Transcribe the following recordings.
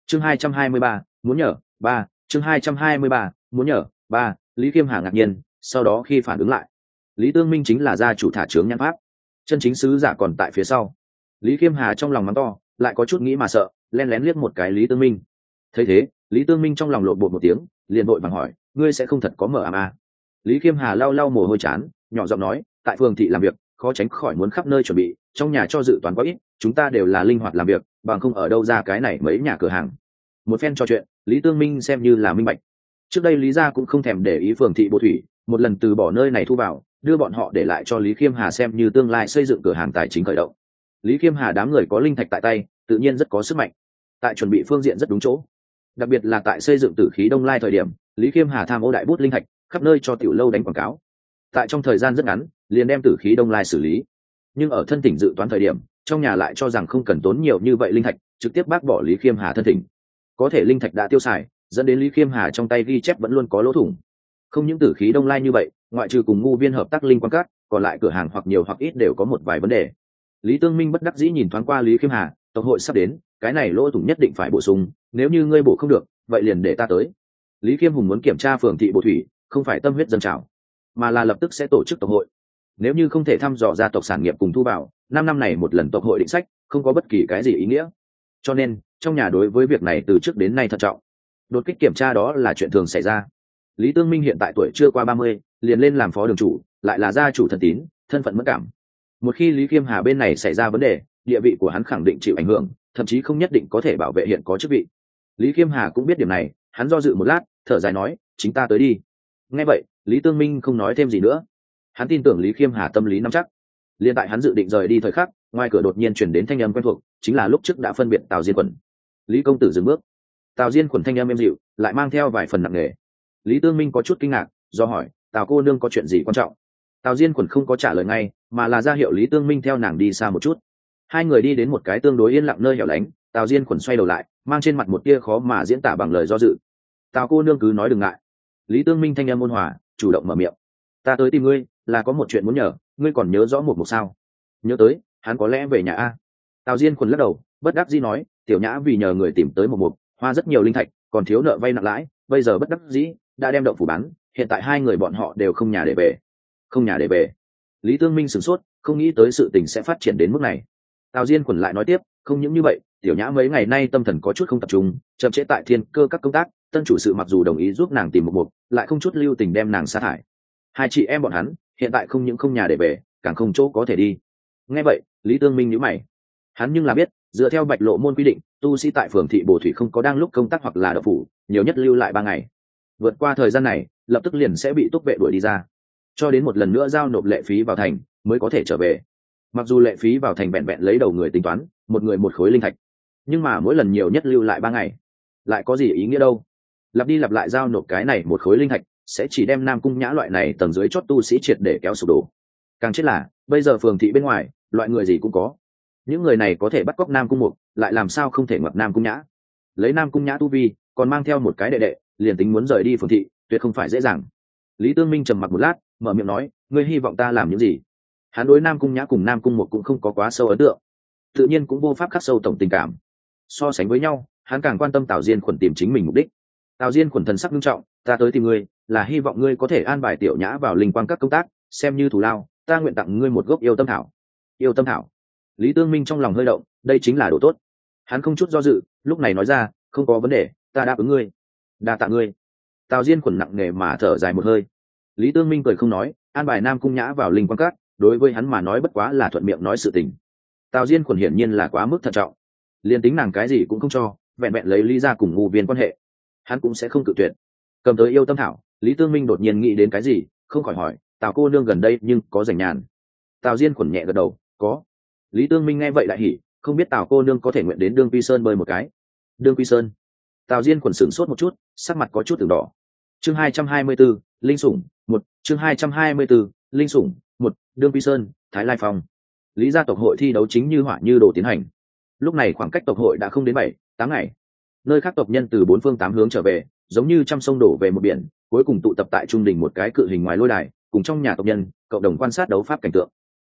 chương 223, muốn nhờ ba chương 223, muốn nhờ ba Lý Khiêm Hà ngạc nhiên, sau đó khi phản ứng lại, Lý Tương Minh chính là gia chủ thả trướng nhãn pháp, chân chính sứ giả còn tại phía sau. Lý Khiêm Hà trong lòng mắng to, lại có chút nghĩ mà sợ, lén lén liếc một cái Lý Tương Minh. Thấy thế, Lý Tương Minh trong lòng lộn bột một tiếng, liền vội vàng hỏi, ngươi sẽ không thật có mở ám à? Lý Khiêm Hà lau lau mồ hôi chán, nhỏ giọng nói, tại phường thị làm việc, khó tránh khỏi muốn khắp nơi chuẩn bị, trong nhà cho dự toán quá ít, chúng ta đều là linh hoạt làm việc, bằng không ở đâu ra cái này mấy nhà cửa hàng. Một phen trò chuyện, Lý Tương Minh xem như là minh bạch. Trước đây Lý gia cũng không thèm để ý phường thị Bộ Thủy, một lần từ bỏ nơi này thu vào, đưa bọn họ để lại cho Lý Khiêm Hà xem như tương lai xây dựng cửa hàng tài chính khởi động. Lý Khiêm Hà đám người có linh thạch tại tay, tự nhiên rất có sức mạnh. Tại chuẩn bị phương diện rất đúng chỗ, đặc biệt là tại xây dựng Tử Khí Đông Lai thời điểm, Lý Khiêm Hà tham ô đại bút linh thạch, khắp nơi cho tiểu lâu đánh quảng cáo. Tại trong thời gian rất ngắn, liền đem Tử Khí Đông Lai xử lý. Nhưng ở thân thỉnh dự toán thời điểm, trong nhà lại cho rằng không cần tốn nhiều như vậy linh thạch, trực tiếp bác bỏ Lý Khiêm Hà thân thỉnh. Có thể linh thạch đã tiêu xài, dẫn đến Lý Khiêm Hà trong tay ghi chép vẫn luôn có lỗ thủng. Không những Tử Khí Đông Lai như vậy, ngoại trừ cùng ngu viên hợp tác linh quan cát, còn lại cửa hàng hoặc nhiều hoặc ít đều có một vài vấn đề. Lý Tương Minh bất đắc dĩ nhìn thoáng qua Lý Khiêm Hà, tộc hội sắp đến, cái này lỗ thủng nhất định phải bổ sung, nếu như ngươi bổ không được, vậy liền để ta tới. Lý Khiêm Hùng muốn kiểm tra phường thị Bộ Thủy, không phải tâm huyết dâng trào, mà là lập tức sẽ tổ chức tộc hội. Nếu như không thể thăm dò gia tộc sản nghiệp cùng thu vào, 5 năm này một lần tộc hội định sách, không có bất kỳ cái gì ý nghĩa. Cho nên, trong nhà đối với việc này từ trước đến nay thận trọng. Đột kích kiểm tra đó là chuyện thường xảy ra. Lý Tương Minh hiện tại tuổi chưa qua 30, liền lên làm phó đường chủ, lại là gia chủ thân tín, thân phận mẫn cảm. Một khi Lý Khiêm Hà bên này xảy ra vấn đề, địa vị của hắn khẳng định chịu ảnh hưởng, thậm chí không nhất định có thể bảo vệ hiện có chức vị. Lý Khiêm Hà cũng biết điểm này, hắn do dự một lát, thở dài nói, chính ta tới đi. Nghe vậy, Lý Tương Minh không nói thêm gì nữa. Hắn tin tưởng Lý Khiêm Hà tâm lý nắm chắc. Liên tại hắn dự định rời đi thời khắc, ngoài cửa đột nhiên chuyển đến thanh âm quen thuộc, chính là lúc trước đã phân biệt Tào Diên Quẩn. Lý công tử dừng bước. Tào Diên Quẩn thanh âm êm dịu, lại mang theo vài phần nặng nề. Lý Tương Minh có chút kinh ngạc, do hỏi, Tào cô nương có chuyện gì quan trọng? Tào Diên Quẩn không có trả lời ngay, mà là ra hiệu Lý Tương Minh theo nàng đi xa một chút. Hai người đi đến một cái tương đối yên lặng nơi hẻo lánh, Tào Diên Quẩn xoay đầu lại, mang trên mặt một tia khó mà diễn tả bằng lời do dự. Tào cô nương cứ nói đừng ngại. Lý Tương Minh thanh âm ôn hòa, chủ động mở miệng. Ta tới tìm ngươi, là có một chuyện muốn nhờ, ngươi còn nhớ rõ một sao? Nhớ tới, hắn có lẽ về nhà a. Tào Diên Quẩn lắc đầu, bất đắc dĩ nói, tiểu nhã vì nhờ người tìm tới một, hoa rất nhiều linh thạch, còn thiếu nợ vay nặng lãi, bây giờ bất đắc dĩ, đã đem động phủ bán, hiện tại hai người bọn họ đều không nhà để về. Không nhà để về. Lý Tương Minh sửng sốt, không nghĩ tới sự tình sẽ phát triển đến mức này. Tào Diên Quẩn lại nói tiếp, không những như vậy, tiểu nhã mấy ngày nay tâm thần có chút không tập trung, chậm trễ tại thiên cơ các công tác, tân chủ sự mặc dù đồng ý giúp nàng tìm một, lại không chút lưu tình đem nàng sa thải. Hai chị em bọn hắn hiện tại không những không nhà để về, càng không chỗ có thể đi. Nghe vậy, Lý Tương Minh nhíu mày. Hắn nhưng là biết, dựa theo Bạch Lộ môn quy định, tu sĩ tại phường thị Bồ Thủy không có đang lúc công tác hoặc là đậu phủ, nhiều nhất lưu lại 3 ngày. Vượt qua thời gian này, lập tức liền sẽ bị túc vệ đuổi đi ra, cho đến một lần nữa giao nộp lệ phí vào thành mới có thể trở về. Mặc dù lệ phí vào thành vẹn vẹn lấy đầu người tính toán, một người một khối linh thạch, nhưng mà mỗi lần nhiều nhất lưu lại 3 ngày, lại có gì ý nghĩa đâu? Lặp đi lặp lại giao nộp cái này một khối linh thạch, sẽ chỉ đem Nam Cung Nhã loại này tầng dưới chót tu sĩ triệt để kéo sụp đổ. Càng chết là, bây giờ phường thị bên ngoài, loại người gì cũng có. Những người này có thể bắt cóc Nam Cung Mục, lại làm sao không thể ngoặt Nam Cung Nhã? Lấy Nam Cung Nhã tu vi, còn mang theo một cái đệ đệ, liền tính muốn rời đi phường thị, tuyệt không phải dễ dàng. Lý Tương Minh trầm mặc một lát, mở miệng nói, ngươi hy vọng ta làm những gì? Hắn đối Nam Cung Nhã cùng Nam Cung Mục cũng không có quá sâu ấn tượng, tự nhiên cũng vô pháp khắc sâu tổng tình cảm. So sánh với nhau, hắn càng quan tâm Tào Diên Quẩn tìm chính mình mục đích. Tào Diên Quẩn thần sắc nghiêm trọng, ta tới tìm ngươi, là hy vọng ngươi có thể an bài tiểu nhã vào linh quang các công tác, xem như thù lao, ta nguyện tặng ngươi một gốc yêu tâm thảo. Yêu tâm thảo? Lý Tương Minh trong lòng hơi động, đây chính là đồ tốt. Hắn không chút do dự, lúc này nói ra, không có vấn đề, ta đáp ứng ngươi. Đa tạ ngươi. Tào Diên Quẩn nặng nề mà thở dài một hơi. Lý Tương Minh cười không nói, an bài Nam Cung Nhã vào linh quang các, đối với hắn mà nói bất quá là thuận miệng nói sự tình. Tào Diên Quẩn hiển nhiên là quá mức thận trọng, liền tính nàng cái gì cũng không cho, vẹn vẹn lấy Lý ra cùng ngu viên quan hệ, hắn cũng sẽ không cự tuyệt. Cầm tới yêu tâm thảo, Lý Tương Minh đột nhiên nghĩ đến cái gì, không khỏi hỏi, Tào cô nương gần đây nhưng có rảnh nhàn? Tào Diên Quẩn nhẹ gật đầu, có. Lý Tương Minh nghe vậy đại hỉ, không biết Tào cô nương có thể nguyện đến Đương Quy Sơn bơi một cái. Đương Quy Sơn? Tào Diên Quẩn sửng sốt một chút, sắc mặt có chút từng đỏ. Chương 224, linh sủng 1, chương 224, linh sủng 1, Đương Quy Sơn, Thái Lai Phong. Lý gia tộc hội thi đấu chính như hỏa như đồ tiến hành. Lúc này khoảng cách tộc hội đã không đến 7-8 ngày. Nơi khác tộc nhân từ 4 phương 8 hướng trở về, giống như trăm sông đổ về một biển, cuối cùng tụ tập tại trung đỉnh một cái cự hình ngoài lôi đài, cùng trong nhà tộc nhân cộng đồng quan sát đấu pháp cảnh tượng.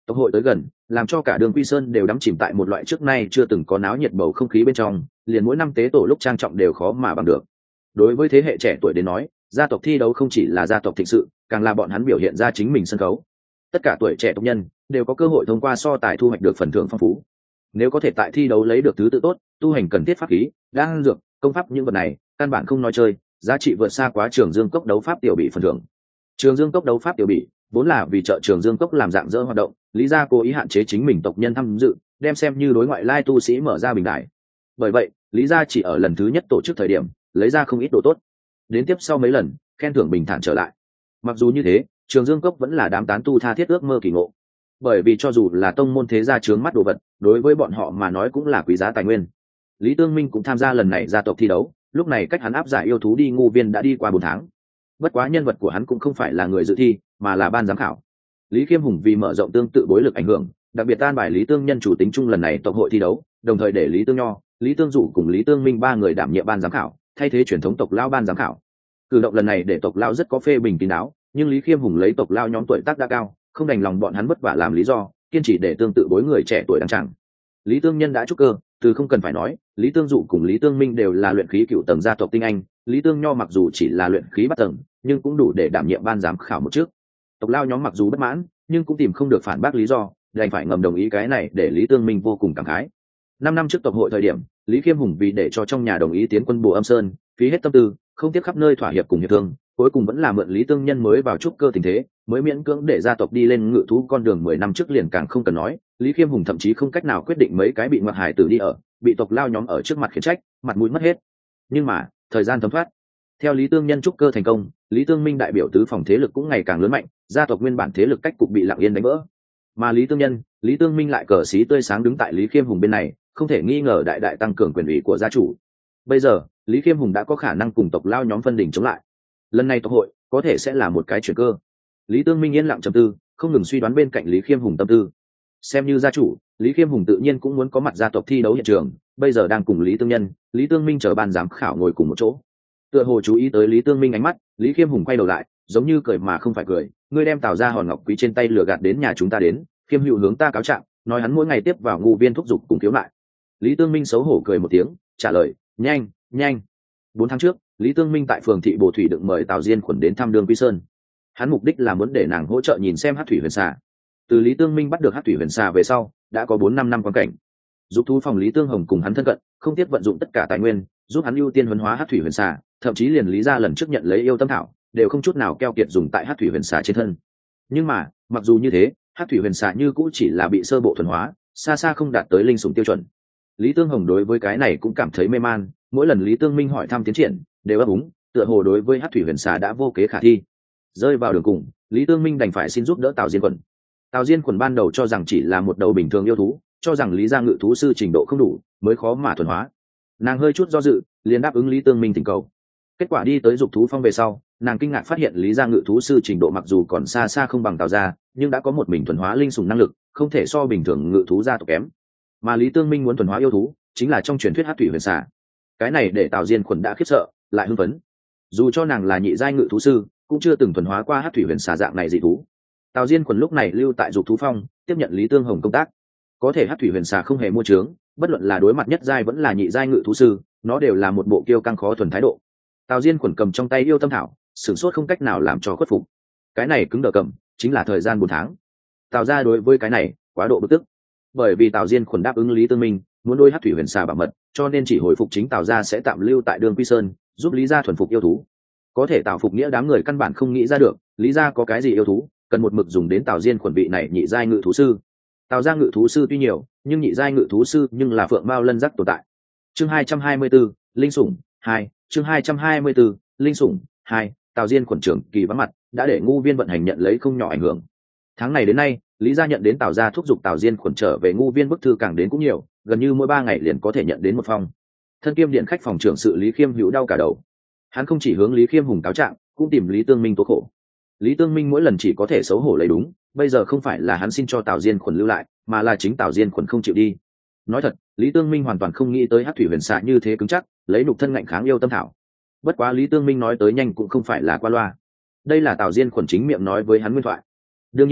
Tộc hội tới gần, làm cho cả đường Quy Sơn đều đắm chìm tại một loại trước nay chưa từng có náo nhiệt bầu không khí bên trong, liền mỗi năm tế tổ lúc trang trọng đều khó mà bằng được. Đối với thế hệ trẻ tuổi đến nói, gia tộc thi đấu không chỉ là gia tộc thịnh sự, càng là bọn hắn biểu hiện ra chính mình sân khấu. Tất cả tuổi trẻ tộc nhân đều có cơ hội thông qua so tài thu hoạch được phần thưởng phong phú. Nếu có thể tại thi đấu lấy được thứ tự tốt, tu hành cần thiết pháp khí, đan dược, công pháp những vật này, căn bản không nói chơi, giá trị vượt xa quá Trường Dương Cốc đấu pháp tiểu bị phần thưởng. Trường Dương Cốc đấu pháp tiểu bị vốn là vì trợ Trường Dương Cốc làm dạng dỡ hoạt động, lý gia cố ý hạn chế chính mình tộc nhân tham dự, đem xem như đối ngoại lai tu sĩ mở ra bình đại. Bởi vậy, lý gia chỉ ở lần thứ nhất tổ chức thời điểm lấy ra không ít đồ tốt, đến tiếp sau mấy lần khen thưởng bình thản trở lại. Mặc dù như thế, Trường Dương Cốc vẫn là đám tán tu tha thiết ước mơ kỳ ngộ, bởi vì cho dù là tông môn thế gia chướng mắt đồ vật, đối với bọn họ mà nói cũng là quý giá tài nguyên. Lý Tương Minh cũng tham gia lần này gia tộc thi đấu, lúc này cách hắn áp giải yêu thú đi ngu viên đã đi qua 4 tháng. Bất quá nhân vật của hắn cũng không phải là người dự thi, mà là ban giám khảo. Lý Khiêm Hùng vì mở rộng tương tự bối lực ảnh hưởng, đặc biệt tan bài Lý Tương Nhân chủ tính chung lần này tộc hội thi đấu, đồng thời để Lý Tương Nho, Lý Tương Dụ cùng Lý Tương Minh 3 người đảm nhiệm ban giám khảo, thay thế truyền thống tộc lao ban giám khảo. Cử động lần này để tộc lao rất có phê bình kín đáo, nhưng Lý Khiêm Hùng lấy tộc lao nhóm tuổi tác đã cao, không đành lòng bọn hắn vất vả làm lý do, kiên trì để tương tự bối người trẻ tuổi đăng tràng. Lý Tương Nhân đã trúc cơ, từ không cần phải nói, Lý Tương Dụ cùng Lý Tương Minh đều là luyện khí cựu tầng gia tộc tinh anh, Lý Tương Nho mặc dù chỉ là luyện khí bát tầng, nhưng cũng đủ để đảm nhiệm ban giám khảo một trước. Tộc lao nhóm mặc dù bất mãn, nhưng cũng tìm không được phản bác lý do, đành phải ngầm đồng ý cái này, để Lý Tương Minh vô cùng cảm khái. 5 năm trước tộc hội thời điểm, Lý Khiêm Hùng vì để cho trong nhà đồng ý tiến quân Bồ Âm Sơn, phí hết tâm tư, không tiếc khắp nơi thỏa hiệp cùng hiệp thương, cuối cùng vẫn là mượn Lý Tương Nhân mới vào trúc cơ tình thế, mới miễn cưỡng để gia tộc đi lên ngự thú con đường 10 năm trước liền càng không cần nói, Lý Khiêm Hùng thậm chí không cách nào quyết định mấy cái bị ngoại hải tử đi ở, bị tộc lao nhóm ở trước mặt khiển trách, mặt mũi mất hết. Nhưng mà, thời gian thấm thoát, theo Lý Tương Nhân trúc cơ thành công, Lý Tương Minh đại biểu tứ phòng thế lực cũng ngày càng lớn mạnh, gia tộc nguyên bản thế lực cách cục bị lặng yên đánh vỡ. Mà Lý Tương Nhân, Lý Tương Minh lại cờ xí tươi sáng đứng tại Lý Khiêm Hùng bên này, không thể nghi ngờ đại đại tăng cường quyền ủy của gia chủ. Bây giờ, Lý Khiêm Hùng đã có khả năng cùng tộc lao nhóm phân đỉnh chống lại. Lần này tộc hội có thể sẽ là một cái chuyển cơ. Lý Tương Minh yên lặng trầm tư, không ngừng suy đoán bên cạnh Lý Khiêm Hùng tâm tư. Xem như gia chủ, Lý Khiêm Hùng tự nhiên cũng muốn có mặt gia tộc thi đấu hiện trường, bây giờ đang cùng Lý Tương Nhân, Lý Tương Minh chờ ban giám khảo ngồi cùng một chỗ. Tựa hồ chú ý tới Lý Tương Minh ánh mắt, Lý Khiêm Hùng quay đầu lại, giống như cười mà không phải cười, ngươi đem Tào ra hòn ngọc quý trên tay lừa gạt đến nhà chúng ta đến, Khiêm Hữu hướng ta cáo trạng, nói hắn mỗi ngày tiếp vào ngu viên thúc giục cùng khiếu lại. Lý Tương Minh xấu hổ cười một tiếng, trả lời, nhanh, nhanh. 4 tháng trước, Lý Tương Minh tại phường thị Bồ Thủy đựng mời Tào Diên Khuẩn đến thăm Đường Quy Sơn. Hắn mục đích là muốn để nàng hỗ trợ nhìn xem Hắc Thủy Huyền Xà. Từ Lý Tương Minh bắt được Hắc Thủy Huyền Xà về sau, đã có 4-5 năm quan cảnh. Giúp thú phòng Lý Tương Hồng cùng hắn thân cận, không tiếc vận dụng tất cả tài nguyên, giúp hắn ưu tiên huấn hóa Hắc Thủy Huyền Xà, thậm chí liền Lý gia lần trước nhận lấy yêu tâm thảo, đều không chút nào keo kiệt dùng tại Hắc Thủy Huyền Xà trên thân. Nhưng mà, mặc dù như thế, Hắc Thủy Huyền Xà như cũ chỉ là bị sơ bộ thuần hóa, xa xa không đạt tới linh sủng tiêu chuẩn. Lý Tương Hồng đối với cái này cũng cảm thấy mê man, mỗi lần Lý Tương Minh hỏi thăm tiến triển, đều ấp úng, tựa hồ đối với Hắc Thủy Huyền Xà đã vô kế khả thi. Rơi vào đường cùng, Lý Tương Minh đành phải xin giúp đỡ Tào Diên Quần. Tào Diên Quần ban đầu cho rằng chỉ là một đầu bình thường yêu thú, cho rằng Lý gia ngự thú sư trình độ không đủ, mới khó mà thuần hóa. Nàng hơi chút do dự, liền đáp ứng Lý Tương Minh thỉnh cầu. Kết quả đi tới dục thú phong về sau, nàng kinh ngạc phát hiện Lý gia ngự thú sư trình độ mặc dù còn xa xa không bằng Tào gia, nhưng đã có một mình thuần hóa linh sủng năng lực, không thể so bình thường ngự thú gia tộc kém. Mà Lý Tương Minh muốn thuần hóa yêu thú, chính là trong truyền thuyết Hắc Thủy Huyền Xà. Cái này để Tào Diên Khuẩn đã khiếp sợ, lại hưng phấn. Dù cho nàng là nhị giai ngự thú sư, cũng chưa từng thuần hóa qua Hắc Thủy Huyền Xà dạng này dị thú. Tào Diên Khuẩn lúc này lưu tại dục thú phong, tiếp nhận Lý Tương Hồng công tác. Có thể Hắc Thủy Huyền Xà không hề mua trướng, bất luận là đối mặt nhất giai vẫn là nhị giai ngự thú sư, nó đều là một bộ kiêu căng khó thuần thái độ. Tào Diên Khuẩn cầm trong tay yêu tâm thảo, sửng sốt không cách nào làm cho khuất phục. Cái này cứng đờ cầm, chính là thời gian 4 tháng. Tào gia đối với cái này quá độ bực tức, bởi vì Tào Diên Khuẩn đáp ứng Lý Tương Minh muốn đôi Hắc Thủy Huyền Xà bảo mật, cho nên chỉ hồi phục chính Tào gia sẽ tạm lưu tại Đường Quy Sơn, giúp Lý gia thuần phục yêu thú. Có thể Tào phục nghĩa đám người căn bản không nghĩ ra được, Lý gia có cái gì yêu thú, cần một mực dùng đến Tào Diên Khuẩn vị này nhị giai ngự thú sư. Tào gia ngự thú sư tuy nhiều, nhưng nhị giai ngự thú sư nhưng là phượng mao lân giác tồn tại. Chương 224, linh sủng 2, chương 224, linh sủng 2, Tào Diên Khuẩn trưởng kỳ vắng mặt, đã để ngu viên vận hành nhận lấy không nhỏ ảnh hưởng. Tháng này đến nay, Lý gia nhận đến Tào gia thúc giục Tào Diên Khuẩn trở về ngu viên bức thư càng đến cũng nhiều, gần như mỗi 3 ngày liền có thể nhận đến một phong. Thân kiêm điện khách phòng trưởng sự Lý Khiêm Hữu đau cả đầu. Hắn không chỉ hướng Lý Khiêm Hùng cáo trạng, cũng tìm Lý Tương Minh tố khổ. Lý Tương Minh mỗi lần chỉ có thể xấu hổ lấy đúng, bây giờ không phải là hắn xin cho Tào Diên Khuẩn lưu lại, mà là chính Tào Diên Khuẩn không chịu đi. Nói thật, Lý Tương Minh hoàn toàn không nghĩ tới Hắc Thủy Huyền Xà như thế cứng chắc, lấy nục thân ngạnh kháng yêu tâm thảo. Bất quá Lý Tương Minh nói tới nhanh cũng không phải là qua loa. Đây là Tào Diên Khuẩn chính miệng nói với hắn nguyên thoại. Đương nhiên,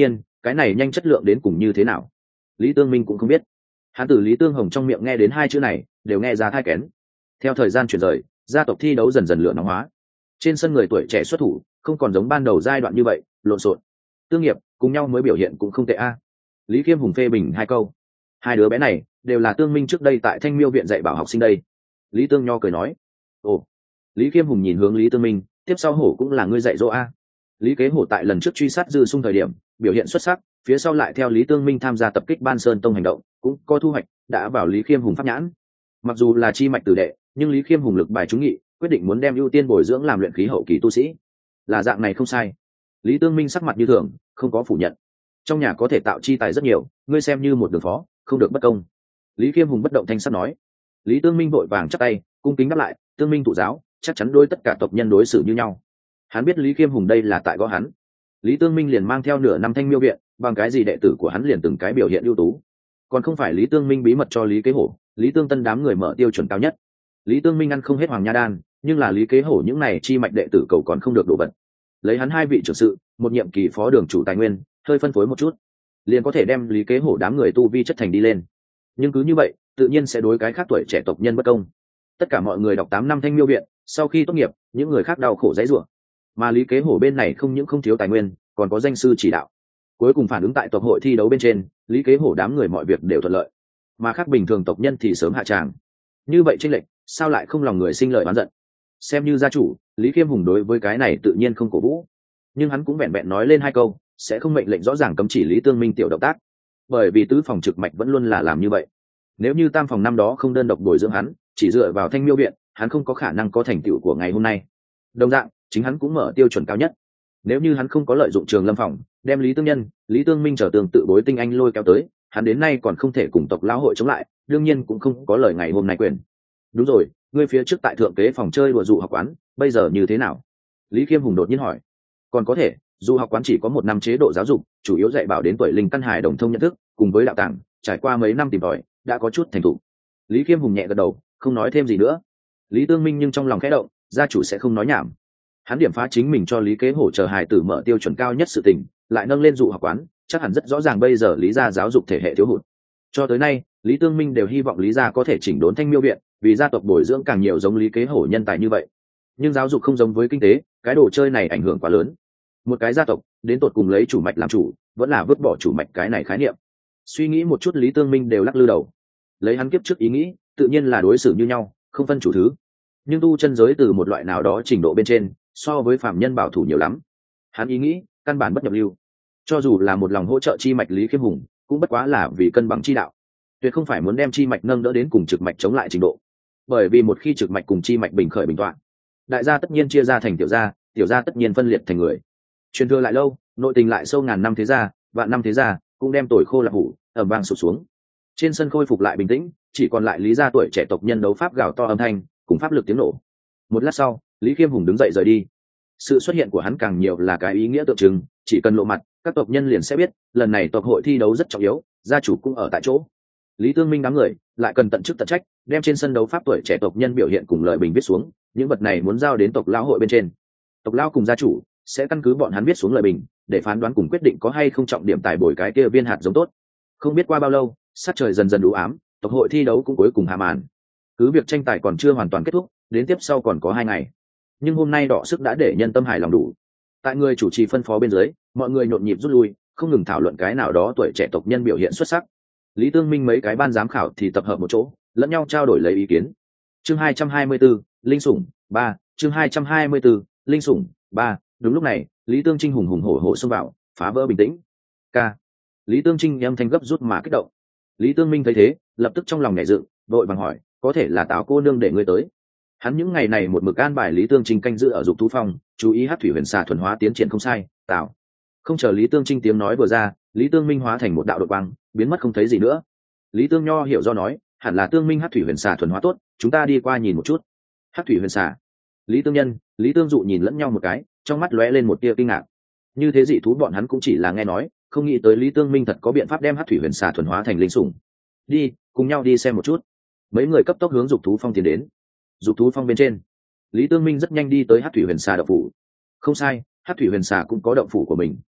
cái này nhanh chất lượng đến cùng như thế nào Lý Tương Minh cũng không biết. Hắn từ Lý Tương Hồng trong miệng nghe đến hai chữ này đều nghe ra thai kén. Theo thời gian chuyển rời, gia tộc thi đấu dần dần lửa nóng hóa. Trên sân người tuổi trẻ xuất thủ không còn giống ban đầu giai đoạn như vậy lộn xộn. Tương nghiệp cùng nhau mới biểu hiện cũng không tệ a. Lý Khiêm Hùng phê bình hai câu. Hai đứa bé này đều là Tương Minh trước đây tại Thanh Miêu viện dạy bảo học sinh đây. Lý Tương Nho cười nói. Ồ. Lý Khiêm Hùng nhìn hướng Lý Tương Minh, tiếp sau hổ cũng là ngươi dạy dỗ a. Lý Kế Hổ tại lần trước truy sát Dư Sung thời điểm biểu hiện xuất sắc, phía sau lại theo Lý Tương Minh tham gia tập kích Ban Sơn Tông hành động, cũng có thu hoạch, đã vào Lý Khiêm Hùng pháp nhãn. Mặc dù là chi mạch tử đệ, nhưng Lý Khiêm Hùng lực bài trúng nghị, quyết định muốn đem ưu tiên bồi dưỡng làm luyện khí hậu kỳ tu sĩ. Là dạng này không sai. Lý Tương Minh sắc mặt như thường, không có phủ nhận. Trong nhà có thể tạo chi tài rất nhiều, ngươi xem như một đường phó, không được bất công. Lý Khiêm Hùng bất động thanh sắc nói. Lý Tương Minh vội vàng chắp tay, cung kính đáp lại, Tương Minh thụ giáo, chắc chắn đối tất cả tộc nhân đối xử như nhau. Hắn biết Lý Khiêm Hùng đây là tại gõ hắn. Lý Tương Minh liền mang theo nửa năm Thanh Miêu viện, bằng cái gì đệ tử của hắn liền từng cái biểu hiện ưu tú. Còn không phải Lý Tương Minh bí mật cho Lý Kế Hổ, Lý Tương Tân đám người mở tiêu chuẩn cao nhất. Lý Tương Minh ăn không hết hoàng nha đan, nhưng là Lý Kế Hổ những này chi mạch đệ tử cầu còn không được đổ bật. Lấy hắn hai vị trưởng sự, một nhiệm kỳ phó đường chủ tài nguyên, hơi phân phối một chút, liền có thể đem Lý Kế Hổ đám người tu vi chất thành đi lên. Nhưng cứ như vậy, tự nhiên sẽ đối cái khác tuổi trẻ tộc nhân bất công. Tất cả mọi người đọc 8 năm Thanh Miêu viện, sau khi tốt nghiệp, những người khác đau khổ dãy rủa. Mà Lý Kế Hổ bên này không những không thiếu tài nguyên, còn có danh sư chỉ đạo. Cuối cùng phản ứng tại tộc hội thi đấu bên trên, Lý Kế Hổ đám người mọi việc đều thuận lợi, mà khác bình thường tộc nhân thì sớm hạ tràng. Như vậy chênh lệch, sao lại không lòng người sinh lợi oán giận? Xem như gia chủ, Lý Khiêm Hùng đối với cái này tự nhiên không cổ vũ, nhưng hắn cũng vẹn vẹn nói lên hai câu, sẽ không mệnh lệnh rõ ràng cấm chỉ Lý Tương Minh tiểu động tác, bởi vì tứ phòng trực mạch vẫn luôn là làm như vậy. Nếu như tam phòng năm đó không đơn độc bồi dưỡng hắn, chỉ dựa vào Thanh Miêu viện, hắn không có khả năng có thành tựu của ngày hôm nay. Đồng dạng, chính hắn cũng mở tiêu chuẩn cao nhất. Nếu như hắn không có lợi dụng Trường Lâm phòng, đem Lý Tương Nhân, Lý Tương Minh trở tương tự bối tinh anh lôi kéo tới, hắn đến nay còn không thể cùng tộc lão hội chống lại, đương nhiên cũng không có lời ngày hôm nay quyền. Đúng rồi, ngươi phía trước tại thượng kế phòng chơi đùa dụ học quán, bây giờ như thế nào? Lý Khiêm Hùng đột nhiên hỏi. Còn có thể, dù học quán chỉ có 1 năm chế độ giáo dục, chủ yếu dạy bảo đến tuổi linh căn hài đồng thông nhận thức, cùng với đạo tàng, trải qua mấy năm tìm tòi, đã có chút thành thục. Lý Khiêm Hùng nhẹ gật đầu, không nói thêm gì nữa. Lý Tương Minh nhưng trong lòng khẽ động, gia chủ sẽ không nói nhảm. Hắn điểm phá chính mình cho Lý Kế Hổ chờ hài tử mở tiêu chuẩn cao nhất sự tình, lại nâng lên dụ học quán, chắc hẳn rất rõ ràng bây giờ Lý gia giáo dục thể hệ thiếu hụt. Cho tới nay, Lý Tương Minh đều hy vọng Lý gia có thể chỉnh đốn Thanh Miêu viện, vì gia tộc bồi dưỡng càng nhiều giống Lý Kế Hổ nhân tài như vậy. Nhưng giáo dục không giống với kinh tế, cái đồ chơi này ảnh hưởng quá lớn. Một cái gia tộc đến tột cùng lấy chủ mạch làm chủ, vẫn là vứt bỏ chủ mạch cái này khái niệm. Suy nghĩ một chút Lý Tương Minh đều lắc lư đầu. Lấy hắn kiếp trước ý nghĩ, tự nhiên là đối xử như nhau, không phân chủ thứ. Nhưng tu chân giới từ một loại nào đó trình độ bên trên, so với phạm nhân bảo thủ nhiều lắm. Hắn ý nghĩ căn bản bất nhập lưu. Cho dù là một lòng hỗ trợ chi mạch Lý Khiêm Hùng, cũng bất quá là vì cân bằng chi đạo, tuyệt không phải muốn đem chi mạch nâng đỡ đến cùng trực mạch chống lại trình độ. Bởi vì một khi trực mạch cùng chi mạch bình khởi bình toạn, đại gia tất nhiên chia ra thành tiểu gia, tiểu gia tất nhiên phân liệt thành người. Truyền thừa lại lâu, nội tình lại sâu ngàn năm thế gia, vạn năm thế gia, cũng đem tuổi khô là hủ, ầm vang sụp xuống. Trên sân khôi phục lại bình tĩnh, chỉ còn lại Lý gia tuổi trẻ tộc nhân đấu pháp gào to âm thanh, cùng pháp lực tiếng nổ. Một lát sau, Lý Khiêm Hùng đứng dậy rời đi. Sự xuất hiện của hắn càng nhiều là cái ý nghĩa tượng trưng, chỉ cần lộ mặt, các tộc nhân liền sẽ biết, lần này tộc hội thi đấu rất trọng yếu, gia chủ cũng ở tại chỗ. Lý Tương Minh đám người lại cần tận chức tận trách, đem trên sân đấu pháp tuổi trẻ tộc nhân biểu hiện cùng lời bình viết xuống, những vật này muốn giao đến tộc lão hội bên trên. Tộc lão cùng gia chủ sẽ căn cứ bọn hắn viết xuống lời bình, để phán đoán cùng quyết định có hay không trọng điểm tài bồi cái kia viên hạt giống tốt. Không biết qua bao lâu, sát trời dần dần đủ ám, tộc hội thi đấu cũng cuối cùng hạ màn. Cứ việc tranh tài còn chưa hoàn toàn kết thúc, đến tiếp sau còn có 2 ngày. Nhưng hôm nay đọ sức đã để nhân tâm hài lòng đủ. Tại người chủ trì phân phó bên dưới, mọi người nhộn nhịp rút lui, không ngừng thảo luận cái nào đó tuổi trẻ tộc nhân biểu hiện xuất sắc. Lý Tương Minh mấy cái ban giám khảo thì tập hợp một chỗ, lẫn nhau trao đổi lấy ý kiến. Chương 224, Linh Sủng 3, chương 224, Linh Sủng 3. Đúng lúc này, Lý Tương Trinh hùng hùng hổ hổ xông vào, phá vỡ bình tĩnh. Ca. Lý Tương Trinh âm thanh gấp rút mà kích động. Lý Tương Minh thấy thế, lập tức trong lòng nhẹ dựng, vội vàng hỏi, có thể là Tào cô nương để ngươi tới? Hắn những ngày này một mực an bài Lý Tương Trinh canh giữ ở Dục Thú Phong, chú ý Hắc Thủy Huyền Xà thuần hóa tiến triển không sai. Tào. Không chờ Lý Tương Trinh tiếng nói vừa ra, Lý Tương Minh hóa thành một đạo đột quang, biến mất không thấy gì nữa. Lý Tương Nho hiểu do nói, hẳn là Tương Minh Hắc Thủy Huyền Xà thuần hóa tốt, chúng ta đi qua nhìn một chút. Hắc Thủy Huyền Xà. Lý Tương Nhân, Lý Tương Dụ nhìn lẫn nhau một cái, trong mắt lóe lên một tia kinh ngạc. Như thế dị thú bọn hắn cũng chỉ là nghe nói, không nghĩ tới Lý Tương Minh thật có biện pháp đem Hắc Thủy Huyền Xà thuần hóa thành linh sủng. Đi, cùng nhau đi xem một chút. Mấy người cấp tốc hướng Dục Thú Phong tiến đến. Dục Thú Phong bên trên, Lý Tương Minh rất nhanh đi tới Hắc Thủy Huyền Xà động phủ. Không sai, Hắc Thủy Huyền Xà cũng có động phủ của mình.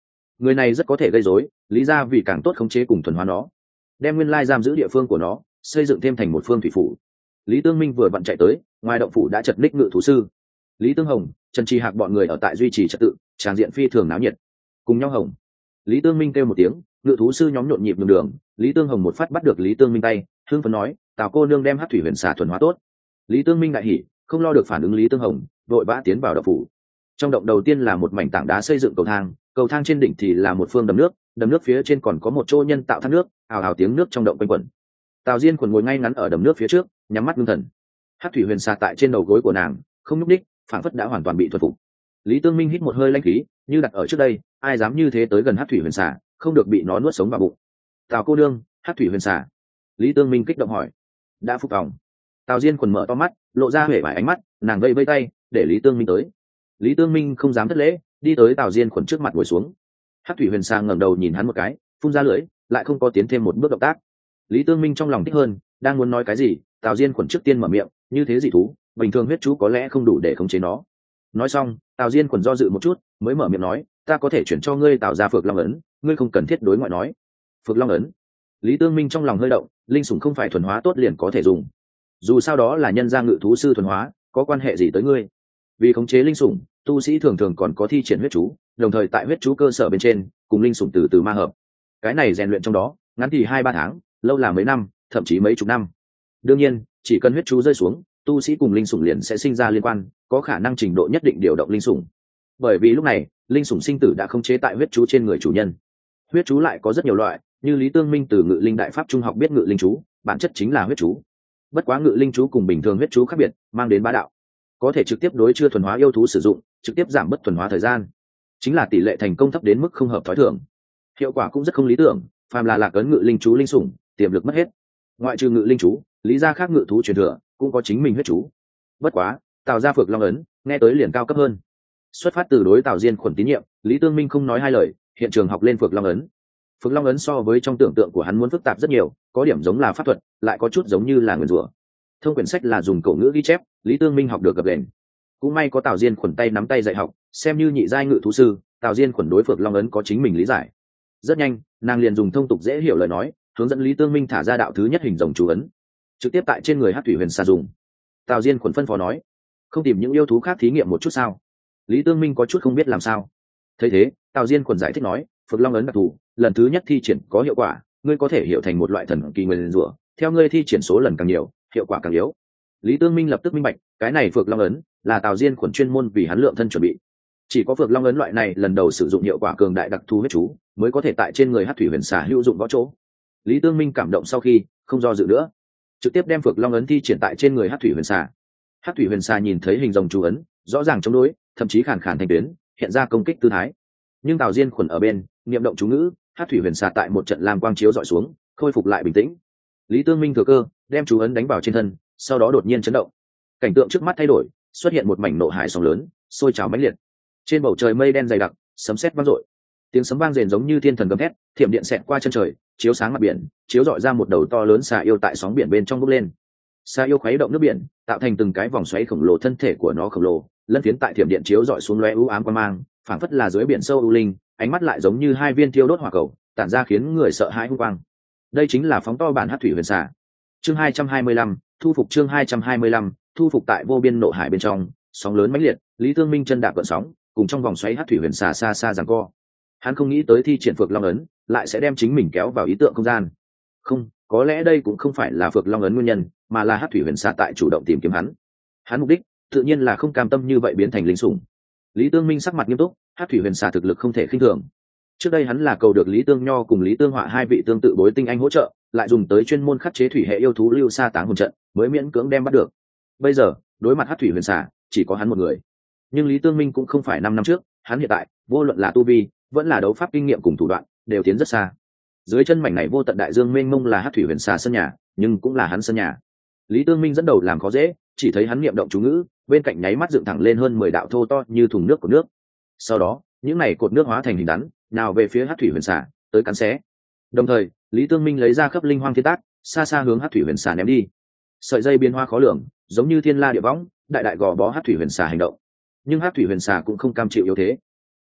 người này rất có thể gây rối, lý ra vì càng tốt khống chế cùng thuần hóa nó, đem nguyên lai giam giữ địa phương của nó xây dựng thêm thành một phương thủy phủ. Lý Tương Minh vừa vặn chạy tới, ngoài động phủ đã chật ních ngự thú sư Lý Tương Hồng, Trần Trì Hạc bọn người ở tại duy trì trật tự, tràng diện phi thường náo nhiệt. Cùng nhau hồng. Lý Tương Minh kêu một tiếng, ngự thú sư nhóm nhộn nhịp đường đường. Lý Tương Hồng một phát bắt được Lý Tương Minh tay, hưng phấn nói, Tào cô nương đem Hắc thủy huyền xà thuần hóa tốt. Lý Tương Minh đại hỉ, không lo được phản ứng Lý Tương Hồng, vội vã tiến vào động phủ. Trong động đầu tiên là một mảnh tảng đá xây dựng cầu thang trên đỉnh thì là một phương đầm nước phía trên còn có một chỗ nhân tạo thác nước, ào ào tiếng nước trong động quanh quẩn. Tào Diên quần ngồi ngay ngắn ở đầm nước phía trước, nhắm mắt ngưng thần. Hắc thủy huyền xà tại trên đầu gối của nàng, không nhúc đích, phản phất đã hoàn toàn bị thuần phục. Lý Tương Minh hít một hơi lãnh khí, như đặt ở trước đây, ai dám như thế tới gần Hắc thủy huyền xà, không được bị nó nuốt sống vào bụng. Tào cô nương, Hắc thủy huyền xà. Lý Tương Minh kích động hỏi. Đã phục vòng. Tào Diên quần mở to mắt, lộ ra huệ vải ánh mắt, nàng vây vây tay, để Lý Tương Minh tới. Lý Tương Minh không dám thất lễ, đi tới Tào Diên quần trước mặt ngồi xuống. Hắc thủy huyền xà ngẩng đầu nhìn hắn một cái, phun ra lưỡi, lại không có tiến thêm một bước động tác. Lý Tương Minh trong lòng thích hơn, đang muốn nói cái gì, Tào Diên quần trước tiên mở miệng, như thế dị thú, bình thường huyết chú có lẽ không đủ để khống chế nó. Nói xong, Tào Diên quần do dự một chút, mới mở miệng nói, ta có thể chuyển cho ngươi tạo ra Phược Long ấn, ngươi không cần thiết đối ngoại nói. Phược Long ấn. Lý Tương Minh trong lòng hơi động, linh sủng không phải thuần hóa tốt liền có thể dùng. Dù sao đó là nhân gia ngự thú sư thuần hóa, có quan hệ gì tới ngươi? Vì khống chế linh sủng, tu sĩ thường thường còn có thi triển huyết chú, đồng thời tại huyết chú cơ sở bên trên, cùng linh sủng từ từ ma hợp. Cái này rèn luyện trong đó, ngắn thì 2-3 tháng, lâu là mấy năm, thậm chí mấy chục năm. Đương nhiên, chỉ cần huyết chú rơi xuống, tu sĩ cùng linh sủng liền sẽ sinh ra liên quan, có khả năng trình độ nhất định điều động linh sủng. Bởi vì lúc này, linh sủng sinh tử đã khống chế tại huyết chú trên người chủ nhân. Huyết chú lại có rất nhiều loại, như Lý Tương Minh từ Ngự Linh Đại Pháp trung học biết ngự linh chú, bản chất chính là huyết chú. Bất quá ngự linh chú cùng bình thường huyết chú khác biệt, mang đến bá đạo, có thể trực tiếp đối chưa thuần hóa yêu thú sử dụng, trực tiếp giảm bớt thuần hóa thời gian, chính là tỷ lệ thành công thấp đến mức không hợp thói thường. Hiệu quả cũng rất không lý tưởng, phàm là lạc ấn ngự linh chú linh sủng, tiềm lực mất hết. Ngoại trừ ngự linh chú, lý gia khác ngự thú truyền thừa cũng có chính mình huyết chú. Bất quá, tạo ra Phược Long ấn, nghe tới liền cao cấp hơn. Xuất phát từ đối Tào Diên khuẩn tín nhiệm, Lý Tương Minh không nói hai lời, hiện trường học lên Phược Long ấn. Phược Long ấn so với trong tưởng tượng của hắn muốn phức tạp rất nhiều, có điểm giống là pháp thuật, lại có chút giống như là nguyền rủa. Thông quyển sách là dùng cổ ngữ ghi chép, Lý Tương Minh học được gập ghềnh. Cũng may có Tào Diên khuẩn tay nắm tay dạy học, xem như nhị giai ngự thú sư, Tào Diên khuẩn đối Phược Long ấn có chính mình lý giải. Rất nhanh, nàng liền dùng thông tục dễ hiểu lời nói, hướng dẫn Lý Tương Minh thả ra đạo thứ nhất hình rồng chú ấn, trực tiếp tại trên người Hắc thủy huyền xà dùng. Tào Diên khuẩn phân phó nói, không tìm những yêu thú khác thí nghiệm một chút sao? Lý Tương Minh có chút không biết làm sao. Thấy thế, Tào Diên khuẩn giải thích nói, Phược Long ấn đặc thù, lần thứ nhất thi triển có hiệu quả, ngươi có thể hiểu thành một loại thần kỳ nguyền rủa, theo ngươi thi triển số lần càng nhiều, hiệu quả càng yếu. Lý Tương Minh lập tức minh bạch, cái này Phược Long ấn là Tào Diên khuẩn chuyên môn vì hắn lượng thân chuẩn bị. Chỉ có Phược Long ấn loại này lần đầu sử dụng hiệu quả cường đại đặc thù huyết chú, mới có thể tại trên người Hắc thủy huyền xà hữu dụng võ chỗ. Lý Tương Minh cảm động sau khi không do dự nữa, trực tiếp đem Phược Long ấn thi triển tại trên người Hắc thủy huyền xà. Hắc thủy huyền xà nhìn thấy hình rồng chú ấn, rõ ràng chống đối, thậm chí khàn khàn thành tuyến, hiện ra công kích tư thái. Nhưng Tào Diên khuẩn ở bên, niệm động chú ngữ, Hắc thủy huyền xà tại một trận lam quang chiếu dọi xuống, khôi phục lại bình tĩnh. Lý Tương Minh thừa cơ đem chú ấn đánh vào trên thân, sau đó đột nhiên chấn động. Cảnh tượng trước mắt thay đổi, xuất hiện một mảnh nộ hải sóng lớn, sôi trào mãnh liệt. Trên bầu trời mây đen dày đặc, sấm sét vang dội. Tiếng sấm vang rền giống như thiên thần gầm thét, thiểm điện xẹt qua chân trời, chiếu sáng mặt biển, chiếu rọi ra một đầu to lớn xà yêu tại sóng biển bên trong bốc lên. Xà yêu khuấy động nước biển, tạo thành từng cái vòng xoáy khổng lồ, thân thể của nó khổng lồ, lân phiến tại thiểm điện chiếu rọi xuống lóe u ám quang mang, phảng phất là dưới biển sâu u linh, ánh mắt lại giống như hai viên thiêu đốt hỏa cầu, tản ra khiến người sợ hãi hung quang. Đây chính là phóng to bản Hắc thủy huyền xà. Chương 225, thu phục. Chương 225, thu phục. Tại vô biên nộ hải bên trong, sóng lớn mãnh liệt, Lý Tương Minh chân đạp gợn sóng, cùng trong vòng xoáy Hắc thủy huyền xà xa xa giằng co. Hắn không nghĩ tới thi triển Phược Long ấn lại sẽ đem chính mình kéo vào ý tượng không gian. Không, có lẽ đây cũng không phải là Phược Long ấn nguyên nhân, mà là Hắc thủy huyền xà tại chủ động tìm kiếm hắn. Hắn mục đích tự nhiên là không cam tâm như vậy biến thành linh sủng. Lý Tương Minh sắc mặt nghiêm túc, Hắc thủy huyền xà thực lực không thể khinh thường. Trước đây hắn là cầu được Lý Tương Nho cùng Lý Tương Họa hai vị tương tự bối tinh anh hỗ trợ, lại dùng tới chuyên môn khắc chế thủy hệ yêu thú lưu sa táng hồn trận, mới miễn cưỡng đem bắt được. Bây giờ, đối mặt Hắc thủy huyền xà, chỉ có hắn một người. Nhưng Lý Tương Minh cũng không phải 5 năm trước, hắn hiện tại, vô luận là tu vi, vẫn là đấu pháp kinh nghiệm cùng thủ đoạn, đều tiến rất xa. Dưới chân mảnh này vô tận đại dương mênh mông là Hắc thủy huyền xà sân nhà, nhưng cũng là hắn sân nhà. Lý Tương Minh dẫn đầu làm khó dễ, chỉ thấy hắn niệm động chú ngữ, bên cạnh nháy mắt dựng thẳng lên hơn 10 đạo thô to như thùng nước của nước. Sau đó, những này cột nước hóa thành hình rắn, nào về phía Hắc thủy huyền xà, tới cắn xé. Đồng thời, Lý Tương Minh lấy ra khắp linh hoang thiên tác, xa xa hướng Hắc thủy huyền xà ném đi. Sợi dây biến hóa khó lường, giống như thiên la địa võng, đại đại gò bó Hắc thủy huyền xà hành động. Nhưng Hắc thủy huyền xà cũng không cam chịu yếu thế.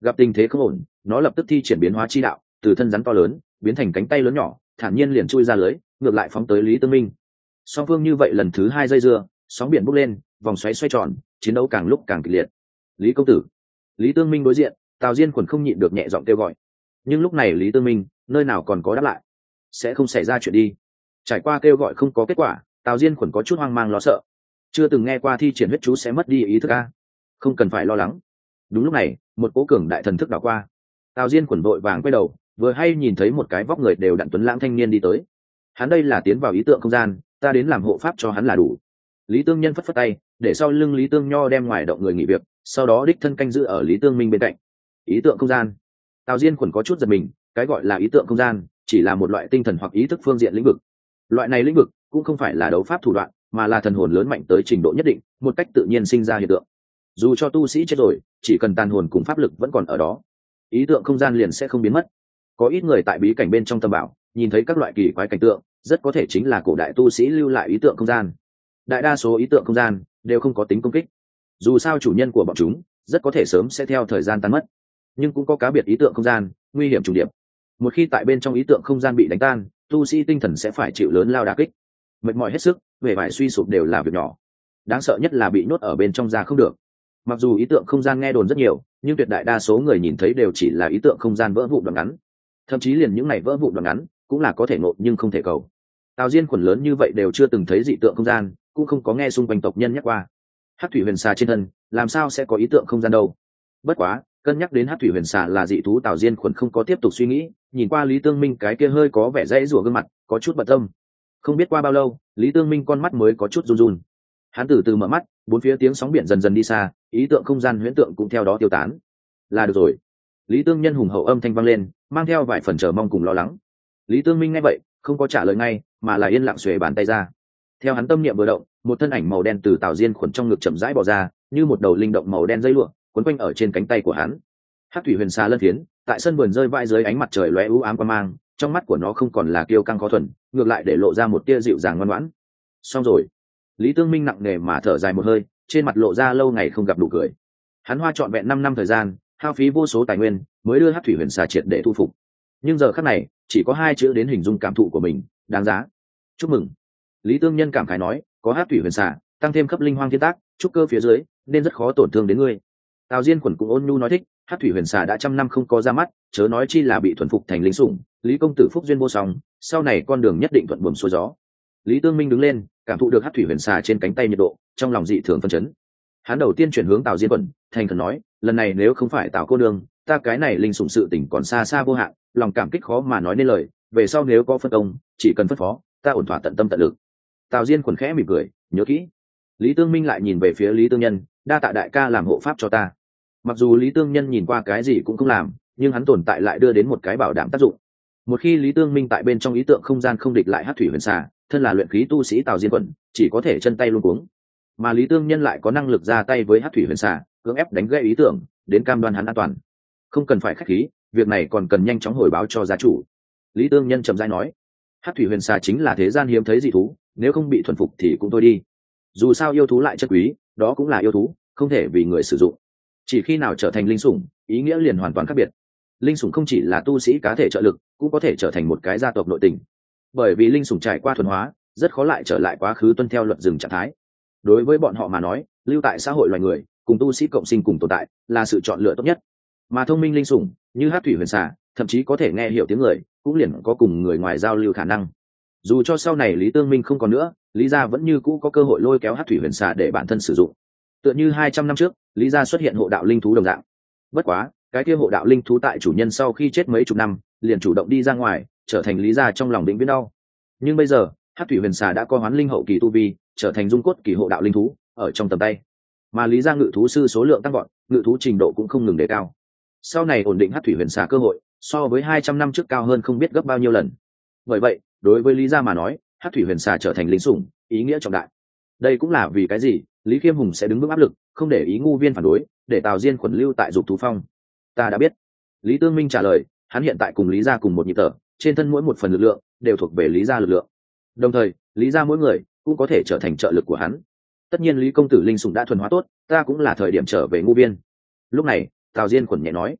Gặp tình thế không ổn, nó lập tức thi triển biến hóa chi đạo, từ thân rắn to lớn biến thành cánh tay lớn nhỏ, thản nhiên liền chui ra lưới, ngược lại phóng tới Lý Tương Minh. Song phương như vậy lần thứ hai dây dưa, sóng biển bốc lên, vòng xoáy xoay tròn, chiến đấu càng lúc càng kịch liệt. Lý công tử. Lý Tương Minh đối diện, Tào Diên Khuẩn không nhịn được nhẹ giọng kêu gọi. Nhưng lúc này Lý Tương Minh nơi nào còn có đáp lại. Sẽ không xảy ra chuyện đi. Trải qua kêu gọi không có kết quả, Tào Diên Khuẩn có chút hoang mang lo sợ. Chưa từng nghe qua thi triển huyết chú sẽ mất đi ý thức a. Không cần phải lo lắng. Đúng lúc này, một cố cường đại thần thức đảo qua. Tào Diên Khuẩn vội vàng quay đầu, vừa hay nhìn thấy một cái vóc người đều đặn tuấn lãng thanh niên đi tới. Hắn đây là tiến vào ý tượng không gian, ta đến làm hộ pháp cho hắn là đủ. Lý Tương Nhân phất phất tay, để sau lưng Lý Tương Nho đem ngoài động người nghỉ việc, sau đó đích thân canh giữ ở Lý Tương Minh bên cạnh. Ý tượng không gian. Tào Diên Khuẩn có chút giật mình, cái gọi là ý tượng không gian chỉ là một loại tinh thần hoặc ý thức phương diện lĩnh vực. Loại này lĩnh vực cũng không phải là đấu pháp thủ đoạn, mà là thần hồn lớn mạnh tới trình độ nhất định, một cách tự nhiên sinh ra hiện tượng. Dù cho tu sĩ chết rồi, chỉ cần tàn hồn cùng pháp lực vẫn còn ở đó, ý tượng không gian liền sẽ không biến mất. Có ít người tại bí cảnh bên trong tâm bảo nhìn thấy các loại kỳ quái cảnh tượng, rất có thể chính là cổ đại tu sĩ lưu lại ý tượng không gian. Đại đa số ý tượng không gian đều không có tính công kích, dù sao chủ nhân của bọn chúng rất có thể sớm sẽ theo thời gian tan mất. Nhưng cũng có cá biệt ý tượng không gian nguy hiểm trùng điệp, một khi tại bên trong ý tượng không gian bị đánh tan, tu sĩ tinh thần sẽ phải chịu lớn lao đả kích, mệt mỏi hết sức, về vải suy sụp đều là việc nhỏ. Đáng sợ nhất là bị nhốt ở bên trong ra không được. Mặc dù ý tượng không gian nghe đồn rất nhiều, nhưng tuyệt đại đa số người nhìn thấy đều chỉ là ý tượng không gian vỡ vụn đoạn ngắn, thậm chí liền những này vỡ vụn đoạn ngắn cũng là có thể nộp nhưng không thể cầu. Tào Diên Khuẩn lớn như vậy đều chưa từng thấy dị tượng không gian, cũng không có nghe xung quanh tộc nhân nhắc qua. Hắc thủy huyền xà trên thân làm sao sẽ có ý tượng không gian đâu? Bất quá cân nhắc đến Hắc thủy huyền xà là dị thú, Tào Diên Khuẩn không có tiếp tục suy nghĩ, nhìn qua Lý Tương Minh cái kia hơi có vẻ dãy rủa gương mặt, có chút bận tâm. Không biết qua bao lâu, Lý Tương Minh con mắt mới có chút run run. Hắn từ từ mở mắt, bốn phía tiếng sóng biển dần dần đi xa, ý tượng không gian huyễn tượng cũng theo đó tiêu tán. Là được rồi. Lý Tương Nhân hùng hậu âm thanh vang lên, mang theo vài phần chờ mong cùng lo lắng. Lý Tương Minh nghe vậy không có trả lời ngay, mà là yên lặng xuề bàn tay ra. Theo hắn tâm niệm vừa động, một thân ảnh màu đen từ Tào Diên Khuẩn trong ngực chậm rãi bò ra, như một đầu linh động màu đen dây lụa quấn quanh ở trên cánh tay của hắn. Hắc thủy huyền xà lân phiến tại sân vườn rơi vãi dưới ánh mặt trời lóe u ám quang mang, trong mắt của nó không còn là kiêu căng khó thuần, ngược lại để lộ ra một tia dịu dàng ngoan ngoãn. Xong rồi. Lý Tương Minh nặng nề mà thở dài một hơi, trên mặt lộ ra lâu ngày không gặp đủ cười. Hắn hoa trọn vẹn 5 năm thời gian, hao phí vô số tài nguyên mới đưa Hắc thủy huyền xà triệt để thu phục. Nhưng giờ khắc này, chỉ có 2 chữ đến hình dung cảm thụ của mình, đáng giá. Chúc mừng. Lý Tương Nhân cảm khái nói, có Hắc thủy huyền xà, tăng thêm cấp linh hoang thiên tác, trúc cơ phía dưới, nên rất khó tổn thương đến ngươi. Tào Diên Khuẩn cũng ôn nhu nói thích, Hắc thủy huyền xà đã trăm năm không có ra mắt, chớ nói chi là bị thuần phục thành linh sủng, Lý công tử phúc duyên vô song, sau này con đường nhất định thuận buồm xuôi gió. Lý Tương Minh đứng lên, cảm thụ được Hắc thủy huyền xà trên cánh tay nhiệt độ, trong lòng dị thường phân chấn. Hắn đầu tiên chuyển hướng Tào Diên Khuẩn, thành khẩn nói, lần này nếu không phải Tào cô nương, ta cái này linh sủng sự tình còn xa xa vô hạn, lòng cảm kích khó mà nói nên lời, về sau nếu có phân công, chỉ cần phân phó, ta ổn thỏa tận tâm tận lực. Tào Diên Khuẩn khẽ mỉm cười, nhớ kỹ. Lý Tương Minh lại nhìn về phía Lý Tương Nhân, đa tạ đại ca làm hộ pháp cho ta. Mặc dù Lý Tương Nhân nhìn qua cái gì cũng không làm, nhưng hắn tồn tại lại đưa đến một cái bảo đảm tác dụng. Một khi Lý Tương Minh tại bên trong ý tượng không gian không địch lại Hắc thủy huyền xà, thân là luyện khí tu sĩ Tào Diên Khuẩn chỉ có thể chân tay luống cuống. Mà Lý Tương Nhân lại có năng lực ra tay với Hắc thủy huyền xà, cưỡng ép đánh gãy ý tưởng, đến cam đoan hắn an toàn. Không cần phải khách khí, việc này còn cần nhanh chóng hồi báo cho gia chủ. Lý Tương Nhân trầm rãi nói, Hắc thủy huyền xà chính là thế gian hiếm thấy dị thú, nếu không bị thuần phục thì cũng thôi đi. Dù sao yêu thú lại chất quý, đó cũng là yêu thú, không thể vì người sử dụng. Chỉ khi nào trở thành linh sủng, ý nghĩa liền hoàn toàn khác biệt. Linh sủng không chỉ là tu sĩ cá thể trợ lực, cũng có thể trở thành một cái gia tộc nội tình. Bởi vì linh sủng trải qua thuần hóa, rất khó lại trở lại quá khứ tuân theo luật rừng trạng thái. Đối với bọn họ mà nói, lưu tại xã hội loài người, cùng tu sĩ cộng sinh cùng tồn tại, là sự chọn lựa tốt nhất. Mà thông minh linh sủng, như Hắc thủy huyền xà, thậm chí có thể nghe hiểu tiếng người, cũng liền có cùng người ngoài giao lưu khả năng. Dù cho sau này Lý Tương Minh không còn nữa, Lý gia vẫn như cũ có cơ hội lôi kéo Hắc thủy huyền xà để bản thân sử dụng. Tựa như 200 năm trước, Lý gia xuất hiện hộ đạo linh thú đồng dạng. Bất quá, cái kia hộ đạo linh thú tại chủ nhân sau khi chết mấy chục năm, liền chủ động đi ra ngoài, trở thành Lý gia trong lòng vĩnh viễn đau. Nhưng bây giờ, Hắc thủy huyền xà đã có hoán linh hậu kỳ tu vi, trở thành dung cốt kỳ hộ đạo linh thú, ở trong tầm tay. Mà Lý gia ngự thú sư số lượng tăng vọt, ngự thú trình độ cũng không ngừng đề cao. Sau này ổn định Hắc thủy huyền xà cơ hội, so với 200 năm trước cao hơn không biết gấp bao nhiêu lần. Bởi vậy, đối với Lý gia mà nói, Hắc thủy huyền xà trở thành linh sủng, ý nghĩa trọng đại. Đây cũng là vì cái gì Lý Khiêm Hùng sẽ đứng bước áp lực, không để ý ngu viên phản đối, để Tào Diên Khuẩn lưu tại Dục Thú Phong. Ta đã biết. Lý Tương Minh trả lời, hắn hiện tại cùng Lý gia cùng một nhịp thở, trên thân mỗi một phần lực lượng đều thuộc về Lý gia lực lượng. Đồng thời, Lý gia mỗi người cũng có thể trở thành trợ lực của hắn. Tất nhiên Lý công tử linh sủng đã thuần hóa tốt, ta cũng là thời điểm trở về ngu viên. Lúc này, Tào Diên Khuẩn nhẹ nói,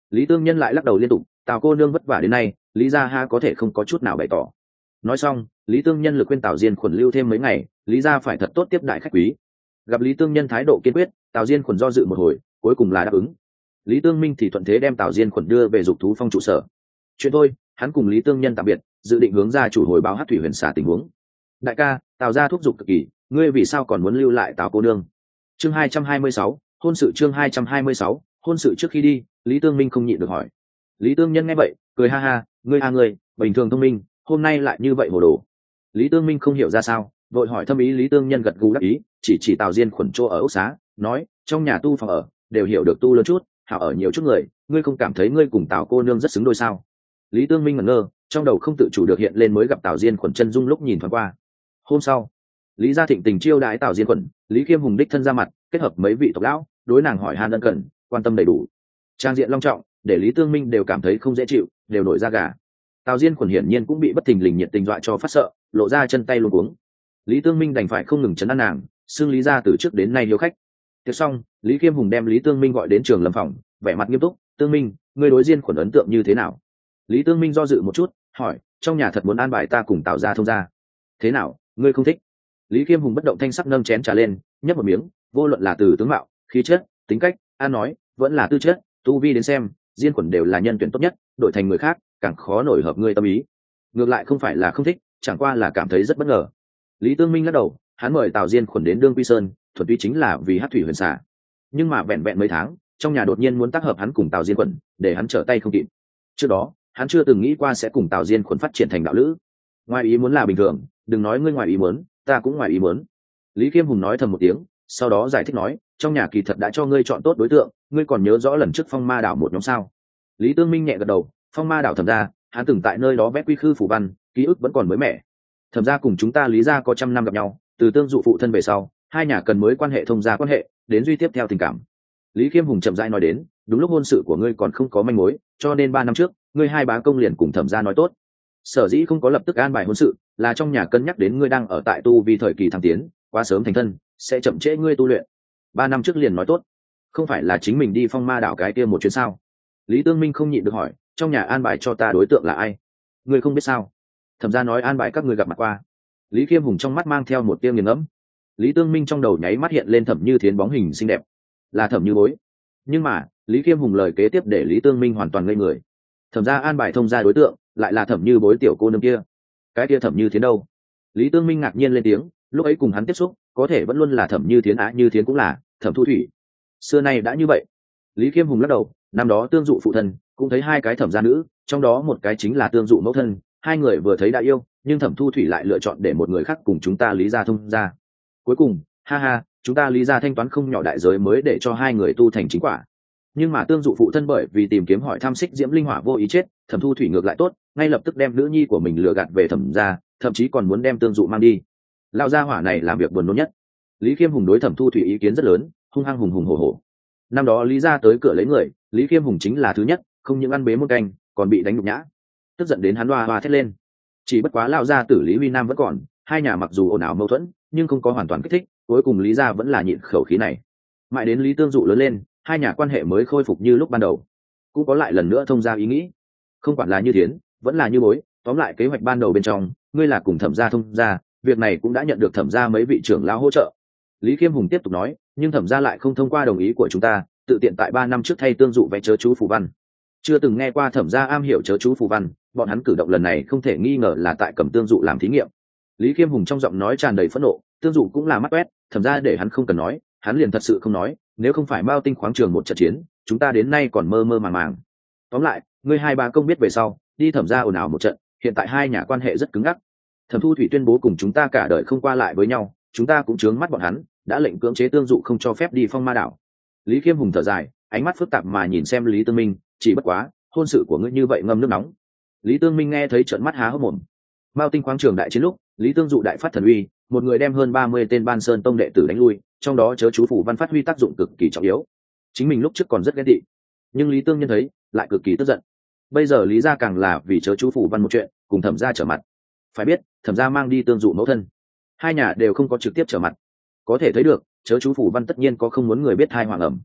Lý Tương Nhân lại lắc đầu liên tục, Tào cô nương vất vả đến nay, Lý gia ha có thể không có chút nào bày tỏ. Nói xong, Lý Tương Nhân lực khuyên Tào Diên Khuẩn lưu thêm mấy ngày, Lý gia phải thật tốt tiếp đại khách quý. Gặp Lý Tương Nhân thái độ kiên quyết, Tào Diên Khuẩn do dự một hồi, cuối cùng là đáp ứng. Lý Tương Minh thì thuận thế đem Tào Diên Khuẩn đưa về dục thú phong trụ sở. Chuyện thôi, hắn cùng Lý Tương Nhân tạm biệt, dự định hướng gia chủ hồi báo Hắc Thủy Huyền Xà tình huống. Đại ca, Tào gia thúc giục cực kỳ, ngươi vì sao còn muốn lưu lại Tào cô nương? Chương 226, hôn sự. Chương 226, hôn sự. Trước khi đi, Lý Tương Minh không nhịn được hỏi. Lý Tương Nhân nghe vậy, cười ha ha, ngươi bình thường thông minh, hôm nay lại như vậy hồ đồ. Lý Tương Minh không hiểu ra sao, vội hỏi thâm ý. Lý Tương Nhân gật gù đáp ý, chỉ Tào Diên Khuẩn chỗ ở ốc xá, nói, trong nhà tu phòng ở, đều hiểu được tu lớn chút, hảo ở nhiều chút người, ngươi không cảm thấy ngươi cùng Tào cô nương rất xứng đôi sao? Lý Tương Minh ngẩn ngơ, trong đầu không tự chủ được hiện lên mới gặp Tào Diên Khuẩn chân dung lúc nhìn thoáng qua. Hôm sau, Lý gia thịnh tình chiêu đãi Tào Diên Khuẩn, Lý Khiêm Hùng đích thân ra mặt, kết hợp mấy vị tộc lão, đối nàng hỏi han ân cần, quan tâm đầy đủ. Trang diện long trọng, để Lý Tương Minh đều cảm thấy không dễ chịu, đều nổi da gà. Tào Diên Khuẩn hiển nhiên cũng bị bất thình lình nhiệt tình dọa cho phát sợ, lộ ra chân tay luống cuống. Lý Tương Minh đành phải không ngừng trấn an nàng, xưng Lý gia từ trước đến nay hiếu khách. Tiếp xong, Lý Khiêm Hùng đem Lý Tương Minh gọi đến trường lâm phòng, vẻ mặt nghiêm túc, "Tương Minh, ngươi đối Diên Khuẩn ấn tượng như thế nào?" Lý Tương Minh do dự một chút, hỏi, "Trong nhà thật muốn an bài ta cùng Tào gia thông gia. Thế nào, ngươi không thích?" Lý Khiêm Hùng bất động thanh sắc nâng chén trà lên, nhấp một miếng, vô luận là từ tướng mạo, khí chất, tính cách, an nói, vẫn là tư chất, tu vi đến xem, Diên Khuẩn đều là nhân tuyển tốt nhất, đổi thành người khác, càng khó nổi hợp ngươi tâm ý. Ngược lại không phải là không thích, chẳng qua là cảm thấy rất bất ngờ. Lý Tương Minh lắc đầu, hắn mời Tào Diên Khuẩn đến Đương Quy Sơn, thuần túy chính là vì Hắc Thủy Huyền Xà. Nhưng mà vẹn vẹn mấy tháng, trong nhà đột nhiên muốn tác hợp hắn cùng Tào Diên Khuẩn, để hắn trở tay không kịp. Trước đó, hắn chưa từng nghĩ qua sẽ cùng Tào Diên Khuẩn phát triển thành đạo lữ. Ngoài ý muốn là bình thường, đừng nói ngươi ngoài ý muốn, ta cũng ngoài ý muốn. Lý Khiêm Hùng nói thầm một tiếng, sau đó giải thích nói, trong nhà kỳ thật đã cho ngươi chọn tốt đối tượng, ngươi còn nhớ rõ lần trước Phong Ma đảo một nhóm sao? Lý Tương Minh nhẹ gật đầu, Phong Ma đảo thẩm gia, hắn từng tại nơi đó vẽ quy khư phủ văn, ký ức vẫn còn mới mẻ. Thẩm gia cùng chúng ta Lý gia có trăm năm gặp nhau, từ tương dụ phụ thân về sau, hai nhà cần mới quan hệ thông gia quan hệ, đến duy tiếp theo tình cảm. Lý Khiêm Hùng chậm rãi nói đến, đúng lúc hôn sự của ngươi còn không có manh mối, cho nên 3 năm trước, ngươi hai bá công liền cùng Thẩm gia nói tốt. Sở dĩ không có lập tức an bài hôn sự, là trong nhà cân nhắc đến ngươi đang ở tại tu vì thời kỳ thăng tiến, quá sớm thành thân, sẽ chậm trễ ngươi tu luyện. 3 năm trước liền nói tốt, không phải là chính mình đi Phong Ma đảo cái kia một chuyến sao? Lý Tương Minh không nhịn được hỏi, trong nhà an bài cho ta đối tượng là ai? Ngươi không biết sao? Thẩm gia nói an bài các ngươi gặp mặt qua. Lý Khiêm Hùng trong mắt mang theo một tia nghiền ngẫm. Lý Tương Minh trong đầu nháy mắt hiện lên Thẩm Như Thiến bóng hình xinh đẹp, là Thẩm Như Bối. Nhưng mà Lý Khiêm Hùng lời kế tiếp để Lý Tương Minh hoàn toàn ngây người. Thẩm gia an bài thông gia đối tượng lại là Thẩm Như Bối tiểu cô nương kia. Cái kia Thẩm Như Thiến đâu? Lý Tương Minh ngạc nhiên lên tiếng, lúc ấy cùng hắn tiếp xúc, có thể vẫn luôn là Thẩm Như Thiến á, Như Thiến cũng là Thẩm Thu Thủy. Xưa nay đã như vậy. Lý Khiêm Hùng lắc đầu, năm đó tương dụ phụ thân cũng thấy hai cái thẩm gia nữ, trong đó một cái chính là tương dụ mẫu thân, hai người vừa thấy đã yêu, nhưng Thẩm Thu Thủy lại lựa chọn để một người khác cùng chúng ta Lý gia thông gia. Cuối cùng, ha ha, chúng ta Lý gia thanh toán không nhỏ đại giới mới để cho hai người tu thành chính quả. Nhưng mà tương dụ phụ thân bởi vì tìm kiếm hỏi thăm Xích Diễm Linh Hỏa vô ý chết, Thẩm Thu Thủy ngược lại tốt, ngay lập tức đem nữ nhi của mình lừa gạt về Thẩm gia, thậm chí còn muốn đem tương dụ mang đi. Lão gia hỏa này làm việc buồn nôn nhất. Lý Khiêm Hùng đối Thẩm Thu Thủy ý kiến rất lớn, hung hăng hùng hùng hổ hổ. Năm đó Lý gia tới cửa lấy người, Lý Khiêm Hùng chính là thứ nhất, không những ăn bế một canh, còn bị đánh nhục nhã. Tức giận đến hắn hoa hoa thét lên. Chỉ bất quá lão gia tử Lý Huy Nam vẫn còn, hai nhà mặc dù ồn ào mâu thuẫn, nhưng không có hoàn toàn kích thích, cuối cùng Lý gia vẫn là nhịn khẩu khí này. Mãi đến Lý Tương Dụ lớn lên, hai nhà quan hệ mới khôi phục như lúc ban đầu. Cũng có lại lần nữa thông gia ý nghĩ. Không quản là Như Thiến, vẫn là Như Bối, tóm lại kế hoạch ban đầu bên trong, ngươi là cùng Thẩm gia thông gia, việc này cũng đã nhận được Thẩm gia mấy vị trưởng lão hỗ trợ. Lý Khiêm Hùng tiếp tục nói, nhưng Thẩm gia lại không thông qua đồng ý của chúng ta, tự tiện tại 3 năm trước thay tương dụ vẽ chớ chú phù văn. Chưa từng nghe qua Thẩm gia am hiểu chớ chú phù văn, bọn hắn cử động lần này không thể nghi ngờ là tại cầm tương dụ làm thí nghiệm. Lý Khiêm Hùng trong giọng nói tràn đầy phẫn nộ, tương dụ cũng là mắt quét, Thẩm gia để hắn không cần nói, hắn liền thật sự không nói, nếu không phải Mao Tinh khoáng trường một trận chiến, chúng ta đến nay còn mơ mơ màng màng. Tóm lại, ngươi hai ba công biết về sau, đi Thẩm gia ồn ào một trận, hiện tại hai nhà quan hệ rất cứng ngắc. Thẩm Thu Thủy tuyên bố cùng chúng ta cả đời không qua lại với nhau, chúng ta cũng chướng mắt bọn hắn, đã lệnh cưỡng chế tương dụ không cho phép đi Phong Ma đảo. Lý Khiêm Hùng thở dài, ánh mắt phức tạp mà nhìn xem Lý Tương Minh, chỉ bất quá, hôn sự của ngươi như vậy ngâm nước nóng. Lý Tương Minh nghe thấy trợn mắt há hốc mồm. Mao Tinh khoáng trường đại chiến lúc, Lý Tương Dụ đại phát thần uy, một người đem hơn 30 tên Ban Sơn tông đệ tử đánh lui, trong đó chớ chú phủ văn phát huy tác dụng cực kỳ trọng yếu. Chính mình lúc trước còn rất ghét tị, nhưng Lý Tương Nhân thấy, lại cực kỳ tức giận. Bây giờ Lý gia càng là vì chớ chú phủ văn một chuyện, cùng Thẩm gia trở mặt. Phải biết, Thẩm gia mang đi Tương Dụ mẫu thân, hai nhà đều không có trực tiếp trở mặt, có thể thấy được chớ chú phủ văn tất nhiên có không muốn người biết thai hoàng ẩm.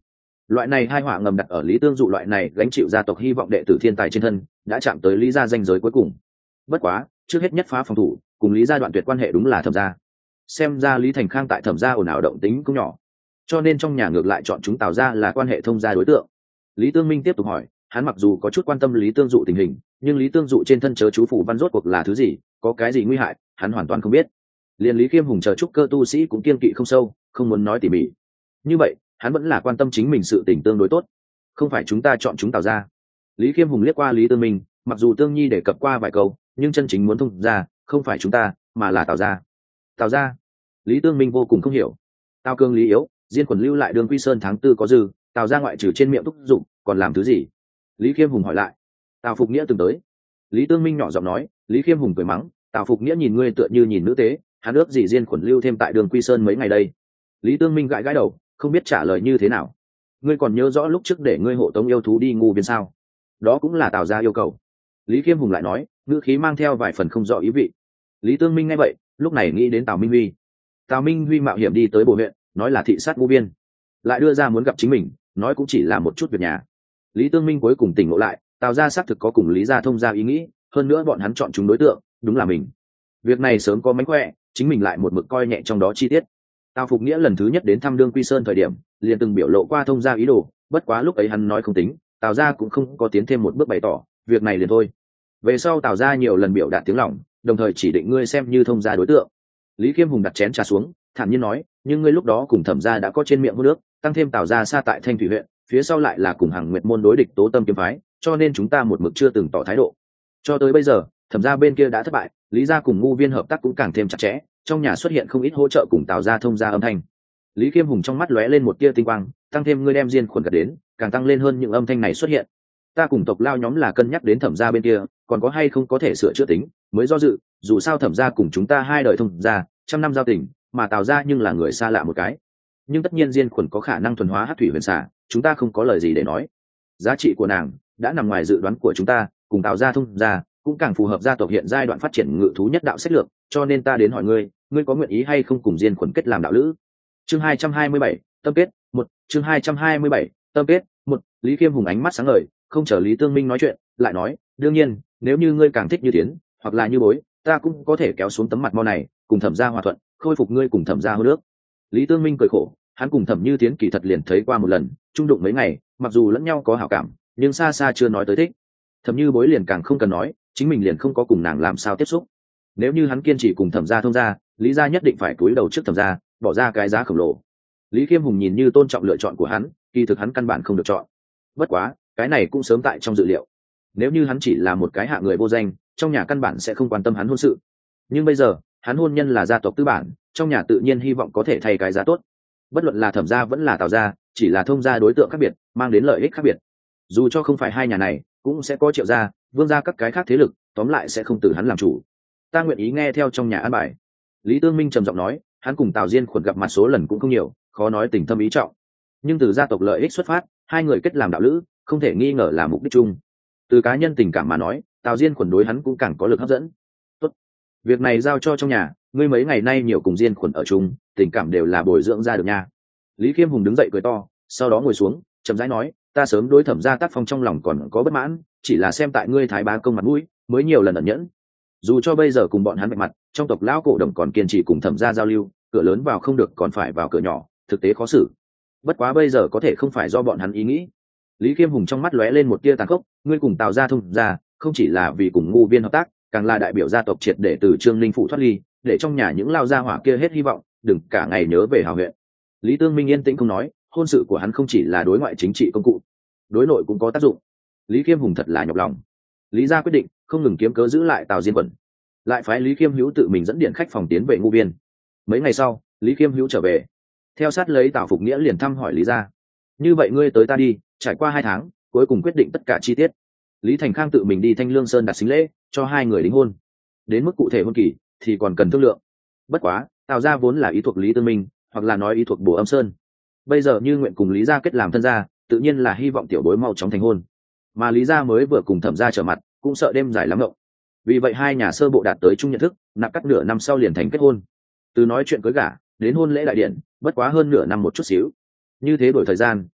loại này hai họa ngầm đặt ở Lý Tương Dụ loại này gánh chịu gia tộc hy vọng đệ tử thiên tài trên thân, đã chạm tới Lý gia danh giới cuối cùng. Bất quá, trước hết nhất phá phòng thủ, cùng Lý gia đoạn tuyệt quan hệ đúng là Thẩm gia. Xem ra Lý Thành Khang tại Thẩm gia ồn ào động tính cũng nhỏ, cho nên trong nhà ngược lại chọn chúng Tào gia là quan hệ thông gia đối tượng. Lý Tương Minh tiếp tục hỏi, hắn mặc dù có chút quan tâm Lý Tương Dụ tình hình, nhưng Lý Tương Dụ trên thân chớ chú phủ văn rốt cuộc là thứ gì, có cái gì nguy hại, hắn hoàn toàn không biết. Liên Lý Khiêm Hùng chờ trúc cơ tu sĩ cũng kiên kỵ không sâu, không muốn nói tỉ mỉ. Như vậy, hắn vẫn là quan tâm chính mình sự tình tương đối tốt. Không phải chúng ta chọn chúng Tào gia. Lý Khiêm Hùng liếc qua Lý Tương Minh, mặc dù Tương Nhi đề cập qua vài câu, nhưng chân chính muốn thông ra, không phải chúng ta, mà là Tào gia. Tào gia? Lý Tương Minh vô cùng không hiểu. Tào Cương Lý yếu, Diên Quần lưu lại Đường Quy Sơn tháng 4 có dư, Tào gia ngoại trừ trên miệng thúc dụng, còn làm thứ gì? Lý Khiêm Hùng hỏi lại. Tào Phục Nghĩa từng tới. Lý Tương Minh nhỏ giọng nói. Lý Khiêm Hùng cười mắng, Tào Phục Nghĩa nhìn ngươi tựa như nhìn nữ tế, hắn ước gì Diên Quần lưu thêm tại Đường Quy Sơn mấy ngày đây. Lý Tương Minh gãi gãi đầu, không biết trả lời như thế nào. Ngươi còn nhớ rõ lúc trước để ngươi hộ tống yêu thú đi ngu viên sao? Đó cũng là Tào gia yêu cầu. Lý Khiêm Hùng lại nói, ngữ khí mang theo vài phần không rõ ý vị. Lý Tương Minh nghe vậy, lúc này nghĩ đến Tào Minh Huy. Tào Minh Huy mạo hiểm đi tới Bồ huyện, nói là thị sát ngu viên, lại đưa ra muốn gặp chính mình, nói cũng chỉ là một chút việc nhà. Lý Tương Minh cuối cùng tỉnh ngộ lại, Tào gia xác thực có cùng Lý gia thông gia ý nghĩ, hơn nữa bọn hắn chọn chúng đối tượng đúng là mình. Việc này sớm có mánh khỏe, chính mình lại một mực coi nhẹ trong đó chi tiết. Tào Phục Nghĩa lần thứ nhất đến thăm Đương Quy Sơn thời điểm, liền từng biểu lộ qua thông gia ý đồ, bất quá lúc ấy hắn nói không tính, Tào gia cũng không có tiến thêm một bước bày tỏ, việc này liền thôi. Về sau Tào gia nhiều lần biểu đạt tiếng lòng, đồng thời chỉ định ngươi xem như thông gia đối tượng. Lý Khiêm Hùng đặt chén trà xuống, thản nhiên nói, nhưng ngươi lúc đó cùng Thẩm gia đã có trên miệng hôn nước, tăng thêm Tào gia xa tại Thanh Thủy huyện, phía sau lại là cùng Hằng Nguyệt môn đối địch Tố Tâm kiếm phái, cho nên chúng ta một mực chưa từng tỏ thái độ. Cho tới bây giờ, Thẩm gia bên kia đã thất bại, Lý gia cùng ngu viên hợp tác cũng càng thêm chặt chẽ, trong nhà xuất hiện không ít hỗ trợ cùng Tào gia thông gia âm thanh. Lý Khiêm Hùng trong mắt lóe lên một tia tinh quang, tăng thêm ngươi đem Diên Khuẩn gật đến, càng tăng lên hơn những âm thanh này xuất hiện. Ta cùng tộc lao nhóm là cân nhắc đến Thẩm gia bên kia, còn có hay không có thể sửa chữa tính, mới do dự, dù sao Thẩm gia cùng chúng ta hai đời thông gia, trăm năm giao tình, mà Tào gia nhưng là người xa lạ một cái. Nhưng tất nhiên Diên Khuẩn có khả năng thuần hóa Hắc Thủy Huyền Xà, chúng ta không có lời gì để nói. Giá trị của nàng đã nằm ngoài dự đoán của chúng ta, cùng Tào gia thông gia cũng càng phù hợp gia tộc hiện giai đoạn phát triển ngự thú nhất đạo sách lược, cho nên ta đến hỏi ngươi, ngươi có nguyện ý hay không cùng Diên Khuẩn kết làm đạo lữ? Chương 227, tâm kết, 1, chương 227, tâm kết, 1, Lý Khiêm Hùng ánh mắt sáng ngời, không chờ Lý Tương Minh nói chuyện, lại nói, đương nhiên, nếu như ngươi càng thích Như Tiến, hoặc là Như Bối, ta cũng có thể kéo xuống tấm mặt mo này, cùng Thẩm gia hòa thuận, khôi phục ngươi cùng Thẩm gia hôn nước. Lý Tương Minh cười khổ, hắn cùng Thẩm Như Tiến kỳ thật liền thấy qua một lần, chung đụng mấy ngày, mặc dù lẫn nhau có hảo cảm, nhưng xa xa chưa nói tới thích. Thẩm Như Bối liền càng không cần nói, chính mình liền không có cùng nàng làm sao tiếp xúc. Nếu như hắn kiên trì cùng Thẩm gia thông gia, Lý gia nhất định phải cúi đầu trước Thẩm gia, bỏ ra cái giá khổng lồ. Lý Khiêm Hùng nhìn như tôn trọng lựa chọn của hắn, kỳ thực hắn căn bản không được chọn. Bất quá, cái này cũng sớm tại trong dự liệu. Nếu như hắn chỉ là một cái hạ người vô danh, trong nhà căn bản sẽ không quan tâm hắn hôn sự. Nhưng bây giờ, hắn hôn nhân là gia tộc tư bản, trong nhà tự nhiên hy vọng có thể thay cái giá tốt. Bất luận là Thẩm gia vẫn là Tào gia, chỉ là thông gia đối tượng khác biệt, mang đến lợi ích khác biệt. Dù cho không phải hai nhà này, cũng sẽ có Triệu gia, Vương gia các cái khác thế lực, tóm lại sẽ không từ hắn làm chủ. Ta nguyện ý nghe theo trong nhà an bài. Lý Tương Minh trầm giọng nói, hắn cùng Tào Diên Khuẩn gặp mặt số lần cũng không nhiều, khó nói tình thâm ý trọng. Nhưng từ gia tộc lợi ích xuất phát, hai người kết làm đạo lữ, không thể nghi ngờ là mục đích chung. Từ cá nhân tình cảm mà nói, Tào Diên Khuẩn đối hắn cũng càng có lực hấp dẫn. Tốt, việc này giao cho trong nhà, ngươi mấy ngày nay nhiều cùng Diên Khuẩn ở chung, tình cảm đều là bồi dưỡng ra được nha. Lý Khiêm Hùng đứng dậy cười to, sau đó ngồi xuống, chậm rãi nói, ta sớm đối Thẩm gia tác phong trong lòng còn có bất mãn, chỉ là xem tại ngươi thái bá công mặt mũi, mới nhiều lần ẩn nhẫn. Dù cho bây giờ cùng bọn hắn vạch mặt, trong tộc lão cổ đồng còn kiên trì cùng Thẩm gia giao lưu, cửa lớn vào không được còn phải vào cửa nhỏ, thực tế khó xử. Bất quá bây giờ có thể không phải do bọn hắn ý nghĩ. Lý Khiêm Hùng trong mắt lóe lên một tia tàn khốc, ngươi cùng Tào gia thông gia, không chỉ là vì cùng ngu viên hợp tác, càng là đại biểu gia tộc triệt để từ Trương Linh phủ thoát ly, để trong nhà những lao gia hỏa kia hết hy vọng, đừng cả ngày nhớ về Hào huyện. Lý Tương Minh yên tĩnh không nói, hôn sự của hắn không chỉ là đối ngoại chính trị công cụ, đối nội cũng có tác dụng. Lý Khiêm Hùng thật là nhọc lòng. Lý gia quyết định không ngừng kiếm cớ giữ lại Tào Diên Quẩn, lại phái Lý Khiêm Hữu tự mình dẫn điện khách phòng tiến về ngu viên. Mấy ngày sau, Lý Khiêm Hữu trở về, theo sát lấy Tào Phục Nghĩa liền thăm hỏi Lý gia. Như vậy ngươi tới ta đi, trải qua 2 tháng, cuối cùng quyết định tất cả chi tiết. Lý Thành Khang tự mình đi Thanh Lương Sơn đặt sính lễ, cho hai người đính hôn. Đến mức cụ thể hôn kỳ thì còn cần thương lượng. Bất quá, Tào gia vốn là ý thuộc Lý Tương Minh, hoặc là nói ý thuộc Bồ Âm Sơn. Bây giờ như nguyện cùng Lý gia kết làm thân gia, tự nhiên là hy vọng tiểu bối mau chóng thành hôn. Mà Lý gia mới vừa cùng Thẩm gia trở mặt, cũng sợ đêm dài lắm ngộng. Vì vậy hai nhà sơ bộ đạt tới chung nhận thức, nạp cắt nửa năm sau liền thành kết hôn. Từ nói chuyện cưới gả đến hôn lễ đại điện, bất quá hơn nửa năm một chút xíu. Như thế đổi thời gian,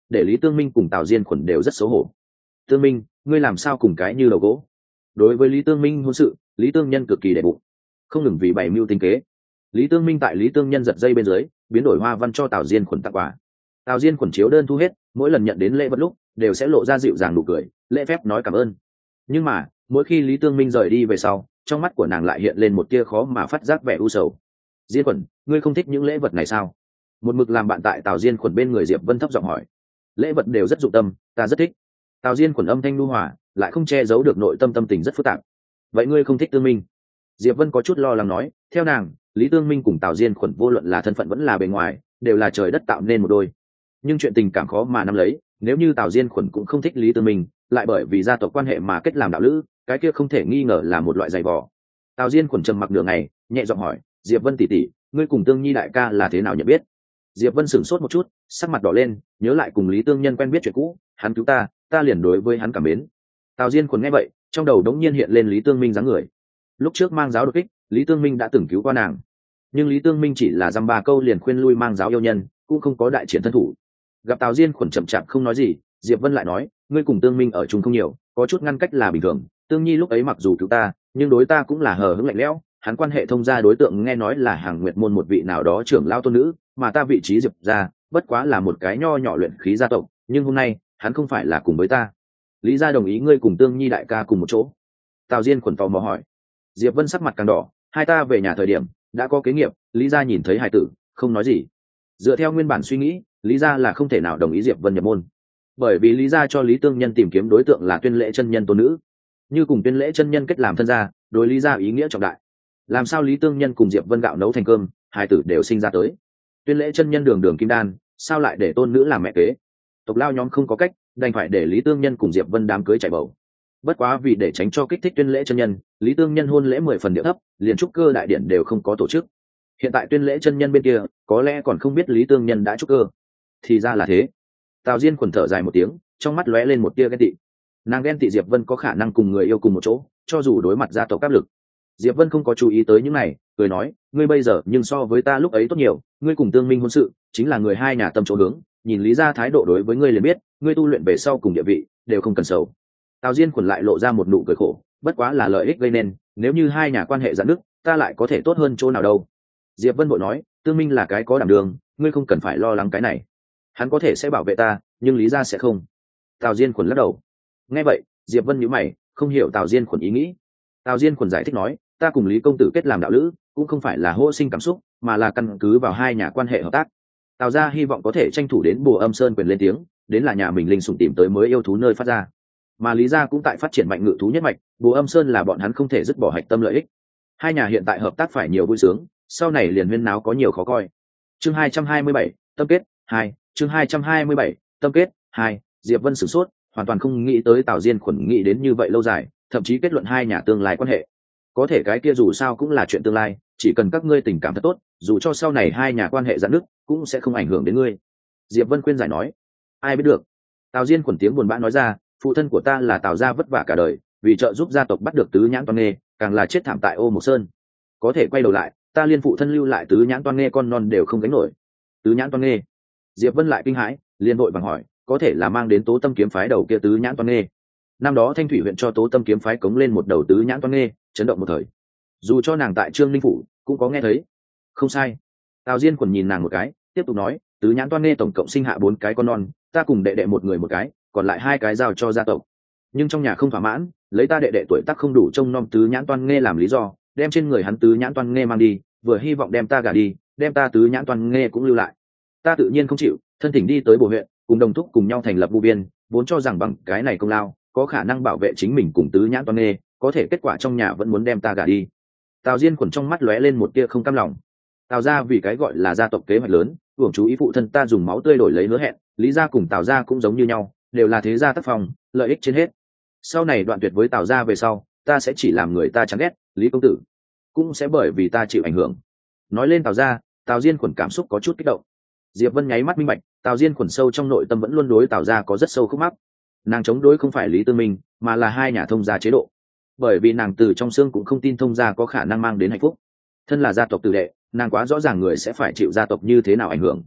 để Lý Tương Minh cùng Tào Diên Khuẩn đều rất xấu hổ. Tương Minh, ngươi làm sao cùng cái như đầu gỗ? Đối với Lý Tương Minh hôn sự, Lý Tương Nhân cực kỳ đệ bụng, không ngừng vì bày mưu tính kế. Lý Tương Minh tại Lý Tương Nhân giật dây bên dưới, biến đổi hoa văn cho Tào Diên Khuẩn tặng quà. Tào Diên Khuẩn chiếu đơn thu hết, mỗi lần nhận đến lễ vật lúc đều sẽ lộ ra dịu dàng nụ cười, lễ phép nói cảm ơn. Nhưng mà mỗi khi Lý Tương Minh rời đi về sau, trong mắt của nàng lại hiện lên một tia khó mà phát giác vẻ u sầu. Diên Khuẩn, ngươi không thích những lễ vật này sao? Một mực làm bạn tại Tào Diên Khuẩn bên người Diệp Vân thấp giọng hỏi. Lễ vật đều rất dụng tâm, ta rất thích. Tào Diên Khuẩn âm thanh nhu hòa, lại không che giấu được nội tâm tâm tình rất phức tạp. Vậy ngươi không thích Tương Minh? Diệp Vân có chút lo lắng nói. Theo nàng, Lý Tương Minh cùng Tào Diên Khuẩn vô luận là thân phận vẫn là bề ngoài, đều là trời đất tạo nên một đôi. Nhưng chuyện tình cảm khó mà nắm lấy, nếu như Tào Diên Khuẩn cũng không thích Lý Tương Minh, lại bởi vì gia tộc quan hệ mà kết làm đạo lữ, cái kia không thể nghi ngờ là một loại giày vò. Tào Diên Khuẩn trầm mặc nửa ngày, nhẹ giọng hỏi, Diệp Vân tỷ tỷ, ngươi cùng Tương Nhi đại ca là thế nào nhận biết? Diệp Vân sửng sốt một chút, sắc mặt đỏ lên, nhớ lại cùng Lý Tương Nhân quen biết chuyện cũ, hắn cứu ta, ta liền đối với hắn cảm mến. Tào Diên Khuẩn nghe vậy, trong đầu đống nhiên hiện lên Lý Tương Minh dáng người. Lúc trước mang giáo đột kích, Lý Tương Minh đã từng cứu qua nàng, nhưng Lý Tương Minh chỉ là dăm ba câu liền khuyên lui mang giáo yêu nhân, cũng không có đại triển thân thủ. Gặp Tào Diên Khuẩn chậm chạp không nói gì, Diệp Vân lại nói, ngươi cùng Tương Minh ở chung không nhiều, có chút ngăn cách là bình thường. Tương Nhi lúc ấy mặc dù cứu ta, nhưng đối ta cũng là hờ hững lạnh lẽo. Hắn quan hệ thông gia đối tượng nghe nói là Hàng Nguyệt môn một vị nào đó trưởng lao tôn nữ, mà ta vị trí Diệp gia bất quá là một cái nho nhỏ luyện khí gia tộc, nhưng hôm nay hắn không phải là cùng với ta. Lý gia đồng ý ngươi cùng Tương Nhi đại ca cùng một chỗ? Tào Diên Khuẩn tò mò hỏi. Diệp Vân sắc mặt càng đỏ, hai ta về nhà thời điểm đã có kế nghiệp, Lý gia nhìn thấy hài tử không nói gì. Dựa theo nguyên bản suy nghĩ, Lý gia là không thể nào đồng ý Diệp Vân nhập môn, bởi vì Lý gia cho Lý Tương Nhân tìm kiếm đối tượng là Tuyên Lễ chân nhân tôn nữ, như cùng Tuyên Lễ chân nhân kết làm thân gia, đối Lý gia ý nghĩa trọng đại. Làm sao Lý Tương Nhân cùng Diệp Vân gạo nấu thành cơm, hài tử đều sinh ra tới. Tuyên Lễ chân nhân đường đường kim đan, sao lại để tôn nữ làm mẹ kế? Tộc lao nhóm không có cách, đành phải để Lý Tương Nhân cùng Diệp Vân đám cưới chạy bầu. Bất quá vì để tránh cho kích thích Tuyên Lễ chân nhân, Lý Tương Nhân hôn lễ 10 phần địa thấp, liền trúc cơ đại điển đều không có tổ chức. Hiện tại Tuyên Lễ chân nhân bên kia có lẽ còn không biết Lý Tương Nhân đã trúc cơ. Thì ra là thế. Tào Diên Khuẩn thở dài một tiếng, trong mắt lóe lên một tia ghen tị. Nàng ghen tị Diệp Vân có khả năng cùng người yêu cùng một chỗ, cho dù đối mặt gia tộc áp lực. Diệp Vân không có chú ý tới những này, cười nói, ngươi bây giờ nhưng so với ta lúc ấy tốt nhiều, ngươi cùng Tương Minh hôn sự, chính là người hai nhà tâm chỗ hướng, nhìn Lý gia thái độ đối với ngươi liền biết, ngươi tu luyện về sau cùng địa vị đều không cần sầu. Tào Diên Khuẩn lại lộ ra một nụ cười khổ, bất quá là lợi ích gây nên, nếu như hai nhà quan hệ giãn nứt, ta lại có thể tốt hơn chỗ nào đâu. Diệp Vân vội nói, Tương Minh là cái có đảm đường, ngươi không cần phải lo lắng cái này. Hắn có thể sẽ bảo vệ ta, nhưng Lý gia sẽ không. Tào Diên Khuẩn lắc đầu. Nghe vậy, Diệp Vân nhíu mày, không hiểu Tào Diên Khuẩn ý nghĩ. Tào Diên Khuẩn giải thích nói, ta cùng Lý công tử kết làm đạo lữ, cũng không phải là hô sinh cảm xúc, mà là căn cứ vào hai nhà quan hệ hợp tác. Tào gia hy vọng có thể tranh thủ đến Bồ Âm Sơn quyền lên tiếng, đến là nhà mình linh sủng tìm tới mới yêu thú nơi phát ra. Mà Lý gia cũng tại phát triển mạnh ngự thú nhất mạch, Bồ Âm Sơn là bọn hắn không thể dứt bỏ hạch tâm lợi ích. Hai nhà hiện tại hợp tác phải nhiều vui sướng, sau này liền huyên náo có nhiều khó coi. Chương 227, tâm kết 2, chương 227, tâm kết 2, Diệp Vân sửng sốt, hoàn toàn không nghĩ tới Tào Diên Khuẩn nghĩ đến như vậy lâu dài, thậm chí kết luận hai nhà tương lai quan hệ. Có thể cái kia dù sao cũng là chuyện tương lai, chỉ cần các ngươi tình cảm thật tốt, dù cho sau này hai nhà quan hệ giãn nứt, cũng sẽ không ảnh hưởng đến ngươi. Diệp Vân khuyên giải nói. Ai biết được. Tào Diên Khuẩn tiếng buồn bã nói ra, phụ thân của ta là Tào gia vất vả cả đời, vì trợ giúp gia tộc bắt được Tứ Nhãn Toan Nghê, càng là chết thảm tại Ô Mộc Sơn. Có thể quay đầu lại, ta liên phụ thân lưu lại Tứ Nhãn Toan Nghê con non đều không gánh nổi. Tứ Nhãn Toan Nghê. Diệp Vân lại kinh hãi, liền vội vàng hỏi, có thể là mang đến Tố Tâm kiếm phái đầu kia Tứ Nhãn Toan Nghê. Năm đó Thanh Thủy huyện cho Tố Tâm kiếm phái cống lên một đầu Tứ Nhãn Toan Nghê, chấn động một thời. Dù cho nàng tại Trương Linh phủ cũng có nghe thấy. Không sai. Tào Diên Khuẩn nhìn nàng một cái, tiếp tục nói, Tứ Nhãn Toan Nghê tổng cộng sinh hạ 4 cái con non, ta cùng đệ đệ một người một cái, còn lại 2 cái giao cho gia tộc. Nhưng trong nhà không thỏa mãn, lấy ta đệ đệ tuổi tác không đủ trông nom Tứ Nhãn Toan Nghê làm lý do, đem trên người hắn Tứ Nhãn Toan Nghê mang đi, vừa hy vọng đem ta gả đi, đem ta Tứ Nhãn Toan Nghê cũng lưu lại. Ta tự nhiên không chịu, thân thỉnh đi tới Bồ huyện, cùng đồng thúc cùng nhau thành lập Vu Viên, vốn cho rằng bằng cái này công lao, có khả năng bảo vệ chính mình cùng Tứ Nhãn Toan Nghê, có thể kết quả trong nhà vẫn muốn đem ta gả đi. Tào Diên Khuẩn trong mắt lóe lên một tia không cam lòng. Tào gia vì cái gọi là gia tộc kế hoạch lớn, hưởng chú ý phụ thân ta dùng máu tươi đổi lấy hứa hẹn, Lý gia cùng Tào gia cũng giống như nhau, đều là thế gia tác phong, lợi ích trên hết. Sau này đoạn tuyệt với Tào gia về sau, ta sẽ chỉ làm người ta chán ghét, Lý công tử cũng sẽ bởi vì ta chịu ảnh hưởng. Nói lên Tào gia, Tào Diên Khuẩn cảm xúc có chút kích động. Diệp Vân nháy mắt minh bạch, Tào Diên Khuẩn sâu trong nội tâm vẫn luôn đối Tào gia có rất sâu khúc mắc. Nàng chống đối không phải Lý Tư Minh, mà là hai nhà thông gia chế độ. Bởi vì nàng từ trong xương cũng không tin thông gia có khả năng mang đến hạnh phúc. Thân là gia tộc tử đệ, nàng quá rõ ràng người sẽ phải chịu gia tộc như thế nào ảnh hưởng.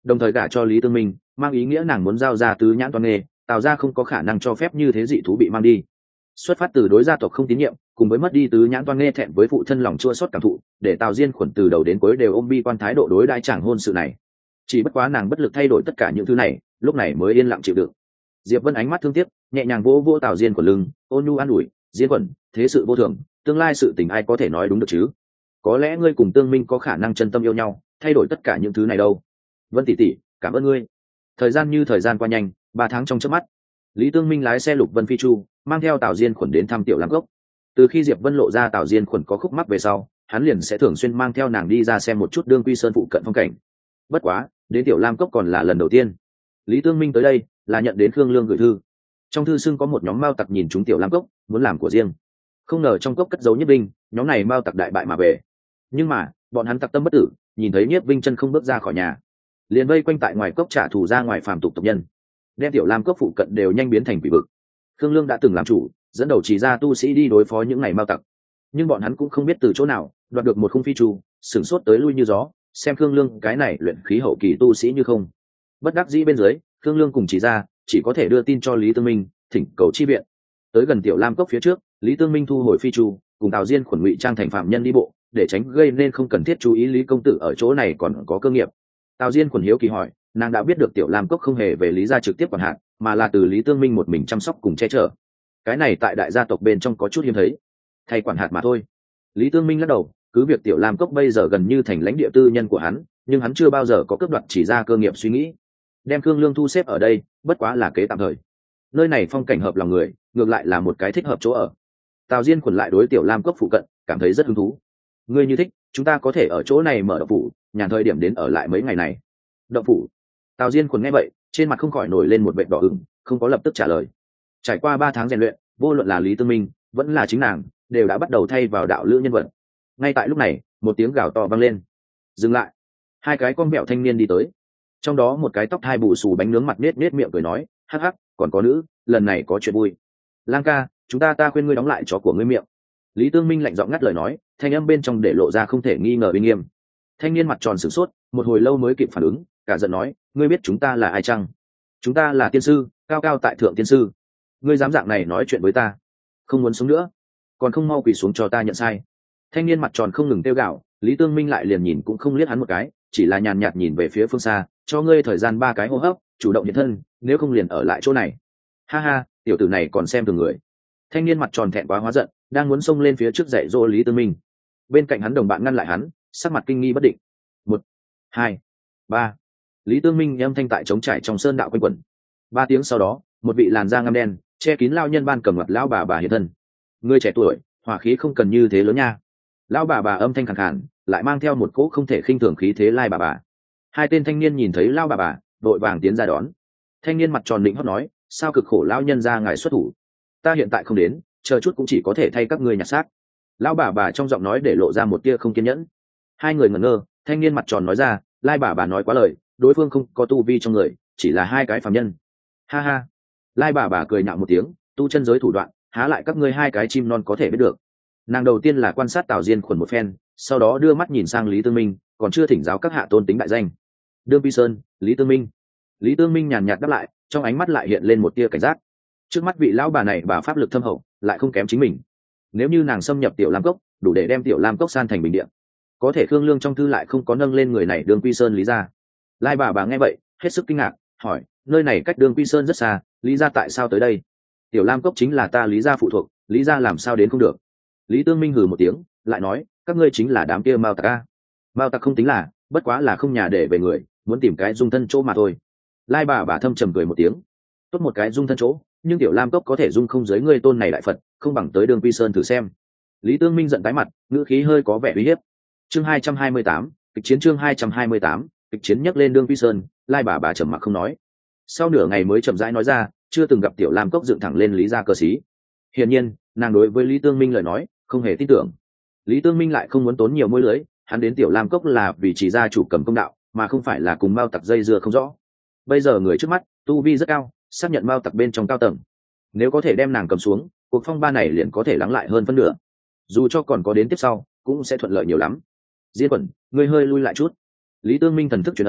đồng thời gả cho Lý Tương Minh mang ý nghĩa nàng muốn giao ra tứ nhãn toan nghê, Tào gia không có khả năng cho phép như thế dị thú bị mang đi. Xuất phát từ đối gia tộc không tín nhiệm, cùng với mất đi tứ nhãn toan nghê thẹn với phụ thân lòng chua xót cảm thụ, để Tào Diên Khuẩn từ đầu đến cuối đều ôm bi quan thái độ đối đãi chàng hôn sự này. Chỉ bất quá nàng bất lực thay đổi tất cả những thứ này, lúc này mới yên lặng chịu đựng. Diệp Vân ánh mắt thương tiếc, nhẹ nhàng vỗ vỗ Tào Diên Khuẩn lưng, ôn nhu an ủi, Diên Khuẩn, thế sự vô thường, tương lai sự tình ai có thể nói đúng được chứ? Có lẽ ngươi cùng Tương Minh có khả năng chân tâm yêu nhau, thay đổi tất cả những thứ này đâu. Vân tỷ tỷ, cảm ơn ngươi. Thời gian như thời gian qua nhanh, 3 tháng trong chớp mắt. Lý Tương Minh lái xe Lục Vân Phi Chu, mang theo Tào Diên Khuẩn đến thăm Tiểu Lam Cốc. Từ khi Diệp Vân lộ ra Tào Diên Khuẩn có khúc mắc về sau, hắn liền sẽ thường xuyên mang theo nàng đi ra xem một chút Đương Quy Sơn phụ cận phong cảnh. Bất quá, đến Tiểu Lam Cốc còn là lần đầu tiên. Lý Tương Minh tới đây là nhận đến Khương Lương gửi thư. Trong thư xưng có một nhóm mao tặc nhìn chúng Tiểu Lam Cốc, muốn làm của riêng. Không ngờ trong cốc cất giấu Nhiếp Vinh, nhóm này mao tặc đại bại mà về. Nhưng mà, bọn hắn tặc tâm bất tử, nhìn thấy Nhiếp Vinh chân không bước ra khỏi nhà, liền vây quanh tại ngoài cốc trả thù ra ngoài phàm tục tộc nhân, đem Tiểu Lam Cốc phụ cận đều nhanh biến thành quỷ vực. Khương Lương đã từng làm chủ, dẫn đầu chỉ ra tu sĩ đi đối phó những ngày mao tặc, nhưng bọn hắn cũng không biết từ chỗ nào đoạt được một khung phi chu, sửng sốt tới lui như gió, xem Khương Lương cái này luyện khí hậu kỳ tu sĩ như không. Bất đắc dĩ bên dưới, Khương Lương cùng chỉ ra chỉ có thể đưa tin cho Lý Tương Minh, thỉnh cầu chi viện. Tới gần Tiểu Lam Cốc phía trước, Lý Tương Minh thu hồi phi chu, cùng Tào Diên Khuẩn ngụy trang thành phạm nhân đi bộ, để tránh gây nên không cần thiết chú ý Lý công tử ở chỗ này còn có cơ nghiệp. Tào Diên Khuẩn hiếu kỳ hỏi, nàng đã biết được Tiểu Lam Cốc không hề về Lý gia trực tiếp quản hạt, mà là từ Lý Tương Minh một mình chăm sóc cùng che chở. Cái này tại đại gia tộc bên trong có chút hiếm thấy, thay quản hạt mà thôi. Lý Tương Minh lắc đầu, cứ việc Tiểu Lam Cốc bây giờ gần như thành lãnh địa tư nhân của hắn, nhưng hắn chưa bao giờ có cướp đoạt chỉ ra cơ nghiệp suy nghĩ. Đem Khương Lương thu xếp ở đây, bất quá là kế tạm thời. Nơi này phong cảnh hợp lòng người, ngược lại là một cái thích hợp chỗ ở. Tào Diên Khuẩn lại đối Tiểu Lam Cốc phụ cận cảm thấy rất hứng thú. Ngươi như thích, chúng ta có thể ở chỗ này mở động phủ, nhàn thời điểm đến ở lại mấy ngày này. Động phủ? Tào Diên Khuẩn nghe vậy, trên mặt không khỏi nổi lên một vệt đỏ ửng, không có lập tức trả lời. Trải qua 3 tháng rèn luyện, vô luận là Lý Tương Minh vẫn là chính nàng, đều đã bắt đầu thay vào đạo lữ nhân vật. Ngay tại lúc này, một tiếng gào to vang lên. Dừng lại! 2 cái con mẹo thanh niên đi tới. Trong đó một cái tóc hai bù xù bánh nướng mặt nết nết miệng cười nói, hắc hắc, còn có nữ, lần này có chuyện vui. Lang ca, chúng ta khuyên ngươi đóng lại chó của ngươi miệng. Lý Tương Minh lạnh giọng ngắt lời nói, thanh âm bên trong để lộ ra không thể nghi ngờ uy nghiêm. Thanh niên mặt tròn sửng sốt, một hồi lâu mới kịp phản ứng, cả giận nói, ngươi biết chúng ta là ai chăng? Chúng ta là tiên sư, cao cao tại thượng tiên sư. Ngươi dám dạng này nói chuyện với ta? Không muốn sống nữa, còn không mau quỳ xuống cho ta nhận sai. Thanh niên mặt tròn không ngừng kêu gào, Lý Tương Minh lại liền nhìn cũng không liếc hắn một cái, chỉ là nhàn nhạt nhìn về phía phương xa, cho ngươi thời gian 3 cái hô hấp, chủ động hiện thân, nếu không liền ở lại chỗ này. Ha ha, tiểu tử này còn xem thường người. Thanh niên mặt tròn thẹn quá hóa giận, đang muốn xông lên phía trước dạy dỗ Lý Tương Minh. Bên cạnh hắn đồng bạn ngăn lại hắn, sắc mặt kinh nghi bất định. 1, 2, 3. Lý Tương Minh âm thanh tại trống trải trong sơn đạo quanh quẩn. 3 tiếng sau đó, một vị làn da ngăm đen, che kín lao nhân ban cầm mặt lão bà hiện thân. Ngươi trẻ tuổi, hỏa khí không cần như thế lớn nha. Lão bà âm thanh khàn khàn, lại mang theo một cỗ không thể khinh thường khí thế lai bà. 2 tên thanh niên nhìn thấy lão bà, đội vàng tiến ra đón. Thanh niên mặt tròn định hót nói, sao cực khổ lão nhân ra ngài xuất thủ. Ta hiện tại không đến, chờ chút cũng chỉ có thể thay các ngươi nhặt xác. Lão bà trong giọng nói để lộ ra một tia không kiên nhẫn. 2 người ngẩn ngơ, thanh niên mặt tròn nói ra, lai bà nói quá lời, đối phương không có tu vi trong người, chỉ là 2 cái phàm nhân. Ha ha. Lai bà cười nhạo một tiếng, tu chân giới thủ đoạn, há lại các ngươi 2 cái chim non có thể biết được. Nàng đầu tiên là quan sát Tào Diên Khuẩn một phen, sau đó đưa mắt nhìn sang Lý Tương Minh, còn chưa thỉnh giáo các hạ tôn tính đại danh. Đương Quy Sơn, Lý Tương Minh. Lý Tương Minh nhàn nhạt đáp lại, trong ánh mắt lại hiện lên một tia cảnh giác. Trước mắt vị lão bà này bà pháp lực thâm hậu, lại không kém chính mình. Nếu như nàng xâm nhập Tiểu Lam Cốc, đủ để đem Tiểu Lam Cốc san thành bình địa. Có thể Khương Lương trong thư lại không có nâng lên người này Đương Quy Sơn Lý gia. Lai bà nghe vậy, hết sức kinh ngạc, hỏi, nơi này cách Đương Quy Sơn rất xa, Lý gia tại sao tới đây? Tiểu Lam Cốc chính là ta Lý gia phụ thuộc, Lý gia làm sao đến không được? Lý Tương Minh hừ một tiếng, lại nói, các ngươi chính là đám kia mao tặc a. Mao tặc không tính là, bất quá là không nhà để về người, muốn tìm cái dung thân chỗ mà thôi. Lai bà thâm trầm cười một tiếng, tốt một cái dung thân chỗ, nhưng Tiểu Lam Cốc có thể dung không giới ngươi tôn này đại Phật, không bằng tới Đường Quy Sơn thử xem. Lý Tương Minh giận tái mặt, ngữ khí hơi có vẻ uy hiếp. Chương 228, kịch chiến chương 228, kịch chiến nhắc lên Đường Quy Sơn, Lai bà trầm mặc không nói. Sau nửa ngày mới chậm rãi nói ra, chưa từng gặp Tiểu Lam Cốc dựng thẳng lên Lý gia cờ xí. Hiển nhiên, nàng đối với Lý Tương Minh lời nói không hề tin tưởng. Lý Tương Minh lại không muốn tốn nhiều môi lưới, hắn đến Tiểu Lam Cốc là vì chỉ gia chủ cầm công đạo, mà không phải là cùng mao tặc dây dưa không rõ. Bây giờ người trước mắt tu vi rất cao, xác nhận mao tặc bên trong cao tầng, nếu có thể đem nàng cầm xuống, cuộc phong ba này liền có thể lắng lại hơn phân nửa. Dù cho còn có đến tiếp sau, cũng sẽ thuận lợi nhiều lắm. Diên Quẩn, ngươi hơi lui lại chút. Lý Tương Minh thần thức truyền âm,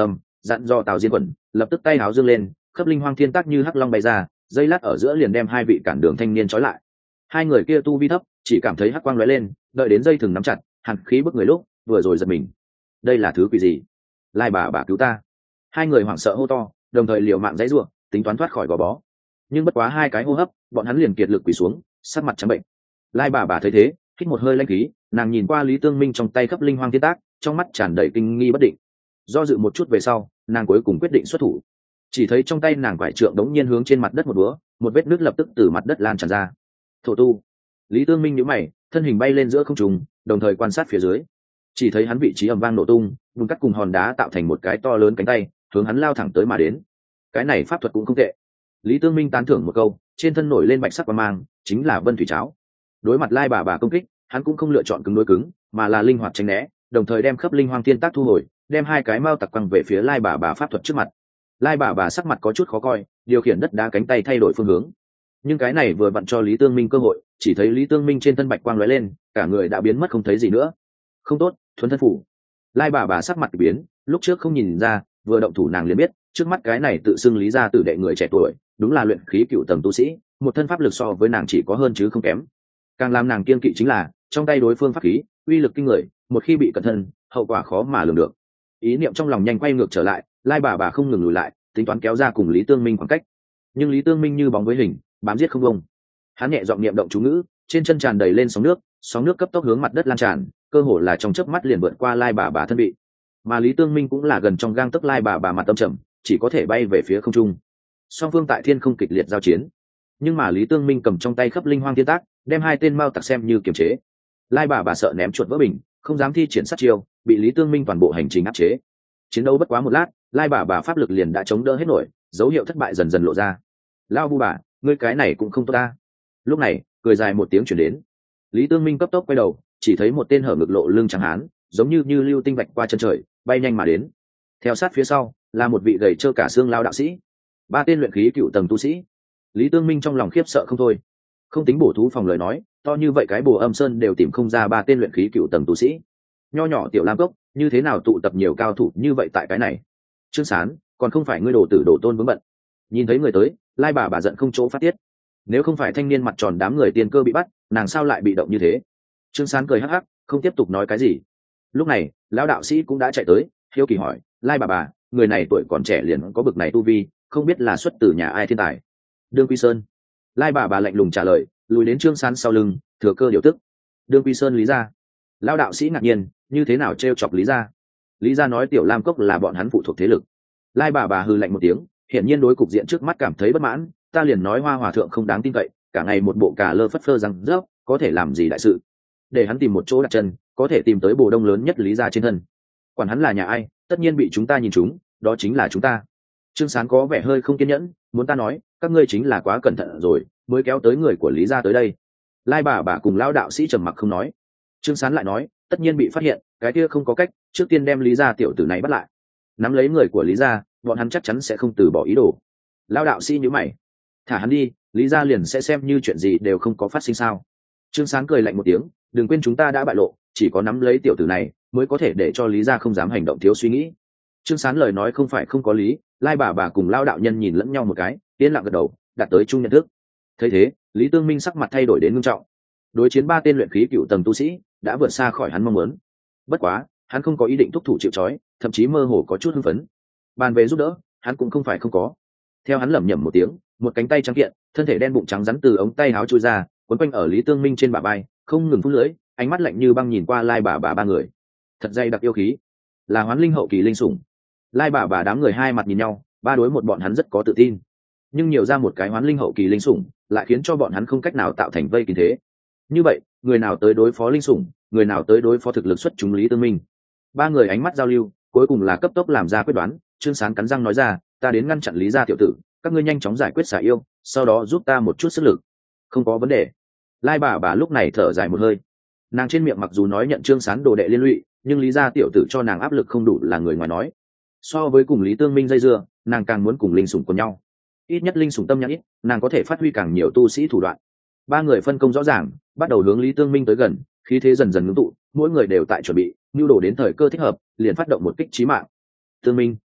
dặn dò Tào Diên Quẩn lập tức tay háo dương lên, khớp linh hoang thiên tác như hắc long bay ra, dây lát ở giữa liền đem hai vị cản đường thanh niên trói lại. Hai người kia tu vi thấp, chỉ cảm thấy hắc quang lóe lên, đợi đến dây thừng nắm chặt, hàn khí bức người lúc vừa rồi giật mình. Đây là thứ quỷ gì? Lai bà cứu ta! Hai người hoảng sợ hô to, đồng thời liều mạng giãy giụa, tính toán thoát khỏi gò bó. Nhưng bất quá hai cái hô hấp, bọn hắn liền kiệt lực quỳ xuống, sắc mặt trắng bệnh. Lai bà thấy thế, hít một hơi lãnh khí, nàng nhìn qua Lý Tương Minh trong tay khớp linh hoang thiên tác, trong mắt tràn đầy kinh nghi bất định. Do dự một chút về sau, nàng cuối cùng quyết định xuất thủ. Chỉ thấy trong tay nàng quải trượng đống nhiên hướng trên mặt đất một búa, một vết nứt lập tức từ mặt đất lan tràn ra. Thổ tu. Lý Tương Minh nhíu mày, thân hình bay lên giữa không trung, đồng thời quan sát phía dưới. Chỉ thấy hắn vị trí ầm vang nổ tung, bùn cắt cùng hòn đá tạo thành một cái to lớn cánh tay, hướng hắn lao thẳng tới mà đến. Cái này pháp thuật cũng không tệ. Lý Tương Minh tán thưởng một câu, trên thân nổi lên bạch sắc quang mang, chính là Vân Thủy Cháo. Đối mặt Lai bà công kích, hắn cũng không lựa chọn cứng đối cứng, mà là linh hoạt tránh né, đồng thời đem khớp linh hoang thiên tác thu hồi, đem hai cái mao tặc quăng về phía Lai bà pháp thuật trước mặt. Lai bà sắc mặt có chút khó coi, điều khiển đất đá cánh tay thay đổi phương hướng. Nhưng cái này vừa vặn cho Lý Tương Minh cơ hội, chỉ thấy Lý Tương Minh trên thân bạch quang lóe lên, cả người đã biến mất không thấy gì nữa. Không tốt, thuần thân phủ. Lai bà sắc mặt biến, lúc trước không nhìn ra, vừa động thủ nàng liền biết, trước mắt cái này tự xưng Lý gia tử đệ người trẻ tuổi, đúng là luyện khí cựu tầng tu sĩ, một thân pháp lực so với nàng chỉ có hơn chứ không kém. Càng làm nàng kiên kỵ chính là, trong tay đối phương pháp khí, uy lực kinh người, một khi bị cẩn thân, hậu quả khó mà lường được. Ý niệm trong lòng nhanh quay ngược trở lại, Lai bà không ngừng lùi lại, tính toán kéo ra cùng Lý Tương Minh khoảng cách. Nhưng Lý Tương Minh như bóng với hình, bám giết không bông. Hắn nhẹ giọng niệm động chú ngữ, trên chân tràn đầy lên sóng nước cấp tốc hướng mặt đất lan tràn, cơ hồ là trong chớp mắt liền vượt qua Lai bà thân bị. Mà Lý Tương Minh cũng là gần trong gang tấc Lai bà mặt tâm trầm, chỉ có thể bay về phía không trung. Song phương tại thiên không kịch liệt giao chiến, nhưng mà Lý Tương Minh cầm trong tay khớp linh hoang thiên tác, đem hai tên mao tặc xem như kiềm chế. Lai bà sợ ném chuột vỡ bình, không dám thi triển sát chiêu, bị Lý Tương Minh toàn bộ hành trình áp chế. Chiến đấu bất quá một lát, Lai bà pháp lực liền đã chống đỡ hết nổi, dấu hiệu thất bại dần dần lộ ra. Lao bu bà, ngươi cái này cũng không tốt ta. Lúc này, cười dài một tiếng chuyển đến. Lý Tương Minh cấp tốc quay đầu, chỉ thấy một tên hở ngực lộ lưng trắng hán, giống như lưu tinh vạch qua chân trời, bay nhanh mà đến. Theo sát phía sau là một vị gầy trơ cả xương lao đạo sĩ, ba tên luyện khí cựu tầng tu sĩ. Lý Tương Minh trong lòng khiếp sợ không thôi. Không tính bổ thú phòng lời nói, to như vậy cái Bồ Âm Sơn đều tìm không ra ba tên luyện khí cựu tầng tu sĩ. Nho nhỏ tiểu lam cốc, như thế nào tụ tập nhiều cao thủ như vậy tại cái này? Trương Sán, còn không phải ngươi đồ tử đồ tôn vướng bận. Nhìn thấy người tới, Lai bà giận không chỗ phát tiết. Nếu không phải thanh niên mặt tròn đám người tiên cơ bị bắt, nàng sao lại bị động như thế? Trương Sán cười hắc hắc, không tiếp tục nói cái gì. Lúc này, lão đạo sĩ cũng đã chạy tới, hiếu kỳ hỏi, Lai bà, người này tuổi còn trẻ liền có bực này tu vi, không biết là xuất từ nhà ai thiên tài? Đương Quy Sơn. Lai bà lạnh lùng trả lời, lùi đến Trương Sán sau lưng, thừa cơ điều tức. Đương Quy Sơn Lý gia. Lão đạo sĩ ngạc nhiên, như thế nào trêu chọc Lý gia? Lý gia nói tiểu lam cốc là bọn hắn phụ thuộc thế lực. Lai bà hừ lạnh một tiếng, hiển nhiên đối cục diện trước mắt cảm thấy bất mãn. Ta liền nói Hoa hòa thượng không đáng tin cậy, cả ngày một bộ cà lơ phất phơ răng rớp, có thể làm gì đại sự? Để hắn tìm một chỗ đặt chân, có thể tìm tới Bồ Đông lớn nhất Lý gia trên thân. Quản hắn là nhà ai, tất nhiên bị chúng ta nhìn chúng, đó chính là chúng ta. Trương Sán có vẻ hơi không kiên nhẫn, muốn ta nói, các ngươi chính là quá cẩn thận rồi, mới kéo tới người của Lý gia tới đây. Lai bà cùng lão đạo sĩ trầm mặc không nói. Trương Sán lại nói, tất nhiên bị phát hiện, cái kia không có cách, trước tiên đem Lý gia tiểu tử này bắt lại. Nắm lấy người của Lý gia, bọn hắn chắc chắn sẽ không từ bỏ ý đồ. Lão đạo sĩ nhíu mày, thả hắn đi, Lý gia liền sẽ xem như chuyện gì đều không có phát sinh sao? Trương Sán cười lạnh một tiếng, đừng quên chúng ta đã bại lộ, chỉ có nắm lấy tiểu tử này mới có thể để cho Lý gia không dám hành động thiếu suy nghĩ. Trương Sán lời nói không phải không có lý. Lai bà cùng Lao đạo nhân nhìn lẫn nhau một cái, yên lặng gật đầu, đạt tới chung nhận thức. Thấy thế, Lý Tương Minh sắc mặt thay đổi đến nghiêm trọng. Đối chiến ba tên luyện khí cựu tầng tu sĩ đã vượt xa khỏi hắn mong muốn. Bất quá, hắn không có ý định thúc thủ chịu trói, thậm chí mơ hồ có chút hưng phấn. Bàn về giúp đỡ, hắn cũng không phải không có. Theo hắn lẩm nhẩm một tiếng, một cánh tay trắng kiện, thân thể đen bụng trắng rắn từ ống tay áo chui ra, quấn quanh ở Lý Tương Minh trên bả vai, không ngừng phun lưỡi, ánh mắt lạnh như băng nhìn qua Lai bà ba người. Thật dày đặc yêu khí, là Hoán Linh hậu kỳ linh sủng. Lai bà đám người hai mặt nhìn nhau, ba đối một bọn hắn rất có tự tin, nhưng nhiều ra một cái Hoán Linh hậu kỳ linh sủng lại khiến cho bọn hắn không cách nào tạo thành vây kín thế. Như vậy, người nào tới đối phó linh sủng, người nào tới đối phó thực lực xuất chúng Lý Tương Minh? Ba người ánh mắt giao lưu, cuối cùng là cấp tốc làm ra quyết đoán. Trương Sán cắn răng nói ra, ta đến ngăn chặn Lý gia tiểu tử, các ngươi nhanh chóng giải quyết xả yêu, sau đó giúp ta một chút sức lực. Không có vấn đề. Lai bà lúc này thở dài một hơi. Nàng trên miệng mặc dù nói nhận Trương Sán đồ đệ liên lụy, nhưng Lý gia tiểu tử cho nàng áp lực không đủ là người ngoài nói. So với cùng Lý Tương Minh dây dưa, nàng càng muốn cùng linh sủng của nhau. Ít nhất linh sủng tâm nhãn ít, nàng có thể phát huy càng nhiều tu sĩ thủ đoạn. Ba người phân công rõ ràng, bắt đầu hướng Lý Tương Minh tới gần, khí thế dần dần ngưng tụ, mỗi người đều tại chuẩn bị, nưu đồ đến thời cơ thích hợp, liền phát động một kích chí mạng. Tương Minh,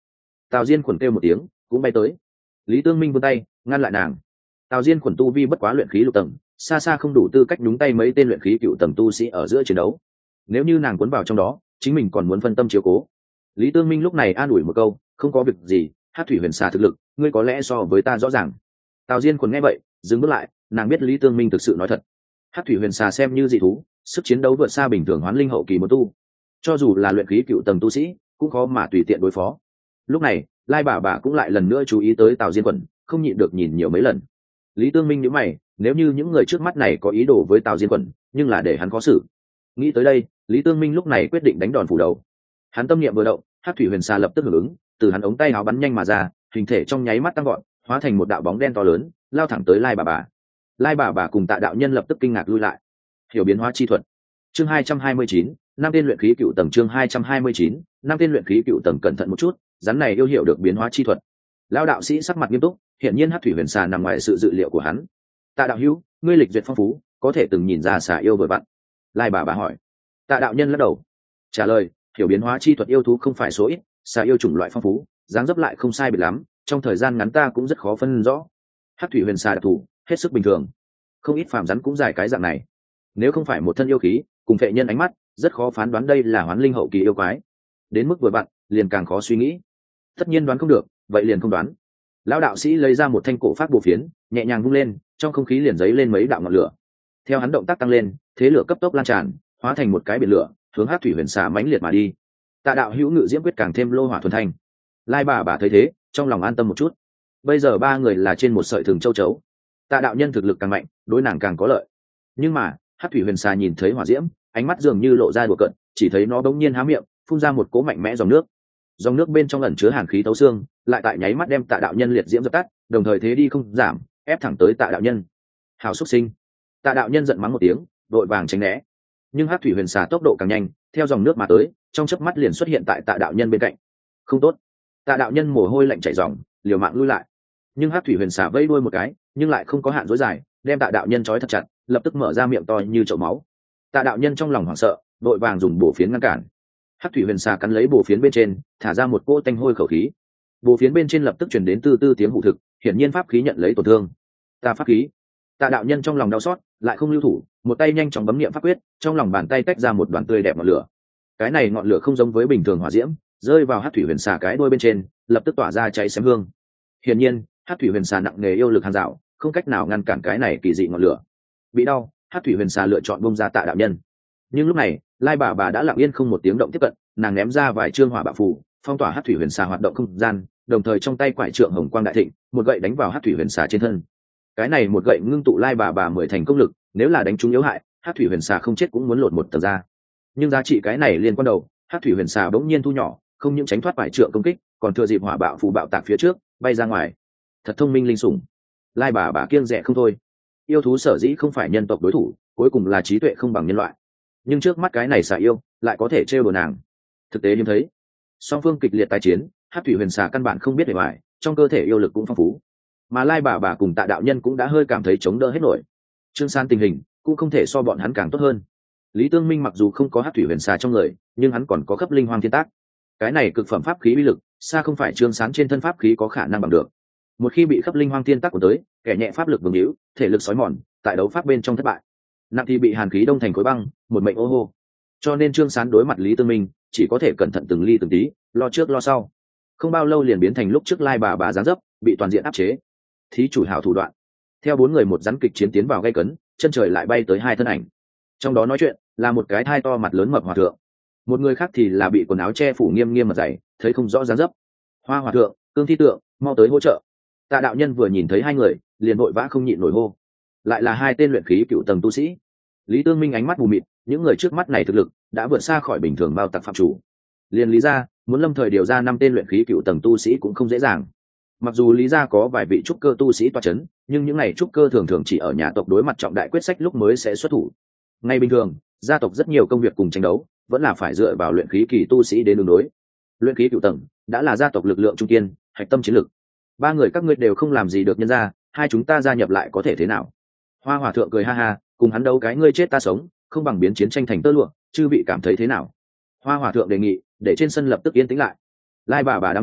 Tào Diên khuẩn kêu một tiếng cũng bay tới. Lý Tương Minh vươn tay ngăn lại nàng. Tào Diên khuẩn tu vi bất quá luyện khí lục tầng, xa xa không đủ tư cách đúng tay mấy tên luyện khí cựu tầng tu sĩ ở giữa chiến đấu. Nếu như nàng cuốn vào trong đó, chính mình còn muốn phân tâm chiếu cố. Lý Tương Minh lúc này an ủi một câu, không có việc gì, Hắc thủy huyền xà thực lực ngươi có lẽ so với ta rõ ràng. Tào Diên khuẩn nghe vậy dừng bước lại, nàng biết Lý Tương Minh thực sự nói thật. Hắc thủy huyền xà xem như dị thú, sức chiến đấu vượt xa bình thường hoán linh hậu kỳ một tu, cho dù là luyện khí cựu tầng tu sĩ cũng khó mà tùy tiện đối phó. Lúc này Lai bà cũng lại lần nữa chú ý tới Tào Diên khuẩn, không nhịn được nhìn nhiều mấy lần. Lý Tương Minh nhíu mày, nếu như những người trước mắt này có ý đồ với Tào Diên khuẩn, nhưng là để hắn khó xử. Nghĩ tới đây, Lý Tương Minh lúc này quyết định đánh đòn phủ đầu. Hắn tâm niệm vừa động, Hắc thủy huyền xà lập tức hưởng ứng, từ hắn ống tay áo bắn nhanh mà ra, hình thể trong nháy mắt tăng gọn, hóa thành một đạo bóng đen to lớn, lao thẳng tới Lai bà. Lai bà cùng Tạ đạo nhân lập tức kinh ngạc lui lại. Hiểu biến hóa chi thuật. Chương 229, năm tên luyện khí cựu tầng. Chương 229, năm tên luyện khí cựu tầng. Cẩn thận một chút, rắn này yêu hiểu được biến hóa chi thuật. Lão đạo sĩ sắc mặt nghiêm túc, hiển nhiên Hắc thủy huyền xà nằm ngoài sự dự liệu của hắn. Tạ đạo hữu, ngươi lịch duyệt phong phú, có thể từng nhìn ra xà yêu vừa vặn. Lai bà hỏi. Tạ đạo nhân lắc đầu, trả lời, hiểu biến hóa chi thuật yêu thú không phải số ít, xà yêu chủng loại phong phú, dáng dấp lại không sai biệt lắm, trong thời gian ngắn ta cũng rất khó phân rõ. Hắc thủy huyền xà đặc thù, hết sức bình thường, không ít phàm rắn cũng dài cái dạng này, nếu không phải một thân yêu khí cùng vệ nhân ánh mắt, rất khó phán đoán đây là hoán linh hậu kỳ yêu quái. Đến mức vừa vặn, liền càng khó suy nghĩ. Tất nhiên đoán không được, vậy liền không đoán. Lão đạo sĩ lấy ra một thanh cổ phát bùa phiến, nhẹ nhàng vung lên, trong không khí liền dấy lên mấy đạo ngọn lửa. Theo hắn động tác tăng lên, thế lửa cấp tốc lan tràn, hóa thành một cái biển lửa, hướng Hắc thủy huyền xà mãnh liệt mà đi. Tạ đạo hữu ngự diễm quyết càng thêm lô hỏa thuần thanh. Lai bà thấy thế, trong lòng an tâm một chút. Bây giờ ba người là trên một sợi thừng châu chấu, Tạ đạo nhân thực lực càng mạnh, đối nàng càng có lợi. Nhưng mà Hắc thủy huyền xà nhìn thấy hỏa diễm, ánh mắt dường như lộ ra đùa cợt, chỉ thấy nó bỗng nhiên há miệng, phun ra một cỗ mạnh mẽ dòng nước. Dòng nước bên trong ẩn chứa hàn khí thấu xương, lại tại nháy mắt đem Tạ đạo nhân liệt diễm dập tắt, đồng thời thế đi không giảm, ép thẳng tới Tạ đạo nhân. Hào xuất sinh! Tạ đạo nhân giận mắng một tiếng, đội vàng tránh né. Nhưng Hắc thủy huyền xà tốc độ càng nhanh, theo dòng nước mà tới, trong chớp mắt liền xuất hiện tại Tạ đạo nhân bên cạnh. Không tốt! Tạ đạo nhân mồ hôi lạnh chảy ròng, liều mạng lui lại. Nhưng Hắc thủy huyền xà vây đuôi một cái, nhưng lại không có hạn dối dài, đem Tạ đạo nhân trói thật chặt, lập tức mở ra miệng to như chậu máu. Tạ đạo nhân trong lòng hoảng sợ, đội vàng dùng bổ phiến ngăn cản. Hắc thủy huyền xà cắn lấy bổ phiến bên trên, thả ra một cỗ tanh hôi khẩu khí. Bổ phiến bên trên lập tức truyền đến tư tư tiếng hụ thực, hiển nhiên pháp khí nhận lấy tổn thương. Ta pháp khí! Tạ đạo nhân trong lòng đau xót, lại không lưu thủ, một tay nhanh chóng bấm niệm pháp quyết, trong lòng bàn tay tách ra một đoàn tươi đẹp ngọn lửa. Cái này ngọn lửa không giống với bình thường hỏa diễm, rơi vào Hắc thủy huyền xà cái đuôi bên trên, lập tức tỏa ra cháy xém hương. Hiển nhiên Hắc thủy huyền xà nặng nghề yêu lực hàng rào, không cách nào ngăn cản cái này kỳ dị ngọn lửa. Bị đau, Hắc thủy huyền xà lựa chọn bông ra Tạ đạo nhân. Nhưng lúc này Lai bà đã lặng yên không một tiếng động tiếp cận, nàng ném ra vài trương hỏa bạo phù, phong tỏa Hắc thủy huyền xà hoạt động không gian, đồng thời trong tay quải trượng hồng quang đại thịnh, một gậy đánh vào Hắc thủy huyền xà trên thân. Cái này một gậy ngưng tụ Lai bà 10 thành công lực, nếu là đánh trúng yếu hại, Hắc thủy huyền xà không chết cũng muốn lột một tầng ra. Nhưng giá trị cái này liên quan đầu, Hắc thủy huyền xà bỗng nhiên thu nhỏ, không những tránh thoát quải trượng công kích, còn thừa dịp hỏa bạo phù bạo tạc phía trước, bay ra ngoài. Thật thông minh linh sủng. Lai bà kiêng dè không thôi. Yêu thú sở dĩ không phải nhân tộc đối thủ, cuối cùng là trí tuệ không bằng nhân loại. Nhưng trước mắt cái này xà yêu lại có thể trêu đùa nàng, thực tế hiếm thấy. Song phương kịch liệt tái chiến, Hắc thủy huyền xà căn bản không biết để ngoài, trong cơ thể yêu lực cũng phong phú. Mà Lai bà cùng Tạ đạo nhân cũng đã hơi cảm thấy chống đỡ hết nổi. Trương San tình hình cũng không thể so bọn hắn càng tốt hơn. Lý Tương Minh mặc dù không có Hắc thủy huyền xà trong người, nhưng hắn còn có khắp linh hoang thiên tác. Cái này cực phẩm pháp khí uy lực, xa không phải Trương Sán trên thân pháp khí có khả năng bằng được. Một khi bị khắp linh hoang thiên tác của tới, kẻ nhẹ pháp lực vương hữu, thể lực sói mòn, tại đấu pháp bên trong thất bại. Nặng thì bị hàn khí đông thành khối băng, một mệnh ô hô. Cho nên Trương Sán đối mặt Lý Tương Minh, chỉ có thể cẩn thận từng ly từng tí, lo trước lo sau. Không bao lâu liền biến thành lúc trước Lai bà giáng dấp, bị toàn diện áp chế. Thí chủ hảo thủ đoạn. Theo bốn người một rắn kịch chiến tiến vào gay cấn, chân trời lại bay tới hai thân ảnh. Trong đó nói chuyện là một cái thai to mặt lớn mập hòa thượng, một người khác thì là bị quần áo che phủ nghiêm nghiêm mà dày, thấy không rõ dáng dấp. Hoa hòa thượng, Cương thi tượng, mau tới hỗ trợ. Tạ đạo nhân vừa nhìn thấy hai người, liền vội vã không nhịn nổi hô. Lại là hai tên luyện khí cựu tầng tu sĩ. Lý Tương Minh ánh mắt mù mịt, những người trước mắt này thực lực đã vượt xa khỏi bình thường bao tặc phạm chủ. Liền Lý gia muốn lâm thời điều ra 5 tên luyện khí cựu tầng tu sĩ cũng không dễ dàng. Mặc dù Lý gia có vài vị trúc cơ tu sĩ toa chấn, nhưng những này trúc cơ thường thường chỉ ở nhà tộc đối mặt trọng đại quyết sách lúc mới sẽ xuất thủ. Ngay bình thường, gia tộc rất nhiều công việc cùng tranh đấu, vẫn là phải dựa vào luyện khí kỳ tu sĩ đến đường đối. Luyện khí cựu tầng đã là gia tộc lực lượng trung kiên, hạch tâm chiến lực. Ba người các ngươi đều không làm gì được nhân gia, hai chúng ta gia nhập lại có thể thế nào? Hoa hòa thượng cười ha ha, cùng hắn đấu cái ngươi chết ta sống, không bằng biến chiến tranh thành tơ lụa, chư vị cảm thấy thế nào? Hoa hòa thượng đề nghị, để trên sân lập tức yên tĩnh lại. Lai bà đám người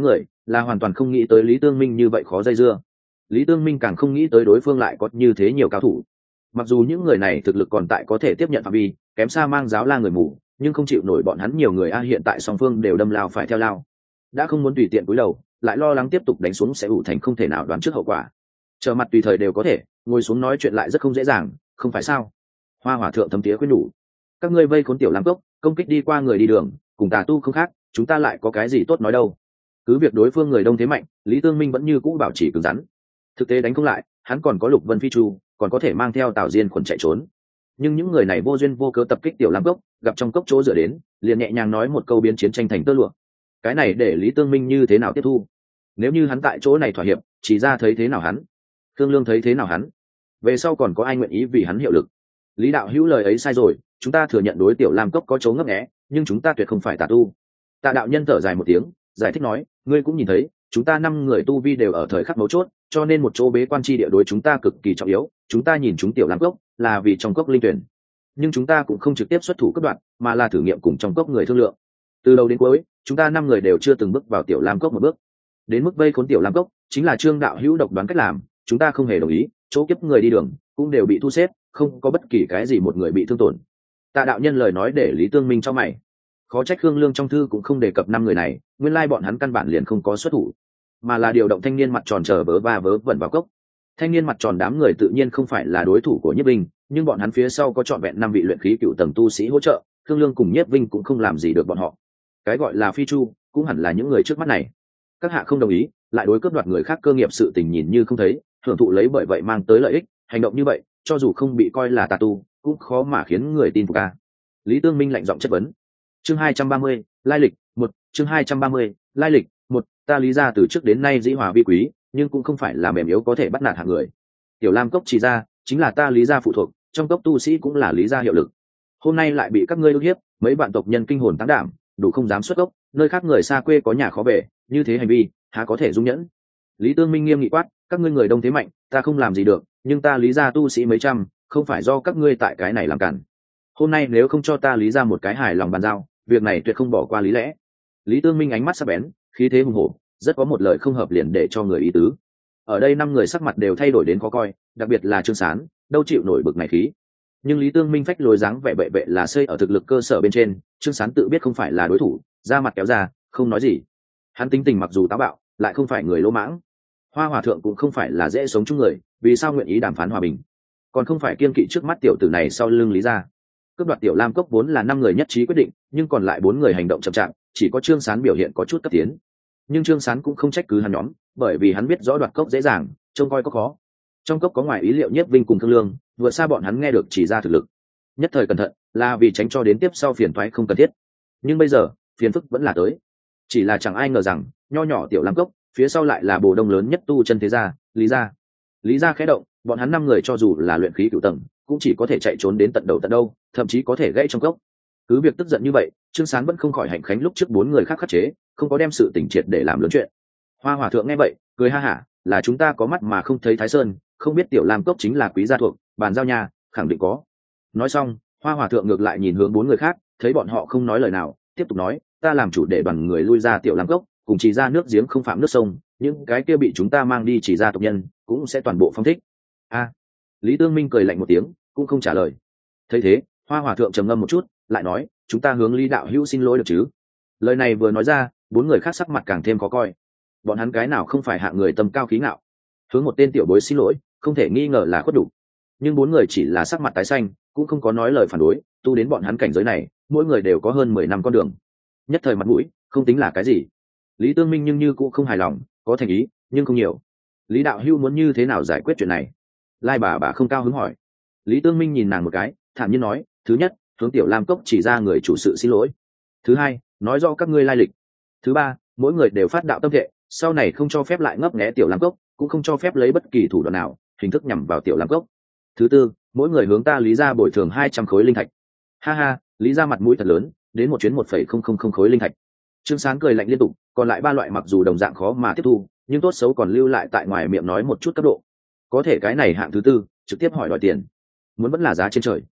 là hoàn toàn không nghĩ tới Lý Tương Minh như vậy khó dây dưa. Lý Tương Minh càng không nghĩ tới đối phương lại có như thế nhiều cao thủ. Mặc dù những người này thực lực còn tại có thể tiếp nhận phạm vi, kém xa Mang Giáo La người mù, nhưng không chịu nổi bọn hắn nhiều người hiện tại song phương đều đâm lao phải theo lao. Đã không muốn tùy tiện cúi đầu, lại lo lắng tiếp tục đánh xuống sẽ ủ thành không thể nào đoán trước hậu quả. Trở mặt tùy thời đều có thể, ngồi xuống nói chuyện lại rất không dễ dàng, không phải sao? Hoa Hòa thượng thấm tía khuyên nhủ. Các ngươi vây khốn Tiểu Lam Cốc, công kích đi qua người đi đường, cùng tà tu không khác, chúng ta lại có cái gì tốt nói đâu. Cứ việc đối phương người đông thế mạnh, Lý Tương Minh vẫn như cũ bảo trì cứng rắn. Thực tế đánh không lại, hắn còn có Lục Vân Phi Chu, còn có thể mang theo Tào Diên khuẩn chạy trốn. Nhưng những người này vô duyên vô cớ tập kích Tiểu Lam Cốc, gặp trong cốc chỗ dựa đến, liền nhẹ nhàng nói một câu biến chiến tranh thành tơ lụa. Cái này để Lý Tương Minh như thế nào tiếp thu? Nếu như hắn tại chỗ này thỏa hiệp, chỉ ra thấy thế nào hắn? Thương Lương thấy thế nào hắn? Về sau còn có ai nguyện ý vì hắn hiệu lực? Lý đạo hữu lời ấy sai rồi, chúng ta thừa nhận đối Tiểu Lam Cốc có chỗ ngấp nghé, nhưng chúng ta tuyệt không phải tà tu. Tạ đạo nhân thở dài một tiếng, giải thích nói, ngươi cũng nhìn thấy, chúng ta 5 người tu vi đều ở thời khắc mấu chốt, cho nên một chỗ bế quan chi địa đối chúng ta cực kỳ trọng yếu. Chúng ta nhìn chúng Tiểu Lam Cốc là vì trong cốc linh tuyển, nhưng chúng ta cũng không trực tiếp xuất thủ cấp đoạn, mà là thử nghiệm cùng trong cốc người thương lượng. Từ đầu đến cuối, chúng ta 5 người đều chưa từng bước vào Tiểu Lam Cốc một bước. Đến mức vây khốn Tiểu Lam Cốc, chính là Trương đạo hữu độc đoán cách làm, chúng ta không hề đồng ý, chỗ kiếp người đi đường cũng đều bị thu xếp, không có bất kỳ cái gì một người bị thương tổn. Tạ đạo nhân lời nói để Lý Tương Minh cho mày. Khó trách Khương Lương trong thư cũng không đề cập 5 người này, nguyên lai bọn hắn căn bản liền không có xuất thủ, mà là điều động thanh niên mặt tròn chờ vớ va vớ vẩn vào cốc. Thanh niên mặt tròn đám người tự nhiên không phải là đối thủ của Nhiếp Vinh, nhưng bọn hắn phía sau có trọn vẹn 5 vị luyện khí cựu tầng tu sĩ hỗ trợ, Khương Lương cùng Nhiếp Vinh cũng không làm gì được bọn họ. Cái gọi là phi chu cũng hẳn là những người trước mắt này. Các hạ không đồng ý, lại đối cướp đoạt người khác cơ nghiệp sự tình nhìn như không thấy, hưởng thụ lấy bởi vậy mang tới lợi ích, hành động như vậy, cho dù không bị coi là tà tu, cũng khó mà khiến người tin phục a. Lý Tương Minh lạnh giọng chất vấn. Chương 230, lai lịch 1, chương 230, lai lịch 1, ta Lý gia từ trước đến nay dĩ hòa vi quý, nhưng cũng không phải là mềm yếu có thể bắt nạt hạng người. Tiểu Lam Cốc chỉ ra, chính là ta Lý gia phụ thuộc, trong cốc tu sĩ cũng là Lý gia hiệu lực. Hôm nay lại bị các ngươi ức hiếp, mấy bạn tộc nhân kinh hồn táng đảm, đủ không dám xuất cốc, nơi khác người xa quê có nhà khó về, như thế hành vi, há có thể dung nhẫn. Lý Tương Minh nghiêm nghị quát, các ngươi người đông thế mạnh, ta không làm gì được, nhưng ta Lý gia tu sĩ mấy trăm, không phải do các ngươi tại cái này làm cản. Hôm nay nếu không cho ta Lý gia một cái hài lòng bàn giao, việc này tuyệt không bỏ qua lý lẽ. Lý Tương Minh ánh mắt sắc bén, khí thế hùng hổ, rất có một lời không hợp liền để cho người ý tứ. Ở đây 5 người sắc mặt đều thay đổi đến khó coi, đặc biệt là Trương Sán, đâu chịu nổi bực này khí. Nhưng Lý Tương Minh phách lối dáng vẻ bệ vệ là xây ở thực lực cơ sở bên trên, Trương Sán tự biết không phải là đối thủ, ra mặt kéo ra, không nói gì. Hắn tính tình mặc dù táo bạo, lại không phải người lỗ mãng. Hoa Hòa thượng cũng không phải là dễ sống chung người, vì sao nguyện ý đàm phán hòa bình, còn không phải kiên kỵ trước mắt tiểu tử này sau lưng Lý gia. Cướp đoạt Tiểu Lam Cốc vốn là 5 người nhất trí quyết định, nhưng còn lại 4 người hành động chậm chạp, chỉ có Trương Sán biểu hiện có chút cấp tiến. Nhưng Trương Sán cũng không trách cứ hắn nhóm, bởi vì hắn biết rõ đoạt cốc dễ dàng, trông coi có khó. Trong cốc có ngoài ý liệu Nhiếp Vinh cùng Thương Lương, vượt xa bọn hắn nghe được chỉ ra thực lực. Nhất thời cẩn thận, là vì tránh cho đến tiếp sau phiền toái không cần thiết. Nhưng bây giờ, phiền phức vẫn là tới. Chỉ là chẳng ai ngờ rằng, nho nhỏ Tiểu Lam Cốc, phía sau lại là bồ đông lớn nhất tu chân thế gia, Lý gia. Lý gia khẽ động, bọn hắn 5 người cho dù là luyện khí cửu tầng, cũng chỉ có thể chạy trốn đến tận đầu tận đâu, thậm chí có thể gãy trong cốc. Cứ việc tức giận như vậy, Trương Sán vẫn không khỏi hạnh khánh lúc trước 4 người khác khắc chế, không có đem sự tình triệt để làm lớn chuyện. Hoa Hòa thượng nghe vậy, cười ha hả, là chúng ta có mắt mà không thấy Thái Sơn, không biết Tiểu Lam Cốc chính là quý gia thuộc, bàn giao nhà, khẳng định có. Nói xong, Hoa Hòa thượng ngược lại nhìn hướng 4 người khác, thấy bọn họ không nói lời nào, tiếp tục nói, ta làm chủ để đoàn người lui ra Tiểu Lam Cốc, cùng chỉ ra nước giếng không phạm nước sông, những cái kia bị chúng ta mang đi chỉ ra tộc nhân, cũng sẽ toàn bộ phong thích. A. Lý Tương Minh cười lạnh một tiếng, cũng không trả lời. Thấy thế, Hoa Hòa thượng trầm ngâm một chút, lại nói, chúng ta hướng Lý đạo hữu xin lỗi được chứ? Lời này vừa nói ra, 4 người khác sắc mặt càng thêm khó coi. Bọn hắn cái nào không phải hạng người tâm cao khí ngạo, hướng một tên tiểu bối xin lỗi, không thể nghi ngờ là khuất đủ. Nhưng 4 người chỉ là sắc mặt tái xanh, cũng không có nói lời phản đối, tu đến bọn hắn cảnh giới này, mỗi người đều có hơn 10 năm con đường. Nhất thời mặt mũi, không tính là cái gì. Lý Tương Minh nhưng như cũng không hài lòng, có thành ý, nhưng không nhiều. Lý đạo hữu muốn như thế nào giải quyết chuyện này? Lai bà không cao hứng hỏi. Lý Tương Minh nhìn nàng một cái, thản nhiên nói, thứ nhất, hướng Tiểu Lam Cốc chỉ ra người chủ sự xin lỗi. Thứ hai, nói rõ các ngươi lai lịch. Thứ ba, mỗi người đều phát đạo tâm thệ, sau này không cho phép lại ngấp nghé Tiểu Lam Cốc, cũng không cho phép lấy bất kỳ thủ đoạn nào hình thức nhằm vào Tiểu Lam Cốc. Thứ tư, mỗi người hướng ta Lý gia bồi thường 200 khối linh thạch. Ha ha, Lý gia mặt mũi thật lớn, đến một chuyến 1,000 khối linh thạch. Trương Sán cười lạnh liên tục, còn lại 3 loại mặc dù đồng dạng khó mà tiếp thu, nhưng tốt xấu còn lưu lại tại ngoài miệng nói một chút cấp độ. Có thể cái này hạng thứ tư, trực tiếp hỏi đòi tiền, muốn vẫn là giá trên trời.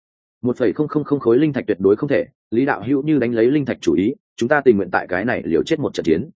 1,000 khối linh thạch tuyệt đối không thể, Lý đạo hữu như đánh lấy linh thạch chủ ý, chúng ta tình nguyện tại cái này liều chết một trận chiến.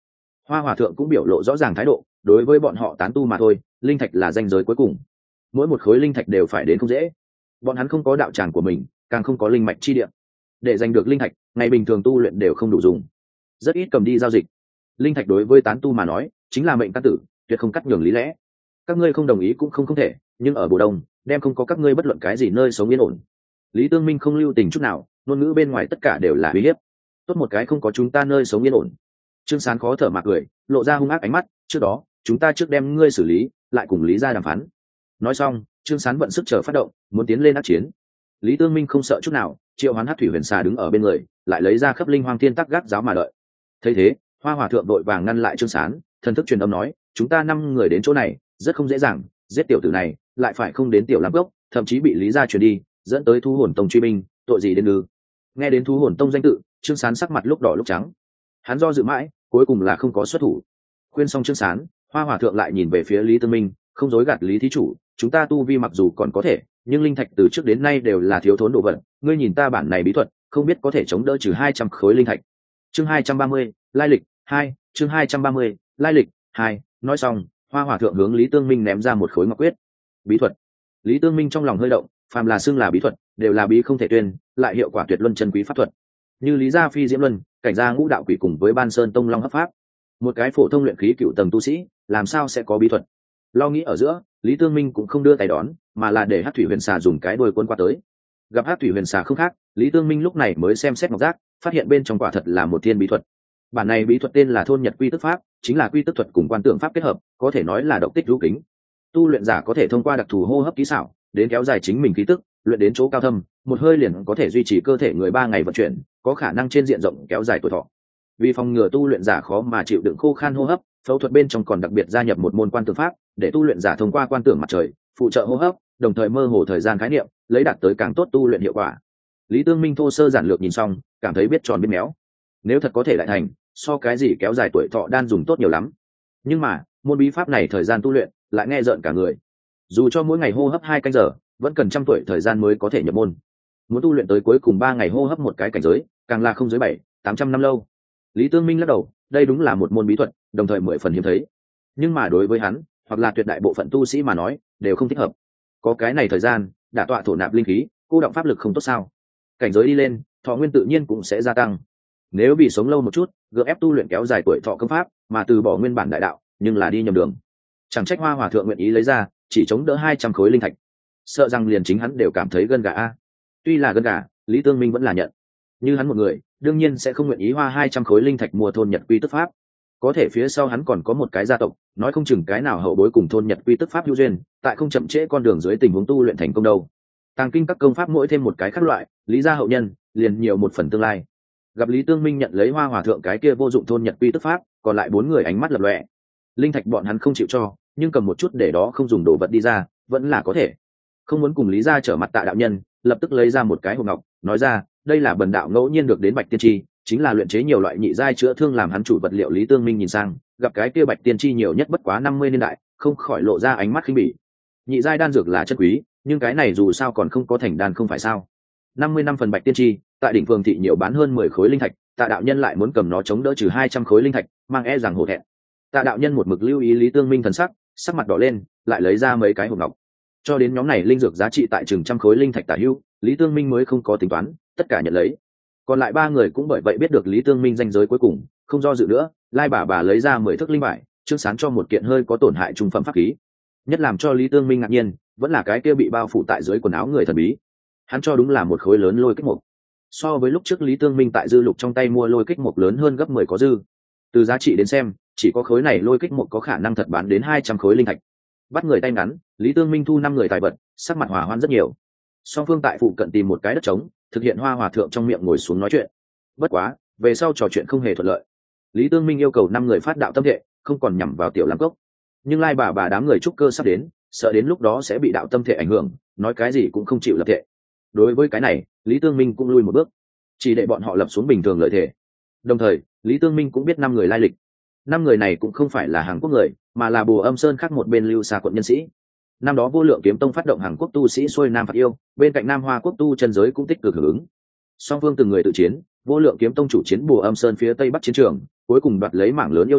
Hoa hòa thượng cũng biểu lộ rõ ràng thái độ, đối với bọn họ tán tu mà thôi, linh thạch là ranh giới cuối cùng, mỗi một khối linh thạch đều phải đến không dễ. Bọn hắn không có đạo tràng của mình, càng không có linh mạch chi địa, để giành được linh thạch ngày bình thường tu luyện đều không đủ dùng, rất ít cầm đi giao dịch. Linh thạch đối với tán tu mà nói chính là mệnh căn tử, tuyệt không cắt nhường lý lẽ. Các ngươi không đồng ý cũng không thể, nhưng ở Bồ Đông đem không có các ngươi bất luận cái gì nơi sống yên ổn. Lý Tương Minh không lưu tình chút nào, ngôn ngữ bên ngoài tất cả đều là uy hiếp. Tốt một cái không có chúng ta nơi sống yên ổn. Trương Sán khó thở mà cười, lộ ra hung ác ánh mắt, trước đó chúng ta trước đem ngươi xử lý, lại cùng Lý gia đàm phán. Nói xong, Trương Sán vận sức chờ phát động, muốn tiến lên ác chiến. Lý Tương Minh không sợ chút nào, triệu hoán Hắc Thủy Huyền Xà đứng ở bên người, lại lấy ra khắp linh hoang thiên tắc gác giáo mà đợi. Thấy thế, Hoa hòa thượng đội vàng ngăn lại Trương Sán, thần thức truyền âm nói, chúng ta 5 người đến chỗ này rất không dễ dàng, giết tiểu tử này lại phải không đến tiểu lam gốc, thậm chí bị Lý gia truyền đi, dẫn tới Thu Hồn Tông truy binh, tội gì đến ư? Nghe đến Thu Hồn Tông danh tự, Trương Sán sắc mặt lúc đỏ lúc trắng. Hắn do dự mãi, cuối cùng là không có xuất thủ. Khuyên xong Trương Sán, Hoa hòa thượng lại nhìn về phía Lý Tương Minh, không dối gạt Lý thí chủ, chúng ta tu vi mặc dù còn có thể, nhưng linh thạch từ trước đến nay đều là thiếu thốn đồ vật, ngươi nhìn ta bản này bí thuật, không biết có thể chống đỡ trừ 200 khối linh thạch. Chương 230, lai lịch 2, chương 230, lai lịch 2. Nói xong, Hoa hòa thượng hướng Lý Tương Minh ném ra một khối ngọc quyết. Bí thuật. Lý Tương Minh trong lòng hơi động, phàm là xưng là bí thuật, đều là bí không thể tuyên, lại hiệu quả tuyệt luân chân quý pháp thuật. Như Lý gia phi diễm luân, cảnh gia ngũ đạo quỷ cùng với Ban Sơn Tông Long hấp pháp, một cái phổ thông luyện khí cựu tầng tu sĩ, làm sao sẽ có bí thuật? Lo nghĩ ở giữa, Lý Tương Minh cũng không đưa tay đón, mà là để Hắc Thủy Huyền Xà dùng cái đuôi quân qua tới. Gặp Hắc Thủy Huyền Xà không khác, Lý Tương Minh lúc này mới xem xét ngọc giác, phát hiện bên trong quả thật là một thiên bí thuật. Bản này bí thuật tên là Thôn Nhật Quy Tức Pháp, chính là quy tức thuật cùng quan tượng pháp kết hợp, có thể nói là độc tích hữu kính. Tu luyện giả có thể thông qua đặc thù hô hấp kỹ xảo, đến kéo dài chính mình khí tức, luyện đến chỗ cao thâm, một hơi liền có thể duy trì cơ thể người 3 ngày vận chuyển, có khả năng trên diện rộng kéo dài tuổi thọ. Vì phòng ngừa tu luyện giả khó mà chịu đựng khô khan hô hấp, phẫu thuật bên trong còn đặc biệt gia nhập một môn quan tượng pháp, để tu luyện giả thông qua quan tưởng mặt trời phụ trợ hô hấp, đồng thời mơ hồ thời gian khái niệm, lấy đạt tới càng tốt tu luyện hiệu quả. Lý Tương Minh thô sơ giản lược nhìn xong, cảm thấy biết tròn biết méo. Nếu thật có thể đại thành, so cái gì kéo dài tuổi thọ đan dùng tốt nhiều lắm. Nhưng mà môn bí pháp này thời gian tu luyện lại nghe rợn cả người. Dù cho mỗi ngày hô hấp 2 canh giờ, vẫn cần 100 tuổi thời gian mới có thể nhập môn. Muốn tu luyện tới cuối cùng 3 ngày hô hấp một cái cảnh giới, càng là không dưới 700-800 năm lâu. Lý Tương Minh lắc đầu, đây đúng là một môn bí thuật, đồng thời 10 phần hiếm thấy. Nhưng mà đối với hắn, hoặc là tuyệt đại bộ phận tu sĩ mà nói, đều không thích hợp. Có cái này thời gian, đả tọa thổ nạp linh khí, cô động pháp lực không tốt sao? Cảnh giới đi lên, thọ nguyên tự nhiên cũng sẽ gia tăng. Nếu bị sống lâu một chút, gượng ép tu luyện kéo dài tuổi thọ công pháp, mà từ bỏ nguyên bản đại đạo, nhưng là đi nhầm đường. Chẳng trách Hoa hòa thượng nguyện ý lấy ra, chỉ chống đỡ 200 khối linh thạch. Sợ rằng liền chính hắn đều cảm thấy gân gà a. Tuy là gân gà, Lý Tương Minh vẫn là nhận. Như hắn một người, đương nhiên sẽ không nguyện ý hoa 200 khối linh thạch mua Thôn Nhật Quy Tức Pháp. Có thể phía sau hắn còn có một cái gia tộc, nói không chừng cái nào hậu bối cùng Thôn Nhật Quy Tức Pháp hữu duyên, tại không chậm trễ con đường dưới tình huống tu luyện thành công đâu. Tàng kinh các công pháp mỗi thêm một cái khác loại, Lý gia hậu nhân liền nhiều một phần tương lai. Gặp Lý Tương Minh nhận lấy Hoa hòa thượng cái kia vô dụng Thôn Nhật Quy Tức Pháp, còn lại 4 người ánh mắt lập lòe. Linh thạch bọn hắn không chịu cho, nhưng cầm một chút để đó không dùng đồ vật đi ra, vẫn là có thể. Không muốn cùng Lý gia trở mặt Tạ đạo nhân, lập tức lấy ra một cái hộp ngọc, nói ra, đây là bần đạo ngẫu nhiên được đến Bạch Tiên Chi, chính là luyện chế nhiều loại nhị giai chữa thương làm hắn chủ vật liệu. Lý Tương Minh nhìn sang, gặp cái kia Bạch Tiên Chi nhiều nhất bất quá 50 niên đại, không khỏi lộ ra ánh mắt khinh bỉ. Nhị giai đan dược là chân quý, nhưng cái này dù sao còn không có thành đan không phải sao? 50 năm phần Bạch Tiên Chi, tại đỉnh phường thị nhiều bán hơn 10 khối linh thạch, Tạ đạo nhân lại muốn cầm nó chống đỡ trừ 200 khối linh thạch, mang e rằng hổ thẹn. Tạ đạo nhân một mực lưu ý Lý Tương Minh thần sắc, sắc mặt đỏ lên, lại lấy ra mấy cái hộp ngọc. Cho đến nhóm này linh dược giá trị tại chừng 100 khối linh thạch tả hữu, Lý Tương Minh mới không có tính toán, tất cả nhận lấy. Còn lại 3 người cũng bởi vậy biết được Lý Tương Minh danh giới cuối cùng, không do dự nữa, Lai bà lấy ra 10 thước linh bải, Trương Sán cho một kiện hơi có tổn hại trung phẩm pháp khí. Nhất làm cho Lý Tương Minh ngạc nhiên, vẫn là cái kia bị bao phủ tại dưới quần áo người thần bí. Hắn cho đúng là một khối lớn lôi kích mục. So với lúc trước Lý Tương Minh tại dư lục trong tay mua lôi kích mục lớn hơn gấp 10 có dư. Từ giá trị đến xem, chỉ có khối này lôi kích mục có khả năng thật bán đến 200 khối linh thạch. Bắt người tay ngắn, Lý Tương Minh thu 5 người tài vật, sắc mặt hòa hoan rất nhiều. Song phương tại phụ cận tìm một cái đất trống, thực hiện Hoa hòa thượng trong miệng ngồi xuống nói chuyện. Bất quá, về sau trò chuyện không hề thuận lợi. Lý Tương Minh yêu cầu 5 người phát đạo tâm thể, không còn nhằm vào Tiểu Lam Cốc. Nhưng Lai bà đám người trúc cơ sắp đến, sợ đến lúc đó sẽ bị đạo tâm thể ảnh hưởng, nói cái gì cũng không chịu lập thể. Đối với cái này, Lý Tương Minh cũng lui một bước, chỉ để bọn họ lập xuống bình thường lợi thể. Đồng thời, Lý Tương Minh cũng biết 5 người lai lịch. 5 người này cũng không phải là Hàn Quốc người, mà là Bồ Âm Sơn khác một bên Lưu Xa quận nhân sĩ. Năm đó Vô Lượng Kiếm Tông phát động Hàn Quốc tu sĩ xuôi nam phạt yêu, bên cạnh Nam Hoa Quốc tu chân giới cũng tích cực hưởng ứng. Song phương từng người tự chiến, Vô Lượng Kiếm Tông chủ chiến Bồ Âm Sơn phía tây bắc chiến trường, cuối cùng đoạt lấy mảng lớn yêu thổ,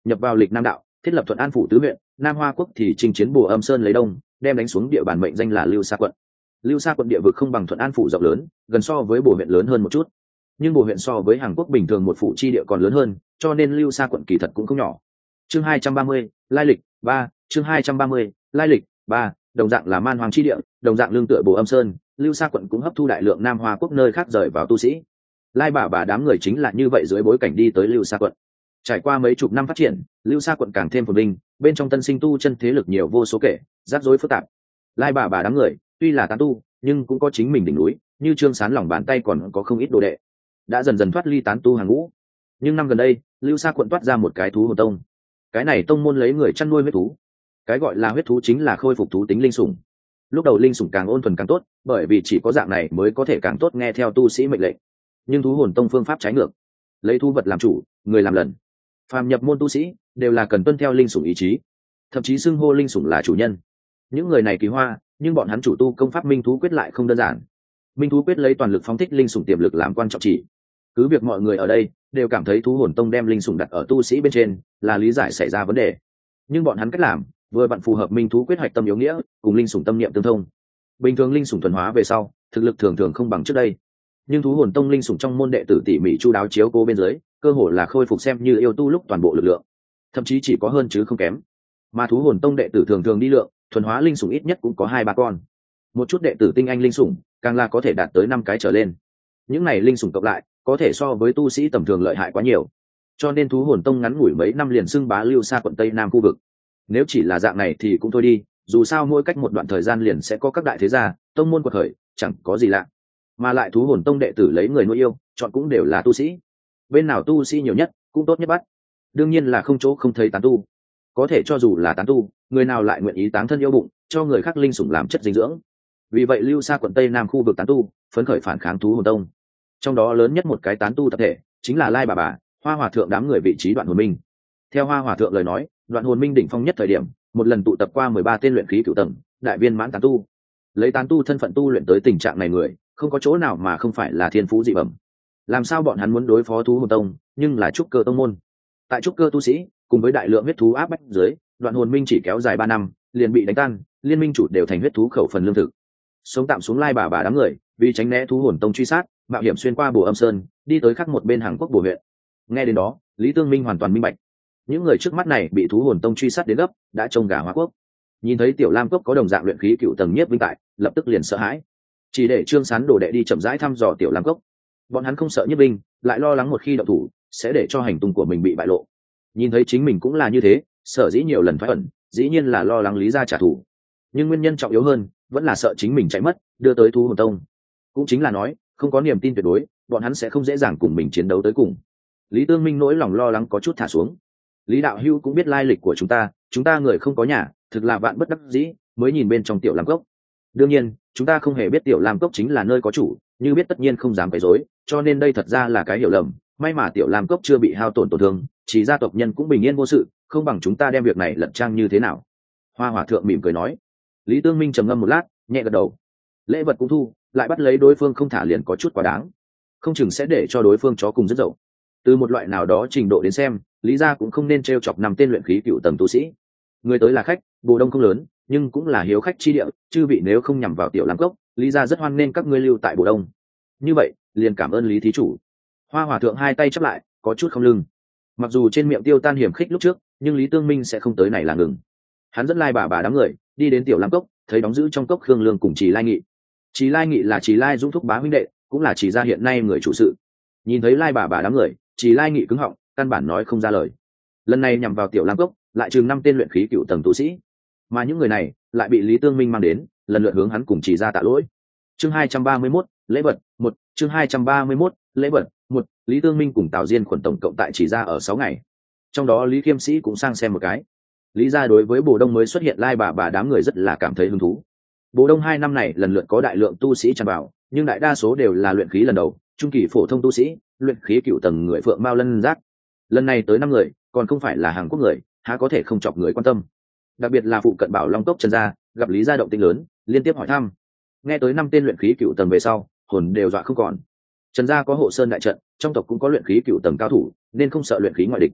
nhập vào lịch nam đạo, thiết lập Thuận An phủ tứ huyện. Nam Hoa quốc thì chinh chiến Bồ Âm Sơn lấy đông, đem đánh xuống địa bàn mệnh danh là Lưu Sa quận. Lưu Sa quận địa vực không bằng Thuận An phủ rộng lớn, gần so với Bồ huyện lớn hơn một chút, nhưng Bồ huyện so với Hàn Quốc bình thường một phủ chi địa còn lớn hơn, cho nên Lưu Sa quận kỳ thật cũng không nhỏ. Chương 230, lai lịch 3, chương 230, lai lịch 3, đồng dạng là man hoàng chi địa, đồng dạng lương tựa Bồ Âm Sơn, Lưu Sa quận cũng hấp thu đại lượng Nam Hoa quốc nơi khác rời vào tu sĩ. Lai bà đám người chính là như vậy dưới bối cảnh đi tới Lưu Sa quận. Trải qua mấy chục năm phát triển, Lưu Sa quận càng thêm phồn vinh, bên trong tân sinh tu chân thế lực nhiều vô số kể, rắc rối phức tạp. Lai bà đám người tuy là tán tu, nhưng cũng có chính mình đỉnh núi, như Trương Sán lòng bàn tay còn có không ít đồ đệ, đã dần dần thoát ly tán tu hàng ngũ. Nhưng năm gần đây, Lưu Sa quận toát ra một cái thú hồn tông. Cái này tông môn lấy người chăn nuôi huyết thú. Cái gọi là huyết thú chính là khôi phục thú tính linh sủng. Lúc đầu linh sủng càng ôn thuần càng tốt, bởi vì chỉ có dạng này mới có thể càng tốt nghe theo tu sĩ mệnh lệnh. Nhưng thú hồn tông phương pháp trái ngược, lấy thú vật làm chủ, người làm lần. Phàm nhập môn tu sĩ đều là cần tuân theo linh sủng ý chí, thậm chí xưng hô linh sủng là chủ nhân. Những người này kỳ hoa, nhưng bọn hắn chủ tu công pháp minh thú quyết lại không đơn giản. Minh thú quyết lấy toàn lực phóng thích linh sủng tiềm lực làm quan trọng chỉ. Cứ việc mọi người ở đây đều cảm thấy thú hồn tông đem linh sủng đặt ở tu sĩ bên trên là lý giải xảy ra vấn đề, nhưng bọn hắn cách làm vừa vặn phù hợp minh thú quyết hoạch tâm yếu nghĩa cùng linh sủng tâm niệm tương thông. Bình thường linh sủng thuần hóa về sau, thực lực thường thường không bằng trước đây, nhưng thú hồn tông linh sủng trong môn đệ tử tỉ mỉ chu đáo chiếu cố bên dưới, cơ hồ là khôi phục xem như yêu tu lúc toàn bộ lực lượng, thậm chí chỉ có hơn chứ không kém. Mà thú hồn tông đệ tử thường thường đi lượng thuần hóa linh sủng ít nhất cũng có 2-3 con, một chút đệ tử tinh anh linh sủng càng là có thể đạt tới 5 cái trở lên. Những này linh sủng cộng lại có thể so với tu sĩ tầm thường lợi hại quá nhiều, cho nên thú hồn tông ngắn ngủi mấy năm liền xưng bá Lưu Sa quận Tây Nam khu vực. Nếu chỉ là dạng này thì cũng thôi đi, dù sao mỗi cách một đoạn thời gian liền sẽ có các đại thế gia tông môn quật khởi, chẳng có gì lạ. Mà lại thú hồn tông đệ tử lấy người nuôi yêu chọn cũng đều là tu sĩ, bên nào tu sĩ nhiều nhất cũng tốt nhất bắt. Đương nhiên là không chỗ không thấy tán tu, có thể cho dù là tán tu, người nào lại nguyện ý táng thân yêu bụng cho người khác linh sủng làm chất dinh dưỡng. Vì vậy Lưu Sa quận Tây Nam khu vực tán tu phấn khởi phản kháng thú hồn tông. Trong đó lớn nhất một cái tán tu tập thể chính là Lai bà, Hoa Hòa thượng đám người vị trí Đoạn Hồn Minh. Theo Hoa Hòa thượng lời nói, Đoạn Hồn Minh đỉnh phong nhất thời điểm, một lần tụ tập qua 13 tên luyện khí cửu tầng, đại viên mãn tán tu. Lấy tán tu thân phận tu luyện tới tình trạng này người, không có chỗ nào mà không phải là thiên phú dị bẩm. Làm sao bọn hắn muốn đối phó thú hồn tông, nhưng là trúc cơ tông môn. Tại trúc cơ tu sĩ, cùng với đại lượng huyết thú áp bách dưới, Đoạn Hồn Minh chỉ kéo dài 3 năm, liền bị đánh tan, liên minh chủ đều thành huyết thú khẩu phần lương thực. Sống tạm xuống Lai bà đám người, vì tránh né thú hồn tông truy sát, mạo hiểm xuyên qua Bồ Âm Sơn, đi tới khác một bên Hàn Quốc Bồ huyện. Nghe đến đó, Lý Tương Minh hoàn toàn minh bạch, những người trước mắt này bị thú hồn tông truy sát đến gấp, đã trông gà hóa quốc. Nhìn thấy Tiểu Lam Cốc có đồng dạng luyện khí cựu tầng nhiếp vinh tại, lập tức liền sợ hãi, chỉ để Trương Sán đồ đệ đi chậm rãi thăm dò Tiểu Lam Cốc. Bọn hắn không sợ nhiếp vinh, lại lo lắng một khi động thủ sẽ để cho hành tung của mình bị bại lộ. Nhìn thấy chính mình cũng là như thế, sợ dĩ nhiều lần thoái ẩn, dĩ nhiên là lo lắng Lý gia trả thù. Nhưng nguyên nhân trọng yếu hơn vẫn là sợ chính mình chạy mất, đưa tới thú hồn tông. Cũng chính là nói, không có niềm tin tuyệt đối, bọn hắn sẽ không dễ dàng cùng mình chiến đấu tới cùng. Lý Tương Minh nỗi lòng lo lắng có chút thả xuống. Lý đạo hữu cũng biết lai lịch của chúng ta người không có nhà, thực là vạn bất đắc dĩ mới nhìn bên trong Tiểu Lam Cốc. Đương nhiên chúng ta không hề biết Tiểu Lam Cốc chính là nơi có chủ, như biết tất nhiên không dám quấy rối, cho nên đây thật ra là cái hiểu lầm. May mà Tiểu Lam Cốc chưa bị hao tổn thương, chỉ gia tộc nhân cũng bình yên vô sự, không bằng chúng ta đem việc này lật trang như thế nào. Hoa Hòa thượng mỉm cười nói. Lý Tương Minh trầm ngâm một lát, nhẹ gật đầu. Lễ vật cũng thu, lại bắt lấy đối phương không thả liền có chút quá đáng, không chừng sẽ để cho đối phương chó cùng rất dậu. Từ một loại nào đó trình độ đến xem, Lý gia cũng không nên t chọc 5 tên luyện khí cựu tầng tu sĩ. Người tới là khách, Bồ Đông không lớn, nhưng cũng là hiếu khách chi địa, chư vị nếu không nhằm vào Tiểu Lam Cốc, Lý gia rất hoan nên các ngươi lưu tại Bồ Đông. Như vậy liền cảm ơn Lý thí chủ. Hoa Hòa thượng hai tay chắp lại, có chút không lưng. Mặc dù trên miệng tiêu tan hiểm khích lúc trước, nhưng Lý Tương Minh sẽ không tới này là ngừng. Hắn dẫn Lai bà đám người đi đến Tiểu Lam Cốc, thấy đóng giữ trong cốc Khương Lương cùng Trì Lai Nghị. Trì Lai Nghị là Trì Lai Dũng thúc bá huynh đệ, cũng là Trì gia hiện nay người chủ sự. Nhìn thấy Lai bà đám người, Trì Lai Nghị cứng họng, căn bản nói không ra lời. Lần này nhằm vào Tiểu Lam Cốc, lại chừng 5 tên luyện khí cựu tầng tu sĩ, mà những người này lại bị Lý Tương Minh mang đến, lần lượt hướng hắn cùng Trì gia tạ lỗi. Chương 231, lễ vật 1, chương 231, lễ vật 1, Lý Tương Minh cùng Tào Diên khuẩn tổng cộng tại Trì gia ở 6 ngày. Trong đó Lý Khiêm Sĩ cũng sang xem một cái. Lý gia đối với Bồ Đông mới xuất hiện Lai bà đám người rất là cảm thấy hứng thú. Bồ Đông 2 năm này lần lượt có đại lượng tu sĩ tràn vào, nhưng đại đa số đều là luyện khí lần đầu, trung kỳ phổ thông tu sĩ, luyện khí cựu tầng người Phượng Mao Lân Giác. Lần này tới 5 người, còn không phải là Hàn Quốc người, há có thể không chọc người quan tâm. Đặc biệt là phụ cận Bảo Long Cốc Trần gia, gặp Lý gia động tĩnh lớn, liên tiếp hỏi thăm. Nghe tới 5 tên luyện khí cựu tầng về sau, hồn đều dọa không còn. Trần gia có hộ sơn đại trận, trong tộc cũng có luyện khí cựu tầng cao thủ, nên không sợ luyện khí ngoại địch.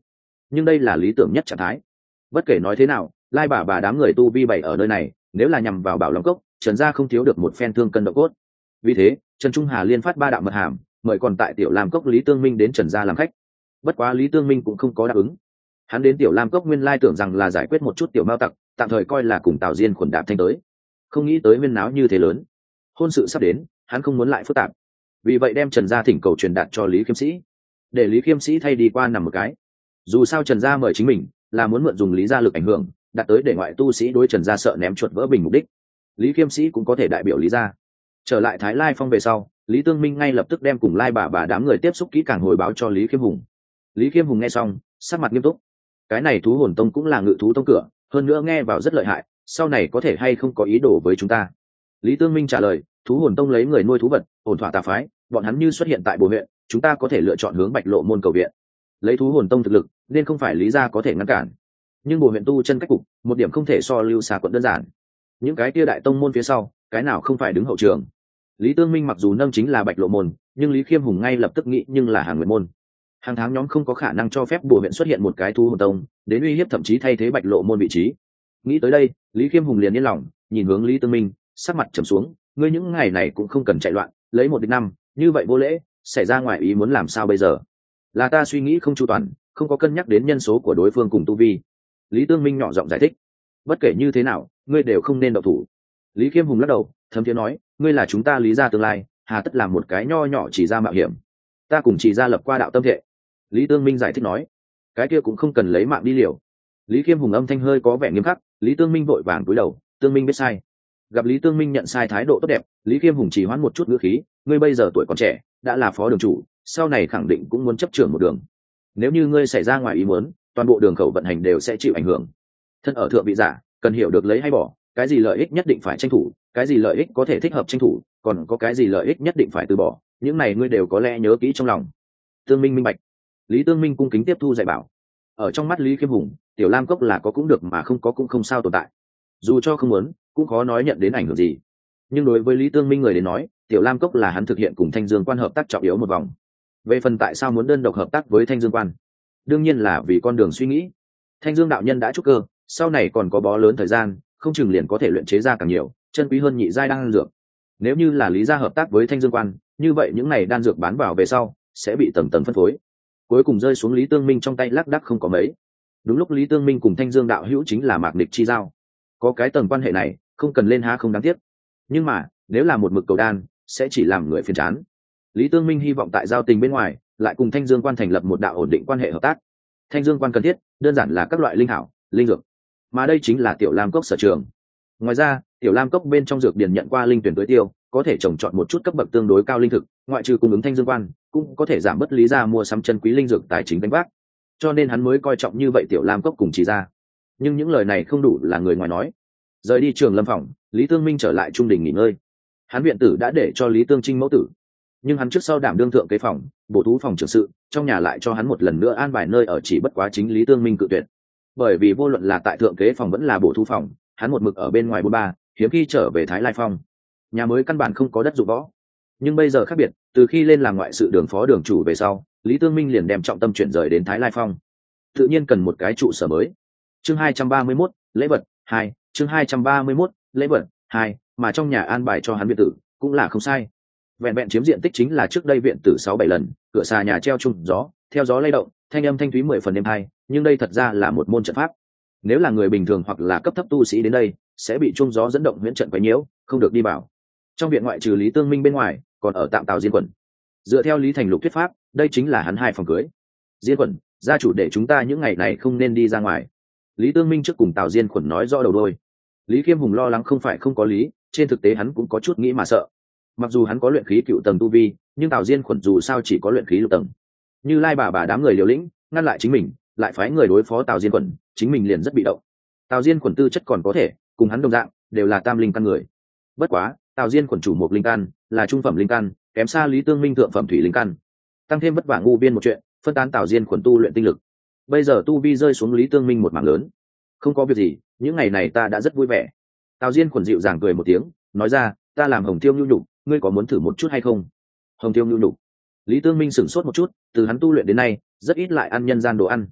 nhưng đây là lý tưởng nhất trạng thái. Bất kể nói thế nào, lai bà đám người tu vi bảy ở nơi này, nếu là nhằm vào Bảo Long Cốc, Trần gia không thiếu được một phen thương cân độ cốt. Vì thế, Trần Trung Hà liên phát 3 đạo mật hàm, mời còn tại Tiểu Lam Cốc Lý Tương Minh đến Trần gia làm khách. Bất quá Lý Tương Minh cũng không có đáp ứng. Hắn đến Tiểu Lam Cốc nguyên lai tưởng rằng là giải quyết một chút tiểu mao tặc, tạm thời coi là cùng Tào Diên khuẩn đạp thanh tới. Không nghĩ tới huyên náo như thế lớn. Hôn sự sắp đến, hắn không muốn lại phức tạp. Vì vậy đem Trần gia thỉnh cầu truyền đạt cho Lý Khiêm Sĩ, để Lý Khiêm Sĩ thay đi qua nằm một cái. Dù sao Trần gia mời chính mình, là muốn mượn dùng Lý gia lực ảnh hưởng, đạt tới để ngoại tu sĩ đối Trần gia sợ ném chuột vỡ bình mục đích. Lý Khiêm Sĩ cũng có thể đại biểu Lý gia. Trở lại Thái Lai Phong về sau, Lý Tương Minh ngay lập tức đem cùng lai bà đám người tiếp xúc kỹ càng hồi báo cho Lý Khiêm Hùng. Lý Khiêm Hùng nghe xong, sắc mặt nghiêm túc. Cái này thú hồn tông cũng là ngự thú tông cửa, hơn nữa nghe vào rất lợi hại, sau này có thể hay không có ý đồ với chúng ta. Lý Tương Minh trả lời, thú hồn tông lấy người nuôi thú vật, ổn thỏa tà phái, bọn hắn như xuất hiện tại Bồ huyện, chúng ta có thể lựa chọn hướng Bạch Lộ môn cầu viện. Lấy thú hồn tông thực lực, nên không phải Lý gia có thể ngăn cản. Nhưng Bồ huyện tu chân cách cục, một điểm không thể so Lưu Xà quận đơn giản. Những cái kia đại tông môn phía sau, cái nào không phải đứng hậu trường. Lý Tương Minh mặc dù nâng chính là Bạch Lộ môn, nhưng Lý Khiêm Hùng ngay lập tức nghĩ nhưng là Hàn Nguyệt môn. Hàng tháng nhóm không có khả năng cho phép Bồ huyện xuất hiện một cái thú hồn tông, đến uy hiếp thậm chí thay thế Bạch Lộ môn vị trí. Nghĩ tới đây, Lý Khiêm Hùng liền yên lòng, nhìn hướng Lý Tương Minh, sắc mặt trầm xuống, ngươi những ngày này cũng không cần chạy loạn, lấy 1 địch 5, như vậy vô lễ, xảy ra ngoài ý muốn làm sao bây giờ? Là ta suy nghĩ không chu toàn, không có cân nhắc đến nhân số của đối phương cùng tu vi. Lý Tương Minh nhỏ giọng giải thích. Bất kể như thế nào, ngươi đều không nên động thủ. Lý Khiêm Hùng lắc đầu, thấm thiế nói, ngươi là chúng ta Lý gia tương lai, hà tất làm một cái nho nhỏ chỉ ra mạo hiểm. Ta cùng chỉ ra lập qua đạo tâm thệ. Lý Tương Minh giải thích nói, cái kia cũng không cần lấy mạng đi liều. Lý Khiêm Hùng âm thanh hơi có vẻ nghiêm khắc, Lý Tương Minh vội vàng cúi đầu, Tương Minh biết sai. Gặp Lý Tương Minh nhận sai thái độ tốt đẹp, Lý Khiêm Hùng chỉ hoãn một chút ngữ khí, ngươi bây giờ tuổi còn trẻ, đã là phó đường chủ, sau này khẳng định cũng muốn chấp trưởng một đường. Nếu như ngươi xảy ra ngoài ý muốn, toàn bộ đường khẩu vận hành đều sẽ chịu ảnh hưởng. Thân ở thượng vị giả, cần hiểu được lấy hay bỏ, cái gì lợi ích nhất định phải tranh thủ, cái gì lợi ích có thể thích hợp tranh thủ, còn có cái gì lợi ích nhất định phải từ bỏ, những này ngươi đều có lẽ nhớ kỹ trong lòng. Tương Minh minh bạch. Lý Tương Minh cung kính tiếp thu dạy bảo. Ở trong mắt Lý Khiêm Hùng, Tiểu Lam Cốc là có cũng được mà không có cũng không sao tồn tại. Dù cho không muốn, cũng khó nói nhận đến ảnh hưởng gì. Nhưng đối với Lý Tương Minh người đến nói, Tiểu Lam Cốc là hắn thực hiện cùng Thanh Dương Quan hợp tác trọng yếu một vòng. Về phần tại sao muốn đơn độc hợp tác với Thanh Dương Quan, đương nhiên là vì con đường suy nghĩ. Thanh Dương đạo nhân đã trúc cơ, sau này còn có bó lớn thời gian, không chừng liền có thể luyện chế ra càng nhiều, chân quý hơn nhị giai đan dược. Nếu như là Lý gia hợp tác với Thanh Dương Quan, như vậy những này đan dược bán vào về sau sẽ bị tầng tầng phân phối, cuối cùng rơi xuống Lý Tương Minh trong tay lác đác không có mấy. Đúng lúc Lý Tương Minh cùng Thanh Dương đạo hữu chính là mạc địch chi giao, có cái tầng quan hệ này, không cần lên há không đáng tiếc. Nhưng mà nếu là một mực cầu đan, sẽ chỉ làm người phiền chán. Lý Tương Minh hy vọng tại giao tình bên ngoài, lại cùng Thanh Dương Quan thành lập một đạo ổn định quan hệ hợp tác. Thanh Dương Quan cần thiết, đơn giản là các loại linh hảo, linh dược, mà đây chính là Tiểu Lam Cốc sở trường. Ngoài ra, Tiểu Lam Cốc bên trong dược điển nhận qua linh tuyển tưới tiêu, có thể trồng trọt một chút cấp bậc tương đối cao linh thực, ngoại trừ cung ứng Thanh Dương Quan, cũng có thể giảm bớt Lý gia mua sắm chân quý linh dược tài chính đánh vác. Cho nên hắn mới coi trọng như vậy Tiểu Lam Cốc cùng Chỉ gia. Nhưng những lời này không đủ là người ngoài nói. Rời đi Trường Lâm phòng, Lý Tương Minh trở lại trung đình nghỉ ngơi. Hắn viện tử đã để cho Lý Tương Trinh mẫu tử, nhưng hắn trước sau đảm đương thượng kế phòng, bổ thú phòng trưởng sự, trong nhà lại cho hắn một lần nữa an bài nơi ở, chỉ bất quá chính Lý Tương Minh cự tuyệt. Bởi vì vô luận là tại thượng kế phòng vẫn là bổ thú phòng, hắn một mực ở bên ngoài bôn ba, hiếm khi trở về Thái Lai Phong. Nhà mới căn bản không có đất dụng võ. Nhưng bây giờ khác biệt, từ khi lên làm ngoại sự đường phó đường chủ về sau, Lý Tương Minh liền đem trọng tâm chuyển rời đến Thái Lai Phong. Tự nhiên cần một cái trụ sở mới. Chương 231, lễ vật 2, chương 231, lễ vật 2, mà trong nhà an bài cho hắn viện tử, cũng là không sai. Vẹn vẹn chiếm diện tích chính là trước đây viện tử 6-7 lần, cửa xà nhà treo chung gió, theo gió lay động, thanh âm thanh thúy 10 phần êm tai, nhưng đây thật ra là một môn trận pháp. Nếu là người bình thường hoặc là cấp thấp tu sĩ đến đây, sẽ bị chung gió dẫn động huyễn trận quấy nhiễu, không được đi vào. Trong viện ngoại trừ Lý Tương Minh bên ngoài, còn ở tạm Tào Diên Quẩn. Dựa theo Lý Thành Lục thuyết pháp, đây chính là hắn 2 phòng cưới. Diên Quẩn, gia chủ để chúng ta những ngày này không nên đi ra ngoài. Lý Tương Minh trước cùng Tào Diên Quẩn nói rõ đầu đôi. Lý Khiêm Hùng lo lắng không phải không có lý, trên thực tế hắn cũng có chút nghĩ mà sợ. Mặc dù hắn có luyện khí cựu tầng tu vi, nhưng Tào Diên Quẩn dù sao chỉ có luyện khí lục tầng. Như lai bà đám người liều lĩnh, ngăn lại chính mình, lại phái người đối phó Tào Diên Quẩn, chính mình liền rất bị động. Tào Diên Quẩn tư chất còn có thể, cùng hắn đồng dạng, đều là tam linh căn người. Bất quá, Tào Diên Quẩn chủ một linh căn, là trung phẩm linh căn, kém xa Lý Tương Minh thượng phẩm thủy linh căn. Tăng thêm vất vả ngu biên một chuyện, phân tán Tào Diên Quẩn tu luyện tinh lực. Bây giờ tu vi rơi xuống Lý Tương Minh một mảng lớn. Không có việc gì, những ngày này ta đã rất vui vẻ. Tào Diên Quẩn dịu dàng cười một tiếng, nói ra, ta làm Hồng Tiêu nhu nhục, ngươi có muốn thử một chút hay không? Hồng Tiêu nhu nhục. Lý Tương Minh sửng sốt một chút, từ hắn tu luyện đến nay, rất ít lại ăn nhân gian đồ ăn.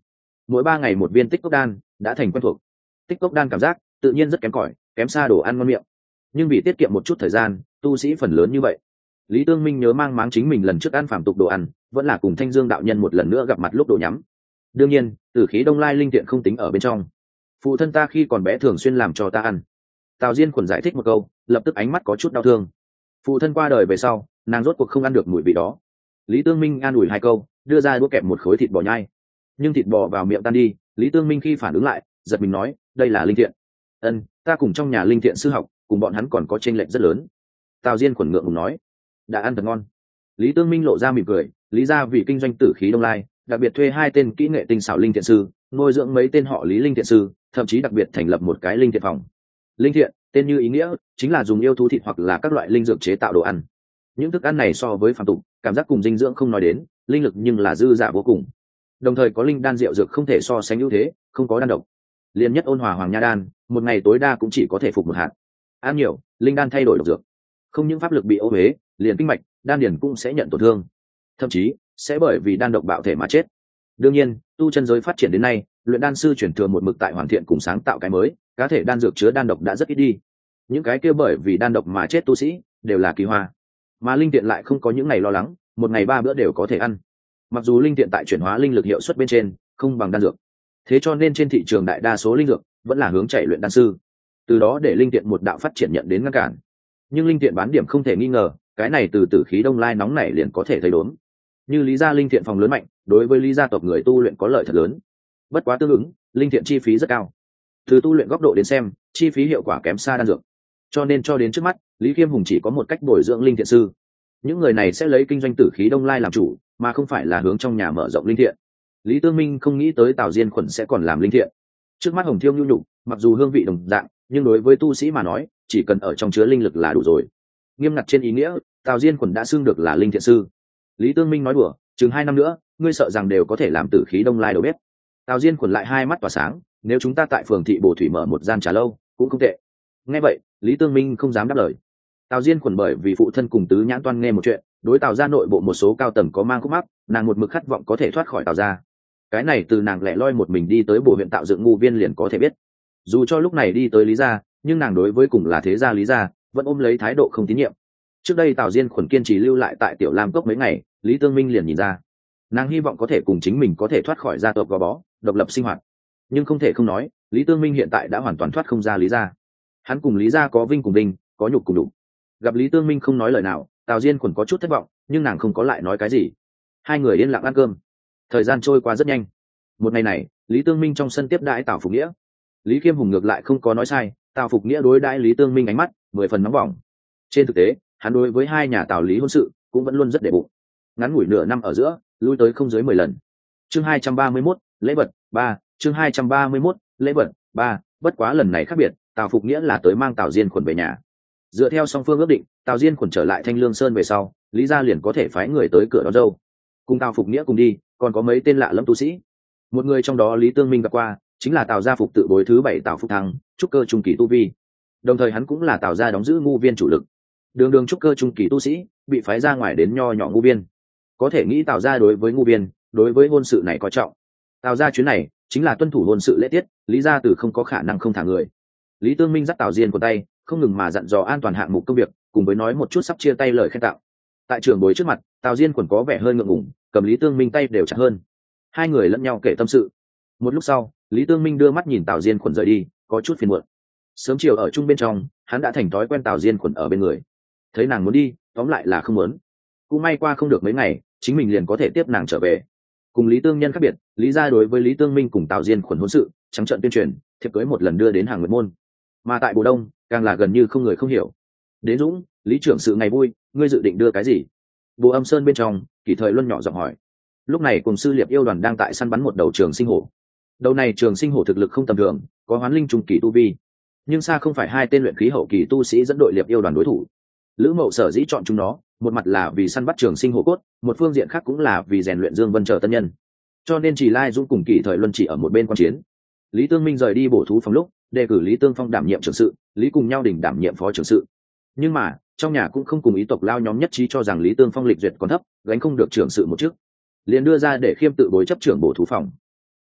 mỗi 3 ngày một viên tích cốc đan đã thành quen thuộc. Tích cốc đan cảm giác tự nhiên rất kém cỏi, kém xa đồ ăn ngon miệng, nhưng vì tiết kiệm một chút thời gian, tu sĩ phần lớn như vậy. Lý Tương Minh nhớ mang máng chính mình lần trước ăn phàm tục đồ ăn, vẫn là cùng Thanh Dương đạo nhân một lần nữa gặp mặt lúc đồ nhắm. Đương nhiên, tử khí đông lai linh tiện không tính ở bên trong. Phụ thân ta khi còn bé thường xuyên làm cho ta ăn. Tào Diên Khuẩn giải thích một câu, lập tức ánh mắt có chút đau thương. Phụ thân qua đời về sau, nàng rốt cuộc không ăn được mùi vị đó. Lý Tương Minh an ủi hai câu, đưa ra đũa kẹp một khối thịt bò nhai. Nhưng thịt bò vào miệng tan đi, Lý Tương Minh khi phản ứng lại, giật mình nói, đây là linh thiện. Ân, ta cùng trong nhà linh thiện sư học, cùng bọn hắn còn có chênh lệch rất lớn. Tào Diên Khuẩn ngượng ngùng nói, đã ăn thật ngon. Lý Tương Minh lộ ra mỉm cười, lý ra vì kinh doanh tử khí đông lai, đặc biệt thuê 2 tên kỹ nghệ tinh xảo linh thiện sư, nuôi dưỡng mấy tên họ Lý linh thiện sư, thậm chí đặc biệt thành lập một cái linh thiện phòng. Linh thiện, tên như ý nghĩa, chính là dùng yêu thú thịt hoặc là các loại linh dược chế tạo đồ ăn. Những thức ăn này so với phàm tục, cảm giác cùng dinh dưỡng không nói đến, linh lực nhưng là dư dả vô cùng. Đồng thời có linh đan rượu dược không thể so sánh ưu thế, không có đan độc. Liên nhất ôn hòa hoàng nha đan, một ngày tối đa cũng chỉ có thể phục một hạt. Ăn nhiều, linh đan thay đổi độc dược, không những pháp lực bị ô uế, liền kinh mạch, đan điền cũng sẽ nhận tổn thương, thậm chí sẽ bởi vì đan độc bạo thể mà chết. Đương nhiên, tu chân giới phát triển đến nay, luyện đan sư chuyển thừa một mực tại hoàn thiện cùng sáng tạo cái mới, cá thể đan dược chứa đan độc đã rất ít đi. Những cái kia bởi vì đan độc mà chết tu sĩ đều là kỳ hoa, mà linh tiện lại không có những ngày lo lắng, một ngày 3 bữa đều có thể ăn. Mặc dù linh tiện tại chuyển hóa linh lực hiệu suất bên trên không bằng đan dược, thế cho nên trên thị trường đại đa số linh dược vẫn là hướng chạy luyện đan sư, từ đó để linh tiện một đạo phát triển nhận đến ngăn cản. Nhưng linh tiện bán điểm không thể nghi ngờ, cái này từ tử khí đông lai nóng này liền có thể thấy đốn. Như lý gia linh thiện phòng lớn mạnh, đối với lý gia tộc người tu luyện có lợi thật lớn. Bất quá tương ứng, linh thiện chi phí rất cao. Từ tu luyện góc độ đến xem, chi phí hiệu quả kém xa đan dược. Cho nên cho đến trước mắt, Lý Khiêm Hùng chỉ có một cách bồi dưỡng linh thiện sư. Những người này sẽ lấy kinh doanh tử khí đông lai làm chủ, mà không phải là hướng trong nhà mở rộng linh thiện. Lý Tương Minh không nghĩ tới Tào Diên Khuẩn sẽ còn làm linh thiện. Trước mắt Hồng Thiêu nhu nhục, mặc dù hương vị đồng dạng, nhưng đối với tu sĩ mà nói, chỉ cần ở trong chứa linh lực là đủ rồi. Nghiêm ngặt trên ý nghĩa, Tào Diên Khuẩn đã xưng được là linh thiện sư. Lý Tương Minh nói đùa, chừng 2 năm nữa, ngươi sợ rằng đều có thể làm tử khí đông lai đầu bếp. Tào Diên Khuẩn lại hai mắt tỏa sáng, nếu chúng ta tại phường thị Bồ Thủy mở một gian trà lâu, cũng không tệ. Nghe vậy, Lý Tương Minh không dám đáp lời. Tào Diên Khuẩn bởi vì phụ thân cùng tứ nhãn toan nghe một chuyện, đối Tào gia nội bộ một số cao tầng có mang khúc mắc, nàng một mực khát vọng có thể thoát khỏi Tào gia. Cái này từ nàng lẻ loi một mình đi tới Bồ huyện tạo dựng ngu viên liền có thể biết. Dù cho lúc này đi tới Lý gia, nhưng nàng đối với cùng là thế gia Lý gia, vẫn ôm lấy thái độ không tín nhiệm. Trước đây Tào Diên Khuẩn kiên trì lưu lại tại Tiểu Lam Cốc mấy ngày, Lý Tương Minh liền nhìn ra, nàng hy vọng có thể cùng chính mình có thể thoát khỏi gia tộc gò bó, độc lập sinh hoạt. Nhưng không thể không nói, Lý Tương Minh hiện tại đã hoàn toàn thoát không ra Lý gia. Hắn cùng Lý gia có vinh cùng vinh, có nhục cùng nhục. Gặp Lý Tương Minh không nói lời nào, Tào Diên Khuẩn có chút thất vọng, nhưng nàng không có lại nói cái gì. Hai người yên lặng ăn cơm. Thời gian trôi qua rất nhanh. Một ngày này, Lý Tương Minh trong sân tiếp đãi Tào Phục Nghĩa. Lý Khiêm Hùng ngược lại không có nói sai, Tào Phục Nghĩa đối đãi Lý Tương Minh ánh mắt 10 phần nóng bỏng. Trên thực tế, hắn đối với hai nhà Tào Lý hôn sự cũng vẫn luôn rất để bụng. Ngắn ngủi nửa năm ở giữa, lui tới không dưới 10 lần. Chương 231, lễ vật 3, chương 231, lễ vật 3, bất quá lần này khác biệt, Tào Phục Nghĩa là tới mang Tào Diên Khuẩn về nhà. Dựa theo song phương ước định, Tào Diên Khuẩn trở lại Thanh Lương Sơn về sau, Lý gia liền có thể phái người tới cửa đón dâu. Cùng Tào Phục Nghĩa cùng đi, còn có mấy tên lạ lẫm tu sĩ. Một người trong đó Lý Tương Minh gặp qua, chính là Tào gia phục tự bối thứ 7 Tào Phúc Thăng, trúc cơ trung kỳ tu vi. Đồng thời hắn cũng là Tào gia đóng giữ ngu viên chủ lực. Đường đường trúc cơ trung kỳ tu sĩ, bị phái ra ngoài đến nho nhỏ ngu viên. Có thể nghĩ Tào gia đối với ngu viên, đối với hôn sự này coi trọng. Tào gia chuyến này chính là tuân thủ hôn sự lễ tiết, Lý gia từ không có khả năng không thả người. Lý Tương Minh dắt Tào Diên của tay, không ngừng mà dặn dò an toàn hạng mục công việc, cùng với nói một chút sắp chia tay lời khen tặng. Tại trường bối trước mặt, Tào Diên Quần có vẻ hơi ngượng ngùng, cầm Lý Tương Minh tay đều chặt hơn. Hai người lẫn nhau kể tâm sự. Một lúc sau, Lý Tương Minh đưa mắt nhìn Tào Diên Quần rời đi, có chút phiền muộn. Sớm chiều ở chung bên trong, hắn đã thành thói quen Tào Diên Quần ở bên người. Thấy nàng muốn đi, tóm lại là không muốn. Cũng may qua không được mấy ngày, chính mình liền có thể tiếp nàng trở về. Cùng Lý Tương Nhân khác biệt, Lý gia đối với Lý Tương Minh cùng Tào Diên Quần hôn sự, trắng trợn tuyên truyền, thiệp cưới một lần đưa đến hàng Nguyệt môn. Mà tại Bồ Đông, càng là gần như không người không hiểu. Đến Dũng, Lý trưởng sự ngày vui, ngươi dự định đưa cái gì? Bồ Âm Sơn bên trong, Kỷ Thời Luân nhỏ giọng hỏi. Lúc này cùng sư Liệp yêu đoàn đang tại săn bắn một đầu trường sinh hổ. Đầu này trường sinh hổ thực lực không tầm thường, có hoán linh trung kỳ tu vi, nhưng xa không phải hai tên luyện khí hậu kỳ tu sĩ dẫn đội Liệp yêu đoàn đối thủ. Lữ Mậu sở dĩ chọn chúng nó, một mặt là vì săn bắt trường sinh hổ cốt, một phương diện khác cũng là vì rèn luyện Dương Vân chờ tân nhân. Cho nên chỉ Lai Dũng cùng Kỷ Thời Luân chỉ ở một bên quan chiến. Lý Tương Minh rời đi bổ thú phòng lúc, đề cử Lý Tương Phong đảm nhiệm trưởng sự, Lý Cùng Nhau Đình đảm nhiệm phó trưởng sự. Nhưng mà trong nhà cũng không cùng ý tộc lao nhóm nhất trí cho rằng Lý Tương Phong lịch duyệt còn thấp, gánh không được trưởng sự một chức, liền đưa ra để Khiêm tự bối chấp trưởng bổ thú phòng.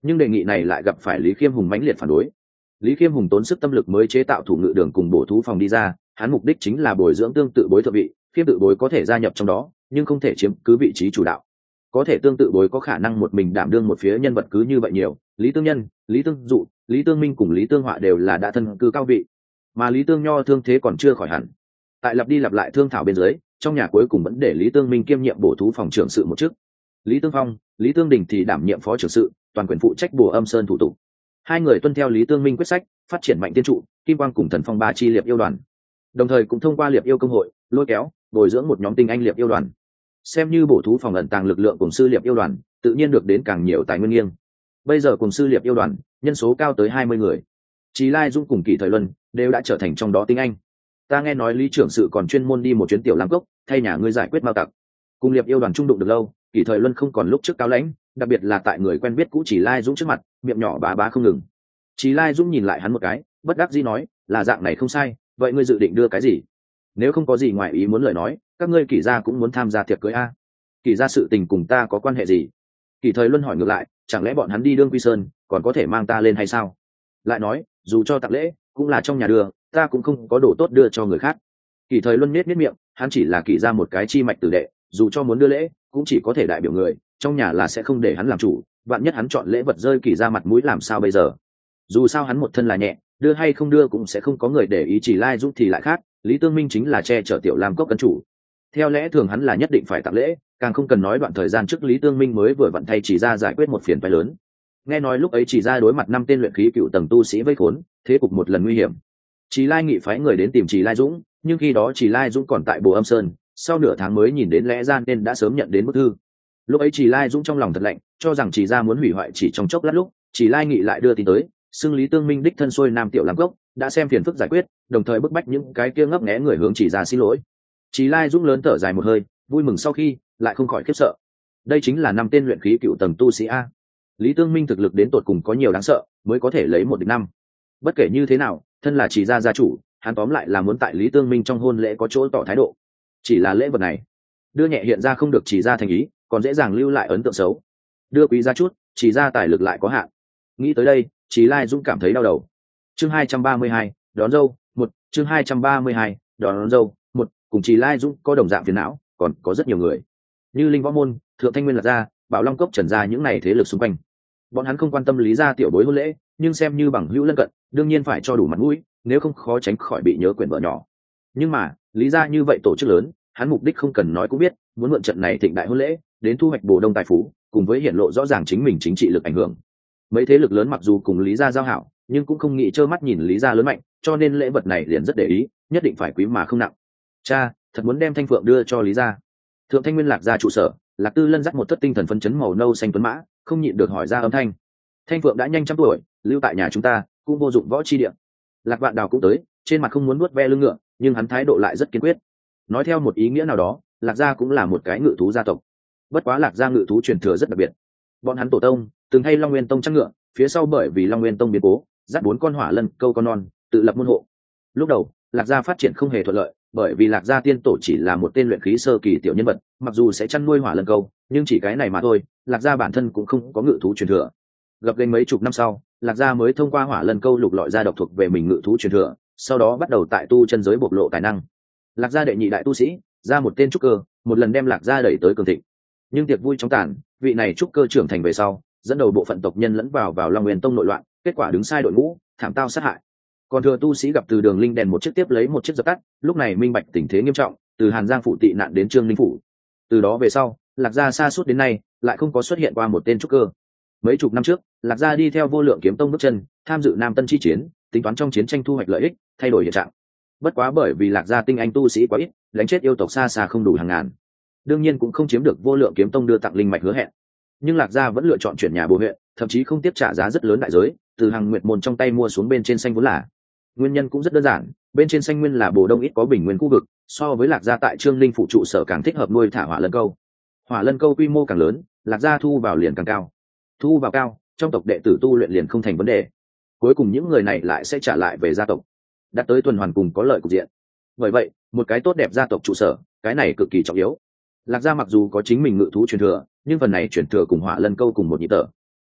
nhưng đề nghị này lại gặp phải Lý Khiêm Hùng mãnh liệt phản đối. Lý Khiêm Hùng tốn sức tâm lực mới chế tạo thủ ngự đường cùng bổ thú phòng đi ra, hắn mục đích chính là bồi dưỡng tương tự bối thượng vị, Khiêm tự bối có thể gia nhập trong đó nhưng không thể chiếm cứ vị trí chủ đạo, có thể tương tự bối có khả năng một mình đảm đương một phía nhân vật cứ như vậy nhiều. Lý Tương Nhân, Lý Tương Dụ, Lý Tương Minh cùng Lý Tương Họa đều là đã thân cư cao vị, mà Lý Tương Nho thương thế còn chưa khỏi hẳn. Tại lặp đi lặp lại thương thảo bên dưới, trong nhà cuối cùng vẫn để Lý Tương Minh kiêm nhiệm bổ thú phòng trưởng sự một chức. Lý Tương Phong, Lý Tương Đình thì đảm nhiệm phó trưởng sự, toàn quyền phụ trách Bồ Âm Sơn thủ tục. Hai người tuân theo Lý Tương Minh quyết sách, phát triển mạnh tiên trụ, kim quang cùng thần phong ba chi liệp yêu đoàn, đồng thời cũng thông qua liệp yêu công hội lôi kéo bồi dưỡng một nhóm tinh anh liệp yêu đoàn, xem như bổ thú phòng ẩn tàng lực lượng cùng sư liệp yêu đoàn tự nhiên được đến càng nhiều tài nguyên nghiêng. Bây giờ cùng sư liệp yêu đoàn nhân số cao tới 20 người, Chí Lai Dung cùng Kỷ Thời Luân đều đã trở thành trong đó tinh anh. Ta nghe nói Lý trưởng sự còn chuyên môn đi một chuyến tiểu lam cốc thay nhà ngươi giải quyết mao tặc. Cùng liệp yêu đoàn trung đụng được lâu, Kỷ Thời Luân không còn lúc trước cao lãnh, đặc biệt là tại người quen biết cũ Chí Lai Dung trước mặt, miệng nhỏ bá bá không ngừng. Chí Lai Dung nhìn lại hắn một cái, bất đắc dĩ nói, là dạng này không sai, vậy ngươi dự định đưa cái gì? Nếu không có gì ngoài ý muốn lời nói, các ngươi Kỷ gia cũng muốn tham gia tiệc cưới a. Kỷ gia sự tình cùng ta có quan hệ gì? Kỷ Thời Luân hỏi ngược lại, chẳng lẽ bọn hắn đi đương Quy Sơn còn có thể mang ta lên hay sao? Lại nói, dù cho tặng lễ cũng là trong nhà đưa, ta cũng không có đồ tốt đưa cho người khác. Kỷ Thời Luân nhếch miệng, hắn chỉ là Kỷ gia một cái chi mạch tử đệ, dù cho muốn đưa lễ cũng chỉ có thể đại biểu người, trong nhà là sẽ không để hắn làm chủ, vạn nhất hắn chọn lễ vật rơi Kỷ gia mặt mũi làm sao bây giờ? Dù sao hắn một thân là nhẹ, đưa hay không đưa cũng sẽ không có người để ý. Chỉ Lai Dũng thì lại khác, Lý Tương Minh chính là che chở tiểu lam cốc cân chủ, theo lẽ thường hắn là nhất định phải tặng lễ, càng không cần nói đoạn thời gian trước Lý Tương Minh mới vừa vặn thay Chỉ ra giải quyết một phiền toái lớn. Nghe nói lúc ấy Chỉ ra đối mặt 5 tên luyện khí cựu tầng tu sĩ vây khốn, thế cục một lần nguy hiểm. Chỉ Lai Nghị phái người đến tìm Chỉ Lai Dũng, nhưng khi đó Chỉ Lai Dũng còn tại Bồ Âm Sơn, sau nửa tháng mới nhìn đến lẽ ra nên đã sớm nhận đến bức thư. Lúc ấy Chỉ Lai Dũng trong lòng thật lạnh, cho rằng Chỉ ra muốn hủy hoại chỉ trong chốc lát lúc, Chỉ Lai Nghị lại đưa tin tới, xưng Lý Tương Minh đích thân xuôi nam tiểu lam cốc, đã xem phiền phức giải quyết, đồng thời bức bách những cái kia ngấp nghé người hướng Chỉ ra xin lỗi. Chỉ Lai Dũng lớn thở dài một hơi, vui mừng sau khi lại không khỏi khiếp sợ. Đây chính là 5 tên luyện khí cựu tầng tu sĩ a. Lý Tương Minh thực lực đến tột cùng có nhiều đáng sợ, mới có thể lấy 1 địch 5. Bất kể như thế nào, thân là Chỉ gia gia chủ, hắn tóm lại là muốn tại Lý Tương Minh trong hôn lễ có chỗ tỏ thái độ. Chỉ là lễ vật này, đưa nhẹ hiện ra không được Chỉ gia thành ý, còn dễ dàng lưu lại ấn tượng xấu. Đưa quý gia chút, Chỉ gia tài lực lại có hạn. Nghĩ tới đây, Chỉ Lai Dũng cảm thấy đau đầu. Chương 232, đón dâu, 1, chương 232, đón dâu, 1, cùng Chỉ Lai Dũng có đồng dạng phiền não, còn có rất nhiều người. Như Linh Võ Môn, Thượng Thanh Nguyên Lạc Gia, Bảo Long Cốc Trần Gia những này thế lực xung quanh. Bọn hắn không quan tâm Lý gia tiểu bối hôn lễ, nhưng xem như bằng hữu lân cận, đương nhiên phải cho đủ mặt mũi, nếu không khó tránh khỏi bị nhớ quyển vợ nhỏ. Nhưng mà, Lý gia như vậy tổ chức lớn, hắn mục đích không cần nói cũng biết, muốn mượn trận này thịnh đại hôn lễ, đến thu hoạch Bồ Đông tài phú, cùng với hiển lộ rõ ràng chính mình chính trị lực ảnh hưởng. Mấy thế lực lớn mặc dù cùng Lý gia giao hảo, nhưng cũng không nghĩ trơ mắt nhìn Lý gia lớn mạnh, cho nên lễ vật này liền rất để ý, nhất định phải quý mà không nặng. Cha, thật muốn đem Thanh Phượng đưa cho Lý gia. Thượng Thanh Nguyên Lạc Gia trụ sở, Lạc Tư Lân dắt một thất tinh thần phấn chấn màu nâu xanh tuấn mã, không nhịn được hỏi ra âm thanh. Thanh Phượng đã nhanh trăm tuổi, lưu tại nhà chúng ta cũng vô dụng võ chi địa. Lạc Vạn Đào cũng tới, trên mặt không muốn nuốt ve lưng ngựa, nhưng hắn thái độ lại rất kiên quyết. Nói theo một ý nghĩa nào đó, Lạc gia cũng là một cái ngự thú gia tộc. Bất quá Lạc gia ngự thú truyền thừa rất đặc biệt. Bọn hắn tổ tông từng thay Long Nguyên Tông chắc ngựa, phía sau bởi vì Long Nguyên Tông biến cố, dắt 4 con hỏa lân câu con non, tự lập môn hộ. Lúc đầu, Lạc gia phát triển không hề thuận lợi, bởi vì Lạc gia tiên tổ chỉ là một tên luyện khí sơ kỳ tiểu nhân vật, mặc dù sẽ chăn nuôi hỏa lân câu, nhưng chỉ cái này mà thôi, Lạc gia bản thân cũng không có ngự thú truyền thừa. Gặp lên mấy chục năm sau, Lạc gia mới thông qua hỏa lân câu lục lọi ra độc thuộc về mình ngự thú truyền thừa, sau đó bắt đầu tại tu chân giới bộc lộ tài năng. Lạc gia đệ nhị đại tu sĩ, ra một tên trúc cơ, một lần đem Lạc gia đẩy tới cường thịnh. Nhưng tiệc vui chóng tàn, vị này trúc cơ trưởng thành về sau, dẫn đầu bộ phận tộc nhân lẫn vào Long Nguyên Tông nội loạn, kết quả đứng sai đội ngũ, thảm tao sát hại. Còn thừa tu sĩ gặp từ Đường Linh đèn một chiếc tiếp lấy một chiếc dập tắt, lúc này minh bạch tình thế nghiêm trọng, từ Hàn Giang phủ tị nạn đến Trương Linh phủ. Từ đó về sau, Lạc gia xa suốt đến nay, lại không có xuất hiện qua một tên trúc cơ. Mấy chục năm trước, Lạc gia đi theo Vô Lượng Kiếm Tông bước chân, tham dự Nam Tân chi chiến, tính toán trong chiến tranh thu hoạch lợi ích, thay đổi hiện trạng. Bất quá bởi vì Lạc gia tinh anh tu sĩ quá ít, đánh chết yêu tộc xa xa không đủ hàng ngàn, đương nhiên cũng không chiếm được Vô Lượng Kiếm Tông đưa tặng linh mạch hứa hẹn. Nhưng Lạc gia vẫn lựa chọn chuyển nhà bố huyện, thậm chí không tiếp trả giá rất lớn đại giới, từ Hằng Nguyệt môn trong tay mua xuống bên trên xanh vốn là. Nguyên nhân cũng rất đơn giản, bên trên xanh nguyên là Bồ Đông ít có bình nguyên khu vực, so với Lạc gia tại Trương Linh phụ trụ sở càng thích hợp nuôi thả hỏa lân câu. Hỏa lân câu quy mô càng lớn, Lạc gia thu vào liền càng cao. Thu vào cao, trong tộc đệ tử tu luyện liền không thành vấn đề. Cuối cùng những người này lại sẽ trả lại về gia tộc, đạt tới tuần hoàn cùng có lợi cục diện. Bởi vậy, một cái tốt đẹp gia tộc trụ sở, cái này cực kỳ trọng yếu. Lạc gia mặc dù có chính mình ngự thú truyền thừa, nhưng phần này truyền thừa cùng hỏa lân câu cùng một nhịp thở.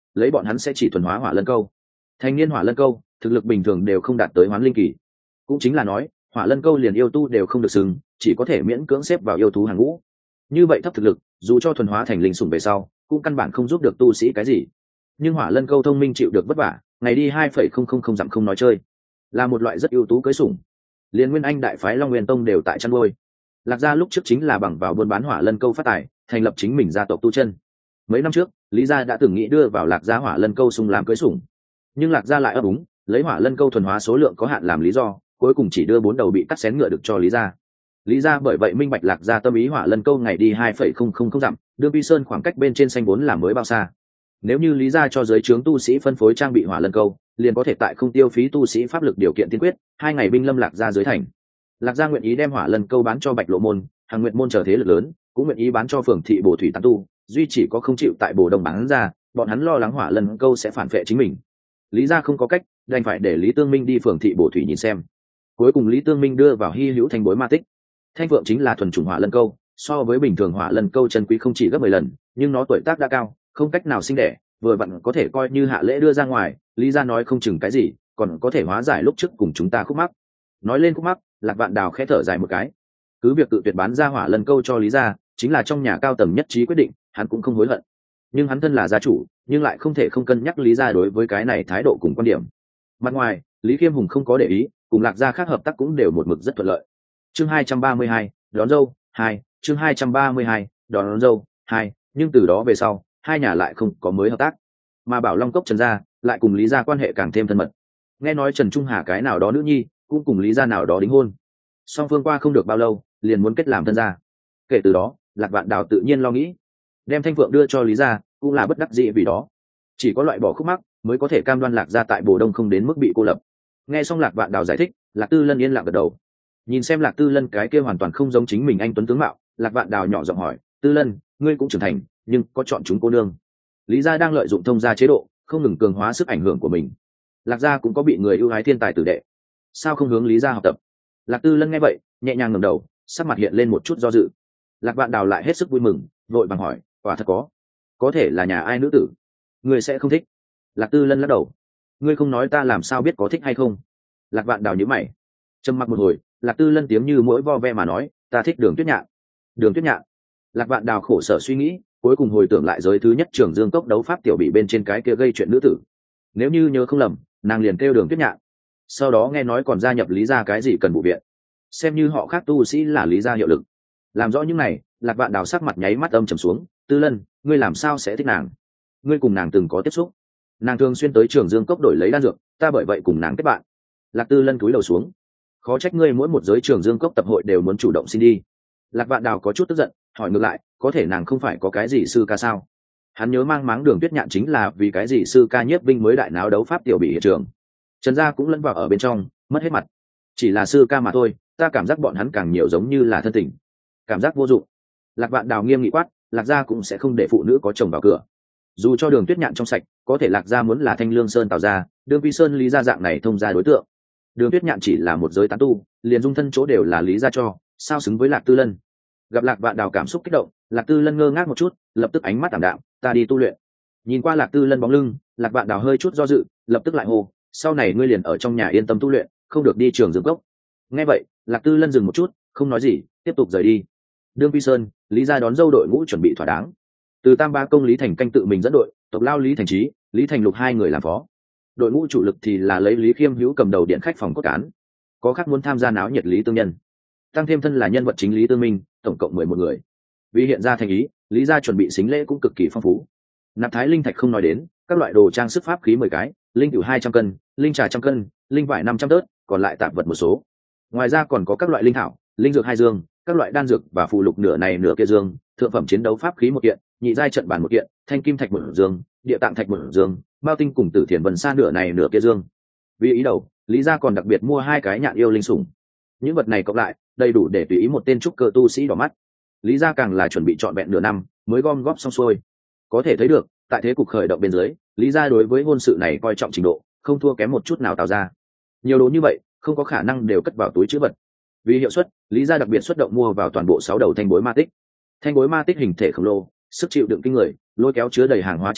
lấy bọn hắn sẽ chỉ thuần hóa hỏa lân câu. Thành niên hỏa lân câu thực lực bình thường đều không đạt tới hoán linh kỳ, cũng chính là nói hỏa lân câu liền yêu tu đều không được xứng, chỉ có thể miễn cưỡng xếp vào yêu thú hàng ngũ. Như vậy thấp thực lực, dù cho thuần hóa thành linh sủng về sau cũng căn bản không giúp được tu sĩ cái gì. Nhưng hỏa lân câu thông minh chịu được vất vả, ngày đi 2,000 dặm không nói chơi, là một loại rất ưu tú cưới sủng. Liên Nguyên Anh đại phái Long Nguyên Tông đều tại chăn nuôi. Lạc gia lúc trước chính là bằng vào buôn bán hỏa lân câu phát tài, thành lập chính mình gia tộc tu chân. Mấy năm trước, Lý gia đã từng nghĩ đưa vào Lạc gia hỏa lân câu sung làm cưới sủng, nhưng Lạc gia lại ấp úng, lấy hỏa lân câu thuần hóa số lượng có hạn làm lý do, cuối cùng chỉ đưa 4 đầu bị cắt xén ngựa được cho Lý gia. Lý gia bởi vậy minh bạch Lạc gia tâm ý hỏa lân câu ngày đi 2,000 dặm, đưa Vi Sơn khoảng cách bên trên xanh vốn là mới bao xa. Nếu như Lý gia cho giới trướng tu sĩ phân phối trang bị hỏa lân câu, liền có thể tại không tiêu phí tu sĩ pháp lực điều kiện tiên quyết, 2 ngày binh lâm Lạc gia dưới thành. Lạc gia nguyện ý đem hỏa lân câu bán cho Bạch Lộ môn, Hằng Nguyệt môn trở thế lực lớn, cũng nguyện ý bán cho phường thị Bồ Thủy tán tu, duy chỉ có không chịu tại Bồ Đông bán ra, bọn hắn lo lắng hỏa lân câu sẽ phản vệ chính mình. Lý gia không có cách, đành phải để Lý Tương Minh đi phường thị Bồ Thủy nhìn xem. Cuối cùng Lý Tương Minh đưa vào hy hữu thanh bối ma tích. Thanh vượng chính là thuần chủng hỏa lân câu, so với bình thường hỏa lân câu chân quý không chỉ gấp 10 lần, nhưng nó tuổi tác đã cao, không cách nào sinh đẻ, vừa vặn có thể coi như hạ lễ đưa ra ngoài. Lý gia nói không chừng cái gì, còn có thể hóa giải lúc trước cùng chúng ta khúc mắc. Nói lên khúc mắc, Lạc Vạn Đào khẽ thở dài một cái. Cứ việc tự tuyệt bán ra hỏa lân câu cho Lý gia, chính là trong nhà cao tầng nhất trí quyết định, hắn cũng không hối hận. Nhưng hắn thân là gia chủ, nhưng lại không thể không cân nhắc Lý gia đối với cái này thái độ cùng quan điểm. Mặt ngoài, Lý Khiêm Hùng không có để ý, cùng Lạc gia khác hợp tác cũng đều một mực rất thuận lợi. Chương 232, đón dâu 2, chương 232, đón dâu 2, nhưng từ đó về sau, hai nhà lại không có mới hợp tác, mà Bảo Long Cốc Trần gia lại cùng Lý gia quan hệ càng thêm thân mật. Nghe nói Trần Trung Hà cái nào đó nữ nhi cũng cùng Lý gia nào đó đính hôn, song phương qua không được bao lâu liền muốn kết làm thân gia. Kể từ đó, Lạc Vạn Đào tự nhiên lo nghĩ đem Thanh Phượng đưa cho Lý gia cũng là bất đắc dĩ, vì đó chỉ có loại bỏ khúc mắc mới có thể cam đoan Lạc gia tại Bồ Đông không đến mức bị cô lập. Nghe xong Lạc Vạn Đào giải thích, Lạc Tư Lân yên lặng gật đầu. Nhìn xem Lạc Tư Lân cái kia hoàn toàn không giống chính mình anh tuấn tướng mạo, Lạc Vạn Đào nhỏ giọng hỏi, Tư Lân, ngươi cũng trưởng thành, nhưng có chọn chúng cô nương? Lý gia đang lợi dụng thông gia chế độ, không ngừng cường hóa sức ảnh hưởng của mình. Lạc gia cũng có bị người ưu ái thiên tài tử đệ, sao không hướng Lý gia học tập? Lạc Tư Lân nghe vậy, nhẹ nhàng ngẩng đầu, sắc mặt hiện lên một chút do dự. Lạc Vạn Đào lại hết sức vui mừng, vội vàng hỏi, quả thật có thể là nhà ai nữ tử? Ngươi sẽ không thích? Lạc Tư Lân lắc đầu. Ngươi không nói ta làm sao biết có thích hay không? Lạc Vạn Đào nhíu mày, trầm mặc một hồi, Lạc Tư Lân tiếng như mỗi vo ve mà nói, ta thích Đường Tuyết Nhạn. Đường Tuyết Nhạn? Lạc Vạn Đào khổ sở suy nghĩ, cuối cùng hồi tưởng lại giới thứ nhất Trường Dương Cốc đấu pháp tiểu bị bên trên cái kia gây chuyện nữ tử. Nếu như nhớ không lầm, nàng liền kêu Đường Tuyết Nhạn. Sau đó nghe nói còn gia nhập Lý gia cái gì cần vụ viện, xem như họ khác tu sĩ là Lý gia hiệu lực. Làm rõ những này, Lạc Vạn Đào sắc mặt nháy mắt âm trầm xuống. Tư Lân, ngươi làm sao sẽ thích nàng? Ngươi cùng nàng từng có tiếp xúc? Nàng thường xuyên tới Trường Dương Cốc đổi lấy đan dược, ta bởi vậy cùng nàng kết bạn. Lạc Tư Lân cúi đầu xuống. Khó trách ngươi mỗi một giới Trường Dương Cốc tập hội đều muốn chủ động xin đi. Lạc Vạn Đào có chút tức giận, hỏi ngược lại, có thể nàng không phải có cái gì sư ca sao? Hắn nhớ mang máng Đường Tuyết Nhạn chính là vì cái gì sư ca nhiếp binh mới đại náo đấu pháp tiểu bị hiện trường. Trần gia cũng lẫn vào ở bên trong, mất hết mặt. Chỉ là sư ca mà thôi, ta cảm giác bọn hắn càng nhiều giống như là thân tình, cảm giác vô dụng. Lạc Vạn Đào nghiêm nghị quát, Lạc gia cũng sẽ không để phụ nữ có chồng vào cửa. Dù cho Đường Tuyết Nhạn trong sạch, có thể Lạc gia muốn là Thanh Lương Sơn Tào gia, Đường Vi Sơn Lý gia dạng này thông gia đối tượng. Đường Tuyết Nhạn chỉ là một giới tán tu, liền dung thân chỗ đều là Lý gia cho, sao xứng với Lạc Tư Lân? Gặp Lạc Vạn Đào cảm xúc kích động, Lạc Tư Lân ngơ ngác một chút, lập tức ánh mắt ảm đạm, ta đi tu luyện. Nhìn qua Lạc Tư Lân bóng lưng, Lạc Vạn Đào hơi chút do dự, lập tức lại hô, sau này ngươi liền ở trong nhà yên tâm tu luyện, không được đi Trường Dương Cốc. Nghe vậy, Lạc Tư Lân dừng một chút, không nói gì, tiếp tục rời đi. Đường Vi Sơn, Lý gia đón dâu đội ngũ chuẩn bị thỏa đáng. Từ Tam Ba Công Lý Thành Canh tự mình dẫn đội, tộc lao Lý Thành Trí, Lý Thành Lục hai người làm phó. Đội ngũ chủ lực thì là lấy Lý Khiêm Hữu cầm đầu điện khách phòng cốt cán. Có khác muốn tham gia náo nhiệt Lý Tương Nhân, tăng thêm thân là nhân vật chính Lý Tương Minh, tổng cộng 11 người. Vì hiện ra thành ý, Lý gia chuẩn bị sính lễ cũng cực kỳ phong phú. Nạp thái linh thạch không nói đến, các loại đồ trang sức pháp khí 10 cái, linh cửu 200 cân, linh trà 100 cân, linh vải 500 tớt, còn lại tạp vật một số. Ngoài ra còn có các loại linh thảo, linh dược 2 dương, các loại đan dược và phụ lục nửa này nửa kia dương, thượng phẩm chiến đấu pháp khí 1 kiện, nhị giai trận bàn 1 kiện, thanh kim thạch 1 dương, địa tạng thạch 1 dương, bao tinh cùng tử thiền vân sa nửa này nửa kia dương. Vì ý đầu, Lý gia còn đặc biệt mua 2 cái nhạn yêu linh sủng. Những vật này cộng lại, đầy đủ để tùy ý một tên trúc cơ tu sĩ đỏ mắt. Lý gia càng là chuẩn bị trọn vẹn nửa năm mới gom góp xong xuôi. Có thể thấy được, tại thế cục khởi động bên dưới, Lý gia đối với hôn sự này coi trọng trình độ, không thua kém một chút nào Tào gia. Nhiều đồ như vậy, không có khả năng đều cất vào túi trữ vật. Vì hiệu suất, Lý gia đặc biệt xuất động mua vào toàn bộ 6 đầu thanh bối ma tích. Thanh bối ma tích hình thể khổng lồ, sức chịu đựng kinh người, lôi kéo chứa đầy hàng hóa chiếc xe,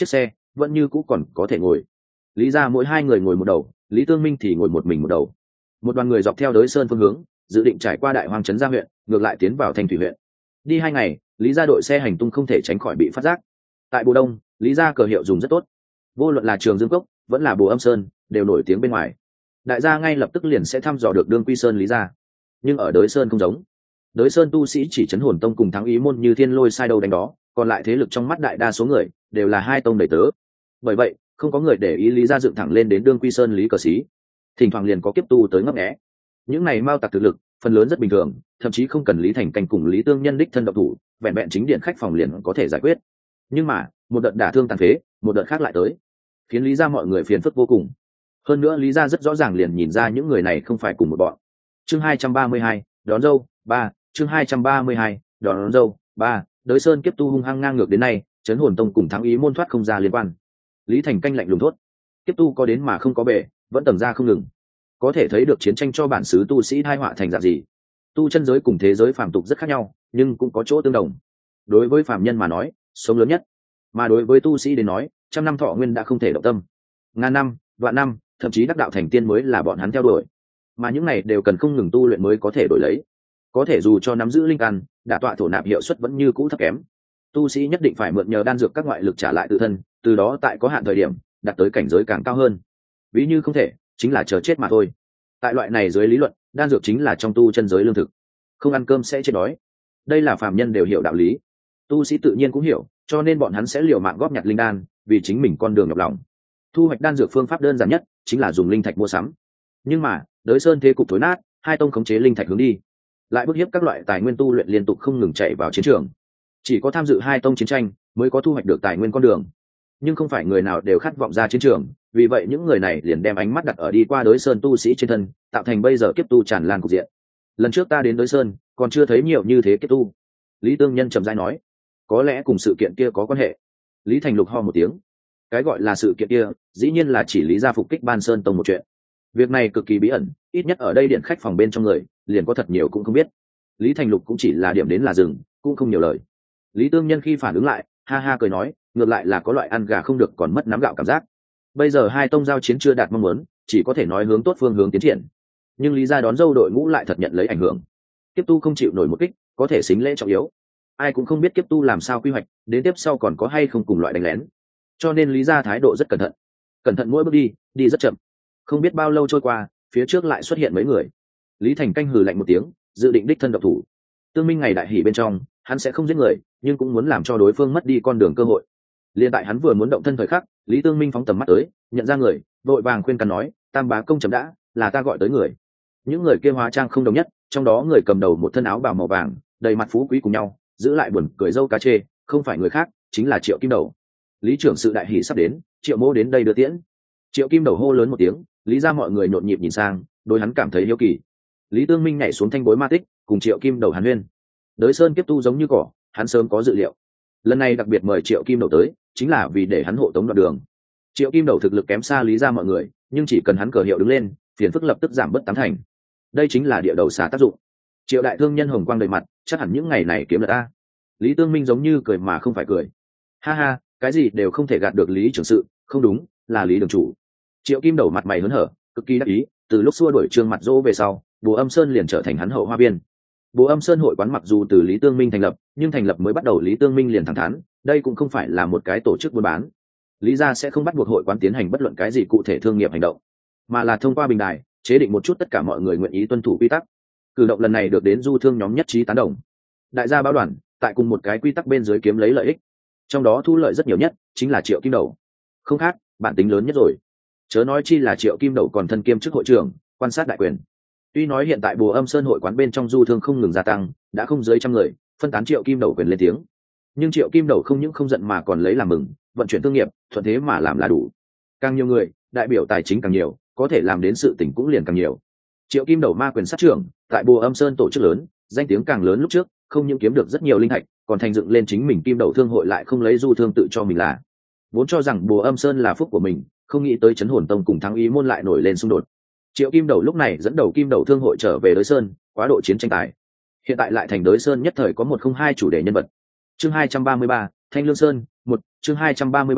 vẫn như cũ còn có thể ngồi. Lý ra mỗi hai người ngồi một đầu, Lý Tương Minh thì ngồi một mình một đầu. Một đoàn người dọc theo đới sơn phương hướng, dự định trải qua đại hoang trấn gia huyện, ngược lại tiến vào Thanh Thủy huyện. Đi 2 ngày, Lý gia đội xe hành tung không thể tránh khỏi bị phát giác. Tại Bồ Đông, Lý gia cờ hiệu dùng rất tốt, vô luận là Trường Dương Cốc vẫn là Bồ Âm Sơn đều nổi tiếng bên ngoài. Đại gia ngay lập tức liền sẽ thăm dò được đương quy sơn Lý gia. Nhưng ở đới sơn không giống, đới sơn tu sĩ chỉ trấn hồn tông cùng thắng ý môn như thiên lôi sai đâu đánh đó, còn lại thế lực trong mắt đại đa số người đều là hai tông đầy tớ. Bởi vậy không có người để ý Lý gia dựng thẳng lên đến đương quy sơn Lý cờ sĩ, thỉnh thoảng liền có kiếp tu tới ngấp nghé. Những này mao tặc thực lực phần lớn rất bình thường, thậm chí không cần Lý Thành Canh cùng Lý Tương Nhân đích thân độc thủ, vẹn vẹn chính điện khách phòng liền có thể giải quyết. Nhưng mà một đợt đả thương tàn phế, một đợt khác lại tới, khiến Lý gia mọi người phiền phức vô cùng. Hơn nữa Lý gia rất rõ ràng liền nhìn ra những người này không phải cùng một bọn. Chương 232, đón dâu 3, chương 232, đón dâu 3, đới sơn kiếp tu hung hăng ngang ngược đến nay, trấn hồn tông cùng thắng ý môn thoát không ra liên quan. Lý Thành Canh lạnh lùng thốt, kiếp tu có đến mà không có bể, vẫn tầng ra không ngừng. Có thể thấy được chiến tranh cho bản xứ tu sĩ tai họa thành dạng gì. Tu chân giới cùng thế giới phàm tục rất khác nhau, nhưng cũng có chỗ tương đồng. Đối với phàm nhân mà nói, sống lớn nhất, mà đối với tu sĩ đến nói, trăm năm thọ nguyên đã không thể động tâm. Ngàn năm, vạn năm, thậm chí đắc đạo thành tiên mới là bọn hắn theo đuổi. Mà những này đều cần không ngừng tu luyện mới có thể đổi lấy. Có thể dù cho nắm giữ linh căn, đả tọa thổ nạp hiệu suất vẫn như cũ thấp kém. Tu sĩ nhất định phải mượn nhờ đan dược các ngoại lực trả lại tự thân, từ đó tại có hạn thời điểm đạt tới cảnh giới càng cao hơn. Ví như không thể, chính là chờ chết mà thôi. Tại loại này dưới lý luận, đan dược chính là trong tu chân giới lương thực, không ăn cơm sẽ chết đói. Đây là phàm nhân đều hiểu đạo lý, tu sĩ tự nhiên cũng hiểu, cho nên bọn hắn sẽ liều mạng góp nhặt linh đan, vì chính mình con đường nhọc lòng. Thu hoạch đan dược phương pháp đơn giản nhất chính là dùng linh thạch mua sắm. Nhưng mà đới sơn thế cục thối nát, hai tông khống chế linh thạch hướng đi, lại bức hiếp các loại tài nguyên tu luyện liên tục không ngừng chạy vào chiến trường. Chỉ có tham dự hai tông chiến tranh mới có thu hoạch được tài nguyên con đường, nhưng không phải người nào đều khát vọng ra chiến trường, vì vậy những người này liền đem ánh mắt đặt ở đi qua đới sơn tu sĩ trên thân, tạo thành bây giờ kiếp tu tràn lan cục diện. Lần trước ta đến đới sơn còn chưa thấy nhiều như thế kiếp tu. Lý Tương Nhân trầm rãi nói, có lẽ cùng sự kiện kia có quan hệ. Lý Thành Lục ho một tiếng, cái gọi là sự kiện kia dĩ nhiên là chỉ Lý gia phục kích Ban Sơn tông một chuyện. Việc này cực kỳ bí ẩn, ít nhất ở đây điện khách phòng bên trong người liền có thật nhiều cũng không biết. Lý Thành Lục cũng chỉ là điểm đến là dừng, cũng không nhiều lời. Lý Tương Nhân khi phản ứng lại, ha ha cười nói, ngược lại là có loại ăn gà không được còn mất nắm gạo cảm giác. Bây giờ hai tông giao chiến chưa đạt mong muốn, chỉ có thể nói hướng tốt phương hướng tiến triển. Nhưng Lý gia đón dâu đội ngũ lại thật nhận lấy ảnh hưởng. Kiếp tu không chịu nổi một kích, có thể xính lễ trọng yếu. Ai cũng không biết kiếp tu làm sao quy hoạch, đến tiếp sau còn có hay không cùng loại đánh lén. Cho nên Lý gia thái độ rất cẩn thận mỗi bước đi, đi rất chậm. Không biết bao lâu trôi qua, phía trước lại xuất hiện mấy người. Lý Thành Canh hừ lạnh một tiếng, dự định đích thân độc thủ. Tương Minh ngày đại hỉ bên trong, hắn sẽ không giết người, nhưng cũng muốn làm cho đối phương mất đi con đường cơ hội. Liên tại hắn vừa muốn động thân thời khắc, Lý Tương Minh phóng tầm mắt tới, nhận ra người, vội vàng khuyên can nói, Tam bá công chấm đã, là ta gọi tới người. Những người kia hóa trang không đồng nhất, trong đó người cầm đầu một thân áo bào màu vàng, đầy mặt phú quý cùng nhau, giữ lại buồn cười dâu cá chê, không phải người khác, chính là Triệu Kim Đầu. Lý trưởng sự đại hỉ sắp đến, Triệu Mỗ đến đây đưa tiễn. Triệu Kim Đầu hô lớn một tiếng, Lý ra mọi người nhộn nhịp nhìn sang, đối hắn cảm thấy hiếu kỳ. Lý Tương Minh nhảy xuống thanh bối ma tích, cùng Triệu Kim Đầu hàn huyên. Đới sơn kiếp tu giống như cỏ, hắn sớm có dự liệu. Lần này đặc biệt mời Triệu Kim Đầu tới, chính là vì để hắn hộ tống đoạn đường. Triệu Kim Đầu thực lực kém xa Lý ra mọi người, nhưng chỉ cần hắn cờ hiệu đứng lên, phiền phức lập tức giảm bớt 80. Đây chính là địa đầu xà tác dụng. Triệu đại thương nhân hồng quang đầy mặt, chắc hẳn những ngày này kiếm được ta. Lý Tương Minh giống như cười mà không phải cười, ha ha, cái gì đều không thể gạt được Lý trưởng sự, không đúng, là Lý đường chủ. Triệu Kim Đầu mặt mày hớn hở, cực kỳ đắc ý, từ lúc xua đuổi Trương Mặt Dỗ về sau, Bồ Âm Sơn liền trở thành hắn hậu hoa viên. Bồ Âm Sơn hội quán mặc dù từ Lý Tương Minh thành lập, nhưng thành lập mới bắt đầu Lý Tương Minh liền thẳng thắn, đây cũng không phải là một cái tổ chức buôn bán. Lý gia sẽ không bắt buộc hội quán tiến hành bất luận cái gì cụ thể thương nghiệp hành động, mà là thông qua bình đài chế định một chút tất cả mọi người nguyện ý tuân thủ quy tắc. Cử động lần này được đến du thương nhóm nhất trí tán đồng. Đại gia báo đoàn tại cùng một cái quy tắc bên dưới kiếm lấy lợi ích, trong đó thu lợi rất nhiều nhất chính là Triệu Kim Đầu, không khác, bản tính lớn nhất rồi. Chớ nói chi là Triệu Kim Đầu còn thân kiêm chức hội trưởng, quan sát đại quyền. Tuy nói hiện tại Bồ Âm Sơn hội quán bên trong du thương không ngừng gia tăng, đã không dưới 100 người, phân tán Triệu Kim Đầu quyền lên tiếng. Nhưng Triệu Kim Đầu không những không giận mà còn lấy làm mừng, vận chuyển thương nghiệp, thuận thế mà làm là đủ. Càng nhiều người, đại biểu tài chính càng nhiều, có thể làm đến sự tình cũng liền càng nhiều. Triệu Kim Đầu ma quyền sát trưởng, tại Bồ Âm Sơn tổ chức lớn, danh tiếng càng lớn lúc trước, không những kiếm được rất nhiều linh thạch, còn thành dựng lên chính mình Kim Đầu thương hội lại không lấy du thương tự cho mình là. Vốn cho rằng Bồ Âm Sơn là phúc của mình, không nghĩ tới Trấn Hồn Tông cùng Thắng Ý môn lại nổi lên xung đột. Triệu Kim Đầu lúc này dẫn đầu Kim Đầu thương hội trở về Đới Sơn, quá độ chiến tranh tài. Hiện tại lại thành Đới Sơn nhất thời có 102 chủ đề nhân vật. Chương 233, Thanh Lương Sơn, 1, chương 233,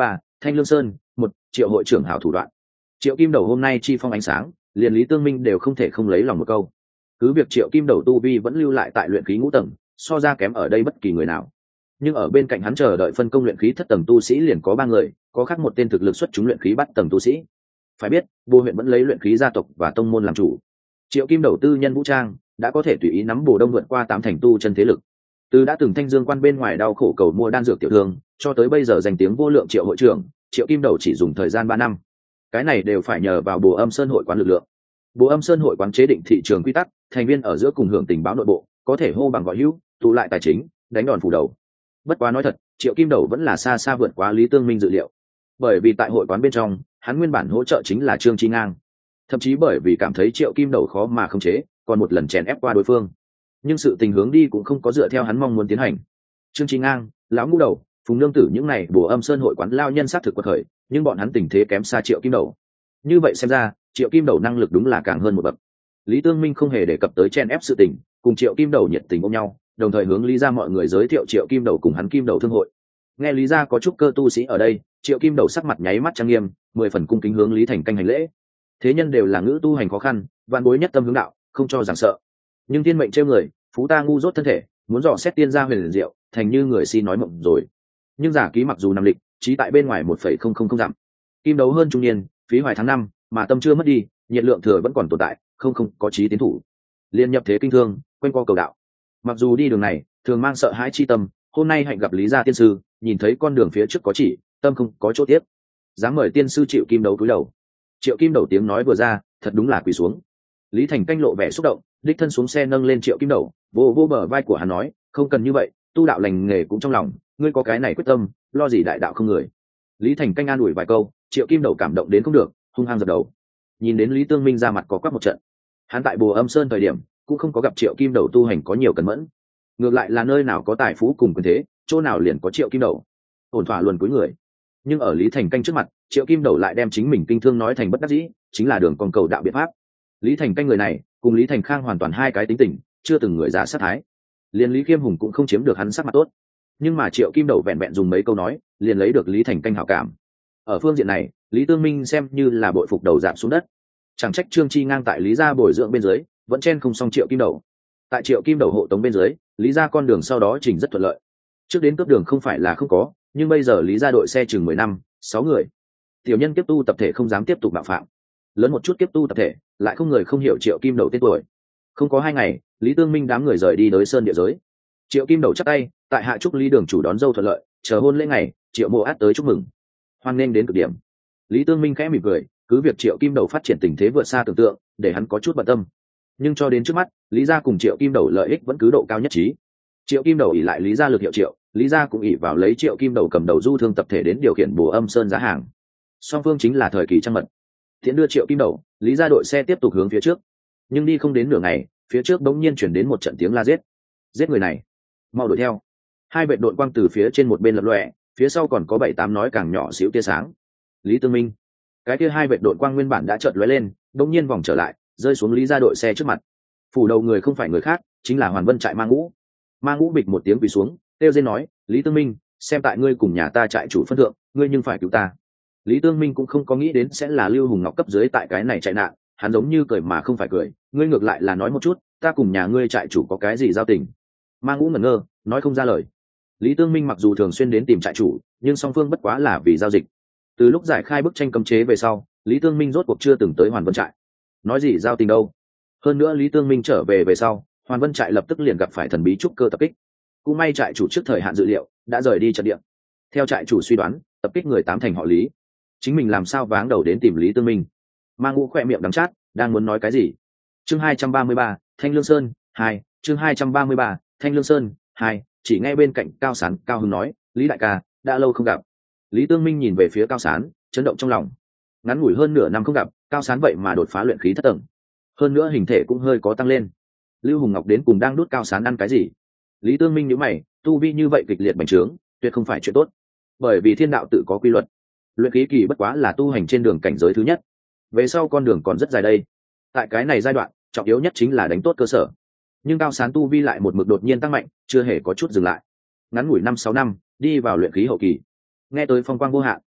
Thanh Lương Sơn, một Triệu hội trưởng hảo thủ đoạn. Triệu Kim Đầu hôm nay chi phong ánh sáng, liền Lý Tương Minh đều không thể không lấy lòng một câu. Cứ việc Triệu Kim Đầu tu vi vẫn lưu lại tại luyện khí ngũ tầng, so ra kém ở đây bất kỳ người nào. Nhưng ở bên cạnh hắn chờ đợi phân công luyện khí thất tầng tu sĩ liền có 3 người, có khác một tên thực lực xuất chúng luyện khí bắt tầng tu sĩ. Phải biết, Bồ huyện vẫn lấy luyện khí gia tộc và tông môn làm chủ. Triệu Kim Đầu tư nhân vũ trang đã có thể tùy ý nắm Bồ Đông vượt qua 8 thành tu chân thế lực. Từ đã từng Thanh Dương quan bên ngoài đau khổ cầu mua đan dược tiểu thương, cho tới bây giờ danh tiếng vô lượng Triệu hội trưởng, Triệu Kim Đầu chỉ dùng thời gian 3 năm. Cái này đều phải nhờ vào Bồ Âm Sơn hội quán lực lượng. Bồ Âm Sơn hội quán chế định thị trường quy tắc, thành viên ở giữa cùng hưởng tình báo nội bộ, có thể hô bằng gọi hữu, tụ lại tài chính, đánh đòn phủ đầu. Bất quá nói thật, Triệu Kim Đầu vẫn là xa xa vượt quá Lý Tương Minh dự liệu. Bởi vì tại hội quán bên trong, hắn nguyên bản hỗ trợ chính là Trương Chi Ngang. Thậm chí bởi vì cảm thấy Triệu Kim Đầu khó mà khống chế, còn một lần chèn ép qua đối phương. Nhưng sự tình hướng đi cũng không có dựa theo hắn mong muốn tiến hành. Trương Chi Ngang, lão ngũ đầu, Phùng Nương Tử những này Bồ Âm Sơn hội quán lao nhân sát thực quật khởi, nhưng bọn hắn tình thế kém xa Triệu Kim Đầu. Như vậy xem ra, Triệu Kim Đầu năng lực đúng là càng hơn một bậc. Lý Tương Minh không hề đề cập tới chen ép sự tình, cùng Triệu Kim Đầu nhiệt tình ôm nhau, đồng thời hướng Lý gia mọi người giới thiệu Triệu Kim Đầu cùng hắn Kim Đầu thương hội. Nghe Lý gia có chút cơ tu sĩ ở đây, Triệu Kim Đầu sắc mặt nháy mắt trang nghiêm, 10 phần cung kính hướng Lý Thành Canh hành lễ. Thế nhân đều là ngữ tu hành khó khăn, vạn bối nhất tâm hướng đạo, không cho giảng sợ. Nhưng thiên mệnh trêu người, phú ta ngu dốt thân thể, muốn dò xét tiên gia huyền liền diệu, thành như người si nói mộng rồi. Nhưng giả ký mặc dù nằm lịch, trí tại bên ngoài 1,000 dặm. Kim đấu hơn trung niên, phí hoài tháng 5, mà tâm chưa mất đi, nhiệt lượng thừa vẫn còn tồn tại, không có chí tiến thủ. Liên nhập thế kinh thương, quanh co cầu đạo. Mặc dù đi đường này, thường mang sợ hãi chi tâm, hôm nay hạnh gặp Lý gia tiên sư, nhìn thấy con đường phía trước có chỉ, tâm không có chỗ tiếp. Dám mời tiên sư Triệu Kim Đấu cúi đầu. Triệu Kim Đầu tiếng nói vừa ra, thật đúng là quỳ xuống. Lý Thành Canh lộ vẻ xúc động, đích thân xuống xe nâng lên Triệu Kim Đầu, vô bờ vai của hắn nói, không cần như vậy, tu đạo lành nghề cũng trong lòng, ngươi có cái này quyết tâm, lo gì đại đạo không người. Lý Thành Canh an ủi vài câu, Triệu Kim Đầu cảm động đến không được, hung hăng dập đầu. Nhìn đến Lý Tương Minh ra mặt có quắc một trận. Hắn tại Bồ Âm Sơn thời điểm, cũng không có gặp Triệu Kim Đầu tu hành có nhiều cẩn mẫn. Ngược lại là nơi nào có tài phú cùng quyền thế, chỗ nào liền có Triệu Kim Đầu. Ổn thỏa luồn cúi người. Nhưng ở Lý Thành Canh trước mặt, Triệu Kim Đầu lại đem chính mình kinh thương nói thành bất đắc dĩ, chính là đường con cầu đạo biện pháp. Lý Thành Canh người này, cùng Lý Thành Khang hoàn toàn hai cái tính tình, chưa từng người giả sát thái. Liên Lý Khiêm Hùng cũng không chiếm được hắn sắc mặt tốt. Nhưng mà Triệu Kim Đầu vẹn vẹn dùng mấy câu nói, liền lấy được Lý Thành Canh hảo cảm. Ở phương diện này, Lý Tương Minh xem như là bội phục đầu giảm xuống đất. Chẳng trách Trương Chi Ngang tại Lý gia bồi dưỡng bên dưới, vẫn chen không xong Triệu Kim Đầu. Tại Triệu Kim Đầu hộ tống bên dưới, Lý gia con đường sau đó trình rất thuận lợi. Trước đến cướp đường không phải là không có, nhưng bây giờ Lý gia đội xe chừng 10 năm, 6 người. Tiểu nhân kiếp tu tập thể không dám tiếp tục bạo phạm. Lớn một chút kiếp tu tập thể, lại không người không hiểu Triệu Kim Đầu tên tuổi. Không có 2 ngày, Lý Tương Minh đám người rời đi tới sơn địa giới. Triệu Kim Đầu chắp tay, tại hạ chúc Lý đường chủ đón dâu thuận lợi, chờ hôn lễ ngày, Triệu Mộ Át tới chúc mừng. Hoan nghênh đến cực điểm. Lý Tương Minh khẽ mỉm cười, cứ việc Triệu Kim Đầu phát triển tình thế vượt xa tưởng tượng, để hắn có chút bận tâm. Nhưng cho đến trước mắt, Lý gia cùng Triệu Kim Đầu lợi ích vẫn cứ độ cao nhất trí. Triệu Kim Đầu ỷ lại Lý gia lực hiệu triệu, Lý gia cũng ỷ vào lấy Triệu Kim Đầu cầm đầu du thương tập thể đến điều khiển Bồ Âm Sơn giá hàng. Song phương chính là thời kỳ trăng mật. Thiện đưa Triệu Kim Đầu, Lý gia đội xe tiếp tục hướng phía trước. Nhưng đi không đến nửa ngày, phía trước bỗng nhiên chuyển đến một trận tiếng la giết. Giết người này, mau đuổi theo. Hai vệ đội quang từ phía trên một bên lập lòe, phía sau còn có 7-8 nói càng nhỏ xíu tia sáng. Lý Tương Minh, cái kia hai vệ đội quang nguyên bản đã chợt lóe lên, bỗng nhiên vòng trở lại, rơi xuống Lý gia đội xe trước mặt. Phủ đầu người không phải người khác, chính là Hoàn Vân trại Ma Ngũ. Ma Ngũ bịch một tiếng quỳ xuống, kêu rên nói, Lý Tương Minh, xem tại ngươi cùng nhà ta trại chủ phân thượng, ngươi nhưng phải cứu ta. Lý Tương Minh cũng không có nghĩ đến sẽ là Lưu Hùng Ngọc cấp dưới tại cái này chạy nạn, hắn giống như cười mà không phải cười, ngươi ngược lại là nói một chút, ta cùng nhà ngươi trại chủ có cái gì giao tình. Ma Ngũ ngẩn ngơ, nói không ra lời. Lý Tương Minh mặc dù thường xuyên đến tìm trại chủ, nhưng song phương bất quá là vì giao dịch. Từ lúc giải khai bức tranh cấm chế về sau, Lý Tương Minh rốt cuộc chưa từng tới Hoàn Vân trại. Nói gì giao tình đâu. Hơn nữa Lý Tương Minh trở về sau, Hoàn Vân trại lập tức liền gặp phải thần bí trúc cơ tập kích. Cũng may trại chủ trước thời hạn dự liệu đã rời đi trận địa. Theo trại chủ suy đoán, tập kích người 8 thành họ Lý. Chính mình làm sao váng đầu đến tìm Lý Tương Minh. Ma Ngũ khỏe miệng đắng chát, đang muốn nói cái gì. Chương 233, Thanh Lương Sơn 2, chương 233, Thanh Lương Sơn 2, chỉ nghe bên cạnh Cao Sán, Cao Hưng nói, Lý đại ca, đã lâu không gặp. Lý Tương Minh nhìn về phía Cao Sán, chấn động trong lòng. Ngắn ngủi hơn nửa năm không gặp, Cao Sán vậy mà đột phá luyện khí thất tầng. Hơn nữa hình thể cũng hơi có tăng lên. Lưu Hùng Ngọc đến cùng đang đút Cao Sán ăn cái gì? Lý Tương Minh nhíu mày, tu vi như vậy kịch liệt bành trướng, tuyệt không phải chuyện tốt. Bởi vì thiên đạo tự có quy luật. Luyện khí kỳ bất quá là tu hành trên đường cảnh giới thứ nhất. Về sau con đường còn rất dài đây. Tại cái này giai đoạn, trọng yếu nhất chính là đánh tốt cơ sở. Nhưng Cao Sán tu vi lại một mực đột nhiên tăng mạnh, chưa hề có chút dừng lại. Ngắn ngủi 5-6 năm, đi vào luyện khí hậu kỳ. Nghe tới phong quang vô hạn.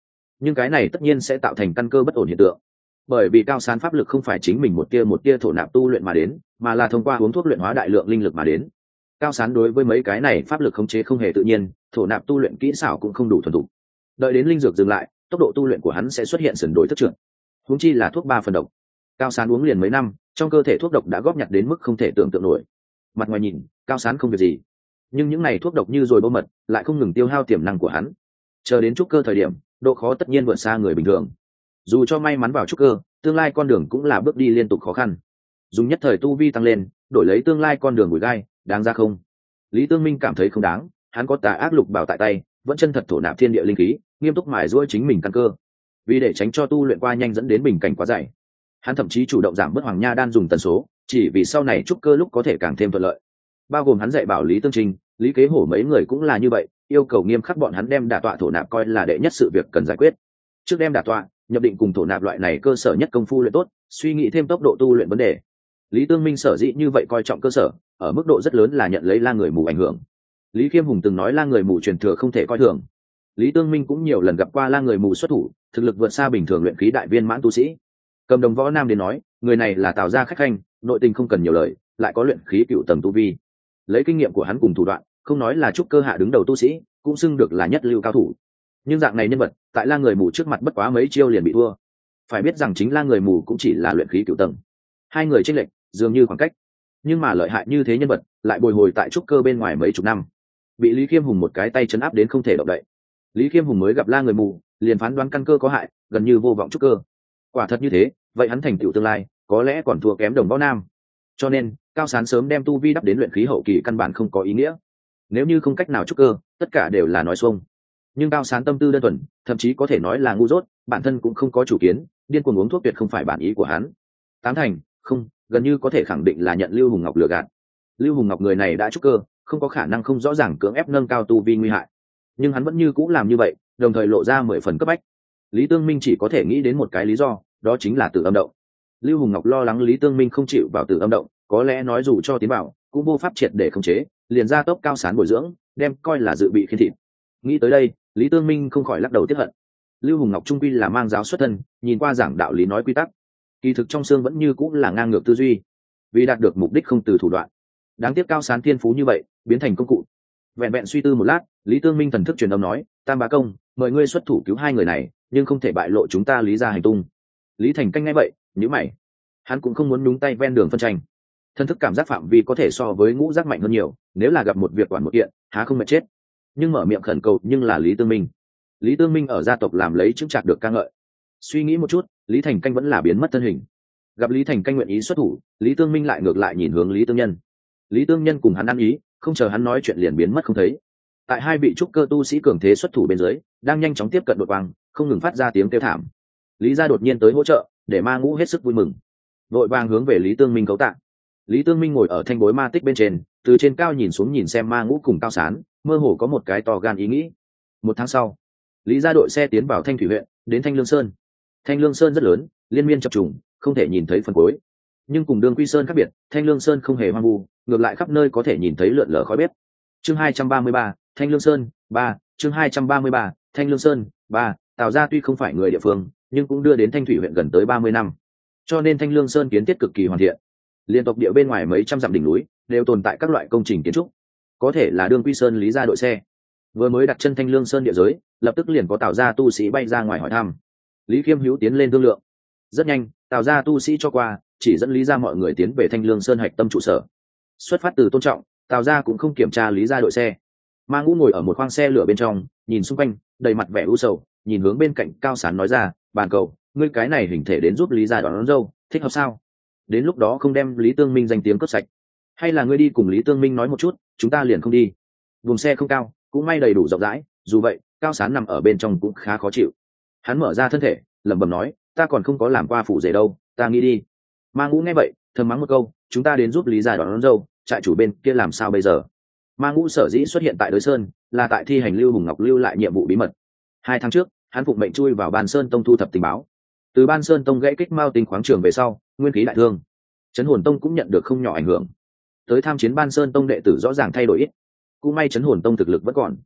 nhưng cái này tất nhiên sẽ tạo thành căn cơ bất ổn hiện tượng, bởi vì cao sán pháp lực không phải chính mình một tia thổ nạp tu luyện mà đến, mà là thông qua uống thuốc luyện hóa đại lượng linh lực mà đến. Cao sán đối với mấy cái này pháp lực khống chế không hề tự nhiên, thổ nạp tu luyện kỹ xảo cũng không đủ thuần thục. Đợi đến linh dược dừng lại, tốc độ tu luyện của hắn sẽ xuất hiện sườn đổi thất trượt. Huống chi là thuốc 3 phần độc. Cao sán uống liền mấy năm, trong cơ thể thuốc độc đã góp nhặt đến mức không thể tưởng tượng nổi. Mặt ngoài nhìn, cao sán không việc gì, nhưng những này thuốc độc như rồi bô mật lại không ngừng tiêu hao tiềm năng của hắn. Chờ đến trúc cơ thời điểm, độ khó tất nhiên vượt xa người bình thường. Dù cho may mắn vào trúc cơ, tương lai con đường cũng là bước đi liên tục khó khăn. Dùng nhất thời tu vi tăng lên, đổi lấy tương lai con đường bụi gai, đáng ra không? Lý Tương Minh cảm thấy không đáng, hắn có tà ác lục bảo tại tay, vẫn chân thật thổ nạp thiên địa linh khí, nghiêm túc mài giũa chính mình căn cơ. Vì để tránh cho tu luyện qua nhanh dẫn đến bình cảnh quá dày, hắn thậm chí chủ động giảm bớt hoàng nha đan dùng tần số, chỉ vì sau này trúc cơ lúc có thể càng thêm thuận lợi. Bao gồm hắn dạy bảo Lý Tương Trình, Lý Kế Hổ mấy người cũng là như vậy, yêu cầu nghiêm khắc bọn hắn đem đả tọa thổ nạp coi là đệ nhất sự việc cần giải quyết. Trước đem đả tọa, nhập định cùng thổ nạp loại này cơ sở nhất công phu luyện tốt, suy nghĩ thêm tốc độ tu luyện vấn đề. Lý Tương Minh sở dĩ như vậy coi trọng cơ sở, ở mức độ rất lớn là nhận lấy La Người Mù ảnh hưởng. Lý Khiêm Hùng từng nói La Người Mù truyền thừa không thể coi thường. Lý Tương Minh cũng nhiều lần gặp qua La Người Mù xuất thủ, thực lực vượt xa bình thường luyện khí đại viên mãn tu sĩ. Cầm Đồng Võ Nam đến nói, người này là Tào gia khách khanh, nội tình không cần nhiều lời, lại có luyện khí cựu tầng tu vi. Lấy kinh nghiệm của hắn cùng thủ đoạn, không nói là trúc cơ hạ đứng đầu tu sĩ, cũng xưng được là nhất lưu cao thủ. Nhưng dạng này nhân vật, tại La Người Mù trước mặt bất quá mấy chiêu liền bị thua. Phải biết rằng chính La Người Mù cũng chỉ là luyện khí cựu tầng, hai người chênh lệch dường như khoảng cách, nhưng mà lợi hại như thế nhân vật lại bồi hồi tại trúc cơ bên ngoài mấy chục năm, bị Lý Khiêm Hùng một cái tay chấn áp đến không thể động đậy. Lý Khiêm Hùng mới gặp La Người Mù, liền phán đoán căn cơ có hại, gần như vô vọng trúc cơ. Quả thật như thế, vậy hắn thành tựu tương lai có lẽ còn thua kém Đồng Võ Nam. Cho nên Cao Sán sớm đem tu vi đắp đến luyện khí hậu kỳ căn bản không có ý nghĩa. Nếu như không cách nào trúc cơ, tất cả đều là nói xuông. Nhưng Cao Sán tâm tư đơn thuần, thậm chí có thể nói là ngu dốt, bản thân cũng không có chủ kiến, điên cuồng uống thuốc tuyệt không phải bản ý của hắn. Tám thành, không, gần như có thể khẳng định là nhận Lưu Hùng Ngọc lừa gạt. Lưu Hùng Ngọc người này đã trúc cơ, không có khả năng không rõ ràng cưỡng ép nâng cao tu vi nguy hại, nhưng hắn vẫn như cũ làm như vậy, đồng thời lộ ra 10 phần cấp bách. Lý Tương Minh chỉ có thể nghĩ đến một cái lý do, đó chính là Tử Âm Động. Lưu Hùng Ngọc lo lắng Lý Tương Minh không chịu vào Tử Âm Động, có lẽ nói dù cho tiến vào, cũng vô pháp triệt để khống chế, liền ra tốc Cao Sán bồi dưỡng, đem coi là dự bị khiên thịt. Nghĩ tới đây, Lý Tương Minh không khỏi lắc đầu tiếc hận. Lưu Hùng Ngọc trung quy là mang giáo xuất thân, nhìn qua giảng đạo lý nói quy tắc, kỳ thực trong xương vẫn như cũng là ngang ngược tư duy, vì đạt được mục đích không từ thủ đoạn. Đáng tiếc Cao Sán thiên phú như vậy, biến thành công cụ. Vẹn vẹn suy tư một lát, Lý Tương Minh thần thức truyền âm nói, Tam Bá Công, mời ngươi xuất thủ cứu hai người này, nhưng không thể bại lộ chúng ta Lý gia hành tung. Lý Thành Canh nghe vậy, nhíu mày. Hắn cũng không muốn nhúng tay ven đường phân tranh. Thần thức cảm giác phạm vi có thể so với ngũ giác mạnh hơn nhiều, nếu là gặp một việc quản một kiện, há không mệt chết. Nhưng mở miệng khẩn cầu nhưng là Lý Tương Minh. Lý Tương Minh ở gia tộc làm lấy chứng trạc được ca ngợi. Suy nghĩ một chút, Lý Thành Canh vẫn là biến mất thân hình. Gặp Lý Thành Canh nguyện ý xuất thủ, Lý Tương Minh lại ngược lại nhìn hướng Lý Tương Nhân. Lý Tương Nhân cùng hắn ăn ý, không chờ hắn nói chuyện liền biến mất không thấy. Tại hai vị trúc cơ tu sĩ cường thế xuất thủ bên dưới, đang nhanh chóng tiếp cận đột quang, không ngừng phát ra tiếng kêu thảm. Lý gia đột nhiên tới hỗ trợ, để Ma Ngũ hết sức vui mừng, vội vàng hướng về Lý Tương Minh cấu tạ. Lý Tương Minh ngồi ở thanh bối ma tích bên trên, từ trên cao nhìn xuống nhìn xem Ma Ngũ cùng Cao Sán, mơ hồ có một cái to gan ý nghĩ. Một tháng sau, Lý gia đội xe tiến vào Thanh Thủy huyện, đến Thanh Lương Sơn. Thanh Lương Sơn rất lớn, liên miên chập trùng, không thể nhìn thấy phần cuối. Nhưng cùng Đường Quy Sơn khác biệt, Thanh Lương Sơn không hề hoang vu, ngược lại khắp nơi có thể nhìn thấy lượn lờ khói bếp. Chương 233, Thanh Lương Sơn 3, chương 233, Thanh Lương Sơn 3, Tào gia tuy không phải người địa phương, nhưng cũng đưa đến Thanh Thủy huyện gần tới 30 năm. Cho nên Thanh Lương Sơn kiến thiết cực kỳ hoàn thiện. Liên tộc địa bên ngoài mấy trăm dặm đỉnh núi đều tồn tại các loại công trình kiến trúc. Có thể là Đường Quy Sơn Lý gia đội xe vừa mới đặt chân Thanh Lương Sơn địa giới, lập tức liền có Tào gia tu sĩ bay ra ngoài hỏi thăm. Lý Khiêm Hữu tiến lên thương lượng. Rất nhanh, Tào gia tu sĩ cho qua, chỉ dẫn Lý gia mọi người tiến về Thanh Lương Sơn hạch tâm trụ sở. Xuất phát từ tôn trọng, Tào gia cũng không kiểm tra Lý gia đội xe. Ma Ngũ ngồi ở một khoang xe lửa bên trong, nhìn xung quanh, đầy mặt vẻ u sầu, nhìn hướng bên cạnh Cao Sán nói ra, Bàn Cầu, ngươi cái này hình thể đến giúp Lý gia đón dâu, thích hợp sao? Đến lúc đó không đem Lý Tương Minh danh tiếng cướp sạch, hay là ngươi đi cùng Lý Tương Minh nói một chút, chúng ta liền không đi. Vùng xe không cao, cũng may đầy đủ rộng rãi, dù vậy Cao Sán nằm ở bên trong cũng khá khó chịu. Hắn mở ra thân thể, lẩm bẩm nói, ta còn không có làm qua phụ rể đâu, ta nghĩ đi. Ma Ngũ nghe vậy, thầm mắng một câu, chúng ta đến giúp Lý gia đón dâu, trại chủ bên kia làm sao bây giờ? Ma Ngũ sở dĩ xuất hiện tại Đới Sơn, là tại thi hành Lưu Hùng Ngọc lưu lại nhiệm vụ bí mật. 2 tháng trước, hắn phụng mệnh chui vào Ban Sơn Tông thu thập tình báo. Từ Ban Sơn Tông gãy kích Mao Tinh khoáng trường về sau, nguyên khí đại thương, Chấn Hồn Tông cũng nhận được không nhỏ ảnh hưởng. Tới tham chiến Ban Sơn Tông đệ tử rõ ràng thay đổi ít, cũng may Chấn Hồn Tông thực lực vẫn còn.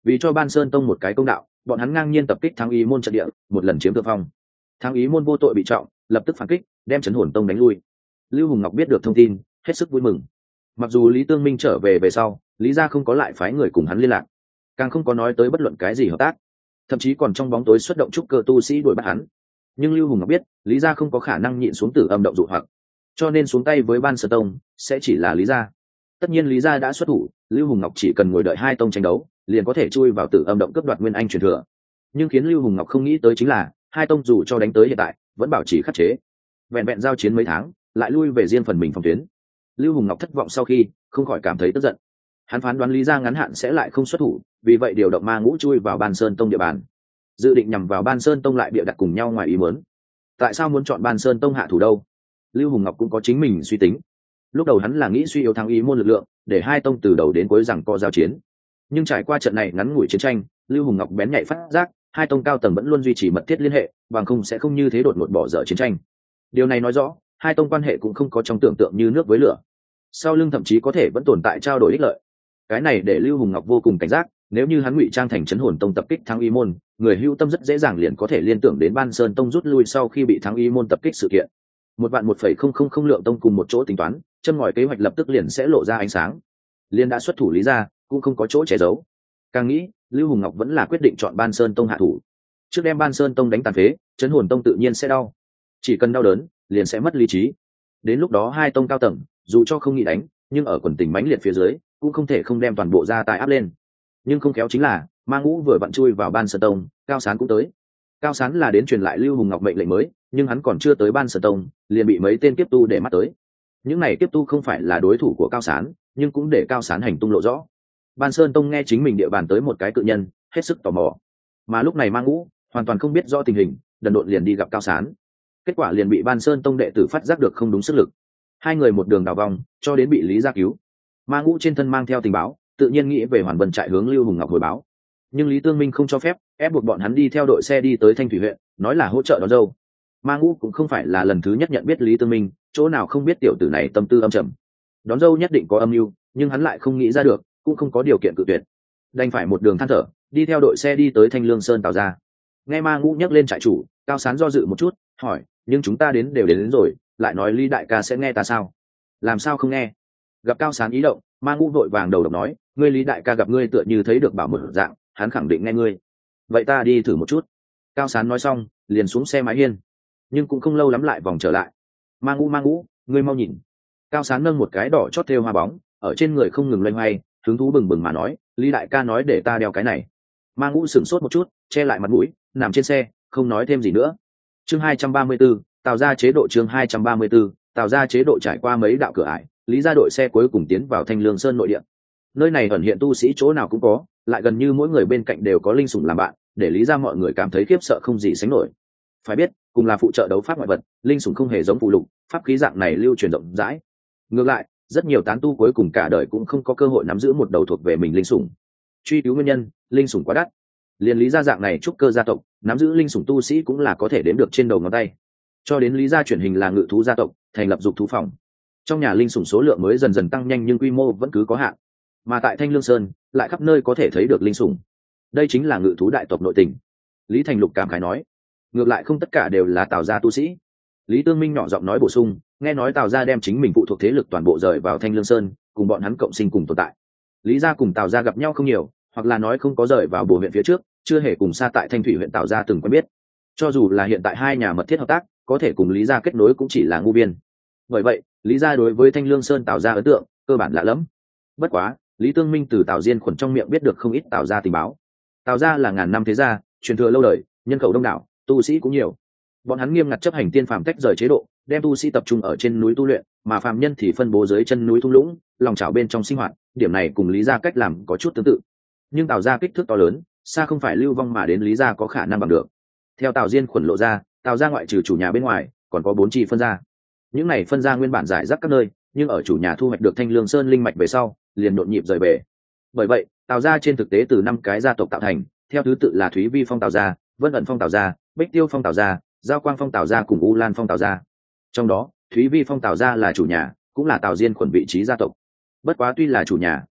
Vì cho Ban Sơn Tông một cái công đạo, bọn hắn ngang nhiên tập kích Thắng Ý môn trận địa, một lần chiếm thượng phong. Thắng Ý môn vô tội bị trọng, lập tức phản kích, đem Chấn Hồn Tông đánh lui. Lưu Hùng Ngọc biết được thông tin, hết sức vui mừng. Mặc dù Lý Tương Minh trở về sau, Lý gia không có lại phái người cùng hắn liên lạc, càng không có nói tới bất luận cái gì hợp tác, thậm chí còn trong bóng tối xuất động trúc cơ tu sĩ đuổi bắt hắn. Nhưng Lưu Hùng Ngọc biết, Lý gia không có khả năng nhịn xuống Tử Âm động dụ hoặc, cho nên xuống tay với Ban Sơn Tông sẽ chỉ là Lý gia. Tất nhiên Lý gia đã xuất thủ, Lưu Hùng Ngọc chỉ cần ngồi đợi hai tông tranh đấu, liền có thể chui vào Tử Âm động cướp đoạt nguyên anh truyền thừa. Nhưng khiến Lưu Hùng Ngọc không nghĩ tới chính là, hai tông dù cho đánh tới hiện tại, vẫn bảo trì khắc chế. Vẹn vẹn giao chiến mấy tháng, lại lui về riêng phần mình phòng tuyến. Lưu Hùng Ngọc thất vọng sau khi, không khỏi cảm thấy tức giận. Hắn phán đoán Lý gia ngắn hạn sẽ lại không xuất thủ, vì vậy điều động ma ngũ chui vào Ban Sơn Tông địa bàn, dự định nhằm vào Ban Sơn Tông lại bịa đặt cùng nhau ngoài ý muốn. Tại sao muốn chọn Ban Sơn Tông hạ thủ đâu? Lưu Hùng Ngọc cũng có chính mình suy tính. Lúc đầu hắn là nghĩ suy yếu Thắng Ý môn lực lượng, để hai tông từ đầu đến cuối rằng co giao chiến. Nhưng trải qua trận này ngắn ngủi chiến tranh, Lưu Hùng Ngọc bén nhạy phát giác, hai tông cao tầng vẫn luôn duy trì mật thiết liên hệ, bằng không sẽ không như thế đột ngột bỏ dở chiến tranh. Điều này nói rõ, hai tông quan hệ cũng không có trong tưởng tượng như nước với lửa. Sau lưng thậm chí có thể vẫn tồn tại trao đổi ích lợi. Cái này để Lưu Hùng Ngọc vô cùng cảnh giác, nếu như hắn ngụy trang thành Chấn Hồn Tông tập kích Thắng Ý môn, người hưu tâm rất dễ dàng liền có thể liên tưởng đến Ban Sơn Tông rút lui sau khi bị Thắng Ý môn tập kích sự kiện. 1.1.000 lượng tông cùng một chỗ tính toán, châm ngòi kế hoạch lập tức liền sẽ lộ ra ánh sáng. Liên đã xuất thủ Lý gia, cũng không có chỗ che giấu. Càng nghĩ, Lưu Hùng Ngọc vẫn là quyết định chọn Ban Sơn Tông hạ thủ. Trước đem Ban Sơn Tông đánh tàn phế, Chấn Hồn Tông tự nhiên sẽ đau. Chỉ cần đau đớn, liền sẽ mất lý trí. Đến lúc đó hai tông cao tầng, dù cho không nghĩ đánh, nhưng ở quần tình mãnh liệt phía dưới, cũng không thể không đem toàn bộ gia tài áp lên. Nhưng không khéo chính là, Ma Ngũ vừa vặn chui vào Ban Sơn Tông, Cao Sán cũng tới. Cao Sán là đến truyền lại Lưu Hùng Ngọc mệnh lệnh mới, nhưng hắn còn chưa tới Ban Sơn Tông, liền bị mấy tên kiếp tu để mắt tới. Những này kiếp tu không phải là đối thủ của Cao Sán, nhưng cũng để Cao Sán hành tung lộ rõ. Ban Sơn Tông nghe chính mình địa bàn tới một cái cự nhân, hết sức tò mò. Mà lúc này Ma Ngũ hoàn toàn không biết rõ tình hình, đần độn liền đi gặp Cao Sán. Kết quả liền bị Ban Sơn Tông đệ tử phát giác được không đúng sức lực. Hai người một đường đào vòng, cho đến bị Lý gia cứu. Ma Ngũ trên thân mang theo tình báo, tự nhiên nghĩ về Hoàn Vân trại hướng Lưu Hùng Ngọc hồi báo. Nhưng Lý Tương Minh không cho phép, ép buộc bọn hắn đi theo đội xe đi tới Thanh Thủy huyện, nói là hỗ trợ đón dâu. Ma Ngũ cũng không phải là lần thứ nhất nhận biết Lý Tương Minh, chỗ nào không biết tiểu tử này tâm tư âm trầm. Đón dâu nhất định có âm mưu, nhưng hắn lại không nghĩ ra được, cũng không có điều kiện cự tuyệt. Đành phải một đường than thở, đi theo đội xe đi tới Thanh Lương Sơn Tào gia. Nghe Ma Ngũ nhắc lên trại chủ, Cao Sán do dự một chút, hỏi, nhưng chúng ta đến rồi, lại nói Lý đại ca sẽ nghe ta sao? Làm sao không nghe? Gặp Cao Sán ý động, Ma Ngũ vội vàng đầu độc nói, ngươi Lý đại ca gặp ngươi tựa như thấy được bảo một dạng, hắn khẳng định nghe ngươi. Vậy ta đi thử một chút. Cao Sán nói xong, liền xuống xe mái hiên, nhưng cũng không lâu lắm lại vòng trở lại. Ma Ngũ, ngươi mau nhìn. Cao Sán nâng một cái đỏ chót thêu hoa bóng, ở trên người không ngừng loay hoay, hứng thú bừng bừng mà nói, Lý đại ca nói để ta đeo cái này. Ma Ngũ sửng sốt một chút, che lại mặt mũi, nằm trên xe, không nói thêm gì nữa. Chương 234, Tào gia chế độ. Chương 234, Tào gia chế độ. Trải qua mấy đạo cửa ải, Lý gia đội xe cuối cùng tiến vào Thanh Lương Sơn nội địa. Nơi này ẩn hiện tu sĩ chỗ nào cũng có, lại gần như mỗi người bên cạnh đều có linh sủng làm bạn, để Lý gia mọi người cảm thấy khiếp sợ không gì sánh nổi. Phải biết, cùng là phụ trợ đấu pháp ngoại vật, linh sủng không hề giống phụ lục, pháp khí dạng này lưu truyền rộng rãi. Ngược lại, rất nhiều tán tu cuối cùng cả đời cũng không có cơ hội nắm giữ một đầu thuộc về mình linh sủng. Truy cứu nguyên nhân, linh sủng quá đắt. Liên Lý gia dạng này trúc cơ gia tộc, nắm giữ linh sủng tu sĩ cũng là có thể đếm được trên đầu ngón tay. Cho đến Lý gia chuyển hình là ngự thú gia tộc, thành lập dục thú phòng. Trong nhà linh sủng số lượng mới dần dần tăng nhanh nhưng quy mô vẫn cứ có hạn. Mà tại Thanh Lương Sơn, lại khắp nơi có thể thấy được linh sủng. Đây chính là ngự thú đại tộc nội tình. Lý Thành Lục cảm khái nói, ngược lại không tất cả đều là Tào gia tu sĩ. Lý Tương Minh nhỏ giọng nói bổ sung, nghe nói Tào gia đem chính mình phụ thuộc thế lực toàn bộ rời vào Thanh Lương Sơn, cùng bọn hắn cộng sinh cùng tồn tại. Lý gia cùng Tào gia gặp nhau không nhiều, hoặc là nói không có rời vào bồ huyện phía trước, chưa hề cùng xa tại Thanh Thủy huyện Tào gia từng quen biết. Cho dù là hiện tại hai nhà mật thiết hợp tác, có thể cùng Lý gia kết nối cũng chỉ là ngu biên. Bởi vậy, Lý gia đối với Thanh Lương Sơn Tào gia ấn tượng cơ bản lạ lẫm. Bất quá, Lý Tương Minh từ Tào Diên khuẩn trong miệng biết được không ít Tào gia tình báo. Tào gia là ngàn năm thế gia, truyền thừa lâu đời, nhân khẩu đông đảo, tu sĩ cũng nhiều. Bọn hắn nghiêm ngặt chấp hành tiên phàm tách rời chế độ, đem tu sĩ tập trung ở trên núi tu luyện, mà phàm nhân thì phân bố dưới chân núi thung lũng, lòng chảo bên trong sinh hoạt. Điểm này cùng Lý gia cách làm có chút tương tự. Nhưng Tào gia kích thước to lớn, xa không phải lưu vong mà đến Lý gia có khả năng bằng được. Theo Tào Diên khuẩn lộ ra, Tào gia ngoại trừ chủ nhà bên ngoài, còn có 4 chi phân gia. Những này phân gia nguyên bản rải rác các nơi, nhưng ở chủ nhà thu hoạch được Thanh Lương Sơn linh mạch về sau, liền nhộn nhịp rời về. Bởi vậy, Tào gia trên thực tế từ 5 cái gia tộc tạo thành, theo thứ tự là Thúy Vi Phong Tào gia, Vân Ẩn Phong Tào gia, Bích Tiêu Phong Tào gia, Giao Quang Phong Tào gia cùng U Lan Phong Tào gia. Trong đó, Thúy Vi Phong Tào gia là chủ nhà, cũng là Tào Diên khuẩn vị trí gia tộc. Bất quá tuy là chủ nhà,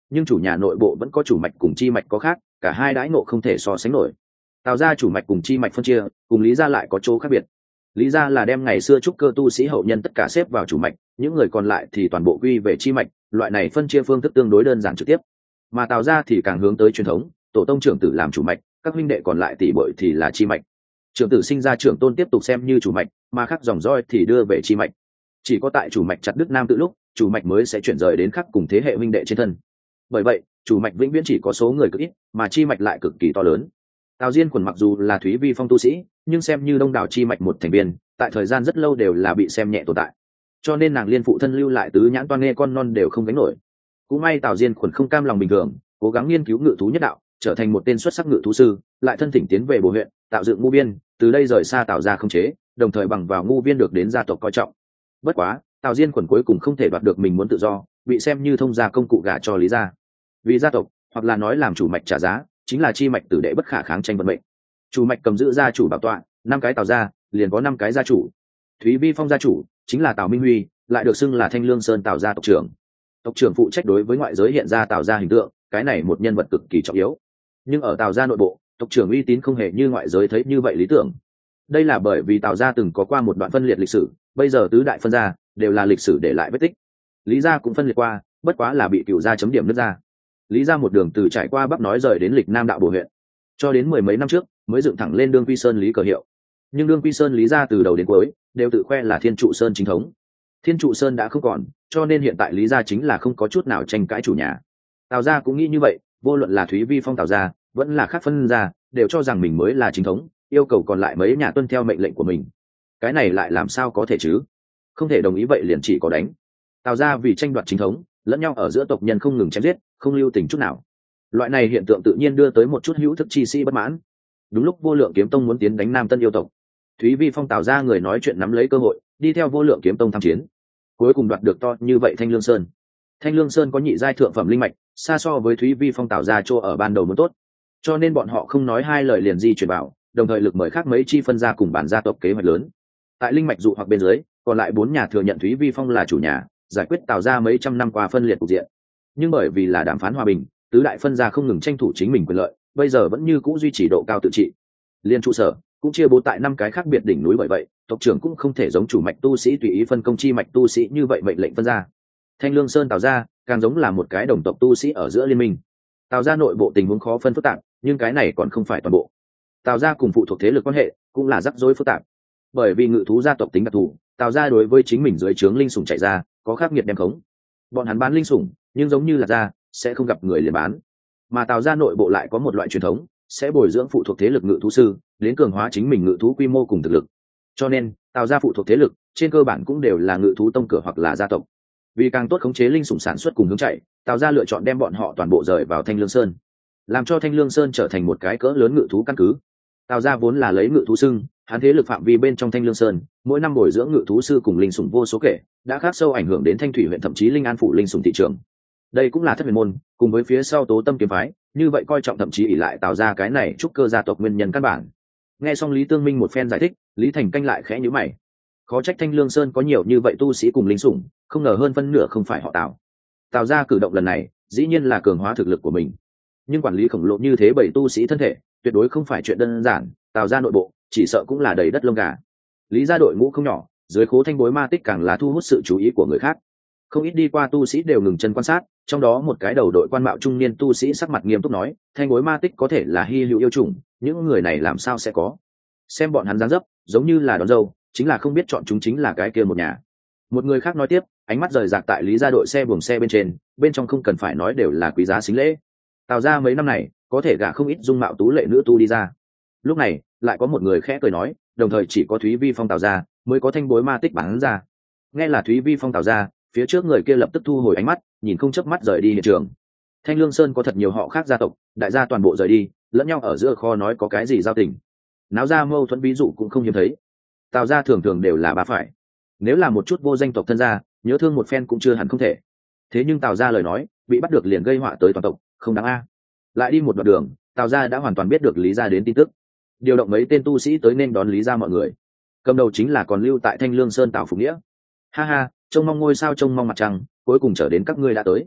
nhưng chủ nhà nội bộ vẫn có chủ mạch cùng chi mạch có khác, cả hai đãi ngộ không thể so sánh nổi. Tào gia chủ mạch cùng chi mạch phân chia, cùng Lý gia lại có chỗ khác biệt. Lý gia là đem ngày xưa trúc cơ tu sĩ hậu nhân tất cả xếp vào chủ mạch, những người còn lại thì toàn bộ quy về chi mạch, loại này phân chia phương thức tương đối đơn giản trực tiếp. Mà Tào gia thì càng hướng tới truyền thống, tổ tông trưởng tử làm chủ mạch, các huynh đệ còn lại tỷ bội thì là chi mạch. Trưởng tử sinh ra trưởng tôn tiếp tục xem như chủ mạch, mà khác dòng roi thì đưa về chi mạch. Chỉ có tại chủ mạch chặt đứt nam tự lúc, chủ mạch mới sẽ chuyển rời đến khác cùng thế hệ huynh đệ trên thân. Bởi vậy, chủ mạch vĩnh viễn chỉ có số người cực ít, mà chi mạch lại cực kỳ to lớn. Tào Diên Quần mặc dù là Thúy Vi Phong tu sĩ, nhưng xem như đông đảo chi mạch một thành viên, tại thời gian rất lâu đều là bị xem nhẹ tồn tại. Cho nên nàng liên phụ thân lưu lại tứ nhãn toan nghe con non đều không gánh nổi. Cũng may Tào Diên Quần không cam lòng bình thường, cố gắng nghiên cứu ngự thú nhất đạo, trở thành một tên xuất sắc ngự thú sư, lại thân thỉnh tiến về Bồ huyện, tạo dựng ngu viên, từ đây rời xa Tào gia không chế, đồng thời bằng vào ngu viên được đến gia tộc coi trọng. Bất quá, Tào Diên Quần cuối cùng không thể đoạt được mình muốn tự do, bị xem như thông gia công cụ gả cho Lý gia. Vì gia tộc, hoặc là nói làm chủ mạch trả giá, chính là chi mạch tử đệ bất khả kháng tranh vận mệnh. Chủ mạch cầm giữ gia chủ bảo tọa, 5 cái Tào gia, liền có 5 cái gia chủ. Thúy Vi Phong gia chủ chính là Tào Minh Huy, lại được xưng là Thanh Lương Sơn Tào gia tộc trưởng. Tộc trưởng phụ trách đối với ngoại giới hiện ra Tào gia hình tượng, cái này một nhân vật cực kỳ trọng yếu. Nhưng ở Tào gia nội bộ, tộc trưởng uy tín không hề như ngoại giới thấy như vậy lý tưởng. Đây là bởi vì Tào gia từng có qua một đoạn phân liệt lịch sử, bây giờ tứ đại phân gia đều là lịch sử để lại vết tích. Lý gia cũng phân liệt qua, bất quá là bị Cửu gia chấm điểm nước ra. Lý gia một đường từ trải qua Bắc nói rời đến lịch Nam đạo Bồ huyện, cho đến mười mấy năm trước mới dựng thẳng lên Đương Quy Sơn Lý cờ hiệu. Nhưng Đương Quy Sơn Lý gia từ đầu đến cuối đều tự khoe là Thiên Trụ Sơn chính thống. Thiên Trụ Sơn đã không còn, cho nên hiện tại Lý gia chính là không có chút nào tranh cãi chủ nhà. Tào gia cũng nghĩ như vậy, vô luận là Thúy Vi Phong Tào gia, vẫn là khác phân gia, đều cho rằng mình mới là chính thống, yêu cầu còn lại mấy nhà tuân theo mệnh lệnh của mình. Cái này lại làm sao có thể chứ? Không thể đồng ý vậy liền chỉ có đánh. Tào gia vì tranh đoạt chính thống, lẫn nhau ở giữa tộc nhân không ngừng chém giết, không lưu tình chút nào. Loại này hiện tượng tự nhiên đưa tới một chút hữu thức chi sĩ bất mãn. Đúng lúc Vô Lượng Kiếm Tông muốn tiến đánh Nam Tân yêu tộc, Thúy Vi Phong Tào gia người nói chuyện nắm lấy cơ hội, đi theo Vô Lượng Kiếm Tông tham chiến. Cuối cùng đoạt được to như vậy Thanh Lương Sơn. Thanh Lương Sơn có nhị giai thượng phẩm linh mạch, xa so với Thúy Vi Phong Tào gia chỗ ở ban đầu muốn tốt, cho nên bọn họ không nói hai lời liền di chuyển vào, đồng thời lực mời khác mấy chi phân gia cùng bản gia tộc kế hoạch lớn. Tại linh mạch dụ hoặc bên dưới, còn lại 4 nhà thừa nhận Thúy Vi Phong là chủ nhà, giải quyết Tào gia mấy trăm năm qua phân liệt cục diện. Nhưng bởi vì là đàm phán hòa bình, tứ đại phân gia không ngừng tranh thủ chính mình quyền lợi, bây giờ vẫn như cũ duy trì độ cao tự trị. Liên trụ sở cũng chia bố tại 5 cái khác biệt đỉnh núi, bởi vậy tộc trưởng cũng không thể giống chủ mạch tu sĩ tùy ý phân công chi mạch tu sĩ như vậy mệnh lệnh phân gia. Thanh Lương Sơn Tào gia càng giống là một cái đồng tộc tu sĩ ở giữa liên minh. Tào gia nội bộ tình huống khó phân phức tạp, nhưng cái này còn không phải toàn bộ. Tào gia cùng phụ thuộc thế lực quan hệ cũng là rắc rối phức tạp. Bởi vì ngự thú gia tộc tính đặc thù, Tào gia đối với chính mình dưới trướng linh sủng chạy ra, có khắc nghiệt đem khống. Bọn hắn bán linh sủng, nhưng giống như là gia sẽ không gặp người liền bán. Mà Tào gia nội bộ lại có một loại truyền thống, sẽ bồi dưỡng phụ thuộc thế lực ngự thú sư, đến cường hóa chính mình ngự thú quy mô cùng thực lực. Cho nên, Tào gia phụ thuộc thế lực trên cơ bản cũng đều là ngự thú tông cửa hoặc là gia tộc. Vì càng tốt khống chế linh sủng sản xuất cùng hướng chạy, Tào gia lựa chọn đem bọn họ toàn bộ rời vào Thanh Lương Sơn, làm cho Thanh Lương Sơn trở thành một cái cỡ lớn ngự thú căn cứ. Tào gia vốn là lấy ngự thú xưng, hắn thế lực phạm vi bên trong Thanh Lương Sơn, mỗi năm bồi dưỡng ngự thú sư cùng linh sủng vô số kể, đã khắc sâu ảnh hưởng đến Thanh Thủy huyện thậm chí Linh An phủ linh sủng thị trường. Đây cũng là Thất Huyền môn, cùng với phía sau Tố Tâm kiếm phái, như vậy coi trọng thậm chí ỷ lại Tào gia cái này trúc cơ gia tộc nguyên nhân căn bản. Nghe xong Lý Tương Minh một phen giải thích, Lý Thành Canh lại khẽ nhíu mày. Khó trách Thanh Lương Sơn có nhiều như vậy tu sĩ cùng linh sủng, không ngờ hơn phân nửa không phải họ Tào. Tào gia cử động lần này, dĩ nhiên là cường hóa thực lực của mình. Nhưng quản lý khổng lồ như thế bảy tu sĩ thân thể, tuyệt đối không phải chuyện đơn giản, Tào gia nội bộ chỉ sợ cũng là đầy đất lông gà. Lý gia đội ngũ không nhỏ, dưới khố thanh bối ma tích càng là thu hút sự chú ý của người khác. Không ít đi qua tu sĩ đều ngừng chân quan sát, trong đó một cái đầu đội quan mạo trung niên tu sĩ sắc mặt nghiêm túc nói, thanh bối ma tích có thể là hy hữu yêu chủng, những người này làm sao sẽ có? Xem bọn hắn dáng dấp, giống như là đón dâu, chính là không biết chọn chúng chính là cái kia một nhà. Một người khác nói tiếp, ánh mắt rời rạc tại Lý gia đội xe buồng xe bên trên, bên trong không cần phải nói đều là quý giá xính lễ. Tào gia mấy năm này có thể gả không ít dung mạo tú lệ nữ tu đi ra. Lúc này lại có một người khẽ cười nói, đồng thời chỉ có Thúy Vi Phong Tào gia mới có thanh bối ma tích bán ra. Nghe là Thúy Vi Phong Tào gia, phía trước người kia lập tức thu hồi ánh mắt, nhìn không chớp mắt rời đi hiện trường. Thanh Lương Sơn có thật nhiều họ khác gia tộc, đại gia toàn bộ rời đi, lẫn nhau ở giữa kho nói có cái gì giao tình. Náo ra mâu thuẫn ví dụ cũng không hiếm thấy. Tào gia thường thường đều là bá phải. Nếu là một chút vô danh tộc thân gia, nhớ thương một phen cũng chưa hẳn không thể. Thế nhưng Tào gia lời nói, bị bắt được liền gây họa tới toàn tộc, không đáng a. Lại đi một đoạn đường, Tào gia đã hoàn toàn biết được Lý gia đến tin tức, điều động mấy tên tu sĩ tới nên đón Lý gia mọi người. Cầm đầu chính là còn lưu tại Thanh Lương Sơn Tào Phục Nghĩa. Ha ha, trông mong ngôi sao trông mong mặt trăng, cuối cùng trở đến các ngươi đã tới.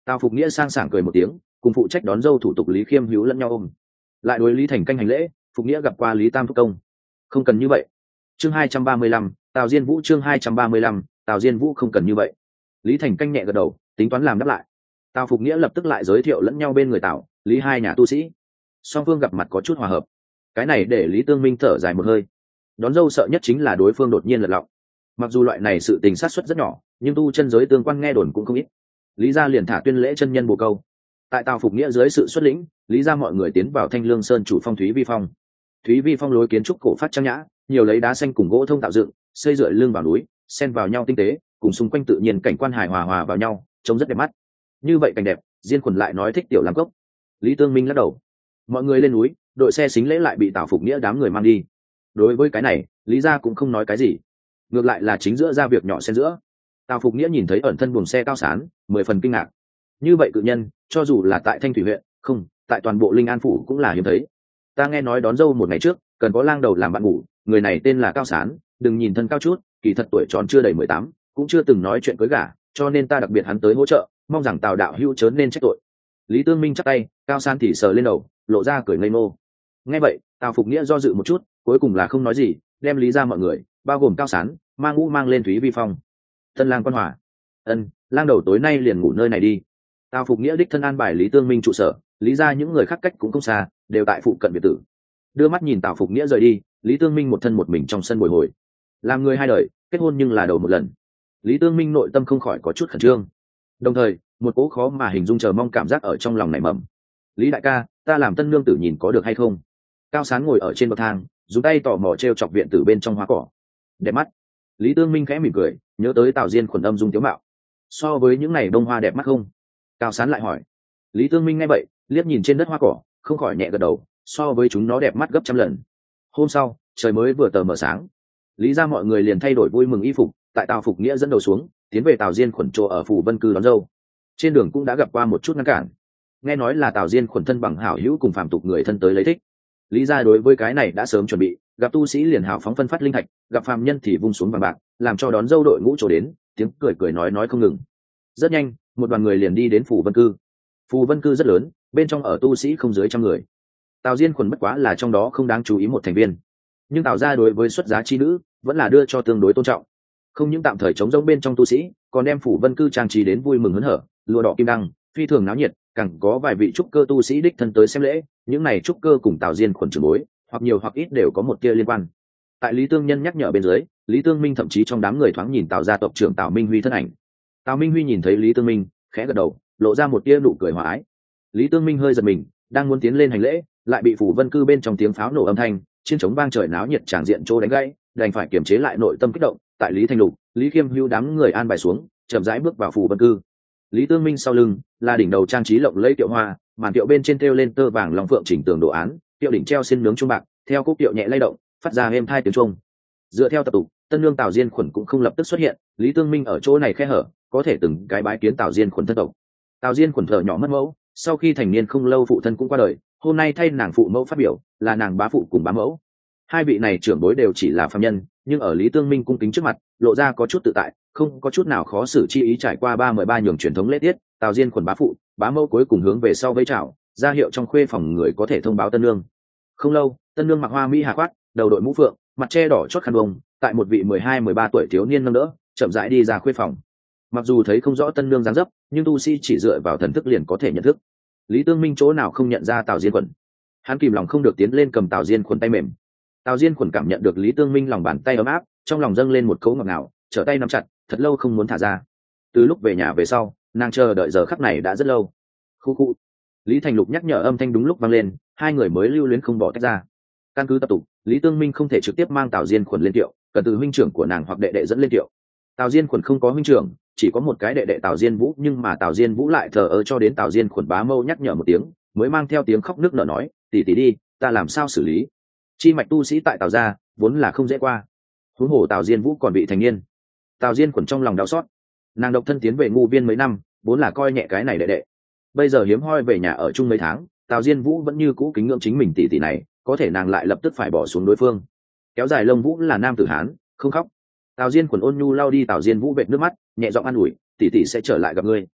Tào Phục Nghĩa sang sảng cười một tiếng, cùng phụ trách đón dâu thủ tục Lý Khiêm hữu lẫn nhau ôm, lại đối Lý Thành Canh hành lễ. Phục Nghĩa gặp qua Lý Tam thúc công. Không cần như vậy. Chương 235, Tào Diên Vũ. Chương 235, Tào Diên Vũ không cần như vậy. Lý Thành Canh nhẹ gật đầu, tính toán làm đáp lại. Tào Phục Nghĩa lập tức lại giới thiệu lẫn nhau bên người Tào, Lý hai nhà tu sĩ. Song phương gặp mặt có chút hòa hợp. Cái này để Lý Tương Minh thở dài một hơi. Đón dâu sợ nhất chính là đối phương đột nhiên lật lọng. Mặc dù loại này sự tình sát suất rất nhỏ, nhưng tu chân giới tương quan nghe đồn cũng không ít. Lý gia liền thả tuyên lễ chân nhân bồ câu. Tại Tào Phục Nghĩa dưới sự xuất lĩnh, Lý gia mọi người tiến vào Thanh Lương Sơn chủ phong Thúy Vi Phong. Thúy Vi Phong lối kiến trúc cổ phát trang nhã, nhiều lấy đá xanh cùng gỗ thông tạo dựng, xây dựa lưng vào núi, xen vào nhau tinh tế, cùng xung quanh tự nhiên cảnh quan hài hòa vào nhau, trông rất đẹp mắt. Như vậy cảnh đẹp, Diên Khuẩn lại nói thích tiểu làm gốc. Lý Tương Minh lắc đầu. Mọi người lên núi, đội xe xính lễ lại bị Tào Phục Nghĩa đám người mang đi. Đối với cái này, Lý gia cũng không nói cái gì, ngược lại là chính giữa ra việc nhỏ xen giữa. Tào Phục Nghĩa nhìn thấy ẩn thân buồng xe Cao Sán, 10 phần kinh ngạc. Như vậy cự nhân, cho dù là tại Thanh Thủy huyện, không, tại toàn bộ Linh An phủ cũng là hiếm thấy. Ta nghe nói đón dâu một ngày trước, cần có lang đầu làm bạn ngủ, người này tên là Cao Sán, đừng nhìn thân cao chút, kỳ thật tuổi tròn chưa đầy 18, cũng chưa từng nói chuyện cưới gả, cho nên ta đặc biệt hắn tới hỗ trợ, mong rằng Tào đạo hữu chớ nên trách tội. Lý Tương Minh chắp tay, Cao Sán thì sờ lên đầu, lộ ra cười ngây ngô. Nghe vậy, Tào Phục Nghĩa do dự một chút, cuối cùng là không nói gì, đem Lý ra mọi người, bao gồm Cao Sán, mang ngũ mang lên Thúy Vi Phong. Tân lang quan hòa. Lang đầu tối nay liền ngủ nơi này đi. Tào Phục Nghĩa đích thân an bài Lý Tương Minh trụ sở, Lý ra những người khác cách cũng không xa, đều tại phụ cận biệt tử. Đưa mắt nhìn Tào Phục Nghĩa rời đi, Lý Tương Minh một thân một mình trong sân bồi hồi. Làm người hai đời, kết hôn nhưng là đầu một lần. Lý Tương Minh nội tâm không khỏi có chút khẩn trương, đồng thời một cố khó mà hình dung chờ mong cảm giác ở trong lòng nảy mầm. Lý đại ca, ta làm tân nương tử nhìn có được hay không? Cao Sán ngồi ở trên bậc thang, dùng tay tò mò treo chọc viện tử bên trong hoa cỏ. Đẹp mắt. Lý Tương Minh khẽ mỉm cười, nhớ tới Tào Diên Khuẩn âm dung tiếu mạo. So với những này bông hoa đẹp mắt không? Cao Sán lại hỏi. Lý Tương Minh nghe vậy, liếc nhìn trên đất hoa cỏ, không khỏi nhẹ gật đầu, so với chúng nó đẹp mắt gấp trăm lần. Hôm sau, trời mới vừa tờ mờ sáng, Lý ra mọi người liền thay đổi vui mừng y phục, tại Tào Phục Nghĩa dẫn đầu xuống, tiến về Tào Diên Khuẩn chỗ ở phủ Vân Cư đón dâu. Trên đường cũng đã gặp qua một chút ngăn cản. Nghe nói là Tào Diên Khuẩn thân bằng hảo hữu cùng phàm tục người thân tới lấy thích. Lý ra đối với cái này đã sớm chuẩn bị, gặp tu sĩ liền hào phóng phân phát linh thạch, gặp phàm nhân thì vung xuống vàng bạc, làm cho đón dâu đội ngũ trổ đến, tiếng cười nói không ngừng. Rất nhanh, một đoàn người liền đi đến phủ Vân Cư. Phủ Vân Cư rất lớn, bên trong ở tu sĩ không dưới 100 người. Tào Diên Khuẩn bất quá là trong đó không đáng chú ý một thành viên, nhưng Tào gia đối với xuất giá chi nữ vẫn là đưa cho tương đối tôn trọng. Không những tạm thời chống rỗng bên trong tu sĩ, còn đem phủ Vân Cư trang trí đến vui mừng hớn hở, lụa đỏ kim đăng, phi thường náo nhiệt, càng có vài vị trúc cơ tu sĩ đích thân tới xem lễ. Những này trúc cơ cùng Tào Diên Khuẩn trưởng bối, hoặc nhiều hoặc ít đều có một tia liên quan. Tại Lý Tương Nhân nhắc nhở bên dưới, Lý Tương Minh thậm chí trong đám người thoáng nhìn Tào gia tộc trưởng Tào Minh Huy thân ảnh. Tào Minh Huy nhìn thấy Lý Tương Minh, khẽ gật đầu, lộ ra một tia nụ cười hòa ái. Lý Tương Minh hơi giật mình, đang muốn tiến lên hành lễ, lại bị phủ Vân Cư bên trong tiếng pháo nổ âm thanh, chiến trống vang trời náo nhiệt tràng diện trô đánh gãy, đành phải kiềm chế lại nội tâm kích động. Tại Lý Thanh Lục, Lý Khiêm hưu đám người an bài xuống, chậm rãi bước vào phủ Vân Cư. Lý Tương Minh sau lưng là đỉnh đầu trang trí lộng lẫy tiệu hoa, màn tiệu bên trên thêu lên tơ vàng long phượng chỉnh tường đồ án, tiệu đỉnh treo xin nướng chuông bạc, theo cúc tiệu nhẹ lay động, phát ra êm thai tiếng chuông. Dựa theo tập tục, tân nương Tào Diên Khuẩn cũng không lập tức xuất hiện, Lý Tương Minh ở chỗ này khe hở, có thể từng cái bái kiến Tào Diên Khuẩn thân tộc. Tào Diên Khuẩn thở nhỏ mất mẫu, sau khi thành niên không lâu phụ thân cũng qua đời, hôm nay thay nàng phụ mẫu phát biểu, là nàng bá phụ cùng bá mẫu. Hai vị này trưởng bối đều chỉ là phàm nhân, nhưng ở Lý Tương Minh cung kính trước mặt, lộ ra có chút tự tại, không có chút nào khó xử chi ý. Trải qua 33 nhường truyền thống lễ tiết, Tào Diên Khuẩn bá phụ, bá mẫu cuối cùng hướng về sau vẫy chào, ra hiệu trong khuê phòng người có thể thông báo tân nương. Không lâu, tân nương mặc hoa mỹ hà khoát, đầu đội mũ phượng, mặt che đỏ chót khăn bông, tại một vị 12-13 tuổi thiếu niên nâng đỡ, chậm rãi đi ra khuê phòng. Mặc dù thấy không rõ tân nương dáng dấp, nhưng tu sĩ chỉ dựa vào thần thức liền có thể nhận thức. Lý Tương Minh chỗ nào không nhận ra Tào Diên Khuẩn, hắn kìm lòng không được tiến lên cầm Tào Diên Khuẩn tay mềm. Tào Diên Khuẩn cảm nhận được Lý Tương Minh lòng bàn tay ấm áp, trong lòng dâng lên một cấu ngọt ngào, trở tay nắm chặt, thật lâu không muốn thả ra. Từ lúc về nhà về sau, nàng chờ đợi giờ khắc này đã rất lâu. Khu khu. Lý Thành Lục nhắc nhở âm thanh đúng lúc vang lên, hai người mới lưu luyến không bỏ tách ra. Căn cứ tập tục, Lý Tương Minh không thể trực tiếp mang Tào Diên Khuẩn lên tiệu, cần từ huynh trưởng của nàng hoặc đệ đệ dẫn lên tiệu. Tào Diên Khuẩn không có huynh trưởng, chỉ có một cái đệ đệ Tào Diên Vũ, nhưng mà Tào Diên Vũ lại thờ ơ cho đến Tào Diên Khuẩn bá mâu nhắc nhở một tiếng, mới mang theo tiếng khóc nức nở nói, tỷ tỷ đi, ta làm sao xử lý? Chi mạch tu sĩ tại Tào gia vốn là không dễ qua, huống hồ Tào Diên Vũ còn bị thành niên. Tào Diên Khuẩn trong lòng đau xót, nàng độc thân tiến về ngu viên mấy năm, vốn là coi nhẹ cái này đệ đệ, bây giờ hiếm hoi về nhà ở chung mấy tháng, Tào Diên Vũ vẫn như cũ kính ngưỡng chính mình tỷ tỷ này, có thể nàng lại lập tức phải bỏ xuống đối phương. Kéo dài lông vũ là nam tử hán, không khóc. Tào Diên Khuẩn ôn nhu lau đi Tào Diên Vũ vệt nước mắt, nhẹ giọng an ủi, tỷ tỷ sẽ trở lại gặp ngươi.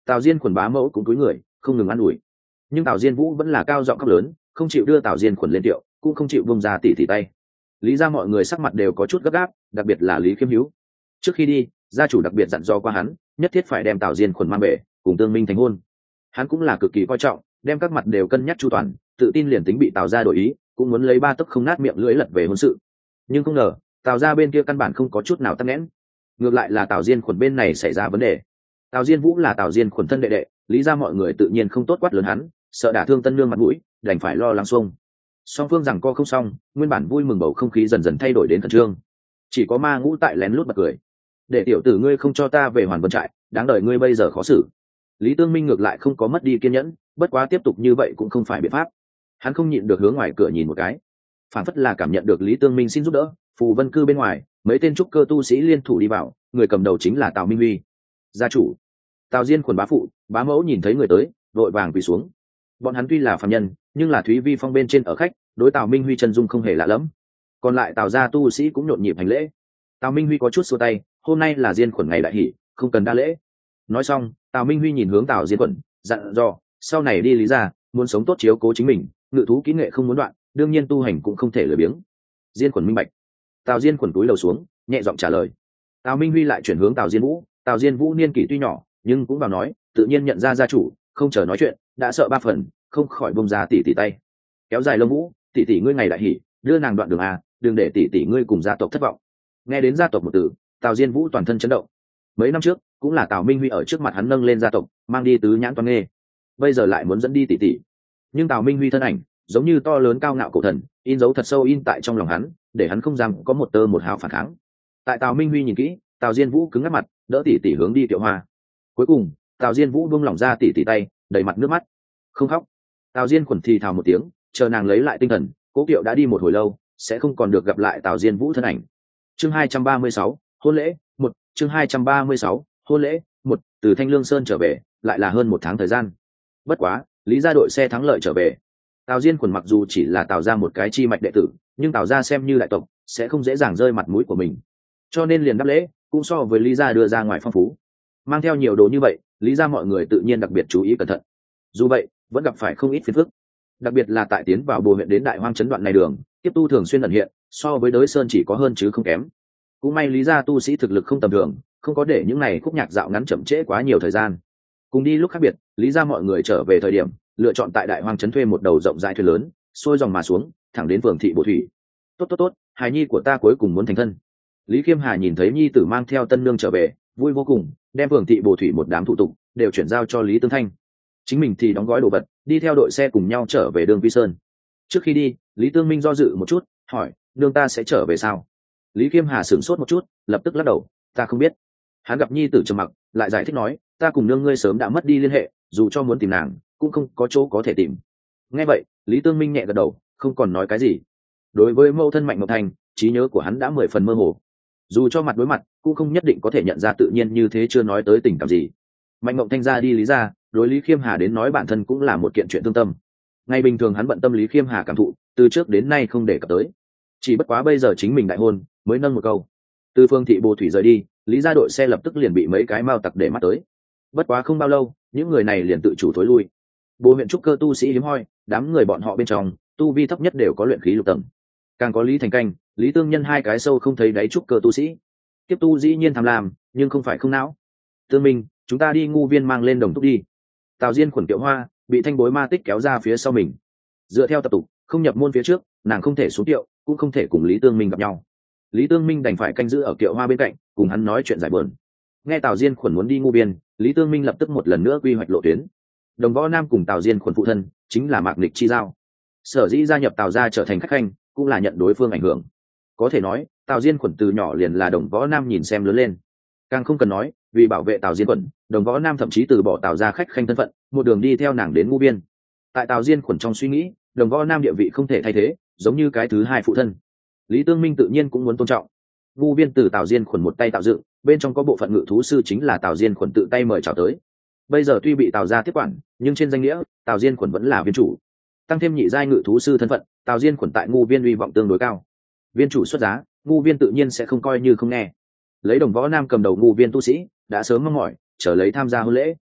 Tào Diên Khuẩn bá mẫu cũng cúi người không ngừng ăn ủi, nhưng Tào Diên Vũ vẫn là cao giọng khóc lớn, không chịu đưa Tào Diên Khuẩn lên tiệu, cũng không chịu bông ra tỉ tay. Lý ra mọi người sắc mặt đều có chút gấp gáp, đặc biệt là Lý Khiêm Hữu. Trước khi đi, gia chủ đặc biệt dặn dò qua hắn, nhất thiết phải đem Tào Diên Khuẩn mang về cùng Tương Minh thành hôn. Hắn cũng là cực kỳ coi trọng, đem các mặt đều cân nhắc chu toàn, tự tin liền tính bị Tào gia đổi ý cũng muốn lấy ba tấc không nát miệng lưỡi lật về hôn sự. Nhưng không ngờ Tào gia bên kia căn bản không có chút nào tắc nghẽn, ngược lại là Tào Diên Khuẩn bên này xảy ra vấn đề. Tào Diên Vũ là Tào Diên Khuẩn thân đệ đệ, Lý ra mọi người tự nhiên không tốt quát lớn hắn, sợ đả thương tân nương mặt mũi, đành phải lo lắng xuông. Song phương rằng co không xong, nguyên bản vui mừng bầu không khí dần dần thay đổi đến khẩn trương. Chỉ có Ma Ngũ tại lén lút bật cười, để tiểu tử ngươi không cho ta về Hoàn Vân trại, đáng đời ngươi bây giờ khó xử. Lý Tương Minh ngược lại không có mất đi kiên nhẫn, bất quá tiếp tục như vậy cũng không phải biện pháp. Hắn không nhịn được hướng ngoài cửa nhìn một cái, phản phất là cảm nhận được Lý Tương Minh xin giúp đỡ. Phù Vân Cư bên ngoài, mấy tên trúc cơ tu sĩ liên thủ đi vào, người cầm đầu chính là Tào Minh Huy, gia chủ. Tào Diên Khuẩn bá phụ, bá mẫu nhìn thấy người tới, vội vàng quỳ xuống. Bọn hắn tuy là phàm nhân, nhưng là Thúy Vi Phong bên trên ở khách, đối Tào Minh Huy chân dung không hề lạ lẫm. Còn lại Tào gia tu sĩ cũng nhộn nhịp hành lễ. Tào Minh Huy có chút xua tay, hôm nay là Diên Khuẩn ngày đại hỷ, không cần đa lễ. Nói xong, Tào Minh Huy nhìn hướng Tào Diên Khuẩn, dặn dò, sau này đi Lý ra, muốn sống tốt chiếu cố chính mình, ngự thú kỹ nghệ không muốn đoạn, đương nhiên tu hành cũng không thể lười biếng. Diên Khuẩn minh bạch. Tào Diên Khuẩn túi đầu xuống, nhẹ giọng trả lời. Tào Minh Huy lại chuyển hướng Tào Diên Vũ. Tào Diên Vũ niên kỷ tuy nhỏ, nhưng cũng vào nói, tự nhiên nhận ra gia chủ, không chờ nói chuyện, đã sợ ba phần, không khỏi bông ra tỷ tay. Kéo dài lông vũ, tỷ ngươi ngày đại hỉ, đưa nàng đoạn đường a, đừng để tỷ ngươi cùng gia tộc thất vọng. Nghe đến gia tộc một từ, Tào Diên Vũ toàn thân chấn động. Mấy năm trước, cũng là Tào Minh Huy ở trước mặt hắn nâng lên gia tộc, mang đi tứ nhãn toan nghê. Bây giờ lại muốn dẫn đi tỷ. Nhưng Tào Minh Huy thân ảnh, giống như to lớn cao ngạo cổ thần, in dấu thật sâu in tại trong lòng hắn, để hắn không dám có một tơ một hào phản kháng. Tại Tào Minh Huy nhìn kỹ, Tào Diên Vũ cứng ngắt mặt, đỡ tỷ hướng đi Tiệu Hoa. Cuối cùng, Tào Diên Vũ buông lỏng ra tỷ tay, đầy mặt nước mắt. Không khóc. Tào Diên Khuẩn thì thào một tiếng, chờ nàng lấy lại tinh thần, Cố Kiệu đã đi một hồi lâu, sẽ không còn được gặp lại Tào Diên Vũ thân ảnh. Chương 236, hôn lễ, 1, chương 236, hôn lễ, 1, từ Thanh Lương Sơn trở về, lại là hơn một tháng thời gian. Bất quá, Lý gia đội xe thắng lợi trở về. Tào Diên Khuẩn mặc dù chỉ là Tào gia một cái chi mạch đệ tử, nhưng Tào gia xem như đại tộc, sẽ không dễ dàng rơi mặt mũi của mình. Cho nên liền đáp lễ, cũng so với Lý gia đưa ra ngoài phong phú. Mang theo nhiều đồ như vậy, Lý gia mọi người tự nhiên đặc biệt chú ý cẩn thận. Dù vậy, vẫn gặp phải không ít phiền phức. Đặc biệt là tại tiến vào Bồ huyện đến Đại Hoang trấn đoạn này đường, tiếp tu thường xuyên ẩn hiện, so với Đới Sơn chỉ có hơn chứ không kém. Cũng may Lý gia tu sĩ thực lực không tầm thường, không có để những này khúc nhạc dạo ngắn chậm trễ quá nhiều thời gian. Cùng đi lúc khác biệt, Lý gia mọi người trở về thời điểm, lựa chọn tại Đại Hoang trấn thuê một đầu rộng rãi thuyền lớn, xuôi dòng mà xuống, thẳng đến phường thị Bồ Thủy. Tốt, hài nhi của ta cuối cùng muốn thành thân. Lý Khiêm Hà nhìn thấy nhi tử mang theo tân nương trở về, vui vô cùng, đem phường thị Bồ Thủy một đám thủ tục đều chuyển giao cho Lý Tương Thanh. Chính mình thì đóng gói đồ vật, đi theo đội xe cùng nhau trở về Đường Vi Sơn. Trước khi đi, Lý Tương Minh do dự một chút, hỏi, nương ta sẽ trở về sao? Lý Khiêm Hà sửng sốt một chút, lập tức lắc đầu, ta không biết. Hắn gặp nhi tử trầm mặc, lại giải thích nói, ta cùng nương ngươi sớm đã mất đi liên hệ, dù cho muốn tìm nàng, cũng không có chỗ có thể tìm. Nghe vậy, Lý Tương Minh nhẹ gật đầu, không còn nói cái gì. Đối với mẫu thân Mạnh Ngọc Thành, trí nhớ của hắn đã 10 phần mơ hồ. Dù cho mặt đối mặt, cũng không nhất định có thể nhận ra tự nhiên như thế, chưa nói tới tình cảm gì. Mạnh Ngọc Thanh ra đi Lý ra, đối Lý Khiêm Hà đến nói bản thân cũng là một kiện chuyện thương tâm. Ngày bình thường hắn bận tâm Lý Khiêm Hà cảm thụ, từ trước đến nay không để cập tới. Chỉ bất quá bây giờ chính mình đại hôn, mới nâng một câu. Từ phương thị Bồ Thủy rời đi, Lý gia đội xe lập tức liền bị mấy cái mao tặc để mắt tới. Bất quá không bao lâu, những người này liền tự chủ thối lui. Bồ huyện trúc cơ tu sĩ hiếm hoi, đám người bọn họ bên trong, tu vi thấp nhất đều có luyện khí lục tầng. Càng có Lý Thành Canh, Lý Tương Nhân hai cái sâu không thấy đáy trúc cơ tu sĩ. Tiếp tu dĩ nhiên tham lam, nhưng không phải không não. Tương Minh, chúng ta đi ngu viên mang lên đồng túc đi. Tào Diên Khuẩn Kiệu Hoa bị thanh bối ma tích kéo ra phía sau mình. Dựa theo tập tục, không nhập môn phía trước, nàng không thể xuống kiệu, cũng không thể cùng Lý Tương Minh gặp nhau. Lý Tương Minh đành phải canh giữ ở Kiệu Hoa bên cạnh, cùng hắn nói chuyện giải buồn. Nghe Tào Diên Khuẩn muốn đi ngu viên, Lý Tương Minh lập tức một lần nữa quy hoạch lộ tuyến. Đồng Võ Nam cùng Tào Diên Khuẩn phụ thân chính là Mạc Nịch chi giao. Sở dĩ gia nhập Tào gia trở thành khách khanh, cũng là nhận đối phương ảnh hưởng. Có thể nói, Tào Diên Khuẩn từ nhỏ liền là Đồng Võ Nam nhìn xem lớn lên. Càng không cần nói, vì bảo vệ Tào Diên Khuẩn, Đồng Võ Nam thậm chí từ bỏ Tào gia khách khanh thân phận, một đường đi theo nàng đến ngu viên. Tại Tào Diên Khuẩn trong suy nghĩ, Đồng Võ Nam địa vị không thể thay thế, giống như cái thứ hai phụ thân. Lý Tương Minh tự nhiên cũng muốn tôn trọng. Ngu viên từ Tào Diên Khuẩn một tay tạo dựng, bên trong có bộ phận ngự thú sư chính là Tào Diên Khuẩn tự tay mời chào tới. Bây giờ tuy bị Tào gia tiếp quản, nhưng trên danh nghĩa, Tào Diên Khuẩn vẫn là viên chủ. Tăng thêm nhị giai ngự thú sư thân phận, Tào Diên Khuẩn tại ngu viên uy vọng tương đối cao. Viên chủ xuất giá, ngu viên tự nhiên sẽ không coi như không nghe. Lấy Đồng Võ Nam cầm đầu ngu viên tu sĩ, đã sớm mong mỏi chờ lấy tham gia hôn lễ.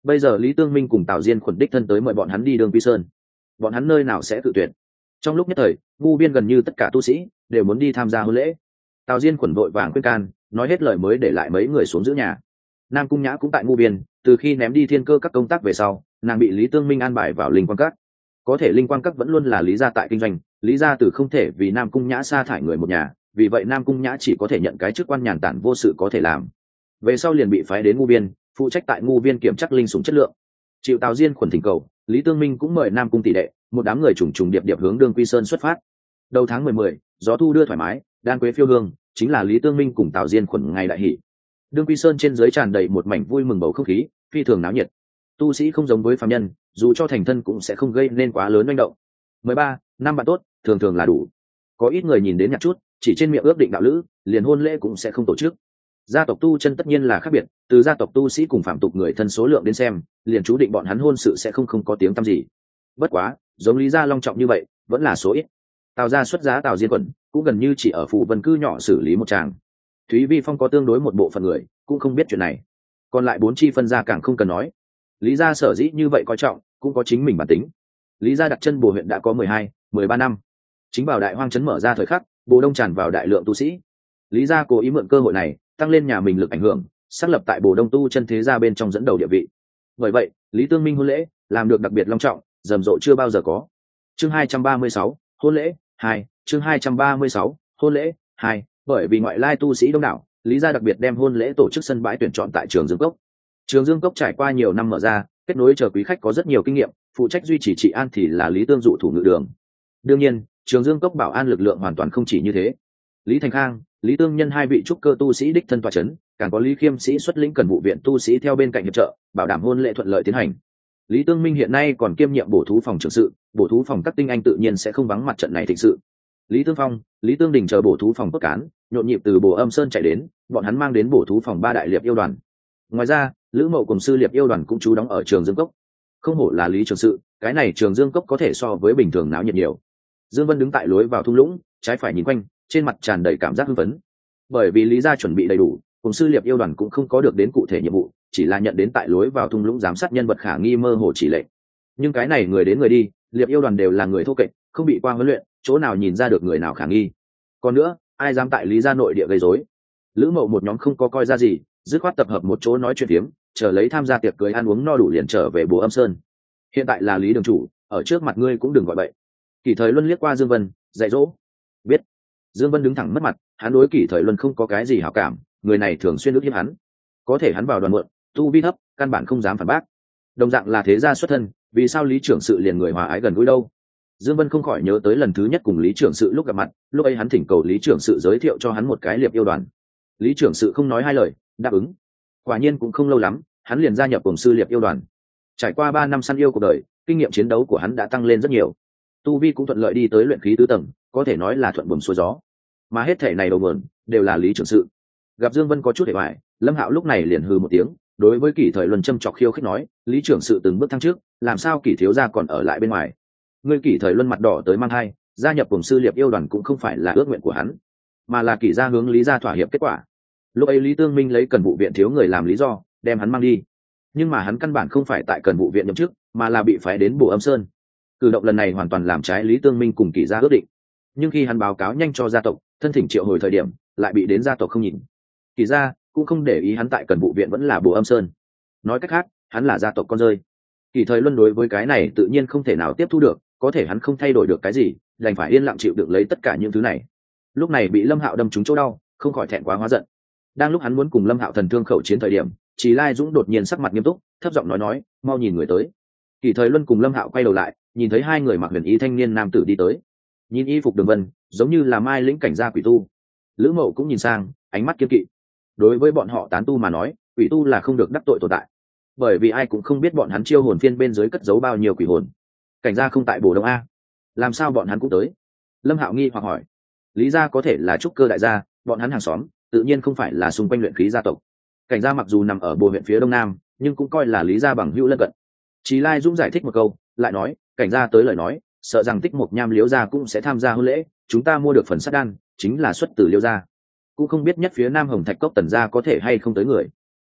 Bây giờ Lý Tương Minh cùng Tào Diên khuẩn đích thân tới mời bọn hắn đi Đường Quy Sơn, bọn hắn nơi nào sẽ tự tuyển. Trong lúc nhất thời, ngu biên gần như tất cả tu sĩ đều muốn đi tham gia hôn lễ. Tào Diên khuẩn vội vàng khuyên can, nói hết lời mới để lại mấy người xuống giữ nhà. Nam Cung Nhã cũng tại ngu biên, từ khi ném đi thiên cơ các công tác về sau, nàng bị Lý Tương Minh an bài vào linh quang các. Có thể linh quang các vẫn luôn là Lý gia tại kinh doanh, Lý gia từ không thể vì Nam Cung Nhã sa thải người một nhà, vì vậy Nam Cung Nhã chỉ có thể nhận cái chức quan nhàn tản vô sự có thể làm. Về sau liền bị phái đến ngu biên, phụ trách tại ngu biên kiểm tra linh sủng chất lượng. Chịu Tào Diên khuẩn thỉnh cầu, Lý Tương Minh cũng mời Nam Cung tỷ đệ, một đám người trùng trùng điệp điệp hướng Đường Quy Sơn xuất phát. Đầu tháng 10, gió thu đưa thoải mái, đan quế phiêu hương, chính là Lý Tương Minh cùng Tào Diên khuẩn ngày đại hỷ. Đường Quy Sơn trên dưới tràn đầy một mảnh vui mừng bầu không khí, phi thường náo nhiệt. Tu sĩ không giống với phàm nhân, dù cho thành thân cũng sẽ không gây nên quá lớn manh động. 13 năm bạn tốt, thường thường là đủ. Có ít người nhìn đến nhặt chút, chỉ trên miệng ước định đạo lữ, liền hôn lễ cũng sẽ không tổ chức. Gia tộc tu chân tất nhiên là khác biệt, từ gia tộc tu sĩ cùng phạm tục người thân số lượng đến xem, liền chú định bọn hắn hôn sự sẽ không có tiếng tăm gì. Bất quá, giống Lý gia long trọng như vậy, vẫn là số ít. Tào gia xuất giá Tào Diên quận, cũng gần như chỉ ở phủ vân cư nhỏ xử lý một tràng. Thúy Vi Phong có tương đối một bộ phận người, cũng không biết chuyện này. Còn lại 4 chi phân gia càng không cần nói. Lý gia sở dĩ như vậy coi trọng, cũng có chính mình bản tính. Lý gia đặt chân Bồ huyện đã có 13 năm. Chính vào đại hoang trấn mở ra thời khắc, Bồ Đông tràn vào đại lượng tu sĩ. Lý gia cố ý mượn cơ hội này, tăng lên nhà mình lực ảnh hưởng, xác lập tại Bồ Đông tu chân thế gia bên trong dẫn đầu địa vị. Bởi vậy, Lý Tương Minh hôn lễ làm được đặc biệt long trọng, rầm rộ chưa bao giờ có. Chương 236, hôn lễ 2, chương 236, hôn lễ 2, bởi vì ngoại lai tu sĩ đông đảo, Lý gia đặc biệt đem hôn lễ tổ chức sân bãi tuyển chọn tại Trường Dương Cốc. Trường Dương Cốc trải qua nhiều năm mở ra, kết nối chờ quý khách có rất nhiều kinh nghiệm, phụ trách duy trì trị an thì là Lý Tương dụ thủ ngự đường. Đương nhiên, Trường Dương Cốc bảo an lực lượng hoàn toàn không chỉ như thế. Lý Thành Khang, Lý Tương Nhân hai vị trúc cơ tu sĩ đích thân tọa chấn, càng có Lý Khiêm sĩ xuất lĩnh cần vụ viện tu sĩ theo bên cạnh hiệp trợ, bảo đảm hôn lễ thuận lợi tiến hành. Lý Tương Minh hiện nay còn kiêm nhiệm bổ thú phòng trưởng sự, bổ thú phòng các tinh anh tự nhiên sẽ không vắng mặt trận này thịnh sự. Lý Tương Phong, Lý Tương Đình chờ bổ thú phòng cốt cán, nhộn nhịp từ Bồ Âm Sơn chạy đến, bọn hắn mang đến bổ thú phòng 3 đại liệp yêu đoàn. Ngoài ra, Lữ Mậu cùng sư liệp yêu đoàn cũng trú đóng ở Trường Dương Cốc. Không hổ là Lý Trường sự, cái này Trường Dương Cốc có thể so với bình thường náo nhiệt nhiều. Dương Vân đứng tại lối vào thung lũng, trái phải nhìn quanh, trên mặt tràn đầy cảm giác hưng phấn. Bởi vì Lý gia chuẩn bị đầy đủ, cùng sư liệp yêu đoàn cũng không có được đến cụ thể nhiệm vụ, chỉ là nhận đến tại lối vào thung lũng giám sát nhân vật khả nghi mơ hồ chỉ lệnh. Nhưng cái này người đến người đi, liệp yêu đoàn đều là người thô kệch, không bị qua huấn luyện, chỗ nào nhìn ra được người nào khả nghi. Còn nữa, ai dám tại Lý gia nội địa gây rối? Lữ Mậu một nhóm không có coi ra gì, dứt khoát tập hợp một chỗ nói chuyện phiếm, chờ lấy tham gia tiệc cưới ăn uống no đủ liền trở về Bồ Âm Sơn. Hiện tại là Lý đường chủ, ở trước mặt ngươi cũng đừng gọi bậy. Kỷ Thời Luân liếc qua Dương Vân, dạy dỗ. Biết. Dương Vân đứng thẳng mất mặt, hắn đối Kỷ Thời Luân không có cái gì hảo cảm, người này thường xuyên ức hiếp hắn. Có thể hắn vào đoàn muộn, tu vi thấp, căn bản không dám phản bác. Đồng dạng là thế gia xuất thân, vì sao Lý trưởng sự liền người hòa ái gần gũi đâu? Dương Vân không khỏi nhớ tới lần thứ nhất cùng Lý trưởng sự lúc gặp mặt, lúc ấy hắn thỉnh cầu Lý trưởng sự giới thiệu cho hắn một cái liệp yêu đoàn. Lý trưởng sự không nói hai lời, đáp ứng. Quả nhiên cũng không lâu lắm, hắn liền gia nhập cùng sư liệp yêu đoàn. Trải qua 3 năm săn yêu cuộc đời, kinh nghiệm chiến đấu của hắn đã tăng lên rất nhiều. Tu vi cũng thuận lợi đi tới luyện khí tứ tầng, có thể nói là thuận buồm xuôi gió. Mà hết thể này đầu nguồn đều là Lý trưởng sự. Gặp Dương Vân có chút hề bại, Lâm Hạo lúc này liền hừ một tiếng, đối với Kỷ Thời Luân châm chọc khiêu khích nói, Lý trưởng sự từng bước thăng trước, làm sao Kỷ thiếu gia còn ở lại bên ngoài? Ngươi Kỷ Thời Luân mặt đỏ tới mang hai, gia nhập cùng sư liệp yêu đoàn cũng không phải là ước nguyện của hắn, mà là Kỷ gia hướng Lý gia thỏa hiệp kết quả. Lúc ấy Lý Tương Minh lấy cần vụ viện thiếu người làm lý do, đem hắn mang đi. Nhưng mà hắn căn bản không phải tại cần vụ viện nhậm chức, mà là bị phái đến Bồ Âm Sơn. Cử động lần này hoàn toàn làm trái Lý Tương Minh cùng Kỷ gia ước định. Nhưng khi hắn báo cáo nhanh cho gia tộc, thân thỉnh triệu hồi thời điểm, lại bị đến gia tộc không nhìn. Kỷ gia cũng không để ý hắn tại cần vụ viện vẫn là Bồ Âm Sơn. Nói cách khác, hắn là gia tộc con rơi. Kỷ Thời Luân đối với cái này tự nhiên không thể nào tiếp thu được, có thể hắn không thay đổi được cái gì, đành phải yên lặng chịu đựng lấy tất cả những thứ này. Lúc này bị Lâm Hạo đâm trúng chỗ đau, không khỏi thẹn quá hóa giận. Đang lúc hắn muốn cùng Lâm Hạo thần thương khẩu chiến thời điểm, Trì Lai Dũng đột nhiên sắc mặt nghiêm túc, thấp giọng nói, mau nhìn người tới. Kỷ Thời Luân cùng Lâm Hạo quay đầu lại, nhìn thấy 2 người mặc huyền y thanh niên nam tử đi tới. Nhìn y phục Đường Vân, giống như là Mai lĩnh cảnh gia quỷ tu. Lữ Mậu cũng nhìn sang, ánh mắt kiên kỵ. Đối với bọn họ tán tu mà nói, quỷ tu là không được đắc tội tồn tại, bởi vì ai cũng không biết bọn hắn chiêu hồn phiên bên dưới cất giấu bao nhiêu quỷ hồn. Cảnh gia không tại Bồ Đông a, làm sao bọn hắn cũng tới? Lâm Hạo nghi hoặc hỏi. Lý gia có thể là trúc cơ đại gia, bọn hắn hàng xóm, tự nhiên không phải là xung quanh luyện khí gia tộc. Cảnh gia mặc dù nằm ở Bồ huyện phía đông nam, nhưng cũng coi là Lý gia bằng hữu lân cận. Chí Lai Dũng giải thích một câu, lại nói, cảnh gia tới lời nói, sợ rằng Tích Mục Nham Liễu gia cũng sẽ tham gia hôn lễ, chúng ta mua được phần sát đan, chính là xuất từ Liễu gia. Cũng không biết nhất phía Nam Hồng Thạch Cốc Tần gia có thể hay không tới người.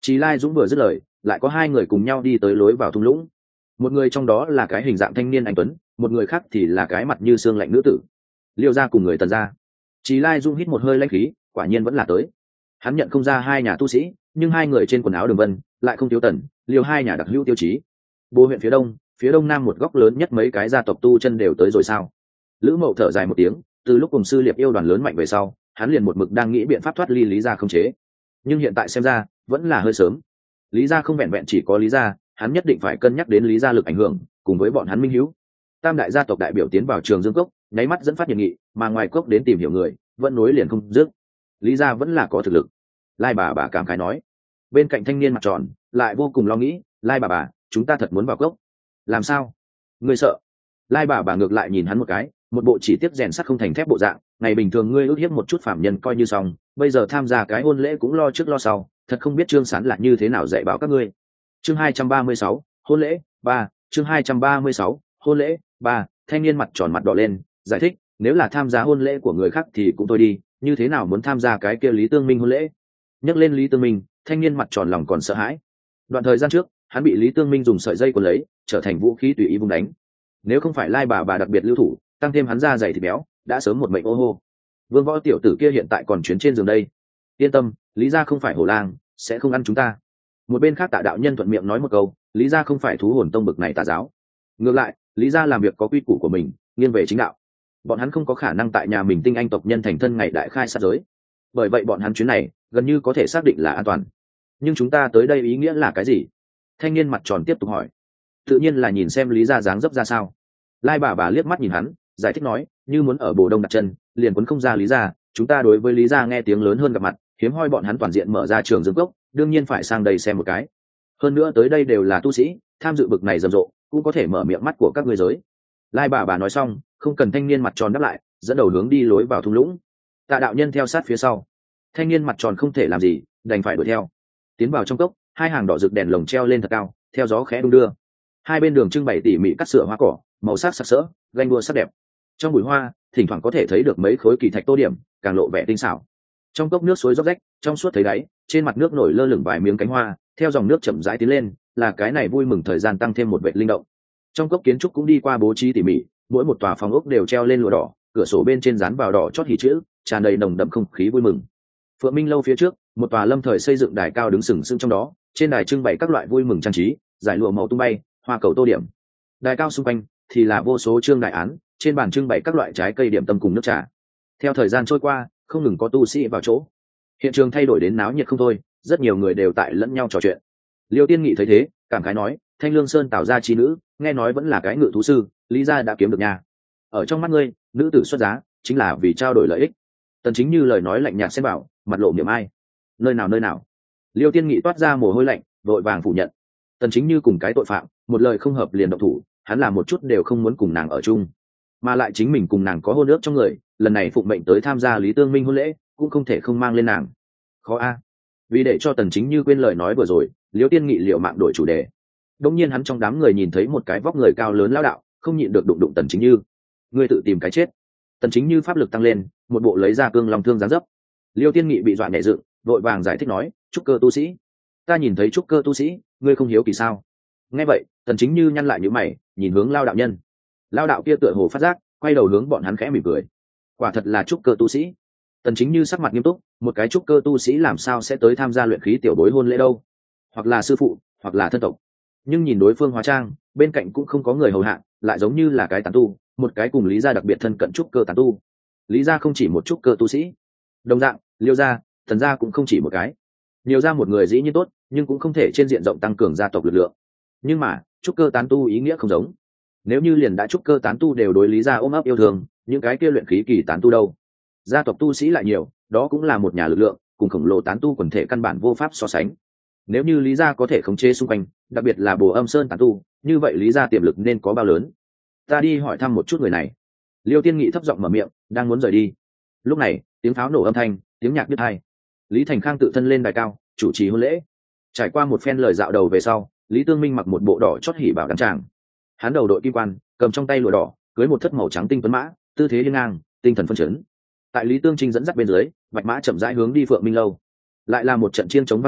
Chí Lai Dũng vừa dứt lời, lại có hai người cùng nhau đi tới lối vào thung lũng. Một người trong đó là cái hình dạng thanh niên anh tuấn, một người khác thì là cái mặt như xương lạnh nữ tử. Liêu gia cùng người Tần gia. Chí Lai Dũng hít một hơi lãnh khí, quả nhiên vẫn là tới. Hắn nhận không ra hai nhà tu sĩ, nhưng hai người trên quần áo đường vân lại không thiếu Tần, Liêu hai nhà đặc hữu tiêu chí. Bố huyện phía đông nam một góc lớn nhất mấy cái gia tộc tu chân đều tới rồi sao? Lữ Mậu thở dài một tiếng, từ lúc cùng sư liệp yêu đoàn lớn mạnh về sau, hắn liền một mực đang nghĩ biện pháp thoát ly Lý gia không chế. Nhưng hiện tại xem ra, vẫn là hơi sớm. Lý gia không vẹn vẹn chỉ có Lý gia, hắn nhất định phải cân nhắc đến Lý gia lực ảnh hưởng, cùng với bọn hắn minh hữu. Tam đại gia tộc đại biểu tiến vào Trường Dương Cốc, nháy mắt dẫn phát nhiệt nghị, mà ngoài cốc đến tìm hiểu người, vẫn nối liền không dứt. Lý gia vẫn là có thực lực. Lai bà cảm khái nói. Bên cạnh thanh niên mặt tròn, lại vô cùng lo nghĩ, Lai bà, chúng ta thật muốn vào cốc. Làm sao? Ngươi sợ? Lai bà ngược lại nhìn hắn một cái, một bộ chỉ tiếp rèn sắt không thành thép bộ dạng. Ngày bình thường ngươi ước hiếp một chút phạm nhân coi như xong, bây giờ tham gia cái hôn lễ cũng lo trước lo sau, thật không biết Trương Sán là như thế nào dạy bảo các ngươi. Chương 236, hôn lễ 3, chương 236, hôn lễ 3, thanh niên mặt tròn mặt đỏ lên, giải thích, nếu là tham gia hôn lễ của người khác thì cũng thôi đi, như thế nào muốn tham gia cái kia Lý Tương Minh hôn lễ? Nhắc lên Lý Tương Minh, thanh niên mặt tròn lòng còn sợ hãi. Đoạn thời gian trước, hắn bị Lý Tương Minh dùng sợi dây quấn lấy, trở thành vũ khí tùy ý vung đánh. Nếu không phải Lai bà đặc biệt lưu thủ, tăng thêm hắn da dày thịt béo, đã sớm một mệnh ô hô. Vương Võ tiểu tử kia hiện tại còn chuyến trên giường đây. Yên tâm, Lý gia không phải hổ lang, sẽ không ăn chúng ta. Một bên khác Tạ đạo nhân thuận miệng nói một câu, Lý gia không phải thú hồn tông bực này tà giáo. Ngược lại, Lý gia làm việc có quy củ của mình, nghiêng về chính đạo. Bọn hắn không có khả năng tại nhà mình tinh anh tộc nhân thành thân ngày đại khai sát giới. Bởi vậy bọn hắn chuyến này gần như có thể xác định là an toàn. Nhưng chúng ta tới đây ý nghĩa là cái gì? Thanh niên mặt tròn tiếp tục hỏi. Tự nhiên là nhìn xem Lý gia dáng dấp ra sao. Lai bà liếc mắt nhìn hắn, giải thích nói, như muốn ở Bồ Đông đặt chân, liền quấn không ra Lý gia, chúng ta đối với Lý gia nghe tiếng lớn hơn gặp mặt, hiếm hoi bọn hắn toàn diện mở ra Trường Dương Cốc, đương nhiên phải sang đây xem một cái. Hơn nữa tới đây đều là tu sĩ, tham dự bực này rầm rộ, cũng có thể mở miệng mắt của các ngươi giới. Lai bà nói xong, không cần thanh niên mặt tròn đáp lại, dẫn đầu hướng đi lối vào thung lũng. Tạ đạo nhân theo sát phía sau. Thanh niên mặt tròn không thể làm gì, đành phải đuổi theo. Tiến vào trong cốc, hai hàng đỏ rực đèn lồng treo lên thật cao, theo gió khẽ đung đưa. Hai bên đường trưng bày tỉ mỉ cắt sửa hoa cỏ, màu sắc sặc sỡ, ganh đua sắc đẹp. Trong bụi hoa, thỉnh thoảng có thể thấy được mấy khối kỳ thạch tô điểm, càng lộ vẻ tinh xảo. Trong cốc nước suối róc rách, trong suốt thấy đáy, trên mặt nước nổi lơ lửng vài miếng cánh hoa, theo dòng nước chậm rãi tiến lên, là cái này vui mừng thời gian tăng thêm một vệt linh động. Trong cốc kiến trúc cũng đi qua bố trí tỉ mỉ, mỗi một tòa phòng ốc đều treo lên lụa đỏ, cửa sổ bên trên dán vào đỏ chót hỉ chữ, tràn đầy nồng đậm không khí vui mừng. Phượng Minh lâu phía trước, một tòa lâm thời xây dựng đài cao đứng sừng sững trong đó, trên đài trưng bày các loại vui mừng trang trí, giải lụa màu tung bay, hoa cầu tô điểm. Đài cao xung quanh thì là vô số trương đại án, trên bàn trưng bày các loại trái cây điểm tâm cùng nước trà. Theo thời gian trôi qua, không ngừng có tu sĩ vào chỗ. Hiện trường thay đổi đến náo nhiệt không thôi, rất nhiều người đều tại lẫn nhau trò chuyện. Liêu Tiên Nghị thấy thế, cảm khái nói, Thanh Lương Sơn tạo ra chi nữ, nghe nói vẫn là cái ngự thú sư, Lý gia đã kiếm được nha. Ở trong mắt ngươi, nữ tử xuất giá chính là vì trao đổi lợi ích. Tần Chính Như lời nói lạnh nhạt xen bảo, mặt lộ niềm ai. Nơi nào? Liêu Tiên Nghị toát ra mồ hôi lạnh, vội vàng phủ nhận. Tần Chính Như cùng cái tội phạm, một lời không hợp liền động thủ, hắn làm một chút đều không muốn cùng nàng ở chung, mà lại chính mình cùng nàng có hôn ước trong người, lần này phụng mệnh tới tham gia Lý Tương Minh hôn lễ, cũng không thể không mang lên nàng. Khó a. Vì để cho Tần Chính Như quên lời nói vừa rồi, Liêu Tiên Nghị liều mạng đổi chủ đề. Đống nhiên hắn trong đám người nhìn thấy một cái vóc người cao lớn lão đạo, không nhịn được đụng Tần Chính Như. Ngươi tự tìm cái chết. Tần Chính Như pháp lực tăng lên, một bộ lấy ra cương long thương giáng dấp. Liêu Tiên Nghị bị dọa nhẹ dựng, vội vàng giải thích nói, trúc cơ tu sĩ. Ta nhìn thấy trúc cơ tu sĩ, ngươi không hiếu kỳ sao? Nghe vậy, Tần Chính Như nhăn lại nhíu mày, nhìn hướng Lao đạo nhân. Lao đạo kia tựa hồ phát giác, quay đầu hướng bọn hắn khẽ mỉm cười. Quả thật là trúc cơ tu sĩ. Tần Chính Như sắc mặt nghiêm túc, một cái trúc cơ tu sĩ làm sao sẽ tới tham gia luyện khí tiểu bối hôn lễ đâu? Hoặc là sư phụ, hoặc là thân tộc. Nhưng nhìn đối phương hóa trang, bên cạnh cũng không có người hầu hạ, lại giống như là cái tán tu, một cái cùng Lý gia đặc biệt thân cận trúc cơ tán tu. Lý gia không chỉ một trúc cơ tu sĩ, đồng dạng, Liêu gia, Thần gia cũng không chỉ một cái. Nhiều ra một người dĩ nhiên tốt, nhưng cũng không thể trên diện rộng tăng cường gia tộc lực lượng. Nhưng mà, trúc cơ tán tu ý nghĩa không giống. Nếu như liền đã trúc cơ tán tu đều đối Lý gia ôm ấp yêu thương, những cái kia luyện khí kỳ tán tu đâu? Gia tộc tu sĩ lại nhiều, đó cũng là một nhà lực lượng, cùng khổng lồ tán tu quần thể căn bản vô pháp so sánh. Nếu như Lý gia có thể khống chế xung quanh, đặc biệt là Bồ Âm Sơn tán tu, như vậy Lý gia tiềm lực nên có bao lớn? Ta đi hỏi thăm một chút người này. Liêu Tiên Nghị thấp giọng mở miệng, đang muốn rời đi. Lúc này, tiếng pháo nổ âm thanh, tiếng nhạc biết hay. Lý Thành Khang tự thân lên đài cao, chủ trì hôn lễ. Trải qua một phen lời dạo đầu về sau, Lý Tương Minh mặc một bộ đỏ chót hỉ bảo đăng tràng. Hắn đầu đội kim quan, cầm trong tay lụa đỏ, cưới một thất màu trắng tinh tuấn mã, tư thế hiên ngang, tinh thần phân chấn. Tại Lý Tương Trinh dẫn dắt bên dưới, bạch mã chậm rãi hướng đi Phượng Minh lâu. Lại là một trận chiêng chống vang trời,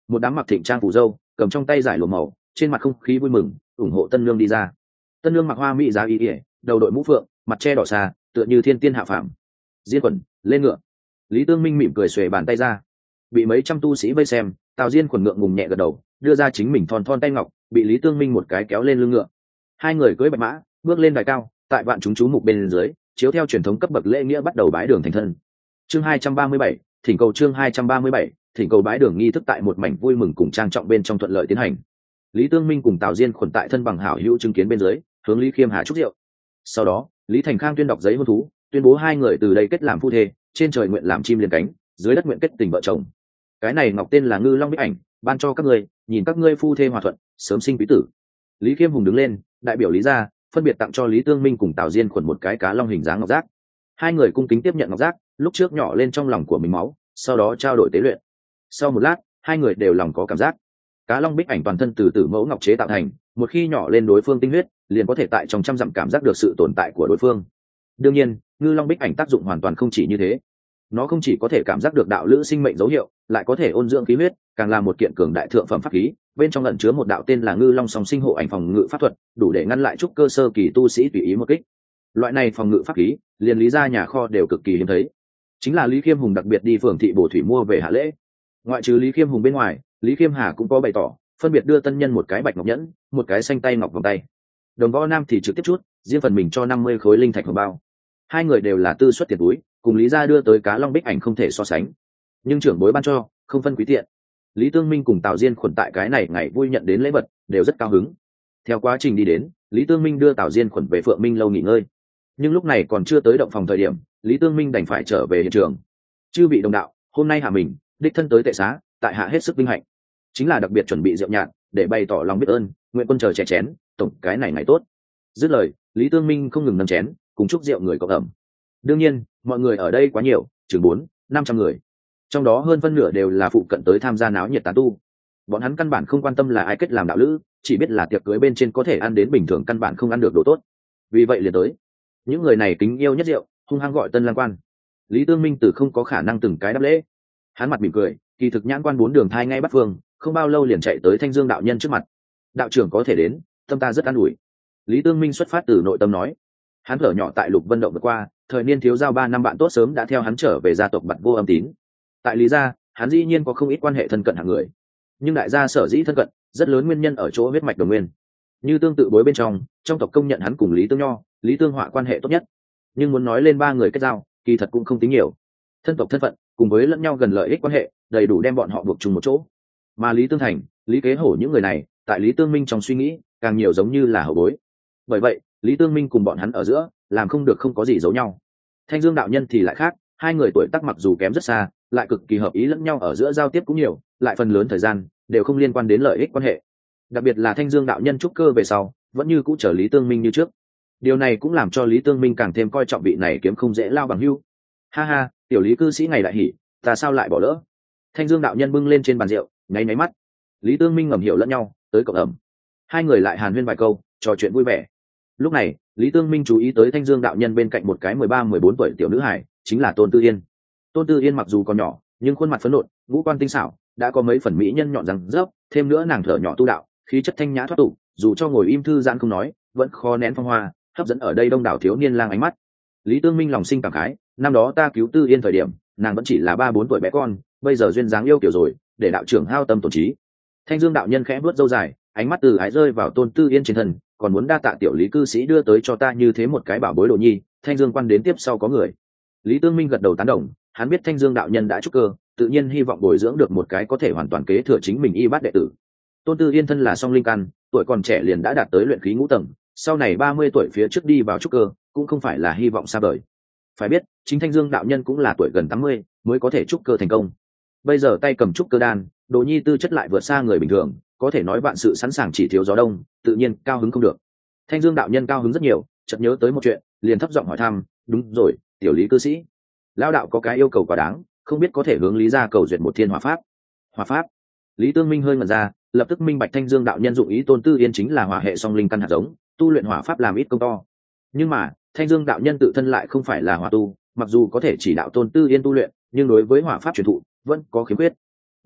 một đám mặc thịnh trang phủ dâu cầm trong tay giải lụa màu, trên mặt không khí vui mừng ủng hộ tân nương đi ra. Tân nương mặc hoa mỹ giá y ỉa, đầu đội mũ phượng, mặt che đỏ xa, tựa như thiên tiên hạ phàm. Diên Quẩn lên ngựa. Lý Tương Minh mỉm cười xuề bàn tay ra. Bị mấy trăm tu sĩ vây xem, Tào Diên Quẩn ngượng ngùng nhẹ gật đầu, đưa ra chính mình thon thon tay ngọc, bị Lý Tương Minh một cái kéo lên lưng ngựa. Hai người cưỡi bạch mã bước lên đài cao, tại vạn chúng chú mục bên dưới, chiếu theo truyền thống cấp bậc lễ nghĩa bắt đầu bái đường thành thân. Chương 237, thỉnh cầu chương 237, thỉnh cầu bái đường nghi thức tại một mảnh vui mừng cùng trang trọng bên trong thuận lợi tiến hành. Lý Tương Minh cùng Tào Diên Quẩn tại thân bằng hảo hữu chứng kiến bên dưới, hướng Lý Khiêm Hà chúc rượu. Sau đó, Lý Thành Khang tuyên đọc giấy hôn thú, tuyên bố hai người từ đây kết làm phu thê, trên trời nguyện làm chim liền cánh, dưới đất nguyện kết tình vợ chồng. Cái này ngọc tên là Ngư Long Bích Ảnh, ban cho các ngươi, nhìn các ngươi phu thê hòa thuận, sớm sinh quý tử. Lý Khiêm Hùng đứng lên, đại biểu Lý gia, phân biệt tặng cho Lý Tương Minh cùng Tào Diên Quẩn một cái cá long hình dáng ngọc giác. Hai người cung kính tiếp nhận ngọc giác, lúc trước nhỏ lên trong lòng của mình máu, sau đó trao đổi tế luyện. Sau một lát, hai người đều lòng có cảm giác. Cá long bích ảnh toàn thân từ tử mẫu ngọc chế tạo thành, một khi nhỏ lên đối phương tinh huyết, liền có thể tại trong trăm dặm cảm giác được sự tồn tại của đối phương. Đương nhiên, Ngư Long Bích Ảnh tác dụng hoàn toàn không chỉ như thế. Nó không chỉ có thể cảm giác được đạo lữ sinh mệnh dấu hiệu, lại có thể ôn dưỡng khí huyết, càng là một kiện cường đại thượng phẩm pháp khí, bên trong ẩn chứa một đạo tên là Ngư Long Song Sinh hộ ảnh phòng ngự pháp thuật, đủ để ngăn lại trúc cơ sơ kỳ tu sĩ tùy ý một kích. Loại này phòng ngự pháp khí, liền Lý gia nhà kho đều cực kỳ hiếm thấy. Chính là Lý Khiêm Hùng đặc biệt đi phường thị bổ thủy mua về hạ lễ. Ngoại trừ Lý Khiêm Hùng bên ngoài, Lý Khiêm Hà cũng có bày tỏ, phân biệt đưa tân nhân một cái bạch ngọc nhẫn, một cái xanh tay ngọc vòng tay. Đồng Võ Nam thì trực tiếp chút, riêng phần mình cho 50 khối linh thạch hồng bao. Hai người đều là tư xuất tiền túi, cùng Lý gia đưa tới cá long bích ảnh không thể so sánh. Nhưng trưởng bối ban cho, không phân quý tiện. Lý Tương Minh cùng Tào Diên Khuẩn tại cái này ngày vui nhận đến lễ vật, đều rất cao hứng. Theo quá trình đi đến, Lý Tương Minh đưa Tào Diên Khuẩn về Phượng Minh lâu nghỉ ngơi. Nhưng lúc này còn chưa tới động phòng thời điểm, Lý Tương Minh đành phải trở về hiện trường. Chư vị đồng đạo, hôm nay hạ mình, đích thân tới tệ xá, tại hạ hết sức vinh hạnh. Chính là đặc biệt chuẩn bị rượu nhạt, để bày tỏ lòng biết ơn, nguyện quân chờ chè chén, tổng cái này ngày tốt. Dứt lời, Lý Tương Minh không ngừng nâng chén, cùng chúc rượu người cộng ẩm. Đương nhiên, mọi người ở đây quá nhiều, chừng 400-500 người. Trong đó hơn phân nửa đều là phụ cận tới tham gia náo nhiệt tán tu. Bọn hắn căn bản không quan tâm là ai kết làm đạo lữ, chỉ biết là tiệc cưới bên trên có thể ăn đến bình thường căn bản không ăn được đồ tốt. Vì vậy liền tới. Những người này kính yêu nhất rượu, hung hăng gọi tân lang quan. Lý Tương Minh từ không có khả năng từng cái đáp lễ. Hắn mặt mỉm cười, kỳ thực nhãn quan 4 đường thai ngay bắt phương, không bao lâu liền chạy tới Thanh Dương đạo nhân trước mặt. Đạo trưởng có thể đến, tâm ta rất an ủi. Lý Tương Minh xuất phát từ nội tâm nói. Hắn thở nhỏ tại Lục Vân Động vượt qua, thời niên thiếu giao 3 năm bạn tốt sớm đã theo hắn trở về gia tộc Bạt Vô Âm Tín. Tại Lý gia, hắn dĩ nhiên có không ít quan hệ thân cận hạng người. Nhưng đại gia sở dĩ thân cận, rất lớn nguyên nhân ở chỗ huyết mạch đồng nguyên. Như tương tự bối bên trong tộc công nhận hắn cùng Lý Tương Nho, Lý Tương Họa quan hệ tốt nhất. Nhưng muốn nói lên 3 người kết giao, kỳ thật cũng không tính nhiều. Thân tộc thân phận, cùng với lẫn nhau gần lợi ích quan hệ, đầy đủ đem bọn họ buộc chung một chỗ. Mà Lý Tương Thành, Lý Kế Hổ những người này, tại Lý Tương Minh trong suy nghĩ, càng nhiều giống như là hậu bối. Bởi vậy, Lý Tương Minh cùng bọn hắn ở giữa, làm không được không có gì giấu nhau. Thanh Dương đạo nhân thì lại khác, hai người tuổi tác mặc dù kém rất xa, lại cực kỳ hợp ý lẫn nhau ở giữa giao tiếp cũng nhiều, lại phần lớn thời gian đều không liên quan đến lợi ích quan hệ. Đặc biệt là Thanh Dương đạo nhân trúc cơ về sau, vẫn như cũ trở Lý Tương Minh như trước. Điều này cũng làm cho Lý Tương Minh càng thêm coi trọng vị này kiếm không dễ lao bằng hưu. Ha ha, tiểu Lý cư sĩ ngày đại hỉ, ta sao lại bỏ lỡ? Thanh Dương đạo nhân bưng lên trên bàn rượu, nháy nháy mắt. Lý Tương Minh ngầm hiểu lẫn nhau, tới cộng ẩm. Hai người lại hàn huyên vài câu, trò chuyện vui vẻ. Lúc này, Lý Tương Minh chú ý tới Thanh Dương đạo nhân bên cạnh một cái 13-14 tuổi tiểu nữ hài, chính là Tôn Tư Yên. Tôn Tư Yên mặc dù còn nhỏ, nhưng khuôn mặt phấn nộn, ngũ quan tinh xảo, đã có mấy phần mỹ nhân nhọn răng rớp, thêm nữa nàng thở nhỏ tu đạo, khí chất thanh nhã thoát tục, dù cho ngồi im thư giãn không nói, vẫn khó nén phong hoa, hấp dẫn ở đây đông đảo thiếu niên lang ánh mắt. Lý Tương Minh lòng sinh cảm khái, năm đó ta cứu Tư Yên thời điểm, nàng vẫn chỉ là 3-4 tuổi bé con, bây giờ duyên dáng yêu kiểu rồi, để đạo trưởng hao tâm tổn trí. Thanh Dương đạo nhân khẽ vuốt râu dài, ánh mắt từ ái rơi vào Tôn Tư Yên trên thân, còn muốn đa tạ tiểu Lý cư sĩ đưa tới cho ta như thế một cái bảo bối đồ nhi. Thanh Dương quan đến tiếp sau có người. Lý Tương Minh gật đầu tán đồng, hắn biết Thanh Dương đạo nhân đã trúc cơ, tự nhiên hy vọng bồi dưỡng được một cái có thể hoàn toàn kế thừa chính mình y bát đệ tử. Tôn Tư Yên thân là song linh căn, tuổi còn trẻ liền đã đạt tới luyện khí ngũ tầng, sau này 30 tuổi phía trước đi vào trúc cơ, cũng không phải là hy vọng xa vời. Phải biết, chính Thanh Dương đạo nhân cũng là tuổi gần 80 mới có thể trúc cơ thành công. Bây giờ tay cầm trúc cơ đan, đồ nhi tư chất lại vượt xa người bình thường, có thể nói vạn sự sẵn sàng chỉ thiếu gió đông, tự nhiên cao hứng không được. Thanh Dương đạo nhân cao hứng rất nhiều, chợt nhớ tới một chuyện, liền thấp giọng hỏi thăm, đúng rồi, tiểu Lý cư sĩ, lão đạo có cái yêu cầu quá đáng, không biết có thể hướng Lý gia cầu duyệt một thiên hỏa pháp. Hỏa pháp? Lý Tương Minh hơi ngẩn ra, lập tức minh bạch Thanh Dương đạo nhân dụng ý Tôn Tư Yên chính là hỏa hệ song linh căn hạt giống, tu luyện hỏa pháp làm ít công to. Nhưng mà, Thanh Dương đạo nhân tự thân lại không phải là hỏa tu, mặc dù có thể chỉ đạo Tôn Tư Yên tu luyện, nhưng đối với hỏa pháp truyền thụ vẫn có khiếm khuyết.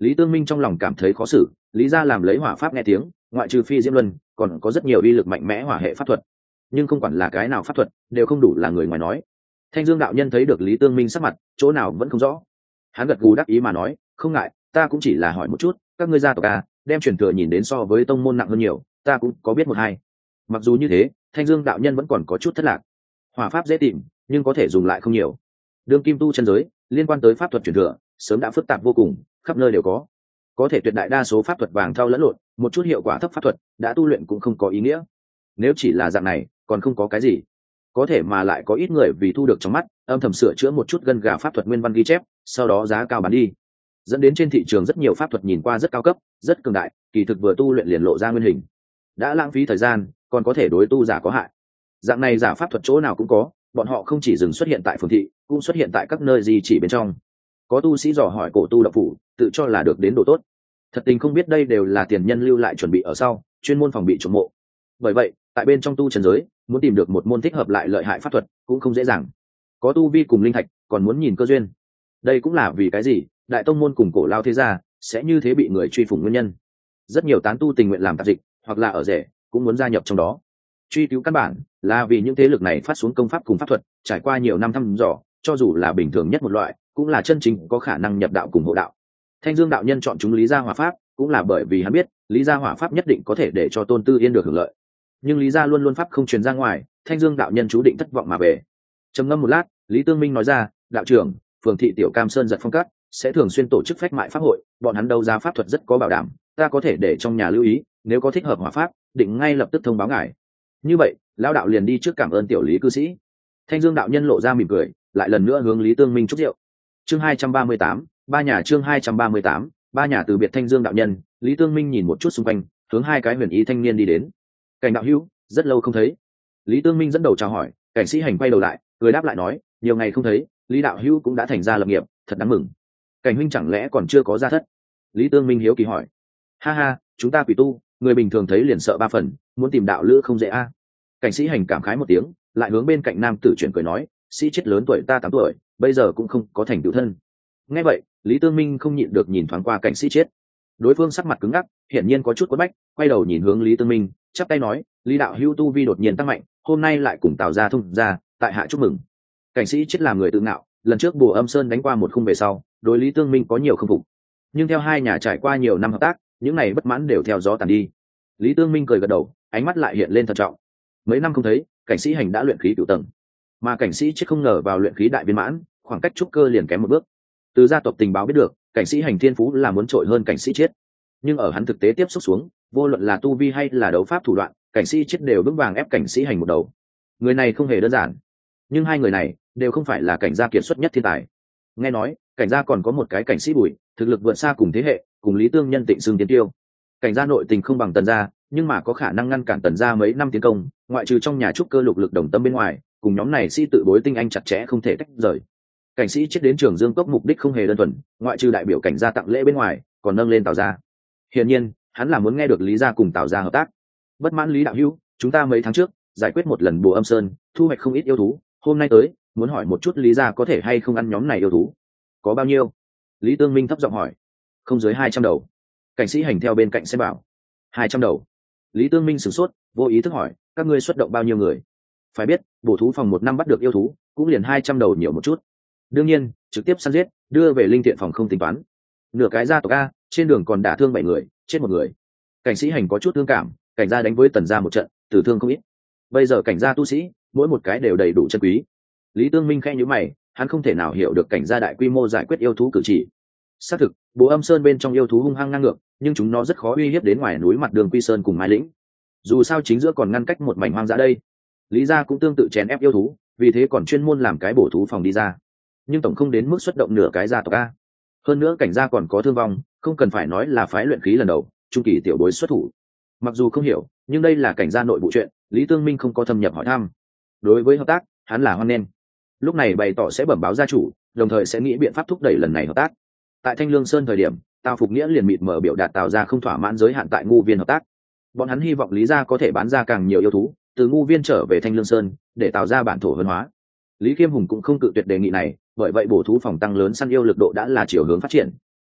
Lý Tương Minh trong lòng cảm thấy khó xử, lý gia làm lấy hỏa pháp nghe tiếng, ngoại trừ phi diễm luân còn có rất nhiều uy lực mạnh mẽ hỏa hệ pháp thuật, nhưng không quản là cái nào pháp thuật đều không đủ là người ngoài nói. Thanh Dương đạo nhân thấy được Lý Tương Minh sắc mặt chỗ nào vẫn không rõ, hắn gật gù đắc ý mà nói, không ngại, ta cũng chỉ là hỏi một chút, các ngươi gia tộc à, đem truyền thừa nhìn đến so với tông môn nặng hơn nhiều, ta cũng có biết một hai. Mặc dù như thế, Thanh Dương đạo nhân vẫn còn có chút thất lạc. Hỏa pháp dễ tìm, nhưng có thể dùng lại không nhiều. Đương kim tu chân giới liên quan tới pháp thuật truyền thừa sớm đã phức tạp vô cùng, khắp nơi đều có thể tuyệt đại đa số pháp thuật vàng thau lẫn lộn, một chút hiệu quả thấp pháp thuật đã tu luyện cũng không có ý nghĩa. Nếu chỉ là dạng này còn không có cái gì, có thể mà lại có ít người vì thu được trong mắt âm thầm sửa chữa một chút gân gà pháp thuật nguyên văn ghi chép, sau đó giá cao bán đi, dẫn đến trên thị trường rất nhiều pháp thuật nhìn qua rất cao cấp, rất cường đại, kỳ thực vừa tu luyện liền lộ ra nguyên hình, đã lãng phí thời gian, còn có thể đối tu giả có hại. Dạng này giả pháp thuật chỗ nào cũng có, bọn họ không chỉ dừng xuất hiện tại phường thị, cũng xuất hiện tại các nơi di chỉ bên trong. Có tu sĩ dò hỏi cổ tu độc phủ, tự cho là được đến độ tốt, thật tình không biết đây đều là tiền nhân lưu lại chuẩn bị ở sau, chuyên môn phòng bị trộm mộ. Bởi vậy tại bên trong tu trần giới muốn tìm được một môn thích hợp lại lợi hại pháp thuật cũng không dễ dàng, có tu vi cùng linh thạch còn muốn nhìn cơ duyên. Đây cũng là vì cái gì đại tông môn cùng cổ lao thế gia sẽ như thế bị người truy phủng nguyên nhân. Rất nhiều tán tu tình nguyện làm tạp dịch hoặc là ở rể cũng muốn gia nhập trong đó. Truy cứu căn bản là vì những thế lực này phát xuống công pháp cùng pháp thuật, trải qua nhiều năm thăm dò, cho dù là bình thường nhất một loại cũng là chân chính có khả năng nhập đạo cùng hộ đạo. Thanh Dương đạo nhân chọn chúng Lý gia hỏa pháp cũng là bởi vì hắn biết Lý gia hỏa pháp nhất định có thể để cho Tôn Tư Yên được hưởng lợi, nhưng Lý gia luôn luôn pháp không truyền ra ngoài, Thanh Dương đạo nhân chú định thất vọng mà về. Trầm ngâm một lát, Lý Tương Minh nói ra, đạo trưởng, phường thị tiểu Cam Sơn giật phong các sẽ thường xuyên tổ chức phách mại pháp hội, bọn hắn đấu giá pháp thuật rất có bảo đảm, ta có thể để trong nhà lưu ý, nếu có thích hợp hỏa pháp định ngay lập tức thông báo ngài. Như vậy lão đạo liền đi trước cảm ơn tiểu Lý cư sĩ. Thanh Dương đạo nhân lộ ra mỉm cười, lại lần nữa hướng Lý Tương Minh chúc rượu. Chương 238, ba nhà. Chương 238, ba nhà. Từ biệt Thanh Dương đạo nhân, Lý Tương Minh nhìn một chút xung quanh, hướng hai cái huyền y thanh niên đi đến. Cảnh đạo hữu, rất lâu không thấy. Lý Tương Minh dẫn đầu chào hỏi, cảnh sĩ hành quay đầu lại, cười đáp lại nói, nhiều ngày không thấy, Lý đạo hữu cũng đã thành ra lập nghiệp, thật đáng mừng. Cảnh huynh chẳng lẽ còn chưa có gia thất? Lý Tương Minh hiếu kỳ hỏi. Ha ha, chúng ta quỷ tu, người bình thường thấy liền sợ ba phần, muốn tìm đạo lữ không dễ a. Cảnh sĩ hành cảm khái một tiếng, lại hướng bên cạnh nam tử chuyển cười nói, sĩ chết lớn tuổi ta 8 tuổi, bây giờ cũng không có thành tựu thân. Nghe vậy, Lý Tương Minh không nhịn được nhìn thoáng qua cảnh sĩ chết. Đối phương sắc mặt cứng ngắc, hiển nhiên có chút quất bách, quay đầu nhìn hướng Lý Tương Minh, chắp tay nói, Lý đạo hữu tu vi đột nhiên tăng mạnh, hôm nay lại cùng Tào gia thông gia, tại hạ chúc mừng. Cảnh sĩ chết làm người tự ngạo, lần trước Bùa Âm Sơn đánh qua một khung về sau, đối Lý Tương Minh có nhiều không phục, nhưng theo hai nhà trải qua nhiều năm hợp tác, những này bất mãn đều theo gió tàn đi. Lý Tương Minh cười gật đầu, ánh mắt lại hiện lên thận trọng. Mấy năm không thấy, cảnh sĩ hành đã luyện khí cửu tầng, mà cảnh sĩ chết không ngờ vào luyện khí đại viên mãn, khoảng cách trúc cơ liền kém một bước. Từ gia tộc tình báo biết được, cảnh sĩ hành thiên phú là muốn trội hơn cảnh sĩ chết, nhưng ở hắn thực tế tiếp xúc xuống, vô luận là tu vi hay là đấu pháp thủ đoạn, cảnh sĩ chết đều vững vàng ép cảnh sĩ hành một đầu. Người này không hề đơn giản, nhưng hai người này đều không phải là cảnh gia kiệt xuất nhất thiên tài. Nghe nói cảnh gia còn có một cái cảnh sĩ Bùi, thực lực vượt xa cùng thế hệ, cùng Lý Tương Nhân tịnh xưng tiến tiêu. Cảnh gia nội tình không bằng Tần gia, nhưng mà có khả năng ngăn cản Tần gia mấy năm tiến công, ngoại trừ trong nhà trúc cơ lục lực đồng tâm bên ngoài, cùng nhóm này sĩ tự bối tinh anh chặt chẽ không thể tách rời. Cảnh sĩ chết đến Trường Dương Cốc mục đích không hề đơn thuần, ngoại trừ đại biểu cảnh gia tặng lễ bên ngoài, còn nâng lên Tào gia. Hiển nhiên, hắn là muốn nghe được Lý gia cùng Tào gia hợp tác. Bất mãn Lý đạo hữu, chúng ta mấy tháng trước giải quyết một lần Bùa Âm Sơn, thu hoạch không ít yêu thú, hôm nay tới, muốn hỏi một chút Lý gia có thể hay không ăn nhóm này yêu thú. Có bao nhiêu? Lý Tương Minh thấp giọng hỏi. Không dưới 200 đầu. Cảnh sĩ hành theo bên cạnh xem bảo. 200 đầu. Lý Tương Minh sửng sốt, vô ý thức hỏi, các ngươi xuất động bao nhiêu người? Phải biết, bổ thú phòng một năm bắt được yêu thú, cũng liền 200 đầu nhiều một chút. Đương nhiên, trực tiếp săn giết, đưa về linh thiện phòng không tính toán. Nửa cái gia tộc a, trên đường còn đả thương 7 người, chết một người. Cảnh sĩ hành có chút thương cảm, cảnh gia đánh với Tần gia một trận, tử thương không ít. Bây giờ cảnh gia tu sĩ, mỗi một cái đều đầy đủ chân quý. Lý Tương Minh khẽ nhíu mày, hắn không thể nào hiểu được cảnh gia đại quy mô giải quyết yêu thú cử chỉ. Xác thực, Bùa Âm Sơn bên trong yêu thú hung hăng ngang ngược, nhưng chúng nó rất khó uy hiếp đến ngoài núi mặt đường Quy Sơn cùng Mai Lĩnh. Dù sao chính giữa còn ngăn cách một mảnh hoang dã đây. Lý gia cũng tương tự chèn ép yêu thú, vì thế còn chuyên môn làm cái bổ thú phòng đi ra. Nhưng tổng không đến mức xuất động nửa cái gia tộc a. Hơn nữa cảnh gia còn có thương vong, không cần phải nói là phái luyện khí lần đầu, trung kỳ tiểu bối xuất thủ. Mặc dù không hiểu, nhưng đây là cảnh gia nội bộ chuyện, Lý Tương Minh không có thâm nhập hỏi thăm. Đối với hợp tác, hắn là hoan nghênh. Lúc này bày tỏ sẽ bẩm báo gia chủ, đồng thời sẽ nghĩ biện pháp thúc đẩy lần này hợp tác. Tại Thanh Lương Sơn thời điểm, Tào Phục Nghĩa liền mịt mờ biểu đạt Tào gia không thỏa mãn giới hạn tại Ngu Viên hợp tác. Bọn hắn hy vọng Lý gia có thể bán ra càng nhiều yêu thú, từ Ngu Viên trở về Thanh Lương Sơn, để tạo ra bản thổ văn hóa. Lý Kiêm Hùng cũng không cự tuyệt đề nghị này, bởi vậy bổ thú phòng tăng lớn săn yêu lực độ đã là chiều hướng phát triển.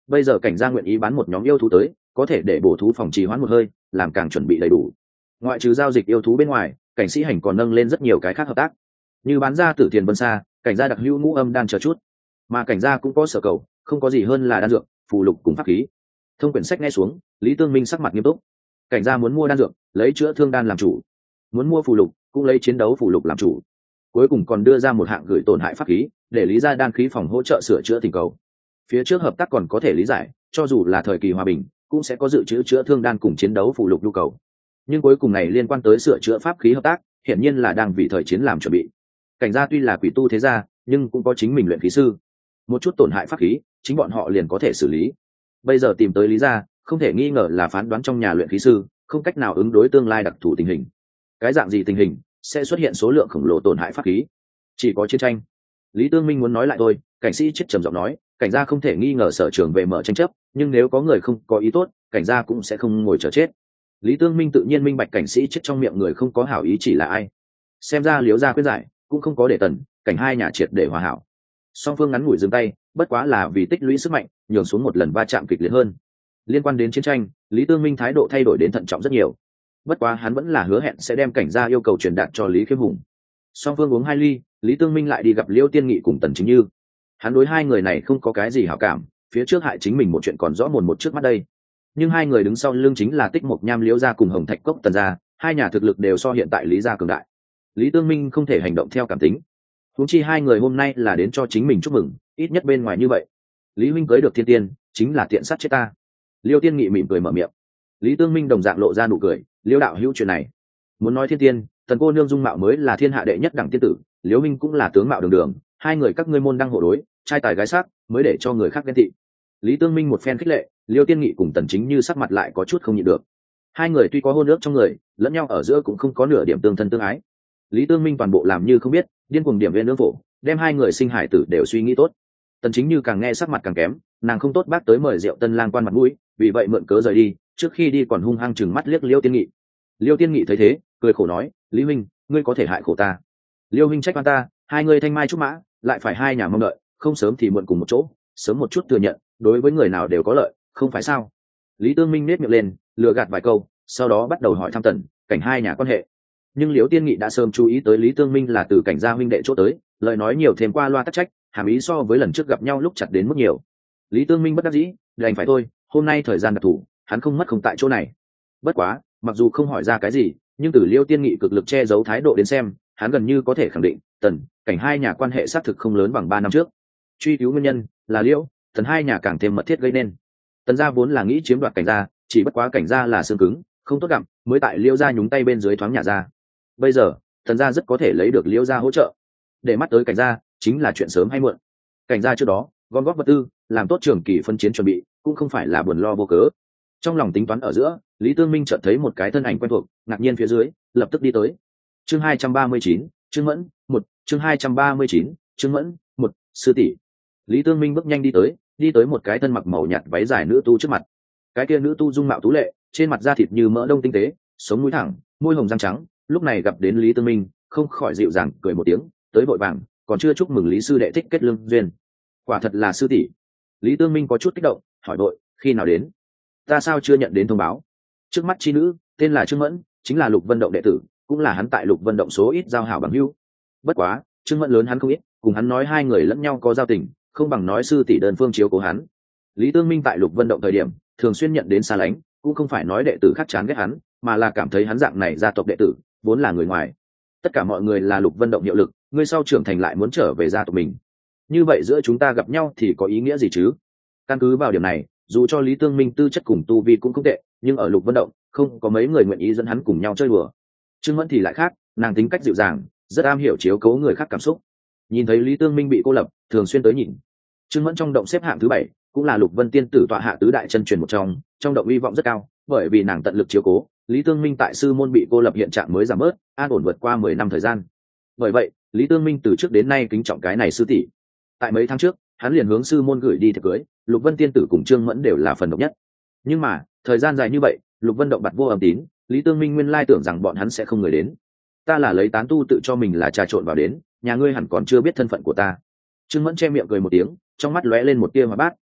bây giờ cảnh gia nguyện ý bán một nhóm yêu thú tới, có thể để bổ thú phòng trì hoãn một hơi, làm càng chuẩn bị đầy đủ. Ngoại trừ giao dịch yêu thú bên ngoài, cảnh sĩ hành còn nâng lên rất nhiều cái khác hợp tác, như bán ra Tử Tiền Vân Sa, cảnh gia đặc hữu ngũ âm đan chờ chút. Mà cảnh gia cũng có sở cầu, không có gì hơn là đan dược, phù lục cùng pháp khí. Thông quyển sách nghe xuống, Lý Tương Minh sắc mặt nghiêm túc. Cảnh gia muốn mua đan dược, lấy chữa thương đan làm chủ; muốn mua phù lục, cũng lấy chiến đấu phù lục làm chủ. Cuối cùng còn đưa ra một hạng gửi tổn hại pháp khí, để Lý gia đan khí phòng hỗ trợ sửa chữa tình cầu. Phía trước hợp tác còn có thể lý giải, cho dù là thời kỳ hòa bình, cũng sẽ có dự trữ chữa thương đan cùng chiến đấu phù lục nhu cầu. Nhưng cuối cùng này liên quan tới sửa chữa pháp khí hợp tác, hiển nhiên là đang vì thời chiến làm chuẩn bị. Cảnh gia tuy là quỷ tu thế gia, nhưng cũng có chính mình luyện khí sư, một chút tổn hại pháp khí, chính bọn họ liền có thể xử lý. Bây giờ tìm tới Lý gia, không thể nghi ngờ là phán đoán trong nhà luyện khí sư không cách nào ứng đối tương lai đặc thù tình hình. Cái dạng gì tình hình sẽ xuất hiện số lượng khổng lồ tổn hại pháp khí? Chỉ có chiến tranh. Lý Tương Minh muốn nói lại thôi, cảnh sĩ chết trầm giọng nói, cảnh gia không thể nghi ngờ sở trường về mở tranh chấp, nhưng nếu có người không có ý tốt, cảnh gia cũng sẽ không ngồi chờ chết. Lý Tương Minh tự nhiên minh bạch cảnh sĩ chết trong miệng người không có hảo ý chỉ là ai. Xem ra Liễu gia khuyên giải cũng không có để tần cảnh hai nhà triệt để hòa hảo. Song phương ngắn ngủi dừng tay, bất quá là vì tích lũy sức mạnh, nhường xuống một lần va chạm kịch liệt hơn. Liên quan đến chiến tranh, Lý Tương Minh thái độ thay đổi đến thận trọng rất nhiều. Bất quá hắn vẫn là hứa hẹn sẽ đem cảnh gia yêu cầu truyền đạt cho Lý Khiêm Hùng. Song phương uống 2 ly, Lý Tương Minh lại đi gặp Liêu Tiên Nghị cùng Tần Chính Như. Hắn đối hai người này không có cái gì hảo cảm, phía trước hại chính mình một chuyện còn rõ mồn một trước mắt đây. Nhưng hai người đứng sau lưng chính là Tích Mộc Nham Liễu gia cùng Hồng Thạch Cốc Tần gia, hai nhà thực lực đều so hiện tại Lý gia cường đại. Lý Tương Minh không thể hành động theo cảm tính. Huống chi hai người hôm nay là đến cho chính mình chúc mừng, ít nhất bên ngoài như vậy. Lý huynh cưới được thiên tiên, chính là tiện sát chết ta. Liêu Tiên Nghị mỉm cười mở miệng. Lý Tương Minh đồng dạng lộ ra nụ cười, Liêu đạo hữu chuyện này, muốn nói thiên tiên, Tần cô nương dung mạo mới là thiên hạ đệ nhất đẳng tiên tử, Liêu huynh cũng là tướng mạo đường đường, hai người các ngươi môn đăng hộ đối, trai tài gái sắc, mới để cho người khác ghen tị. Lý Tương Minh một phen khích lệ, Liêu Tiên Nghị cùng Tần Chính Như sắc mặt lại có chút không nhịn được. Hai người tuy có hôn ước trong người, lẫn nhau ở giữa cũng không có nửa điểm tương thân tương ái. Lý Tương Minh toàn bộ làm như không biết, điên cuồng điểm viên nương phổ, đem hai người sinh hải tử đều suy nghĩ tốt. Tần Chính Như càng nghe sắc mặt càng kém, nàng không tốt bác tới mời rượu tân lang quan mặt mũi, vì vậy mượn cớ rời đi, trước khi đi còn hung hăng chừng mắt liếc Liêu Tiên Nghị. Liêu Tiên Nghị thấy thế, cười khổ nói, Lý huynh, ngươi có thể hại khổ ta. Liêu huynh trách oan ta, hai người thanh mai trúc mã, lại phải hai nhà mong đợi, không sớm thì muộn cùng một chỗ, sớm một chút thừa nhận, đối với người nào đều có lợi, không phải sao? Lý Tương Minh nét miệng lên, lừa gạt vài câu, sau đó bắt đầu hỏi thăm Tần cảnh hai nhà quan hệ. Nhưng Liễu Tiên Nghị đã sớm chú ý tới Lý Tương Minh là từ cảnh gia huynh đệ chỗ tới, lời nói nhiều thêm qua loa tắc trách, hàm ý so với lần trước gặp nhau lúc chặt đến mức nhiều. Lý Tương Minh bất đắc dĩ, đành phải thôi, hôm nay thời gian đặc thủ, hắn không mất không tại chỗ này. Bất quá, mặc dù không hỏi ra cái gì, nhưng từ Liêu Tiên Nghị cực lực che giấu thái độ đến xem, hắn gần như có thể khẳng định, Tần cảnh hai nhà quan hệ xác thực không lớn bằng 3 năm trước. Truy cứu nguyên nhân là Liễu Tần hai nhà càng thêm mật thiết gây nên. Tần gia vốn là nghĩ chiếm đoạt cảnh gia, chỉ bất quá cảnh gia là xương cứng, không tốt gặm, mới tại Liêu gia nhúng tay bên dưới thoáng nhà ra. Bây giờ Tần gia rất có thể lấy được Liêu gia hỗ trợ, để mắt tới cảnh gia chính là chuyện sớm hay muộn. Cảnh gia trước đó gom góp vật tư, làm tốt trường kỳ phân chiến chuẩn bị, cũng không phải là buồn lo vô cớ. Trong lòng tính toán ở giữa, Lý Tương Minh chợt thấy một cái thân ảnh quen thuộc, ngạc nhiên phía dưới, lập tức đi tới. Chương 239, Trương Mẫn, 1, chương 239, Trương Mẫn, 1, sư tỷ. Lý Tương Minh bước nhanh đi tới một cái thân mặc màu nhạt váy dài nữ tu trước mặt. Cái kia nữ tu dung mạo tú lệ, trên mặt da thịt như mỡ đông tinh tế, sống mũi thẳng, môi hồng răng trắng, lúc này gặp đến Lý Tương Minh, không khỏi dịu dàng cười một tiếng, tới vội vàng, còn chưa chúc mừng Lý sư đệ thích kết lương duyên. Quả thật là sư tỷ. Lý Tương Minh có chút kích động, hỏi vội, khi nào đến? Ta sao chưa nhận đến thông báo? Trước mắt chi nữ, tên là Trương Mẫn, chính là Lục Vân Động đệ tử, cũng là hắn tại Lục Vân Động số ít giao hảo bằng hữu. Bất quá, Trương Mẫn lớn hắn không ít, cùng hắn nói hai người lẫn nhau có giao tình, không bằng nói sư tỷ đơn phương chiếu cố hắn. Lý Tương Minh tại Lục Vân Động thời điểm, thường xuyên nhận đến xa lánh, cũng không phải nói đệ tử khác chán ghét hắn, mà là cảm thấy hắn dạng này gia tộc đệ tử, vốn là người ngoài. Tất cả mọi người là Lục Vân Động hiệu lực, ngươi sau trưởng thành lại muốn trở về gia tộc mình. Như vậy giữa chúng ta gặp nhau thì có ý nghĩa gì chứ? Căn cứ vào điểm này, dù cho Lý Tương Minh tư chất cùng tu vi cũng không tệ, nhưng ở Lục Vân Động không có mấy người nguyện ý dẫn hắn cùng nhau chơi đùa. Trương Mẫn thì lại khác, nàng tính cách dịu dàng, rất am hiểu chiếu cố người khác cảm xúc. Nhìn thấy Lý Tương Minh bị cô lập, thường xuyên tới nhìn. Trương Mẫn trong động xếp hạng thứ 7, cũng là Lục Vân tiên tử tọa hạ tứ đại chân truyền một trong động uy vọng rất cao, bởi vì nàng tận lực chiếu cố, Lý Tương Minh tại sư môn bị cô lập hiện trạng mới giảm bớt, an ổn vượt qua 10 năm thời gian. Bởi vậy, Lý Tương Minh từ trước đến nay kính trọng cái này sư tỷ. Tại mấy tháng trước, hắn liền hướng sư môn gửi đi thiệp cưới, Lục Vân tiên tử cùng Trương Mẫn đều là phần độc nhất. Nhưng mà, thời gian dài như vậy, Lục Vân động bặt vô âm tín, Lý Tương Minh nguyên lai tưởng rằng bọn hắn sẽ không người đến. Ta là lấy tán tu tự cho mình là trà trộn vào đến, nhà ngươi hẳn còn chưa biết thân phận của ta. Trương Mẫn che miệng cười một tiếng, trong mắt lóe lên một tia hỏa bát,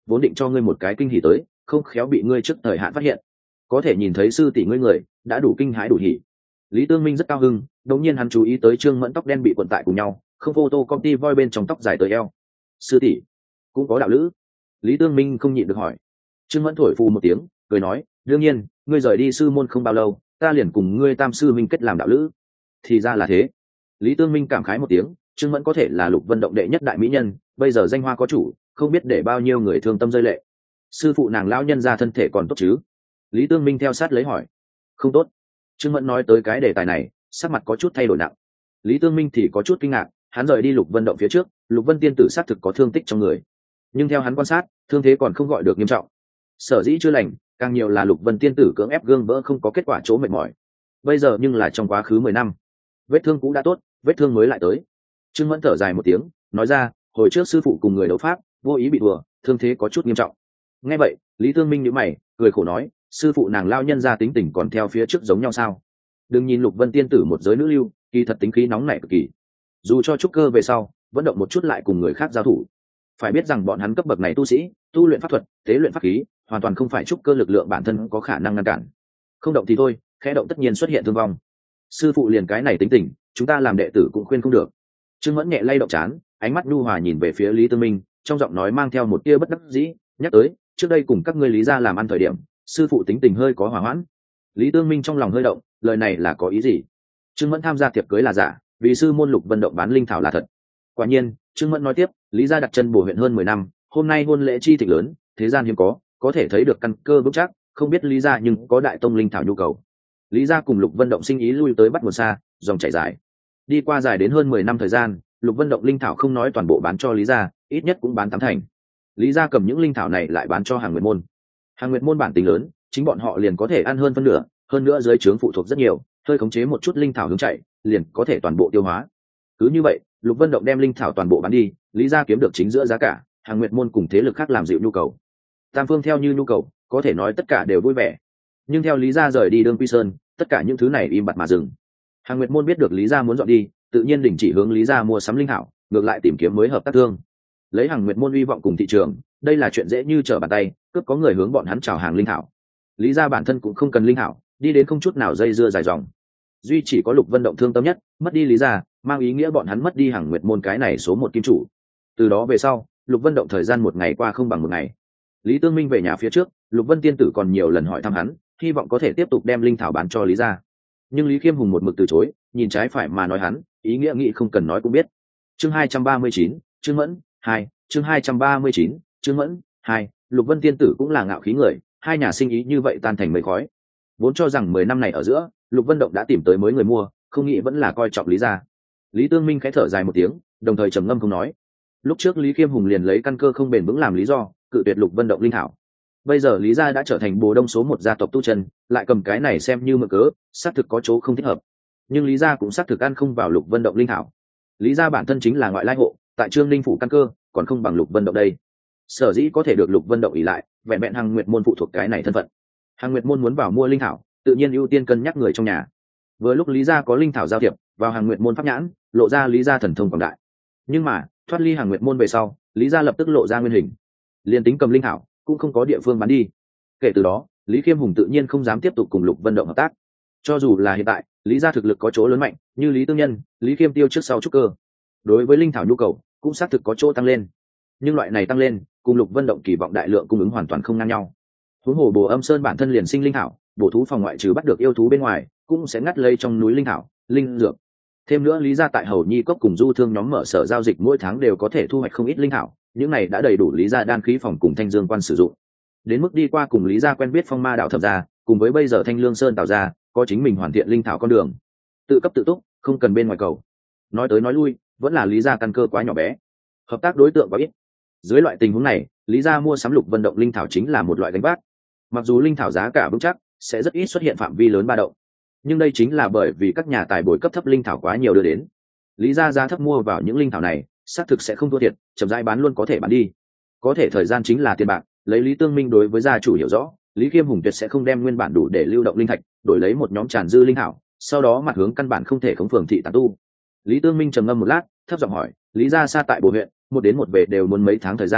vốn định cho ngươi một cái kinh hỉ tới, không khéo bị ngươi trước thời hạn phát hiện. Có thể nhìn thấy sư tỷ ngươi người, đã đủ kinh hãi đủ hỉ. Lý Tương Minh rất cao hưng, đống nhiên hắn chú ý tới Trương Mẫn tóc đen bị cuộn tại cùng nhau, không photo copy voi bên trong tóc dài tới eo. Sư tỷ cũng có đạo lữ? Lý Tương Minh không nhịn được hỏi. Trương Mẫn thổi phù một tiếng, cười nói, đương nhiên, ngươi rời đi sư môn không bao lâu, ta liền cùng ngươi tam sư minh kết làm đạo lữ. Thì ra là thế. Lý Tương Minh cảm khái một tiếng, Trương Mẫn có thể là Lục Vân Động đệ nhất đại mỹ nhân, bây giờ danh hoa có chủ, không biết để bao nhiêu người thương tâm rơi lệ. Sư phụ nàng lão nhân ra thân thể còn tốt chứ? Lý Tương Minh theo sát lấy hỏi. Không tốt. Trương Mẫn nói tới cái đề tài này, sắc mặt có chút thay đổi nặng. Lý Tương Minh thì có chút kinh ngạc, hắn rời đi Lục Vân Động phía trước, Lục Vân tiên tử xác thực có thương tích trong người, nhưng theo hắn quan sát, thương thế còn không gọi được nghiêm trọng. Sở dĩ chưa lành, càng nhiều là Lục Vân tiên tử cưỡng ép gương vỡ không có kết quả chỗ mệt mỏi. Bây giờ nhưng là trong quá khứ 10 năm, vết thương cũ đã tốt, vết thương mới lại tới. Trương Mẫn thở dài một tiếng, nói ra, hồi trước sư phụ cùng người đấu pháp, vô ý bị đùa, thương thế có chút nghiêm trọng. Nghe vậy, Lý Tương Minh nhíu mày, cười khổ nói, sư phụ nàng lao nhân ra tính tình còn theo phía trước giống nhau sao? Đừng nhìn Lục Vân tiên tử một giới nữ lưu, kỳ thật tính khí nóng nảy cực kỳ. Dù cho trúc cơ về sau, vẫn động một chút lại cùng người khác giao thủ. Phải biết rằng bọn hắn cấp bậc này tu sĩ, tu luyện pháp thuật, tế luyện pháp khí, hoàn toàn không phải trúc cơ lực lượng bản thân có khả năng ngăn cản. Không động thì thôi, khẽ động tất nhiên xuất hiện thương vong. Sư phụ liền cái này tính tình, chúng ta làm đệ tử cũng khuyên không được. Trương Mẫn nhẹ lay động trán, ánh mắt nhu hòa nhìn về phía Lý Tương Minh, trong giọng nói mang theo một tia bất đắc dĩ, nhắc tới, trước đây cùng các ngươi Lý gia làm ăn thời điểm, sư phụ tính tình hơi có hỏa hoãn. Lý Tương Minh trong lòng hơi động, lời này là có ý gì? Trương Mẫn tham gia tiệc cưới là giả, vì sư môn Lục Vân Động bán linh thảo là thật. Quả nhiên, Trương Mẫn nói tiếp, Lý gia đặt chân bổ huyện hơn 10 năm, hôm nay hôn lễ chi thịnh lớn, thế gian hiếm có thể thấy được căn cơ vững chắc, không biết Lý gia nhưng có đại tông linh thảo nhu cầu. Lý gia cùng Lục Vân Động sinh ý lui tới bắt nguồn xa, dòng chảy dài. Đi qua dài đến hơn 10 năm thời gian, Lục Vân Động linh thảo không nói toàn bộ bán cho Lý gia, ít nhất cũng bán 8 thành. Lý gia cầm những linh thảo này lại bán cho Hàng Nguyệt môn. Hàng Nguyệt môn bản tính lớn, chính bọn họ liền có thể ăn hơn phân nửa, hơn nữa dưới trướng phụ thuộc rất nhiều, hơi khống chế một chút linh thảo hướng chạy, liền có thể toàn bộ tiêu hóa. Cứ như vậy, Lục Vân Động đem linh thảo toàn bộ bán đi, Lý gia kiếm được chính giữa giá cả, Hàng Nguyệt môn cùng thế lực khác làm dịu nhu cầu. Tam phương theo như nhu cầu, có thể nói tất cả đều vui vẻ. Nhưng theo Lý gia rời đi Đương Quy Sơn, tất cả những thứ này im bặt mà dừng. Hàng Nguyệt môn biết được Lý gia muốn dọn đi, tự nhiên đình chỉ hướng Lý gia mua sắm linh thảo, ngược lại tìm kiếm mới hợp tác thương. Lấy Hàng Nguyệt môn uy vọng cùng thị trường, đây là chuyện dễ như trở bàn tay, cướp có người hướng bọn hắn chào hàng linh thảo. Lý gia bản thân cũng không cần linh thảo, đi đến không chút nào dây dưa dài dòng. Duy chỉ có Lục Vân Động thương tâm nhất, mất đi Lý gia, mang ý nghĩa bọn hắn mất đi Hàng Nguyệt môn cái này số một kim chủ. Từ đó về sau, Lục Vân Động thời gian một ngày qua không bằng một ngày. Lý Tương Minh về nhà phía trước, Lục Vân tiên tử còn nhiều lần hỏi thăm hắn, hy vọng có thể tiếp tục đem linh thảo bán cho Lý gia. Nhưng Lý Khiêm Hùng một mực từ chối, nhìn trái phải mà nói hắn, ý nghĩa nghĩ không cần nói cũng biết. Chương 239, Trương Mẫn 2, chương 239, Trương Mẫn 2, Lục Vân tiên tử cũng là ngạo khí người, hai nhà sinh ý như vậy tan thành mây khói. Vốn cho rằng 10 năm này ở giữa, Lục Vân Động đã tìm tới mới người mua, không nghĩ vẫn là coi trọng Lý gia. Lý Tương Minh khẽ thở dài một tiếng, đồng thời trầm ngâm không nói. Lúc trước Lý Khiêm Hùng liền lấy căn cơ không bền vững làm lý do, cự tuyệt Lục Vân Động linh thảo. Bây giờ Lý gia đã trở thành Bồ Đông số 1 gia tộc tu chân, lại cầm cái này xem như mượn cớ, xác thực có chỗ không thích hợp. Nhưng Lý gia cũng xác thực ăn không vào Lục Vân Động linh thảo. Lý gia bản thân chính là ngoại lai hộ, tại Trương Linh phủ căn cơ, còn không bằng Lục Vân Động đây. Sở dĩ có thể được Lục Vân Động ỷ lại, vẹn vẹn Hàng Nguyệt môn phụ thuộc cái này thân phận. Hàng Nguyệt môn muốn vào mua linh thảo, tự nhiên ưu tiên cân nhắc người trong nhà. Vừa lúc Lý gia có linh thảo giao thiệp, vào Hàng Nguyệt môn pháp nhãn, lộ ra Lý gia thần thông quảng đại. Nhưng mà, thoát ly Hàng Nguyệt môn về sau, Lý gia lập tức lộ ra nguyên hình. Liên tính cầm linh thảo, cũng không có địa phương bán đi. Kể từ đó, Lý Khiêm Hùng tự nhiên không dám tiếp tục cùng Lục Vân Động hợp tác. Cho dù là hiện tại, Lý gia thực lực có chỗ lớn mạnh, như Lý Tương Nhân, Lý Khiêm Tiêu trước sau trúc cơ, đối với linh thảo nhu cầu cũng xác thực có chỗ tăng lên. Nhưng loại này tăng lên, cùng Lục Vân Động kỳ vọng đại lượng cung ứng hoàn toàn không ngang nhau. Huống hồ Bồ Âm Sơn bản thân liền sinh linh thảo, bổ thú phòng ngoại trừ bắt được yêu thú bên ngoài, cũng sẽ ngắt lây trong núi linh thảo, linh dược. Thêm nữa Lý gia tại Hầu Nhi cốc cùng du thương nhóm mở sở giao dịch mỗi tháng đều có thể thu hoạch không ít linh thảo, những này đã đầy đủ Lý gia đan khí phòng cùng Thanh Dương quan sử dụng. Đến mức đi qua cùng Lý gia quen biết Phong Ma đạo thập gia, cùng với bây giờ Thanh Lương Sơn tạo ra, có chính mình hoàn thiện linh thảo con đường. Tự cấp tự túc, không cần bên ngoài cầu. Nói tới nói lui, vẫn là Lý gia căn cơ quá nhỏ bé. Hợp tác đối tượng có ít. Dưới loại tình huống này, Lý gia mua sắm Lục Vân Động linh thảo chính là một loại gánh vác. Mặc dù linh thảo giá cả vững chắc, sẽ rất ít xuất hiện phạm vi lớn ba động. Nhưng đây chính là bởi vì các nhà tài bồi cấp thấp linh thảo quá nhiều đưa đến. Lý gia giá thấp mua vào những linh thảo này, xác thực sẽ không thua thiệt, chậm rãi bán luôn có thể bán đi. Có thể thời gian chính là tiền bạc, lấy Lý Tương Minh đối với gia chủ hiểu rõ, Lý Khiêm Hùng tuyệt sẽ không đem nguyên bản đủ để lưu động linh thạch, đổi lấy một nhóm tràn dư linh thảo, sau đó mặt hướng căn bản không thể khống phường thị tán tu. Lý Tương Minh trầm ngâm một lát, thấp giọng hỏi, Lý gia xa tại Bồ huyện, một đến một về đều muốn mấy tháng thời gian,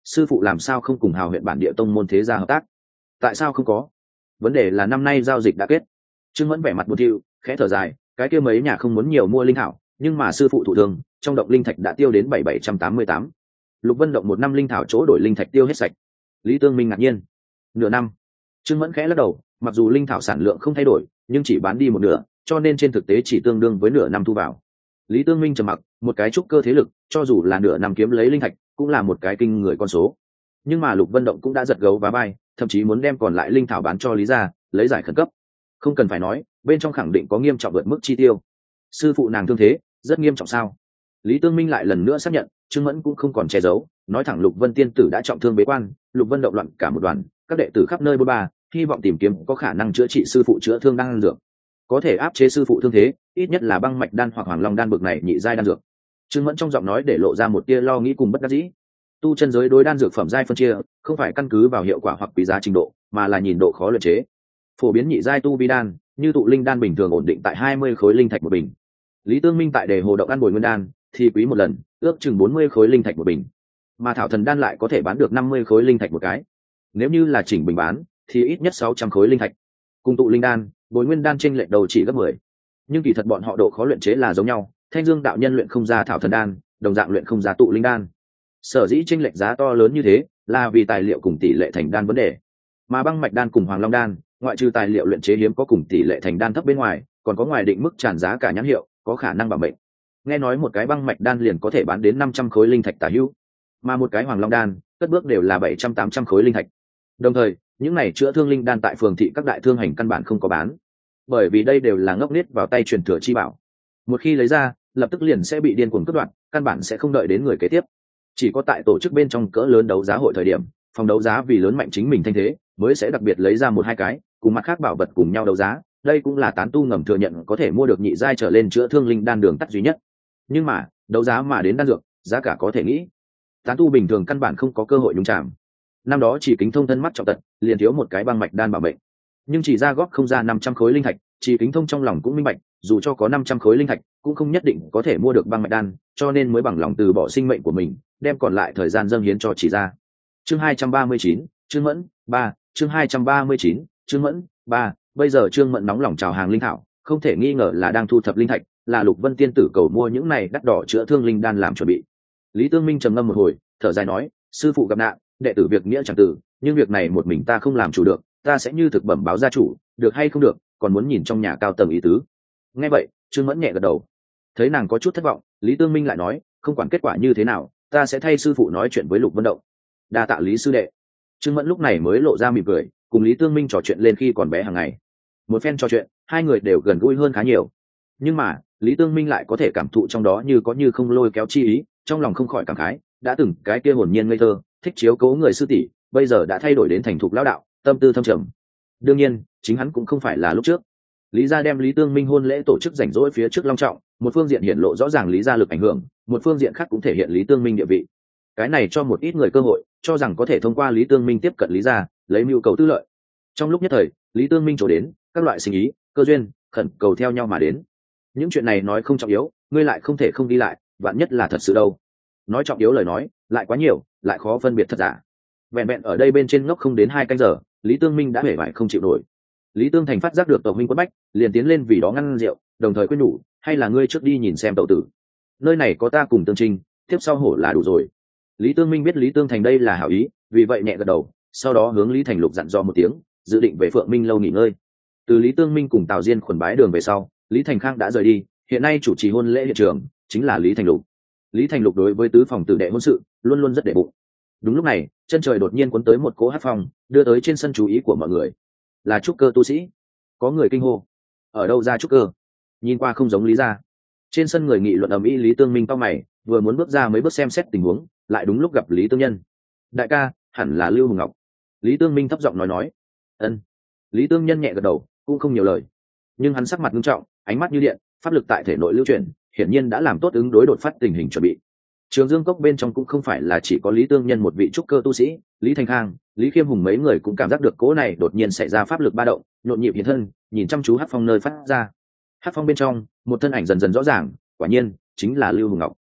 sư phụ làm sao không cùng Hào huyện bản địa tông môn thế gia hợp tác? Tại sao không có? Vấn đề là năm nay giao dịch đã kết. Trương Mẫn vẻ mặt buồn thiu, khẽ thở dài, cái kia mấy nhà không muốn nhiều mua linh thảo, nhưng mà sư phụ thụ thương, trong động linh thạch đã tiêu đến 7788. Lục Vân động một năm linh thảo chỗ đổi linh thạch tiêu hết sạch. Lý Tương Minh ngạc nhiên. Nửa năm. Trương Mẫn khẽ lắc đầu, mặc dù linh thảo sản lượng không thay đổi, nhưng chỉ bán đi một nửa, cho nên trên thực tế chỉ tương đương với nửa năm thu vào. Lý Tương Minh trầm mặc, một cái trúc cơ thế lực, cho dù là nửa năm kiếm lấy linh thạch, cũng là một cái kinh người con số. Nhưng mà Lục Vân động cũng đã giật gấu và bay, thậm chí muốn đem còn lại linh thảo bán cho Lý gia, lấy giải khẩn cấp. Không cần phải nói, bên trong khẳng định có nghiêm trọng vượt mức chi tiêu. Sư phụ nàng thương thế rất nghiêm trọng sao? Lý Tương Minh lại lần nữa xác nhận, Trương Mẫn cũng không còn che giấu, nói thẳng Lục Vân tiên tử đã trọng thương bế quan, Lục Vân động loạn cả một đoàn, các đệ tử khắp nơi bôn ba, hy vọng tìm kiếm có khả năng chữa trị sư phụ chữa thương đan dược, có thể áp chế sư phụ thương thế, ít nhất là băng mạch đan hoặc hoàng long đan bực này nhị giai đan dược. Trương Mẫn trong giọng nói để lộ ra một tia lo nghĩ cùng bất đắc dĩ. Tu chân giới đối đan dược phẩm giai phân chia, không phải căn cứ vào hiệu quả hoặc quý giá trình độ, mà là nhìn độ khó luyện chế. Phổ biến nhị giai tu vi đan, như tụ linh đan bình thường ổn định tại 20 khối linh thạch một bình. Lý Tương Minh tại đề hồ động ăn bồi nguyên đan, thì quý một lần, ước chừng 40 khối linh thạch một bình. Mà thảo thần đan lại có thể bán được 50 khối linh thạch một cái. Nếu như là chỉnh bình bán, thì ít nhất 600 khối linh thạch. Cùng tụ linh đan, bồi nguyên đan chênh lệch đầu chỉ gấp 10. Nhưng kỳ thật bọn họ độ khó luyện chế là giống nhau, Thanh Dương đạo nhân luyện không ra thảo thần đan, đồng dạng luyện không ra tụ linh đan. Sở dĩ chênh lệch giá to lớn như thế, là vì tài liệu cùng tỷ lệ thành đan vấn đề. Mà băng mạch đan cùng hoàng long đan, ngoại trừ tài liệu luyện chế hiếm có cùng tỷ lệ thành đan thấp bên ngoài, còn có ngoài định mức tràn giá cả nhãn hiệu, có khả năng bảo mệnh. Nghe nói một cái băng mạch đan liền có thể bán đến 500 khối linh thạch tả hữu, mà một cái hoàng long đan, cất bước đều là 700-800 khối linh thạch. Đồng thời, những này chữa thương linh đan tại phường thị các đại thương hành căn bản không có bán, bởi vì đây đều là ngốc nghếch vào tay truyền thừa chi bảo. Một khi lấy ra, lập tức liền sẽ bị điên cuồng cướp đoạt, căn bản sẽ không đợi đến người kế tiếp. Chỉ có tại tổ chức bên trong cỡ lớn đấu giá hội thời điểm, phòng đấu giá vì lớn mạnh chính mình thanh thế, mới sẽ đặc biệt lấy ra một hai cái, cùng mặt khác bảo vật cùng nhau đấu giá. Đây cũng là tán tu ngầm thừa nhận có thể mua được nhị giai trở lên chữa thương linh đan đường tắt duy nhất. Nhưng mà, đấu giá mà đến đan dược, giá cả có thể nghĩ. Tán tu bình thường căn bản không có cơ hội nhúng chạm. Năm đó chỉ Kính Thông thân mắt trọng tật, liền thiếu một cái băng mạch đan bảo mệnh. Nhưng chỉ ra góp không ra 500 khối linh thạch, chỉ Kính Thông trong lòng cũng minh bạch, dù cho có 500 khối linh thạch, cũng không nhất định có thể mua được băng mạch đan, cho nên mới bằng lòng từ bỏ sinh mệnh của mình, đem còn lại thời gian dâng hiến cho chỉ ra. Chương 239, Trương Mẫn 3, chương 239, Trương Mẫn 3, bây giờ Trương Mẫn nóng lòng chào hàng linh thảo, không thể nghi ngờ là đang thu thập linh thạch, là Lục Vân tiên tử cầu mua những này đắt đỏ chữa thương linh đan làm chuẩn bị. Lý Tương Minh trầm ngâm một hồi, thở dài nói, sư phụ gặp nạn, đệ tử việc nghĩa chẳng tử, nhưng việc này một mình ta không làm chủ được, ta sẽ như thực bẩm báo gia chủ, được hay không được, còn muốn nhìn trong nhà cao tầng ý tứ. Nghe vậy, Trương Mẫn nhẹ gật đầu. Thấy nàng có chút thất vọng, Lý Tương Minh lại nói, không quản kết quả như thế nào, ta sẽ thay sư phụ nói chuyện với Lục Vân Động. Đa tạ Lý sư đệ. Trương Mẫn lúc này mới lộ ra mỉm cười, cùng Lý Tương Minh trò chuyện lên khi còn bé hàng ngày. Một phen trò chuyện, hai người đều gần gũi hơn khá nhiều. Nhưng mà, Lý Tương Minh lại có thể cảm thụ trong đó như có như không lôi kéo chi ý, trong lòng không khỏi cảm khái, đã từng cái kia hồn nhiên ngây thơ, thích chiếu cố người sư tỷ, bây giờ đã thay đổi đến thành thục lão đạo, tâm tư thâm trầm. Đương nhiên, chính hắn cũng không phải là lúc trước. Lý gia đem Lý Tương Minh hôn lễ tổ chức rảnh rỗi phía trước long trọng, một phương diện hiện lộ rõ ràng Lý gia lực ảnh hưởng, một phương diện khác cũng thể hiện Lý Tương Minh địa vị. Cái này cho một ít người cơ hội, cho rằng có thể thông qua Lý Tương Minh tiếp cận Lý gia, lấy mưu cầu tư lợi. Trong lúc nhất thời, Lý Tương Minh trổ đến, các loại sinh ý, cơ duyên, khẩn cầu theo nhau mà đến. Những chuyện này nói không trọng yếu, ngươi lại không thể không đi lại, vạn nhất là thật sự đâu. Nói trọng yếu lời nói, lại quá nhiều, lại khó phân biệt thật giả. Vẹn vẹn ở đây bên trên ngốc không đến 2 canh giờ, Lý Tương Minh đã hể vải không chịu nổi. Lý Tương Thành phát giác được tộc huynh quất bách, liền tiến lên vì đó ngăn rượu, đồng thời khuyên nhủ, hay là ngươi trước đi nhìn xem tậu tử. Nơi này có ta cùng Tương Trinh, tiếp sau hổ là đủ rồi. Lý Tương Minh biết Lý Tương Thành đây là hảo ý, vì vậy nhẹ gật đầu, sau đó hướng Lý Thành Lục dặn dò một tiếng, dự định về Phượng Minh lâu nghỉ ngơi. Từ Lý Tương Minh cùng Tào Diên khuẩn bái đường về sau, Lý Thành Khang đã rời đi, hiện nay chủ trì hôn lễ hiện trường chính là Lý Thành Lục. Lý Thành Lục đối với tứ phòng tử đệ hôn sự luôn luôn rất đệ bụng. Đúng lúc này, chân trời đột nhiên cuốn tới một cỗ hát phong, đưa tới trên sân chú ý của mọi người. Là trúc cơ tu sĩ. Có người kinh hô, ở đâu ra trúc cơ? Nhìn qua không giống Lý gia. Trên sân người nghị luận ầm ĩ, Lý Tương Minh cau mày, vừa muốn bước ra mấy bước xem xét tình huống, lại đúng lúc gặp Lý Tương Nhân. Đại ca, hẳn là Lưu Hùng Ngọc. Lý Tương Minh thấp giọng nói. Ân. Lý Tương Nhân nhẹ gật đầu, cũng không nhiều lời. Nhưng hắn sắc mặt nghiêm trọng, ánh mắt như điện, pháp lực tại thể nội lưu chuyển, hiển nhiên đã làm tốt ứng đối đột phát tình hình chuẩn bị. Trường Dương Cốc bên trong cũng không phải là chỉ có Lý Tương Nhân một vị trúc cơ tu sĩ, Lý Thành Khang, Lý Khiêm Hùng mấy người cũng cảm giác được cỗ này đột nhiên xảy ra pháp lực ba động, nhộn nhịp hiện thân, nhìn chăm chú hắc phong nơi phát ra. Hắc phong bên trong, một thân ảnh dần dần rõ ràng, quả nhiên chính là Lưu Hùng Ngọc.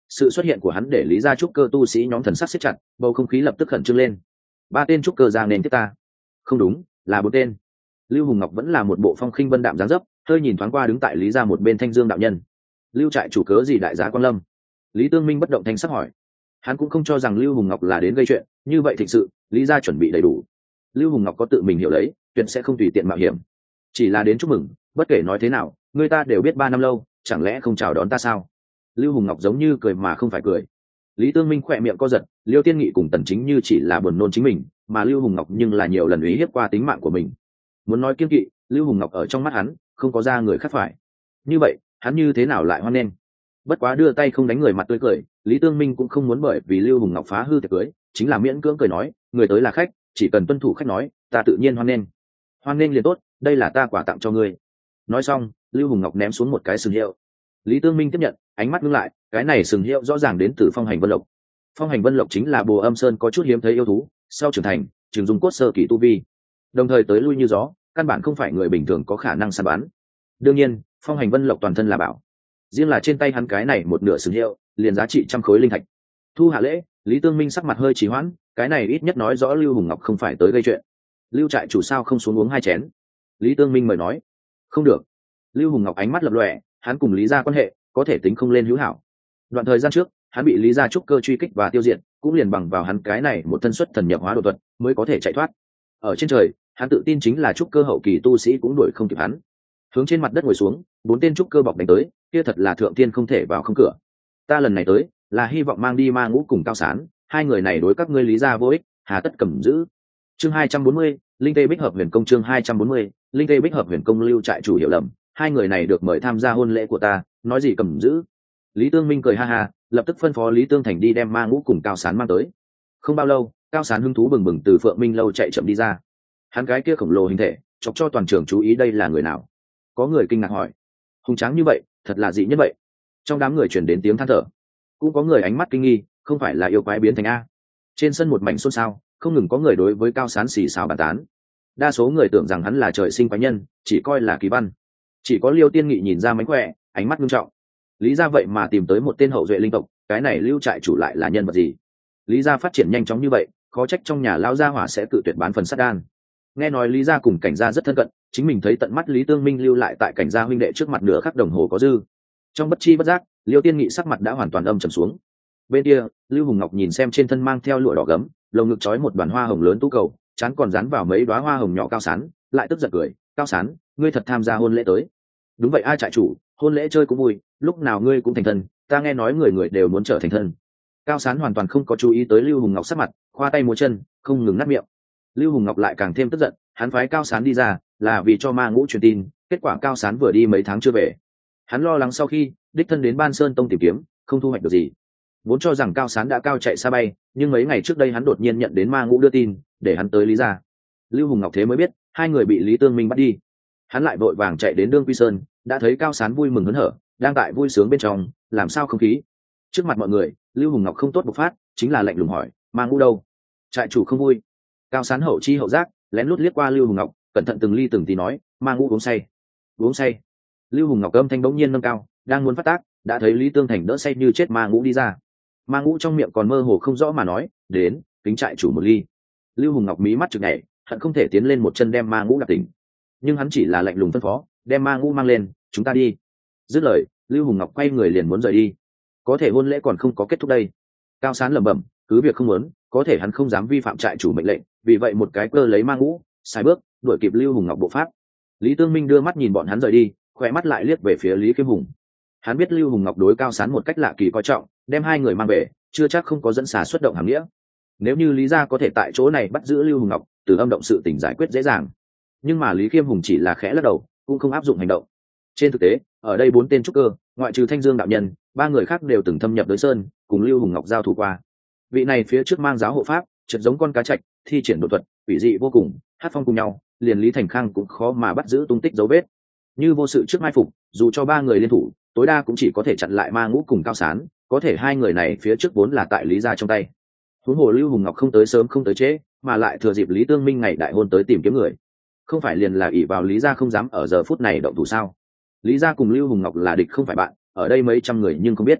Sự xuất hiện của hắn để lý gia trúc cơ tu sĩ nhóm thần sắc siết chặt, bầu không khí lập tức khẩn trương lên. Ba tên trúc cơ ra nên tiếp ta. Không đúng, là bốn tên. Lưu Hùng Ngọc vẫn là một bộ phong khinh vân đạm dáng dấp, hơi nhìn thoáng qua đứng tại lý gia một bên Thanh Dương đạo nhân. Lưu trại chủ cớ gì đại giá quan lâm? Lý Tương Minh bất động thanh sắc hỏi. Hắn cũng không cho rằng Lưu Hùng Ngọc là đến gây chuyện, như vậy thực sự lý gia chuẩn bị đầy đủ. Lưu Hùng Ngọc có tự mình hiểu lấy, tuyệt sẽ không tùy tiện mạo hiểm. Chỉ là đến chúc mừng, bất kể nói thế nào, người ta đều biết 3 năm lâu, chẳng lẽ không chào đón ta sao? Lưu Hùng Ngọc giống như cười mà không phải cười. Lý Tương Minh khỏe miệng co giật, Liêu Tiên Nghị cùng Tần Chính Như chỉ là buồn nôn chính mình, mà Lưu Hùng Ngọc nhưng là nhiều lần uy hiếp qua tính mạng của mình. Muốn nói kiên kỵ, Lưu Hùng Ngọc ở trong mắt hắn không có ra người khác phải. Như vậy, hắn như thế nào lại hoan nghênh? Bất quá đưa tay không đánh người mặt tươi cười, Lý Tương Minh cũng không muốn bởi vì Lưu Hùng Ngọc phá hư tiệc cưới, chính là miễn cưỡng cười nói, người tới là khách, chỉ cần tuân thủ khách nói, ta tự nhiên hoan nghênh. Hoan nghênh liền tốt, đây là ta quà tặng cho ngươi. Nói xong, Lưu Hùng Ngọc ném xuống một cái sừng hiệu. Lý Tương Minh tiếp nhận, ánh mắt ngưng lại, cái này sừng hiệu rõ ràng đến từ Phong Hành Vân Lộc. Phong Hành Vân Lộc chính là Bồ Âm Sơn có chút hiếm thấy yêu thú, sau trưởng thành, trường dung cốt sơ kỳ tu vi, đồng thời tới lui như gió, căn bản không phải người bình thường có khả năng săn bắn. Đương nhiên, Phong Hành Vân Lộc toàn thân là bảo, riêng là trên tay hắn cái này một nửa sừng hiệu, liền giá trị 100 khối linh thạch. Thu hạ lễ, Lý Tương Minh sắc mặt hơi trì hoãn, cái này ít nhất nói rõ Lưu Hùng Ngọc không phải tới gây chuyện. Lưu trại chủ sao không xuống uống 2 chén? Lý Tương Minh mời nói. Không được. Lưu Hùng Ngọc ánh mắt lập lòe, hắn cùng Lý gia quan hệ có thể tính không lên hữu hảo. Đoạn thời gian trước, hắn bị Lý gia trúc cơ truy kích và tiêu diệt, cũng liền bằng vào hắn cái này một thân xuất thần nhập hóa độ thuật mới có thể chạy thoát. Ở trên trời, hắn tự tin chính là trúc cơ hậu kỳ tu sĩ cũng đuổi không kịp hắn. Hướng trên mặt đất ngồi xuống, 4 tên trúc cơ bọc đánh tới, kia thật là thượng tiên không thể vào không cửa. Ta lần này tới, là hy vọng mang đi Ma Ngũ cùng Cao Sán, hai người này đối các ngươi Lý gia vô ích, hà tất cầm giữ. Chương 240, Linh Tê Bích Hợp Huyền Công. Chương 240, Linh Tê Bích Hợp Huyền Công. Lưu trại chủ hiểu lầm, hai người này được mời tham gia hôn lễ của ta, nói gì cầm giữ. Lý Tương Minh cười ha ha, lập tức phân phó Lý Tương Thành đi đem Ma Ngũ cùng Cao Sán mang tới. Không bao lâu, Cao Sán hứng thú bừng bừng từ Phượng Minh lâu chạy chậm đi ra. Hắn cái kia khổng lồ hình thể, chọc cho toàn trường chú ý đây là người nào. Có người kinh ngạc hỏi, hùng tráng như vậy, thật là dị nhân vậy. Trong đám người truyền đến tiếng than thở, cũng có người ánh mắt kinh nghi, không phải là yêu quái biến thành a. Trên sân một mảnh xôn xao, không ngừng có người đối với Cao Sán xì xào bàn tán. Đa số người tưởng rằng hắn là trời sinh quái nhân, chỉ coi là kỳ văn. Chỉ có Liêu Tiên Nghị nhìn ra mánh khỏe, ánh mắt nghiêm trọng. Lý gia vậy mà tìm tới một tên hậu duệ linh tộc, cái này Lưu trại chủ lại là nhân vật gì? Lý gia phát triển nhanh chóng như vậy, khó trách trong nhà lão gia hỏa sẽ tự tuyệt bán phần sắt đan. Nghe nói Lý gia cùng Cảnh gia rất thân cận, chính mình thấy tận mắt Lý Tương Minh lưu lại tại Cảnh gia huynh đệ trước mặt nửa khắc đồng hồ có dư. Trong bất chi bất giác, Liêu Tiên Nghị sắc mặt đã hoàn toàn âm trầm xuống. Bên kia, Lưu Hùng Ngọc nhìn xem trên thân mang theo lụa đỏ gấm, lồng ngực trói một đoàn hoa hồng lớn tú cầu, chán còn dán vào mấy đóa hoa hồng nhỏ. Cao Sán lại tức giật cười, Cao Sán, ngươi thật tham gia hôn lễ tới? Đúng vậy, ai trại chủ, hôn lễ chơi cũng vui, lúc nào ngươi cũng thành thân, ta nghe nói người người đều muốn trở thành thân. Cao Sán hoàn toàn không có chú ý tới Lưu Hùng Ngọc sắc mặt, khoa tay múa chân, không ngừng nát miệng. Lưu Hùng Ngọc lại càng thêm tức giận, hắn phái Cao Sán đi ra là vì cho Ma Ngũ truyền tin, kết quả Cao Sán vừa đi mấy tháng chưa về. Hắn lo lắng sau khi đích thân đến Ban Sơn Tông tìm kiếm, không thu hoạch được gì. Vốn cho rằng Cao Sán đã cao chạy xa bay, nhưng mấy ngày trước đây hắn đột nhiên nhận đến Ma Ngũ đưa tin, để hắn tới Lý gia. Lưu Hùng Ngọc thế mới biết, hai người bị Lý Tương Minh bắt đi. Hắn lại vội vàng chạy đến Đương Quy Sơn, đã thấy Cao Sán vui mừng hớn hở, đang tại vui sướng bên trong, làm sao không khí. Trước mặt mọi người, Lưu Hùng Ngọc không tốt bộc phát, chính là lạnh lùng hỏi, Ma Ngũ đâu? Trại chủ không vui. Cao Sán hậu chi hậu giác, lén lút liếc qua Lưu Hùng Ngọc, cẩn thận từng ly từng tí nói, Ma Ngũ uống say. Uống say. Lưu Hùng Ngọc âm thanh bỗng nhiên nâng cao, đang muốn phát tác, đã thấy Lý Tương Thành đỡ say như chết Ma Ngũ đi ra. Ma Ngũ trong miệng còn mơ hồ không rõ mà nói, đến, kính trại chủ một ly. Lưu Hùng Ngọc mí mắt chực nhảy, hận không thể tiến lên một chân đem Ma Ngũ đạp tỉnh, nhưng hắn chỉ là lạnh lùng phân phó, đem Ma Ngũ mang lên, chúng ta đi. Dứt lời, Lưu Hùng Ngọc quay người liền muốn rời đi. Có thể hôn lễ còn không có kết thúc đây. Cao Sán lẩm bẩm, cứ việc không muốn, có thể hắn không dám vi phạm trại chủ mệnh lệnh, vì vậy một cái cơ lấy Ma Ngũ, sai bước, đuổi kịp Lưu Hùng Ngọc bộ pháp. Lý Tương Minh đưa mắt nhìn bọn hắn rời đi, khỏe mắt lại liếc về phía Lý Kiếm Hùng. Hắn biết Lưu Hùng Ngọc đối Cao Sán một cách lạ kỳ coi trọng, đem hai người mang về, chưa chắc không có dẫn xà xuất động hàm nghĩa. Nếu như Lý gia có thể tại chỗ này bắt giữ Lưu Hùng Ngọc, từ âm động sự tình giải quyết dễ dàng. Nhưng mà Lý Kiếm Hùng chỉ là khẽ lắc đầu, cũng không áp dụng hành động. Trên thực tế, ở đây 4 tên trúc cơ, ngoại trừ Thanh Dương đạo nhân, 3 người khác đều từng thâm nhập Đới Sơn, cùng Lưu Hùng Ngọc giao thủ qua. Vị này phía trước mang giáo hộ pháp, chợt giống con cá trạch, thi triển đột thuật, quỷ dị vô cùng, hát phong cùng nhau, liền Lý Thành Khang cũng khó mà bắt giữ tung tích dấu vết. Như vô sự trước mai phục, dù cho 3 người liên thủ, tối đa cũng chỉ có thể chặn lại Ma Ngũ cùng Cao Sán, có thể hai người này phía trước vốn là tại Lý gia trong tay. Huống hồ Lưu Hùng Ngọc không tới sớm không tới trễ, mà lại thừa dịp Lý Tương Minh ngày đại hôn tới tìm kiếm người, không phải liền là ỷ vào Lý gia không dám ở giờ phút này động thủ sao? Lý gia cùng Lưu Hùng Ngọc là địch không phải bạn, ở đây mấy trăm người nhưng không biết.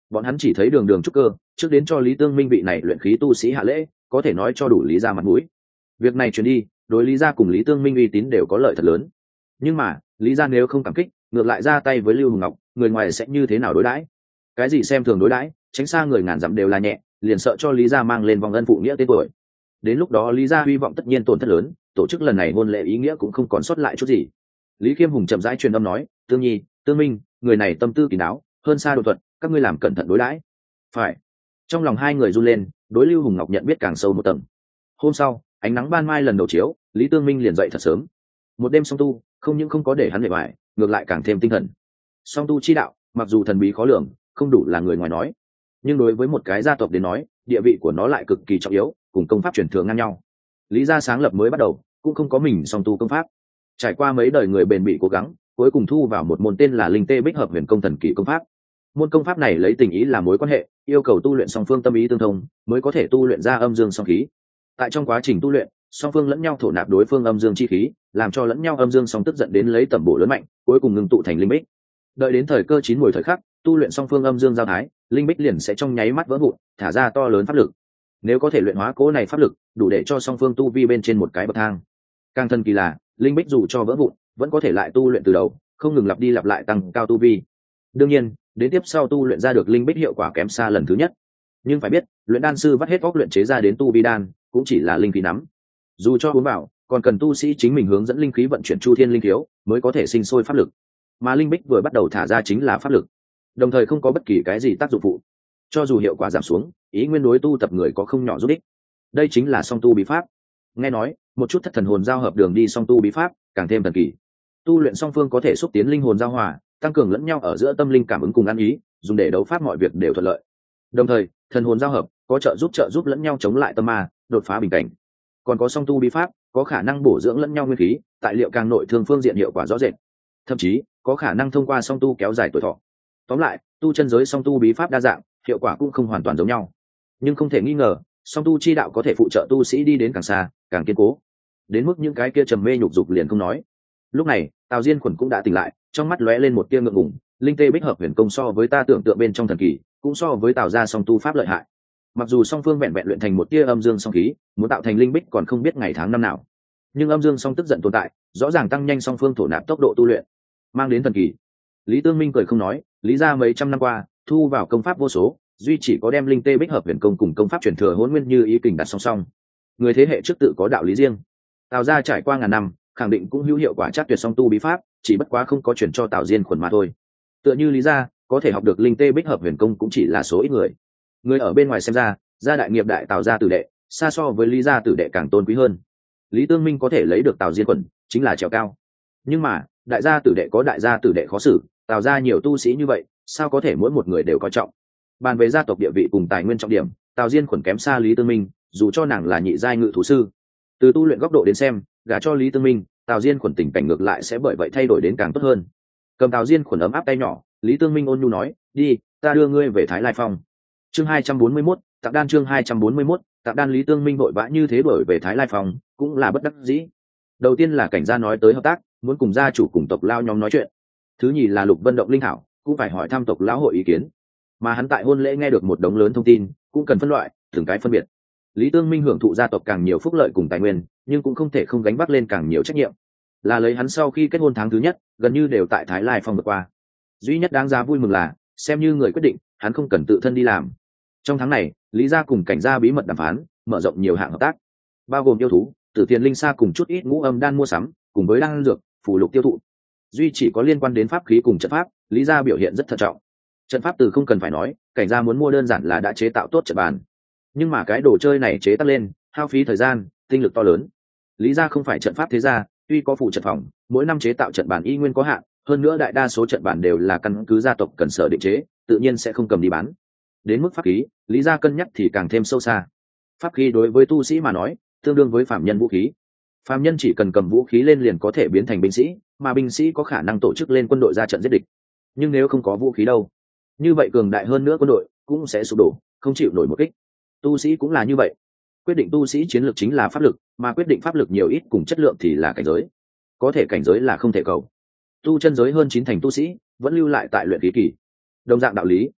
bọn hắn chỉ thấy đường đường trúc cơ trước đến cho Lý Tương Minh vị này luyện khí tu sĩ hạ lễ, có thể nói cho đủ Lý gia mặt mũi. Việc này truyền đi, đối Lý gia cùng Lý Tương Minh uy tín đều có lợi thật lớn. Nhưng mà Lý gia nếu không cảm kích, ngược lại ra tay với Lưu Hùng Ngọc, người ngoài sẽ như thế nào đối đãi? Cái gì xem thường đối đãi, tránh xa người ngàn dặm đều là nhẹ, liền sợ cho Lý gia mang lên vòng ân phụ nghĩa tên tuổi. Đến lúc đó Lý gia hy vọng tất nhiên tổn thất lớn, tổ chức lần này hôn lễ ý nghĩa cũng không còn sót lại chút gì. Lý Khiêm Hùng chậm rãi truyền âm nói, Tương Nhi, Tương Minh, người này tâm tư kín đáo, hơn xa độ thuật, các ngươi làm cẩn thận đối đãi. Phải. Trong lòng hai người run lên, đối Lưu Hùng Ngọc nhận biết càng sâu một tầng. Hôm sau, ánh nắng ban mai lần đầu chiếu, Lý Tương Minh liền dậy thật sớm. Một đêm song tu, không những không có để hắn mệt mỏi, ngược lại càng thêm tinh thần. Song tu chi đạo, mặc dù thần bí khó lường, không đủ là người ngoài nói, nhưng đối với một cái gia tộc đến nói, địa vị của nó lại cực kỳ trọng yếu, cùng công pháp truyền thừa ngang nhau. Lý gia sáng lập mới bắt đầu, cũng không có mình song tu công pháp. Trải qua mấy đời người bền bỉ cố gắng, cuối cùng thu vào một môn tên là Linh Tê Bích Hợp Huyền Công thần kỳ công pháp. Môn công pháp này lấy tình ý làm mối quan hệ, yêu cầu tu luyện song phương tâm ý tương thông, mới có thể tu luyện ra âm dương song khí. Tại trong quá trình tu luyện, song phương lẫn nhau thổ nạp đối phương âm dương chi khí, làm cho lẫn nhau âm dương song tức giận đến lấy tầm bổ lớn mạnh, cuối cùng ngưng tụ thành linh bích. Đợi đến thời cơ chín muồi thời khắc, tu luyện song phương âm dương giao thái, linh bích liền sẽ trong nháy mắt vỡ vụn, thả ra to lớn pháp lực. Nếu có thể luyện hóa cỗ này pháp lực, đủ để cho song phương tu vi bên trên một cái bậc thang. Càng thần kỳ là, linh bích dù cho vỡ vụn, vẫn có thể lại tu luyện từ đầu, không ngừng lặp đi lặp lại tăng cao tu vi. Đương nhiên, đến tiếp sau tu luyện ra được linh bích hiệu quả kém xa lần thứ nhất. Nhưng phải biết, luyện đan sư vắt hết óc luyện chế ra đến tu vi đan, cũng chỉ là linh khí nắm. Dù cho uống vào, còn cần tu sĩ chính mình hướng dẫn linh khí vận chuyển chu thiên linh thiếu, mới có thể sinh sôi pháp lực. Mà linh bích vừa bắt đầu thả ra chính là pháp lực, đồng thời không có bất kỳ cái gì tác dụng phụ. Cho dù hiệu quả giảm xuống, ý nguyên đối tu tập người có không nhỏ giúp ích. Đây chính là song tu bí pháp. Nghe nói, một chút thất thần hồn giao hợp đường đi song tu bí pháp, càng thêm thần kỳ. Tu luyện song phương có thể xúc tiến linh hồn giao hòa, tăng cường lẫn nhau ở giữa tâm linh cảm ứng cùng ăn ý, dùng để đấu pháp mọi việc đều thuận lợi. Đồng thời, thần hồn giao hợp có trợ giúp lẫn nhau chống lại tâm ma, đột phá bình cảnh. Còn có song tu bí pháp, có khả năng bổ dưỡng lẫn nhau nguyên khí, tại liệu càng nội thương phương diện hiệu quả rõ rệt. Thậm chí, có khả năng thông qua song tu kéo dài tuổi thọ. Tóm lại, tu chân giới song tu bí pháp đa dạng, hiệu quả cũng không hoàn toàn giống nhau. Nhưng không thể nghi ngờ, song tu chi đạo có thể phụ trợ tu sĩ đi đến càng xa, càng kiên cố. Đến mức những cái kia trầm mê nhục dục liền không nói. Lúc này, Tào Diên Khuẩn cũng đã tỉnh lại, trong mắt lóe lên một tia ngượng ngùng, Linh Tê Bích Hợp Huyền Công so với ta tưởng tượng bên trong thần kỳ, cũng so với Tào gia song tu pháp lợi hại. Mặc dù song phương vẹn vẹn luyện thành một tia âm dương song khí, muốn tạo thành linh bích còn không biết ngày tháng năm nào. Nhưng âm dương song tức giận tồn tại, rõ ràng tăng nhanh song phương thổ nạp tốc độ tu luyện, mang đến thần kỳ. Lý Tương Minh cười không nói, Lý gia mấy trăm năm qua, thu vào công pháp vô số, duy chỉ có đem Linh Tê Bích Hợp Huyền Công cùng công pháp truyền thừa Hỗn Nguyên Như Ý kình đặt song song. Người thế hệ trước tự có đạo lý riêng. Tào gia trải qua ngàn năm, khẳng định cũng hữu hiệu quả chắc tuyệt song tu bí pháp, chỉ bất quá không có truyền cho Tào Diên Khuẩn mà thôi. Tựa như Lý gia, có thể học được Linh Tê Bích Hợp Huyền Công cũng chỉ là số ít người. Người ở bên ngoài xem ra, gia đại nghiệp đại Tào gia tử đệ, xa so với Lý gia tử đệ càng tôn quý hơn. Lý Tương Minh có thể lấy được Tào Diên Khuẩn, chính là trèo cao. Nhưng mà, đại gia tử đệ có đại gia tử đệ khó xử, Tào gia nhiều tu sĩ như vậy, sao có thể mỗi một người đều coi trọng. Bàn về gia tộc địa vị cùng tài nguyên trọng điểm, Tào Diên Khuẩn kém xa Lý Tương Minh, dù cho nàng là nhị giai ngự thú sư. Từ tu luyện góc độ đến xem, gả cho Lý Tương Minh, Tào Diên Khuẩn tình cảnh ngược lại sẽ bởi vậy thay đổi đến càng tốt hơn. Cầm Tào Diên Khuẩn ấm áp tay nhỏ, Lý Tương Minh ôn nhu nói, đi, ta đưa ngươi về Thái Lai Phong. Chương 241, Tặng đan chương 241, Tặng đan. Lý Tương Minh vội vã như thế đổi về Thái Lai Phong, cũng là bất đắc dĩ. Đầu tiên là cảnh gia nói tới hợp tác, muốn cùng gia chủ cùng tộc lao nhóm nói chuyện. Thứ nhì là Lục Vân Động linh hảo, cũng phải hỏi thăm tộc lão hội ý kiến. Mà hắn tại hôn lễ nghe được một đống lớn thông tin, cũng cần phân loại, từng cái phân biệt. Lý Tương Minh hưởng thụ gia tộc càng nhiều phúc lợi cùng tài nguyên, nhưng cũng không thể không gánh vác lên càng nhiều trách nhiệm. Là lấy hắn sau khi kết hôn tháng thứ nhất, gần như đều tại Thái Lai Phong vượt qua. Duy nhất đáng giá vui mừng là, xem như người quyết định, hắn không cần tự thân đi làm. Trong tháng này, Lý gia cùng cảnh gia bí mật đàm phán, mở rộng nhiều hạng hợp tác, bao gồm yêu thú, Tử Tiền Linh Sa cùng chút ít ngũ âm đan mua sắm, cùng với đan dược, phù lục tiêu thụ. Duy chỉ có liên quan đến pháp khí cùng trận pháp, Lý gia biểu hiện rất thận trọng. Trận pháp từ không cần phải nói, cảnh gia muốn mua đơn giản là đã chế tạo tốt trận bàn. Nhưng mà cái đồ chơi này chế tác lên, hao phí thời gian, tinh lực to lớn. Lý gia không phải trận pháp thế gia, tuy có phụ trận phòng, mỗi năm chế tạo trận bàn y nguyên có hạn, hơn nữa đại đa số trận bàn đều là căn cứ gia tộc cần sở định chế, tự nhiên sẽ không cầm đi bán. Đến mức pháp khí, Lý gia cân nhắc thì càng thêm sâu xa. Pháp khí đối với tu sĩ mà nói, tương đương với phạm nhân vũ khí. Phạm nhân chỉ cần cầm vũ khí lên liền có thể biến thành binh sĩ, mà binh sĩ có khả năng tổ chức lên quân đội ra trận giết địch. Nhưng nếu không có vũ khí đâu, như vậy cường đại hơn nữa quân đội cũng sẽ sụp đổ, không chịu nổi một kích. Tu sĩ cũng là như vậy. Quyết định tu sĩ chiến lược chính là pháp lực, mà quyết định pháp lực nhiều ít cùng chất lượng thì là cảnh giới. Có thể cảnh giới là không thể cầu. Tu chân giới hơn 9 thành tu sĩ vẫn lưu lại tại luyện khí kỳ. Đồng dạng đạo lý,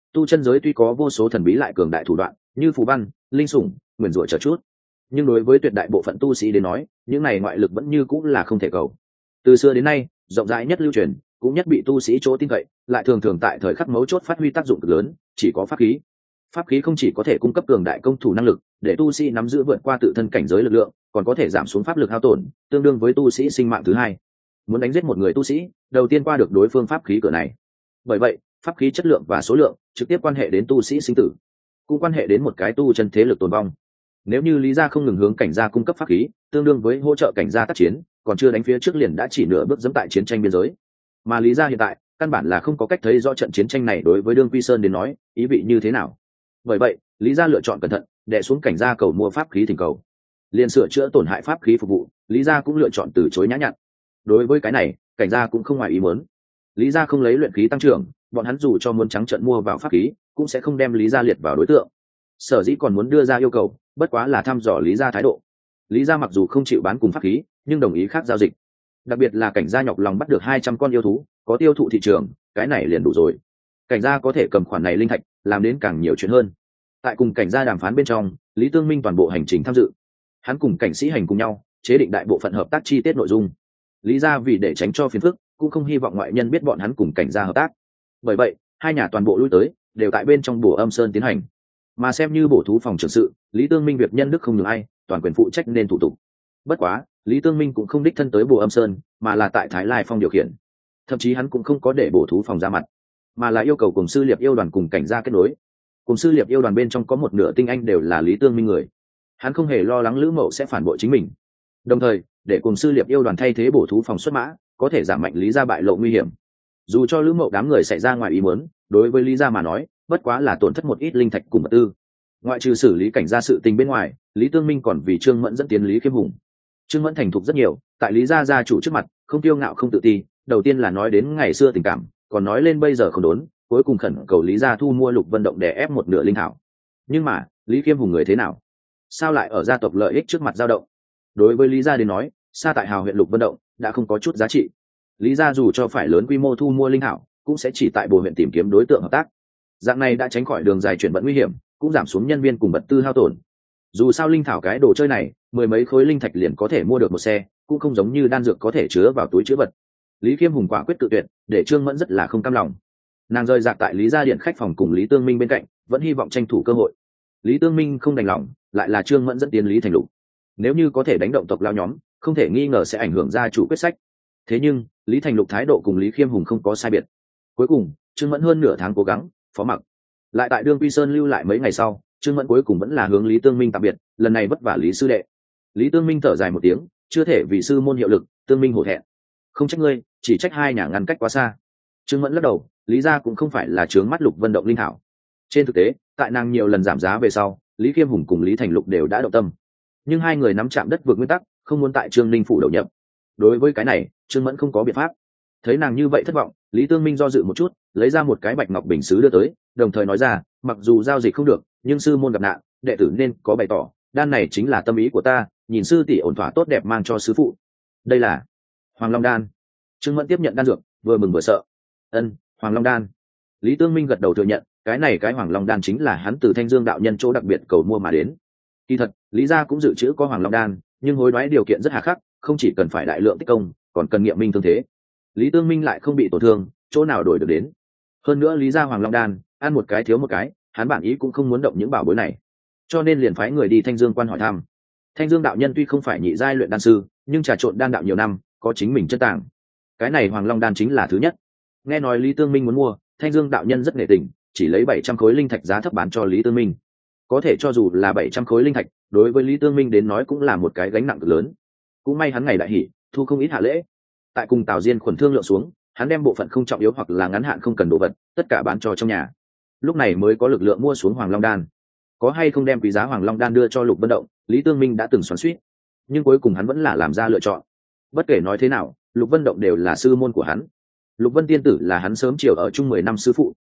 Tu chân giới tuy có vô số thần bí lại cường đại thủ đoạn như phù văn, linh sủng, nguyền rủa chờ chút, nhưng đối với tuyệt đại bộ phận tu sĩ đến nói, những này ngoại lực vẫn như cũng là không thể cầu. Từ xưa đến nay, rộng rãi nhất lưu truyền, cũng nhất bị tu sĩ chỗ tin cậy, lại thường thường tại thời khắc mấu chốt phát huy tác dụng cực lớn, chỉ có pháp khí. Pháp khí không chỉ có thể cung cấp cường đại công thủ năng lực, để tu sĩ nắm giữ vượt qua tự thân cảnh giới lực lượng, còn có thể giảm xuống pháp lực hao tổn, tương đương với tu sĩ sinh mạng thứ hai. Muốn đánh giết một người tu sĩ, đầu tiên qua được đối phương pháp khí cửa này. Bởi vậy, pháp khí chất lượng và số lượng trực tiếp quan hệ đến tu sĩ sinh tử, cũng quan hệ đến một cái tu chân thế lực tồn vong. Nếu như Lý gia không ngừng hướng cảnh gia cung cấp pháp khí, tương đương với hỗ trợ cảnh gia tác chiến, còn chưa đánh phía trước liền đã chỉ nửa bước dẫm tại chiến tranh biên giới. Mà Lý gia hiện tại căn bản là không có cách thấy rõ trận chiến tranh này đối với đương quy sơn đến nói ý vị như thế nào. Bởi vậy, Lý gia lựa chọn cẩn thận, đè xuống cảnh gia cầu mua pháp khí thỉnh cầu, liền sửa chữa tổn hại pháp khí phục vụ. Lý gia cũng lựa chọn từ chối nhã nhặn. Đối với cái này, cảnh gia cũng không ngoài ý muốn. Lý gia không lấy luyện khí tăng trưởng, bọn hắn dù cho muốn trắng trợn mua vào pháp khí, cũng sẽ không đem Lý gia liệt vào đối tượng. Sở dĩ còn muốn đưa ra yêu cầu, bất quá là thăm dò Lý gia thái độ. Lý gia mặc dù không chịu bán cùng pháp khí, nhưng đồng ý khác giao dịch. Đặc biệt là cảnh gia nhọc lòng bắt được 200 con yêu thú, có tiêu thụ thị trường, cái này liền đủ rồi. Cảnh gia có thể cầm khoản này linh thạch, làm đến càng nhiều chuyện hơn. Tại cùng cảnh gia đàm phán bên trong, Lý Tương Minh toàn bộ hành trình tham dự. Hắn cùng cảnh sĩ hành cùng nhau, chế định đại bộ phận hợp tác chi tiết nội dung. Lý gia vì để tránh cho phiền phức, cũng không hy vọng ngoại nhân biết bọn hắn cùng cảnh gia hợp tác. Bởi vậy, hai nhà toàn bộ lui tới, đều tại bên trong Bổ Âm Sơn tiến hành. Mà xem như bổ thú phòng trưởng sự, Lý Tương Minh việc nhân đức không nhường ai, toàn quyền phụ trách nên thủ tục. Bất quá, Lý Tương Minh cũng không đích thân tới Bổ Âm Sơn, mà là tại Thái Lai Phong điều khiển. Thậm chí hắn cũng không có để bổ thú phòng ra mặt, mà là yêu cầu cùng sư liệp yêu đoàn cùng cảnh gia kết nối. Cùng sư liệp yêu đoàn bên trong có một nửa tinh anh đều là Lý Tương Minh người, hắn không hề lo lắng Lữ Mậu sẽ phản bội chính mình. Đồng thời, để cùng sư liệp yêu đoàn thay thế bổ thú phòng xuất mã, có thể giảm mạnh Lý gia bại lộ nguy hiểm. Dù cho Lữ Mậu đám người xảy ra ngoài ý muốn, đối với Lý gia mà nói, bất quá là tổn thất một ít linh thạch cùng vật tư. Ngoại trừ xử lý cảnh gia sự tình bên ngoài, Lý Tương Minh còn vì Trương Mẫn dẫn tiến Lý Khiêm Hùng. Trương Mẫn thành thục rất nhiều, tại Lý gia gia chủ trước mặt, không kiêu ngạo không tự ti, đầu tiên là nói đến ngày xưa tình cảm, còn nói lên bây giờ không đốn, cuối cùng khẩn cầu Lý gia thu mua Lục Vân Động để ép một nửa linh thảo. Nhưng mà, Lý Khiêm Hùng người thế nào? Sao lại ở gia tộc lợi ích trước mặt dao động? Đối với Lý gia đến nói, xa tại Hào huyện Lục Vân Động đã không có chút giá trị. Lý gia dù cho phải lớn quy mô thu mua linh thảo, cũng sẽ chỉ tại Bồ huyện tìm kiếm đối tượng hợp tác. Dạng này đã tránh khỏi đường dài chuyển vận nguy hiểm, cũng giảm xuống nhân viên cùng vật tư hao tổn. Dù sao linh thảo cái đồ chơi này, mười mấy khối linh thạch liền có thể mua được một xe, cũng không giống như đan dược có thể chứa vào túi chứa vật. Lý Khiêm Hùng quả quyết tự tuyệt, để Trương Mẫn rất là không cam lòng. Nàng rời rạc tại Lý gia điện khách phòng cùng Lý Tương Minh bên cạnh, vẫn hy vọng tranh thủ cơ hội. Lý Tương Minh không đành lòng, lại là Trương Mẫn dẫn tiến Lý Thành Lục. Nếu như có thể đánh động tộc lao nhóm, không thể nghi ngờ sẽ ảnh hưởng gia chủ quyết sách. Thế nhưng, Lý Thành Lục thái độ cùng Lý Khiêm Hùng không có sai biệt. Cuối cùng, Trương Mẫn hơn nửa tháng cố gắng, phó mặc. Lại tại Đương Quy Sơn lưu lại mấy ngày sau, Trương Mẫn cuối cùng vẫn là hướng Lý Tương Minh tạm biệt, lần này vất vả Lý sư đệ. Lý Tương Minh thở dài một tiếng, chưa thể vì sư môn hiệu lực, Tương Minh hổ thẹn. Không trách ngươi, chỉ trách hai nhà ngăn cách quá xa. Trương Mẫn lắc đầu, Lý gia cũng không phải là trướng mắt Lục Vân Động linh thảo. Trên thực tế, tại nàng nhiều lần giảm giá về sau, Lý Khiêm Hùng cùng Lý Thành Lục đều đã động tâm. Nhưng hai người nắm chạm đất vượt nguyên tắc, không muốn tại Trương Ninh phủ đầu nhập. Đối với cái này, Trương Mẫn không có biện pháp. Thấy nàng như vậy thất vọng, Lý Tương Minh do dự một chút, lấy ra một cái bạch ngọc bình sứ đưa tới, đồng thời nói ra, mặc dù giao dịch không được, nhưng sư môn gặp nạn, đệ tử nên có bày tỏ, đan này chính là tâm ý của ta, nhìn sư tỷ ổn thỏa tốt đẹp mang cho sư phụ. Đây là Hoàng Long đan. Trương Mẫn tiếp nhận đan dược, vừa mừng vừa sợ. Ân, Hoàng Long đan. Lý Tương Minh gật đầu thừa nhận, cái Hoàng Long đan chính là hắn từ Thanh Dương đạo nhân chỗ đặc biệt cầu mua mà đến. Kỳ thật, Lý gia cũng dự trữ có Hoàng Long đan, nhưng hối đoái điều kiện rất hà khắc, không chỉ cần phải đại lượng tích công, còn cần nghiệm minh thương thế. Lý Tương Minh lại không bị tổn thương, chỗ nào đổi được đến. Hơn nữa Lý gia Hoàng Long đan, ăn một cái thiếu một cái, hắn bản ý cũng không muốn động những bảo bối này, cho nên liền phái người đi Thanh Dương quan hỏi thăm. Thanh Dương đạo nhân tuy không phải nhị giai luyện đan sư, nhưng trà trộn đan đạo nhiều năm, có chính mình chân tàng. Cái này Hoàng Long đan chính là thứ nhất. Nghe nói Lý Tương Minh muốn mua, Thanh Dương đạo nhân rất nể tình, chỉ lấy 700 khối linh thạch giá thấp bán cho Lý Tương Minh. Có thể cho dù là 700 khối linh thạch, đối với Lý Tương Minh đến nói cũng là một cái gánh nặng cực lớn. Cũng may hắn ngày đại hỉ, thu không ít hạ lễ. Tại cùng Tào Diên khuẩn thương lượng xuống, hắn đem bộ phận không trọng yếu hoặc là ngắn hạn không cần đồ vật, tất cả bán cho trong nhà. Lúc này mới có lực lượng mua xuống Hoàng Long đan. Có hay không đem quý giá Hoàng Long đan đưa cho Lục Vân Động, Lý Tương Minh đã từng xoắn xuýt, nhưng cuối cùng hắn vẫn là làm ra lựa chọn. Bất kể nói thế nào, Lục Vân Động đều là sư môn của hắn. Lục Vân tiên tử là hắn sớm chiều ở chung 10 năm sư phụ,